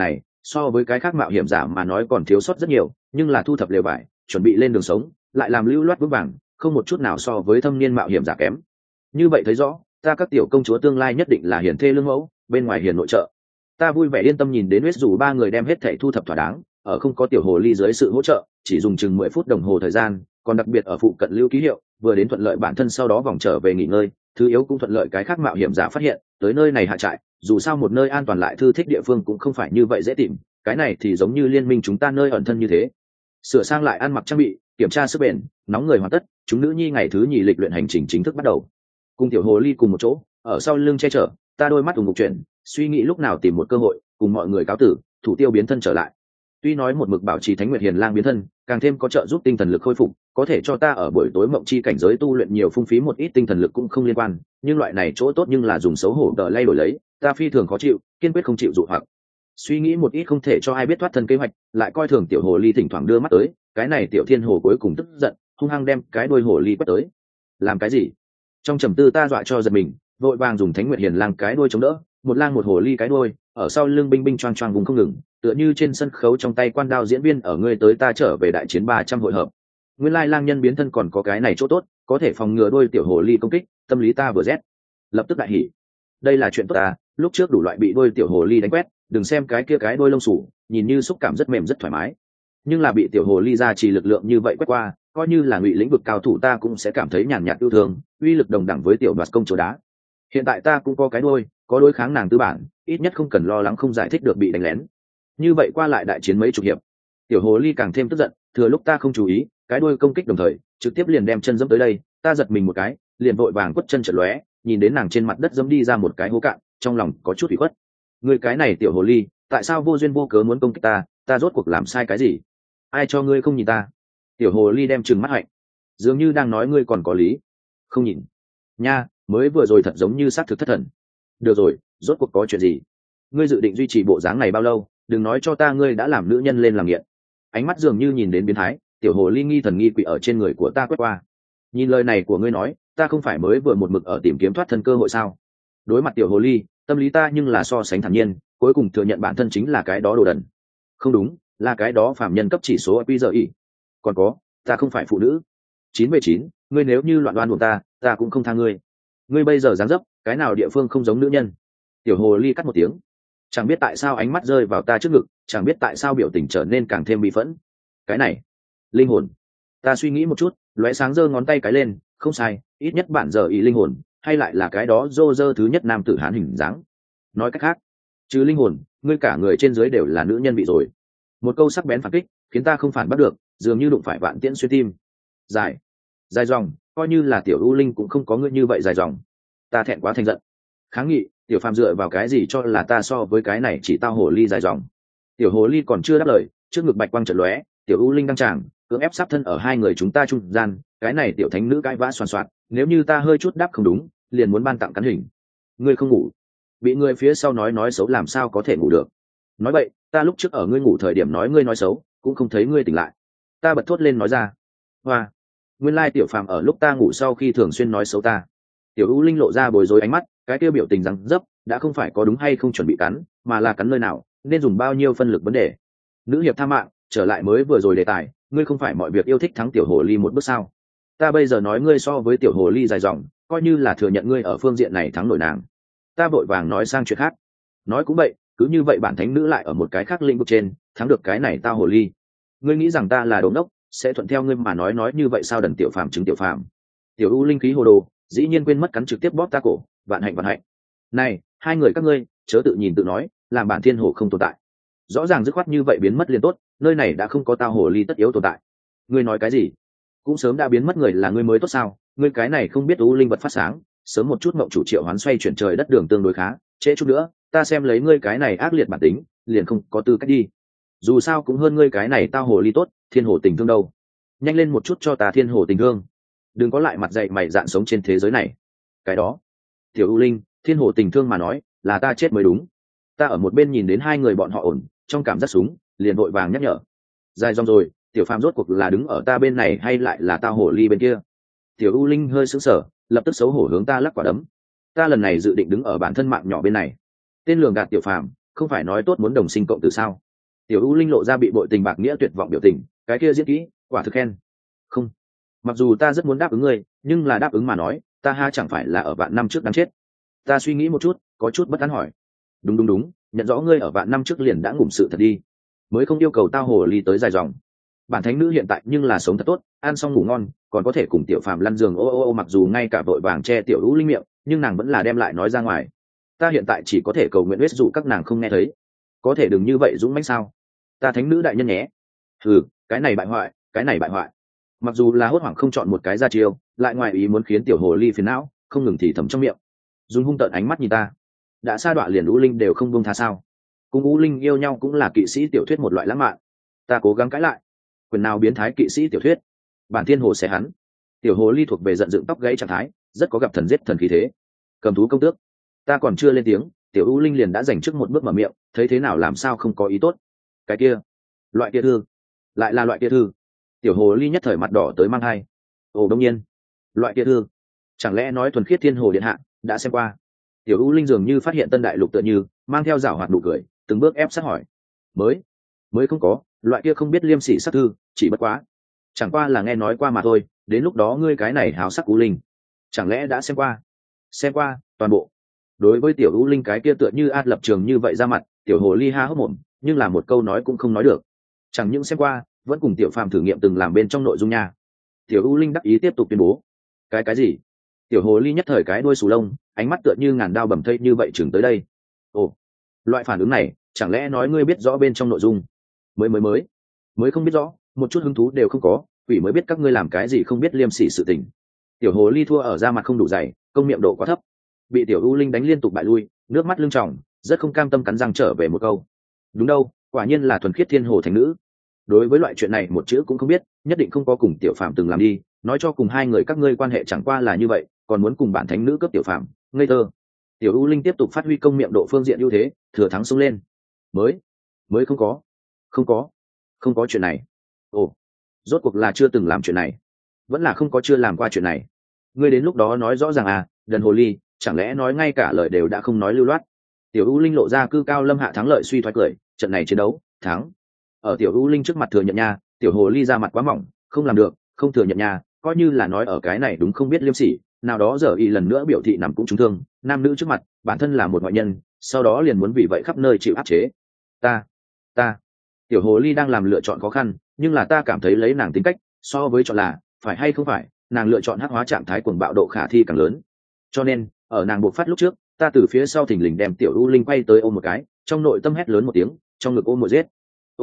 so với cái khác mạo hiểm giả mà nói còn thiếu sót rất nhiều, nhưng là thu thập lều vải, chuẩn bị lên đường sống, lại làm lưu loát vững vàng, không một chút nào so với thâm niên mạo hiểm giả kém. Như vậy thấy rõ, ta các tiểu công chúa tương lai nhất định là hiền thê lương mẫu, bên ngoài hiền nội trợ. Ta vui vẻ yên tâm nhìn đến huyết dù ba người đem hết thảy thu thập thỏa đáng, ở không có tiểu hồ ly dưới sự hỗ trợ, chỉ dùng chừng 10 phút đồng hồ thời gian, còn đặc biệt ở phụ cận lưu ký hiệu, vừa đến thuận lợi bản thân sau đó vòng trở về nghỉ ngơi, thứ yếu cũng thuận lợi cái khác mạo hiểm giả phát hiện, tới nơi này hạ trại, dù sao một nơi an toàn lại thư thích địa phương cũng không phải như vậy dễ tìm, cái này thì giống như liên minh chúng ta nơi ẩn thân như thế. Sửa sang lại ăn mặc trang bị, kiểm tra sức bền, nóng người hoàn tất, chúng nữ nhi ngày thứ nhì lịch luyện hành trình chính thức bắt đầu. Cùng tiểu hồ ly cùng một chỗ, ở sau lưng che chở, ta đôi mắt ủng ngục chuyển, suy nghĩ lúc nào tìm một cơ hội, cùng mọi người cáo tử, thủ tiêu biến thân trở lại. Tuy nói một mực bảo trì Thánh Nguyệt Hiền Lang biến thân, càng thêm có trợ giúp tinh thần lực khôi phục, có thể cho ta ở buổi tối mộng chi cảnh giới tu luyện nhiều phung phí một ít tinh thần lực cũng không liên quan, nhưng loại này chỗ tốt nhưng là dùng xấu hổ đỡ lay đổi lấy, ta phi thường khó chịu, kiên quyết không chịu dụ hoặc. Suy nghĩ một ít không thể cho ai biết thoát thân kế hoạch, lại coi thường tiểu hồ ly thỉnh thoảng đưa mắt tới, cái này tiểu thiên hồ cuối cùng tức giận, hung hăng đem cái đuôi hồ ly quất tới. Làm cái gì? Trong trầm tư ta dọa cho giật mình, vội vàng dùng Thánh Nguyệt Hiền Lang cái đuôi chống đỡ, một lang một hồ ly cái đuôi, ở sau lưng binh binh choang choang vùng không ngừng, tựa như trên sân khấu trong tay quan đao diễn viên ở ngươi tới ta trở về đại chiến 300 hội hợp. Nguyên lai lang nhân biến thân còn có cái này chỗ tốt, có thể phòng ngừa đuôi tiểu hồ ly công kích, tâm lý ta vừa rét, lập tức đại hỉ. Đây là chuyện tốt ta, lúc trước đủ loại bị đuôi tiểu hồ ly đánh quét, đừng xem cái kia cái đuôi lông sủ, nhìn như xúc cảm rất mềm rất thoải mái, nhưng là bị tiểu hồ ly ra chỉ lực lượng như vậy quét qua, coi như là ngụy lĩnh vực cao thủ ta cũng sẽ cảm thấy nhàn nhạt yêu thương, uy lực đồng đẳng với tiểu đoạt công chúa đá. Hiện tại ta cũng có cái đuôi, có đối kháng nàng tư bản, ít nhất không cần lo lắng không giải thích được bị đánh lén. Như vậy qua lại đại chiến mấy chục hiệp, tiểu hồ ly càng thêm tức giận, thừa lúc ta không chú ý, cái đuôi công kích đồng thời trực tiếp liền đem chân dẫm tới đây, ta giật mình một cái, liền vội vàng quất chân chợt lóe, nhìn đến nàng trên mặt đất dẫm đi ra một cái hố cạn, trong lòng có chút ủy khuất. Ngươi cái này tiểu hồ ly, tại sao vô duyên vô cớ muốn công kích ta, ta rốt cuộc làm sai cái gì? Ai cho ngươi không nhìn ta? Tiểu hồ ly đem trừng mắt hạnh, dường như đang nói ngươi còn có lý. Không nhìn nha, mới vừa rồi thật giống như xác thực thất thần. Được rồi, rốt cuộc có chuyện gì? Ngươi dự định duy trì bộ dáng này bao lâu? Đừng nói cho ta ngươi đã làm nữ nhân lên làm nghiện. Ánh mắt dường như nhìn đến biến thái, tiểu hồ ly nghi thần nghi quỷ ở trên người của ta quét qua. Nhìn lời này của ngươi nói, ta không phải mới vừa một mực ở tìm kiếm thoát thân cơ hội sao? Đối mặt tiểu hồ ly, tâm lý ta nhưng là so sánh thản nhiên, cuối cùng thừa nhận bản thân chính là cái đó đồ đần. Không đúng, là cái đó phạm nhân cấp chỉ số quy giờ y. Còn có, ta không phải phụ nữ. 9/9, ngươi nếu như loạn đoan của ta cũng không tha ngươi. Ngươi bây giờ dáng dấp, cái nào địa phương không giống nữ nhân? Tiểu hồ ly cắt một tiếng, chẳng biết tại sao ánh mắt rơi vào ta trước ngực, chẳng biết tại sao biểu tình trở nên càng thêm bị phẫn. Cái này, linh hồn. Ta suy nghĩ một chút, lóe sáng giơ ngón tay cái lên, không sai, ít nhất bản giờ ý linh hồn, hay lại là cái đó rô rơ thứ nhất nam tử hán hình dáng. Nói cách khác, chứ linh hồn, ngươi cả người trên dưới đều là nữ nhân bị rồi. Một câu sắc bén phản kích, khiến ta không phản bắt được, dường như đụng phải vạn tiễn xuyên tim. Dài dòng, coi như là tiểu u linh cũng không có ngươi như vậy dài dòng. Ta thẹn quá thành giận, kháng nghị, tiểu phàm dựa vào cái gì cho là ta so với cái này chỉ tao hồ ly dài dòng? Tiểu hồ ly còn chưa đáp lời, trước ngực bạch quang chợt lóe, tiểu u linh đăng tràng, cưỡng ép sắp thân ở hai người chúng ta trung gian, cái này tiểu thánh nữ cãi vã xoàn xoạt, nếu như ta hơi chút đáp không đúng, liền muốn ban tặng cắn hình. Ngươi không ngủ, bị người phía sau nói xấu làm sao có thể ngủ được? Nói vậy, ta lúc trước ở ngươi ngủ thời điểm nói ngươi nói xấu, cũng không thấy ngươi tỉnh lại. Ta bật thốt lên nói ra. Hoa, nguyên lai tiểu phàm ở lúc ta ngủ sau khi thường xuyên nói xấu ta. Tiểu u linh lộ ra bối rối ánh mắt, cái kia biểu tình rằng dấp đã không phải có đúng hay không chuẩn bị cắn, mà là cắn nơi nào, nên dùng bao nhiêu phân lực vấn đề. Nữ hiệp tha mạng, trở lại mới vừa rồi đề tài, ngươi không phải mọi việc yêu thích thắng tiểu hồ ly một bước sao? Ta bây giờ nói ngươi so với tiểu hồ ly dài dòng, coi như là thừa nhận ngươi ở phương diện này thắng nổi nàng. Ta vội vàng nói sang chuyện khác. Nói cũng vậy, cứ như vậy bản thánh nữ lại ở một cái khác lĩnh vực trên thắng được cái này tao hồ ly. Ngươi nghĩ rằng ta là đồ ngốc, sẽ thuận theo ngươi mà nói như vậy sao? Đần tiểu phàm chứng tiểu phàm. Tiểu u linh khí hồ đồ, dĩ nhiên quên mất cắn trực tiếp bóp ta cổ. Vạn hạnh. Này, hai người các ngươi chớ tự nhìn tự nói, làm bản thiên hồ không tồn tại. Rõ ràng dứt khoát như vậy biến mất liền tốt, nơi này đã không có tao hồ ly tất yếu tồn tại. Ngươi nói cái gì? Cũng sớm đã biến mất người là ngươi mới tốt sao? Ngươi cái này không biết u linh vật phát sáng, sớm một chút mộng chủ triệu hoán xoay chuyển trời đất đường tương đối khá, trễ chút nữa ta xem lấy ngươi cái này ác liệt bản tính, liền không có tư cách đi. Dù sao cũng hơn ngươi cái này tao hồ ly tốt, thiên hồ tình thương đâu. Nhanh lên một chút cho ta thiên hồ tình thương, đừng có lại mặt dạy mày dạn sống trên thế giới này. Cái đó, tiểu u linh, thiên hồ tình thương mà nói là ta chết mới đúng. Ta ở một bên nhìn đến hai người bọn họ ổn, trong cảm giác súng, liền vội vàng nhắc nhở. Dài dòng rồi, tiểu phàm rốt cuộc là đứng ở ta bên này hay lại là tao hồ ly bên kia? Tiểu u linh hơi sững sờ, lập tức xấu hổ hướng ta lắc quả đấm. Ta lần này dự định đứng ở bản thân mạng nhỏ bên này. Tên lường gạt tiểu phàm, không phải nói tốt muốn đồng sinh cộng tử sao? Tiểu U Linh lộ ra bị bội tình bạc nghĩa tuyệt vọng biểu tình, cái kia diễn kỹ quả thực khen. Không, mặc dù ta rất muốn đáp ứng ngươi, nhưng là đáp ứng mà nói, ta ha chẳng phải là ở vạn năm trước đáng chết. Ta suy nghĩ một chút, có chút bất an hỏi. Đúng đúng đúng, nhận rõ ngươi ở vạn năm trước liền đã ngủm sự thật đi, mới không yêu cầu tao hồ ly tới dài dòng. Bản thánh nữ hiện tại nhưng là sống thật tốt, ăn xong ngủ ngon, còn có thể cùng tiểu phàm lăn giường ô. Mặc dù ngay cả vội vàng che tiểu U Linh miệng, nhưng nàng vẫn là đem lại nói ra ngoài. Ta hiện tại chỉ có thể cầu nguyện huyết dụ các nàng không nghe thấy, có thể đừng như vậy dũng mãnh sao? Ta thánh nữ đại nhân nhé. Ừ, cái này bại hoại, cái này bại hoại. Mặc dù là hốt hoảng không chọn một cái ra chiêu, lại ngoài ý muốn khiến tiểu hồ ly phiền não, không ngừng thì thầm trong miệng, dùng hung tợn ánh mắt nhìn ta. Đã sa đọa liền U Linh đều không buông tha sao? Cùng U Linh yêu nhau cũng là kỵ sĩ tiểu thuyết một loại lãng mạn. Ta cố gắng cãi lại. Quyền nào biến thái kỵ sĩ tiểu thuyết? Bản thiên hồ sẽ hắn. Tiểu hồ ly thuộc về giận dựng tóc gãy trạng thái, rất có gặp thần giết thần khí thế. Cầm thú công tước. Ta còn chưa lên tiếng, tiểu U Linh liền đã giành trước một bước mở miệng, thấy thế nào làm sao không có ý tốt. Cái kia, loại kia thư, lại là loại kia thư. Tiểu hồ ly nhất thời mặt đỏ tới mang hai. Ồ, đông nhiên, loại kia thư, chẳng lẽ nói thuần khiết thiên hồ điện hạ đã xem qua? Tiểu U Linh dường như phát hiện tân đại lục tựa như, mang theo rảo hoạt nụ cười, từng bước ép sát hỏi. Mới không có, loại kia không biết liêm sỉ sắc thư, chỉ bất quá, chẳng qua là nghe nói qua mà thôi. Đến lúc đó ngươi cái này hào sắc U Linh, chẳng lẽ đã xem qua? Xem qua toàn bộ. Đối với tiểu U Linh cái kia tựa như át lập trường như vậy ra mặt, tiểu hồ ly ha hốc mồm, nhưng là một câu nói cũng không nói được. Chẳng những xem qua, vẫn cùng tiểu phàm thử nghiệm từng làm bên trong nội dung nha. Tiểu U Linh đắc ý tiếp tục tuyên bố. Cái gì? Tiểu hồ ly nhất thời cái đuôi sù lông, ánh mắt tựa như ngàn đao bầm thây như vậy chừng tới đây. Ồ, loại phản ứng này, chẳng lẽ nói ngươi biết rõ bên trong nội dung? Mới không biết rõ, một chút hứng thú đều không có, quỷ mới biết các ngươi làm cái gì không biết liêm sỉ sự tình. Tiểu hồ ly thua ở da mặt không đủ dày, công miệng độ quá thấp, bị tiểu U Linh đánh liên tục bại lui, nước mắt lưng tròng, rất không cam tâm cắn răng trở về một câu. Đúng đâu, quả nhiên là thuần khiết thiên hồ thành nữ. Đối với loại chuyện này một chữ cũng không biết, nhất định không có cùng tiểu phạm từng làm đi, nói cho cùng hai người các ngươi quan hệ chẳng qua là như vậy, còn muốn cùng bản thánh nữ cướp tiểu phạm, ngây thơ. Tiểu U Linh tiếp tục phát huy công miệng độ phương diện ưu thế, thừa thắng xông lên. Mới không có chuyện này. Ồ, rốt cuộc là chưa từng làm chuyện này, vẫn là không có chưa làm qua chuyện này. Ngươi đến lúc đó nói rõ ràng à, đần hồ ly, chẳng lẽ nói ngay cả lời đều đã không nói lưu loát. Tiểu U Linh lộ ra cư cao lâm hạ thắng lợi suy thoái cười, trận này chiến đấu thắng. Ở tiểu U Linh trước mặt thừa nhận nha, tiểu hồ ly ra mặt quá mỏng, không làm được, không thừa nhận nha, coi như là nói ở cái này đúng không biết liêm sỉ. Nào đó giờ y lần nữa biểu thị nằm cũng trúng thương, nam nữ trước mặt, bản thân là một ngoại nhân, sau đó liền muốn vì vậy khắp nơi chịu áp chế. Ta tiểu hồ ly đang làm lựa chọn khó khăn, nhưng là ta cảm thấy lấy nàng tính cách, so với chọn là phải hay không phải, nàng lựa chọn hắc hóa trạng thái cuồng bạo độ khả thi càng lớn. Cho nên ở nàng buộc phát lúc trước, ta từ phía sau thình lình đem tiểu U Linh quay tới ôm một cái, trong nội tâm hét lớn một tiếng, trong ngực ôm một giết.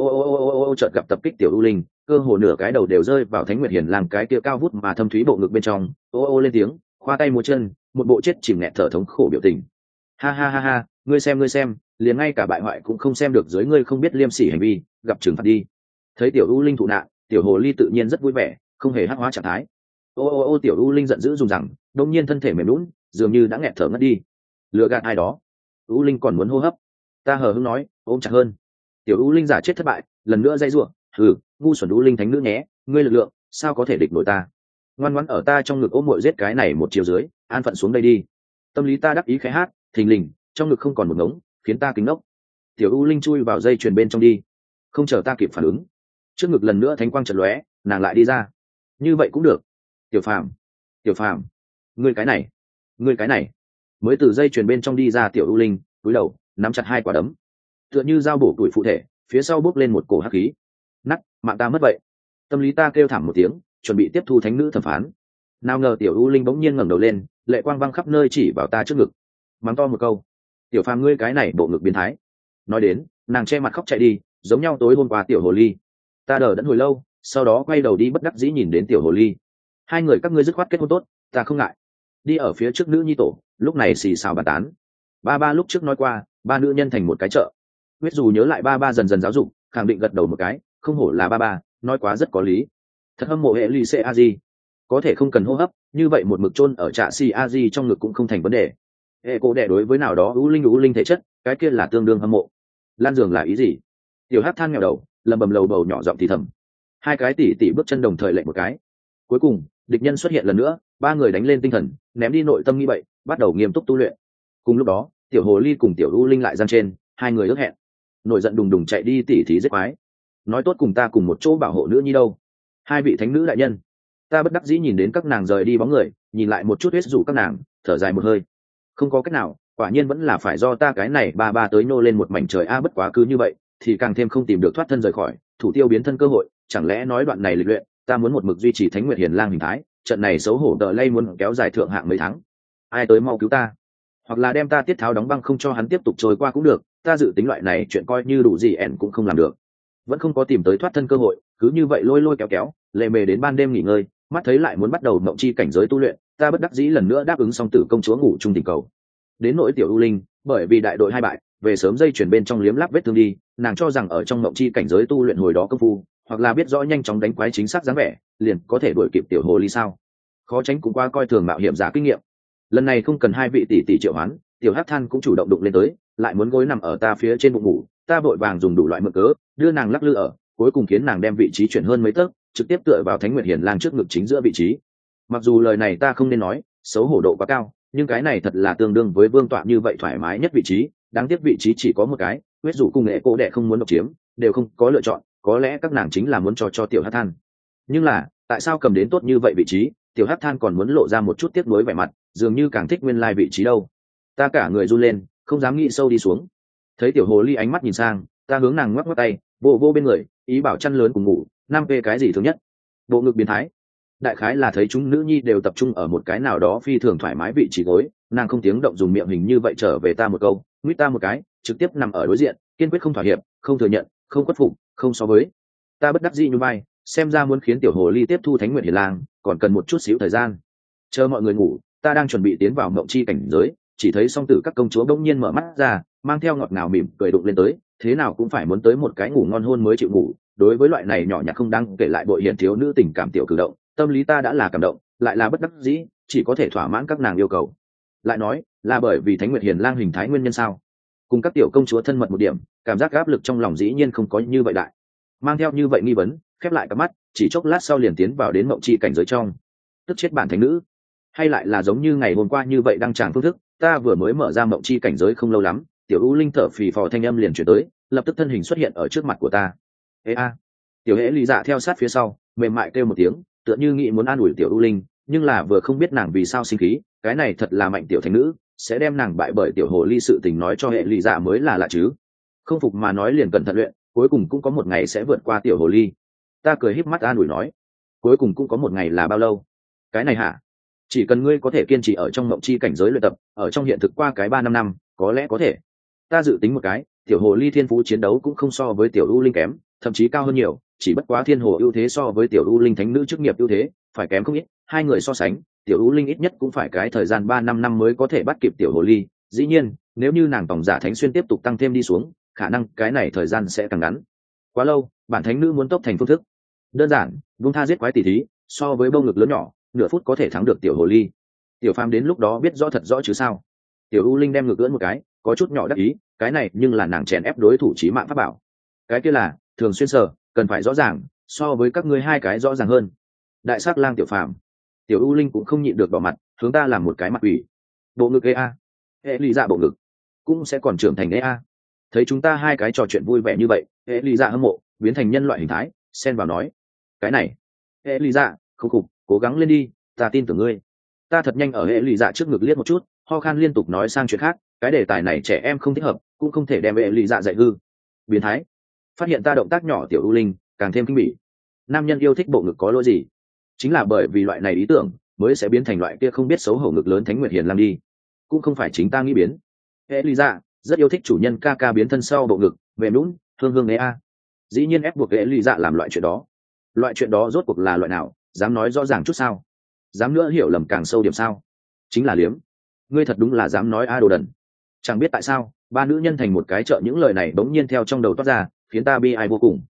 Ô, chợt gặp tập kích tiểu U Linh, cơ hồ nửa cái đầu đều rơi vào Thánh Nguyệt Hiền làm cái kia cao vút mà thâm thúy bộ ngực bên trong. Ô lên tiếng, khoa tay múa chân, một bộ chết chìm nghẹt thở thống khổ biểu tình. Ha, ngươi xem, liền ngay cả bại hoại cũng không xem được dưới ngươi không biết liêm sỉ hành vi, gặp trừng phạt đi. Thấy tiểu U Linh thụ nạn, tiểu hồ ly tự nhiên rất vui vẻ, không hề hắc hóa trạng thái. Ô, tiểu U Linh giận dữ dùng rằng, đột nhiên thân thể mềm nhũn, dường như đã nghẹt thở ngất đi. Lừa gạt ai đó? U Linh còn muốn hô hấp. Ta hờ hững nói, ôm chặt hơn. Tiểu U Linh giả chết thất bại, lần nữa dây rủa, ngu xuẩn U Linh thánh nữ nhé, ngươi lực lượng sao có thể địch nổi ta? Ngoan ngoãn ở ta trong ngực ôm muội giết cái này một chiều dưới, an phận xuống đây đi. Tâm lý ta đắc ý khẽ hát, thình lình, trong ngực không còn một ngống, khiến ta kính ngốc. Tiểu U Linh chui vào dây chuyền bên trong đi, không chờ ta kịp phản ứng, trước ngực lần nữa thánh quang chợt lóe, nàng lại đi ra. Như vậy cũng được. Tiểu Phàm, ngươi cái này. Mới từ dây chuyền bên trong đi ra tiểu U Linh, cúi đầu, nắm chặt hai quả đấm, tựa như dao bổ tuổi phụ thể, phía sau bốc lên một cổ hắc khí. Nắc, mạng ta mất vậy. Tâm lý ta kêu thảm một tiếng, chuẩn bị tiếp thu thánh nữ thẩm phán. Nào ngờ tiểu U Linh bỗng nhiên ngẩng đầu lên, lệ quang văng khắp nơi chỉ vào ta trước ngực, mắng to một câu. Tiểu Phàm, ngươi cái này bộ ngực biến thái. Nói đến, nàng che mặt khóc chạy đi, giống nhau tối hôm qua tiểu hồ ly. Ta đờ đẫn hồi lâu, sau đó quay đầu đi bất đắc dĩ nhìn đến tiểu hồ ly. Hai người các ngươi dứt khoát kết hôn tốt, ta không ngại. Đi ở phía trước nữ nhi tổ, lúc này xì xào bàn tán. Ba lúc trước nói qua, ba nữ nhân thành một cái chợ. Huyết dù nhớ lại ba dần dần giáo dục, khẳng định gật đầu một cái, không hổ là ba, nói quá rất có lý. Thật hâm mộ hệ ly c a di, có thể không cần hô hấp, như vậy một mực chôn ở trạ si a di trong ngực cũng không thành vấn đề. Hệ cô đệ đối với nào đó u linh thể chất, cái kia là tương đương hâm mộ. Lan giường là ý gì? Tiểu hát than nghèo đầu, lầm bầm lầu bầu nhỏ giọng thì thầm. Hai cái tỉ bước chân đồng thời lệnh một cái. Cuối cùng địch nhân xuất hiện lần nữa, ba người đánh lên tinh thần, ném đi nội tâm nghĩ bậy, bắt đầu nghiêm túc tu luyện. Cùng lúc đó tiểu hồ ly cùng tiểu u linh lại gian trên, hai người ước hẹn nổi giận đùng đùng chạy đi tỉ thí giết quái, nói tốt cùng ta cùng một chỗ bảo hộ nữ nhi đâu. Hai vị thánh nữ đại nhân, ta bất đắc dĩ nhìn đến các nàng rời đi bóng người, nhìn lại một chút huyết dụ các nàng, thở dài một hơi. Không có cách nào, quả nhiên vẫn là phải do ta cái này ba tới nô lên một mảnh trời a. Bất quá cứ như vậy thì càng thêm không tìm được thoát thân rời khỏi thủ tiêu biến thân cơ hội. Chẳng lẽ nói đoạn này lịch luyện ta muốn một mực duy trì Thánh Nguyệt Hiền Lang hình thái, trận này xấu hổ đợi lay muốn kéo dài thượng hạng mấy tháng. Ai tới mau cứu ta, hoặc là đem ta tiết tháo đóng băng không cho hắn tiếp tục trôi qua cũng được. Ta dự tính loại này chuyện coi như đủ gì ẻn cũng không làm được, vẫn không có tìm tới thoát thân cơ hội. Cứ như vậy lôi lôi kéo kéo lệ mề đến ban đêm nghỉ ngơi, mắt thấy lại muốn bắt đầu mộng chi cảnh giới tu luyện, ta bất đắc dĩ lần nữa đáp ứng song tử công chúa ngủ chung tình cầu. Đến nỗi tiểu U Linh, bởi vì đại đội hai bại về sớm dây chuyển bên trong liếm láp vết thương đi, nàng cho rằng ở trong mộng chi cảnh giới tu luyện hồi đó công phu, hoặc là biết rõ nhanh chóng đánh quái chính xác dáng vẻ, liền có thể đuổi kịp tiểu hồ ly sao. Khó tránh cũng qua coi thường mạo hiểm giả kinh nghiệm. Lần này không cần hai vị tỷ tỷ triệu hoán, tiểu hắc than cũng chủ động đụng lên tới, lại muốn gối nằm ở ta phía trên bụng ngủ. Ta vội vàng dùng đủ loại mượn cớ đưa nàng lắc lư ở, cuối cùng khiến nàng đem vị trí chuyển hơn mấy tấc, trực tiếp tựa vào Thánh Nguyệt Hiền Lang trước ngực chính giữa vị trí. Mặc dù lời này ta không nên nói, xấu hổ độ quá cao, nhưng cái này thật là tương đương với vương tọa như vậy thoải mái nhất vị trí. Đáng tiếc vị trí chỉ có một cái, huyết dụ cung nghệ cô đệ không muốn độc chiếm, đều không có lựa chọn. Có lẽ các nàng chính là muốn cho tiểu hắc than. Nhưng là tại sao cầm đến tốt như vậy vị trí, tiểu hắc than còn muốn lộ ra một chút tiếc nuối vẻ mặt, dường như càng thích nguyên lai vị trí đâu. Ta cả người run lên, không dám nghĩ sâu đi xuống. Thấy tiểu hồ ly ánh mắt nhìn sang, ta hướng nàng ngoắc ngoắc tay, vô bên người, ý bảo chăn lớn cùng ngủ. Nam p cái gì thứ nhất, bộ ngực biến thái. Đại khái là thấy chúng nữ nhi đều tập trung ở một cái nào đó phi thường thoải mái vị trí gối, nàng không tiếng động dùng miệng hình như vậy trở về ta một câu, nguyết ta một cái, trực tiếp nằm ở đối diện, kiên quyết không thỏa hiệp, không thừa nhận, không khuất phục, không so với. Ta bất đắc dĩ như vai, xem ra muốn khiến tiểu hồ ly tiếp thu Thánh Nguyệt Hiền Lang còn cần một chút xíu thời gian. Chờ mọi người ngủ, ta đang chuẩn bị tiến vào mộng chi cảnh giới, chỉ thấy song tử các công chúa bỗng nhiên mở mắt ra, mang theo ngọt ngào mỉm cười đụng lên tới, thế nào cũng phải muốn tới một cái ngủ ngon hôn mới chịu ngủ. Đối với loại này nhỏ nhặt không đáng kể lại bội hiện thiếu nữ tình cảm tiểu cử động, tâm lý ta đã là cảm động, lại là bất đắc dĩ, chỉ có thể thỏa mãn các nàng yêu cầu. Lại nói là bởi vì Thánh Nguyệt Hiền Lang hình thái nguyên nhân sao? Cùng các tiểu công chúa thân mật một điểm, cảm giác áp lực trong lòng dĩ nhiên không có như vậy đại. Mang theo như vậy nghi vấn, khép lại cặp mắt, chỉ chốc lát sau liền tiến vào đến mộng chi cảnh giới trong. Tức chết bản thánh nữ, hay lại là giống như ngày hôm qua như vậy đăng tràng phương thức. Ta vừa mới mở ra mộng chi cảnh giới không lâu lắm, tiểu U Linh thở phì phò thanh âm liền chuyển tới, lập tức thân hình xuất hiện ở trước mặt của ta. Ê a! Tiểu Hễ Lý Dạ theo sát phía sau, mềm mại kêu một tiếng, tựa như nghĩ muốn an ủi tiểu U Linh, nhưng là vừa không biết nàng vì sao sinh khí. Cái này thật là mạnh tiểu thánh nữ, sẽ đem nàng bại bởi tiểu hồ ly sự tình nói cho Hệ Lý Dạ mới là lạ chứ. Không phục mà nói liền cẩn thận luyện, cuối cùng cũng có một ngày sẽ vượt qua tiểu hồ ly. Ta cười híp mắt an ủi nói, cuối cùng cũng có một ngày là bao lâu? Cái này hả? Chỉ cần ngươi có thể kiên trì ở trong mộng chi cảnh giới luyện tập, ở trong hiện thực qua cái 3-5 năm, có lẽ có thể. Ta dự tính một cái, tiểu hồ ly thiên phú chiến đấu cũng không so với tiểu U Linh kém, thậm chí cao hơn nhiều, chỉ bất quá thiên hồ ưu thế so với tiểu U Linh thánh nữ chức nghiệp ưu thế phải kém không ít. Hai người so sánh, tiểu U Linh ít nhất cũng phải cái thời gian 3-5 năm mới có thể bắt kịp tiểu hồ ly. Dĩ nhiên, nếu như nàng tổng giả thánh xuyên tiếp tục tăng thêm đi xuống, khả năng cái này thời gian sẽ càng ngắn. Quá lâu, bản thánh nữ muốn tốc thành phương thức đơn giản, vung tha giết quái tỷ thí, so với bông ngực lớn nhỏ, nửa phút có thể thắng được tiểu hồ ly. Tiểu phàm đến lúc đó biết rõ thật rõ chứ sao. Tiểu U Linh đem ngực ưỡn một cái, có chút nhỏ đắc ý, cái này nhưng là nàng chèn ép đối thủ chí mạng pháp bảo. Cái kia là thường xuyên sở, cần phải rõ ràng, so với các ngươi hai cái rõ ràng hơn. Đại sắc lang tiểu phàm. Tiểu U Linh cũng không nhịn được đỏ mặt, hướng ta làm một cái mặt ủy. Bộ ngực a, hệ lý dạ bộ ngực cũng sẽ còn trưởng thành a. Thấy chúng ta hai cái trò chuyện vui vẻ như vậy, hệ lý dạ hâm mộ, biến thành nhân loại hình thái, xen vào nói, cái này hệ lý dạ không cục, cố gắng lên đi, ta tin tưởng ngươi. Ta thật nhanh ở hệ lý dạ trước ngực liếc một chút, ho khan liên tục nói sang chuyện khác, cái đề tài này trẻ em không thích hợp, cũng không thể đem hệ lý dạ dạy hư. Biến thái. Phát hiện ta động tác nhỏ tiểu U Linh càng thêm kinh bỉ. Nam nhân yêu thích bộ ngực có lỗi gì? Chính là bởi vì loại này ý tưởng mới sẽ biến thành loại kia không biết xấu hổ ngực lớn Thánh Nguyệt Hiền Lang đi, cũng không phải chính ta nghĩ biến. Hệ lý dạ rất yêu thích chủ nhân ca ca biến thân sau bộ ngực mềm nhũn hương hương a. Dĩ nhiên ép buộc hệ lý dạ làm loại chuyện đó. Loại chuyện đó rốt cuộc là loại nào, dám nói rõ ràng chút sao? Dám nữa hiểu lầm càng sâu điểm sao? Chính là liếm. Ngươi thật đúng là dám nói a đồ đần. Chẳng biết tại sao ba nữ nhân thành một cái chợ những lời này bỗng nhiên theo trong đầu toát ra, khiến ta bi ai vô cùng.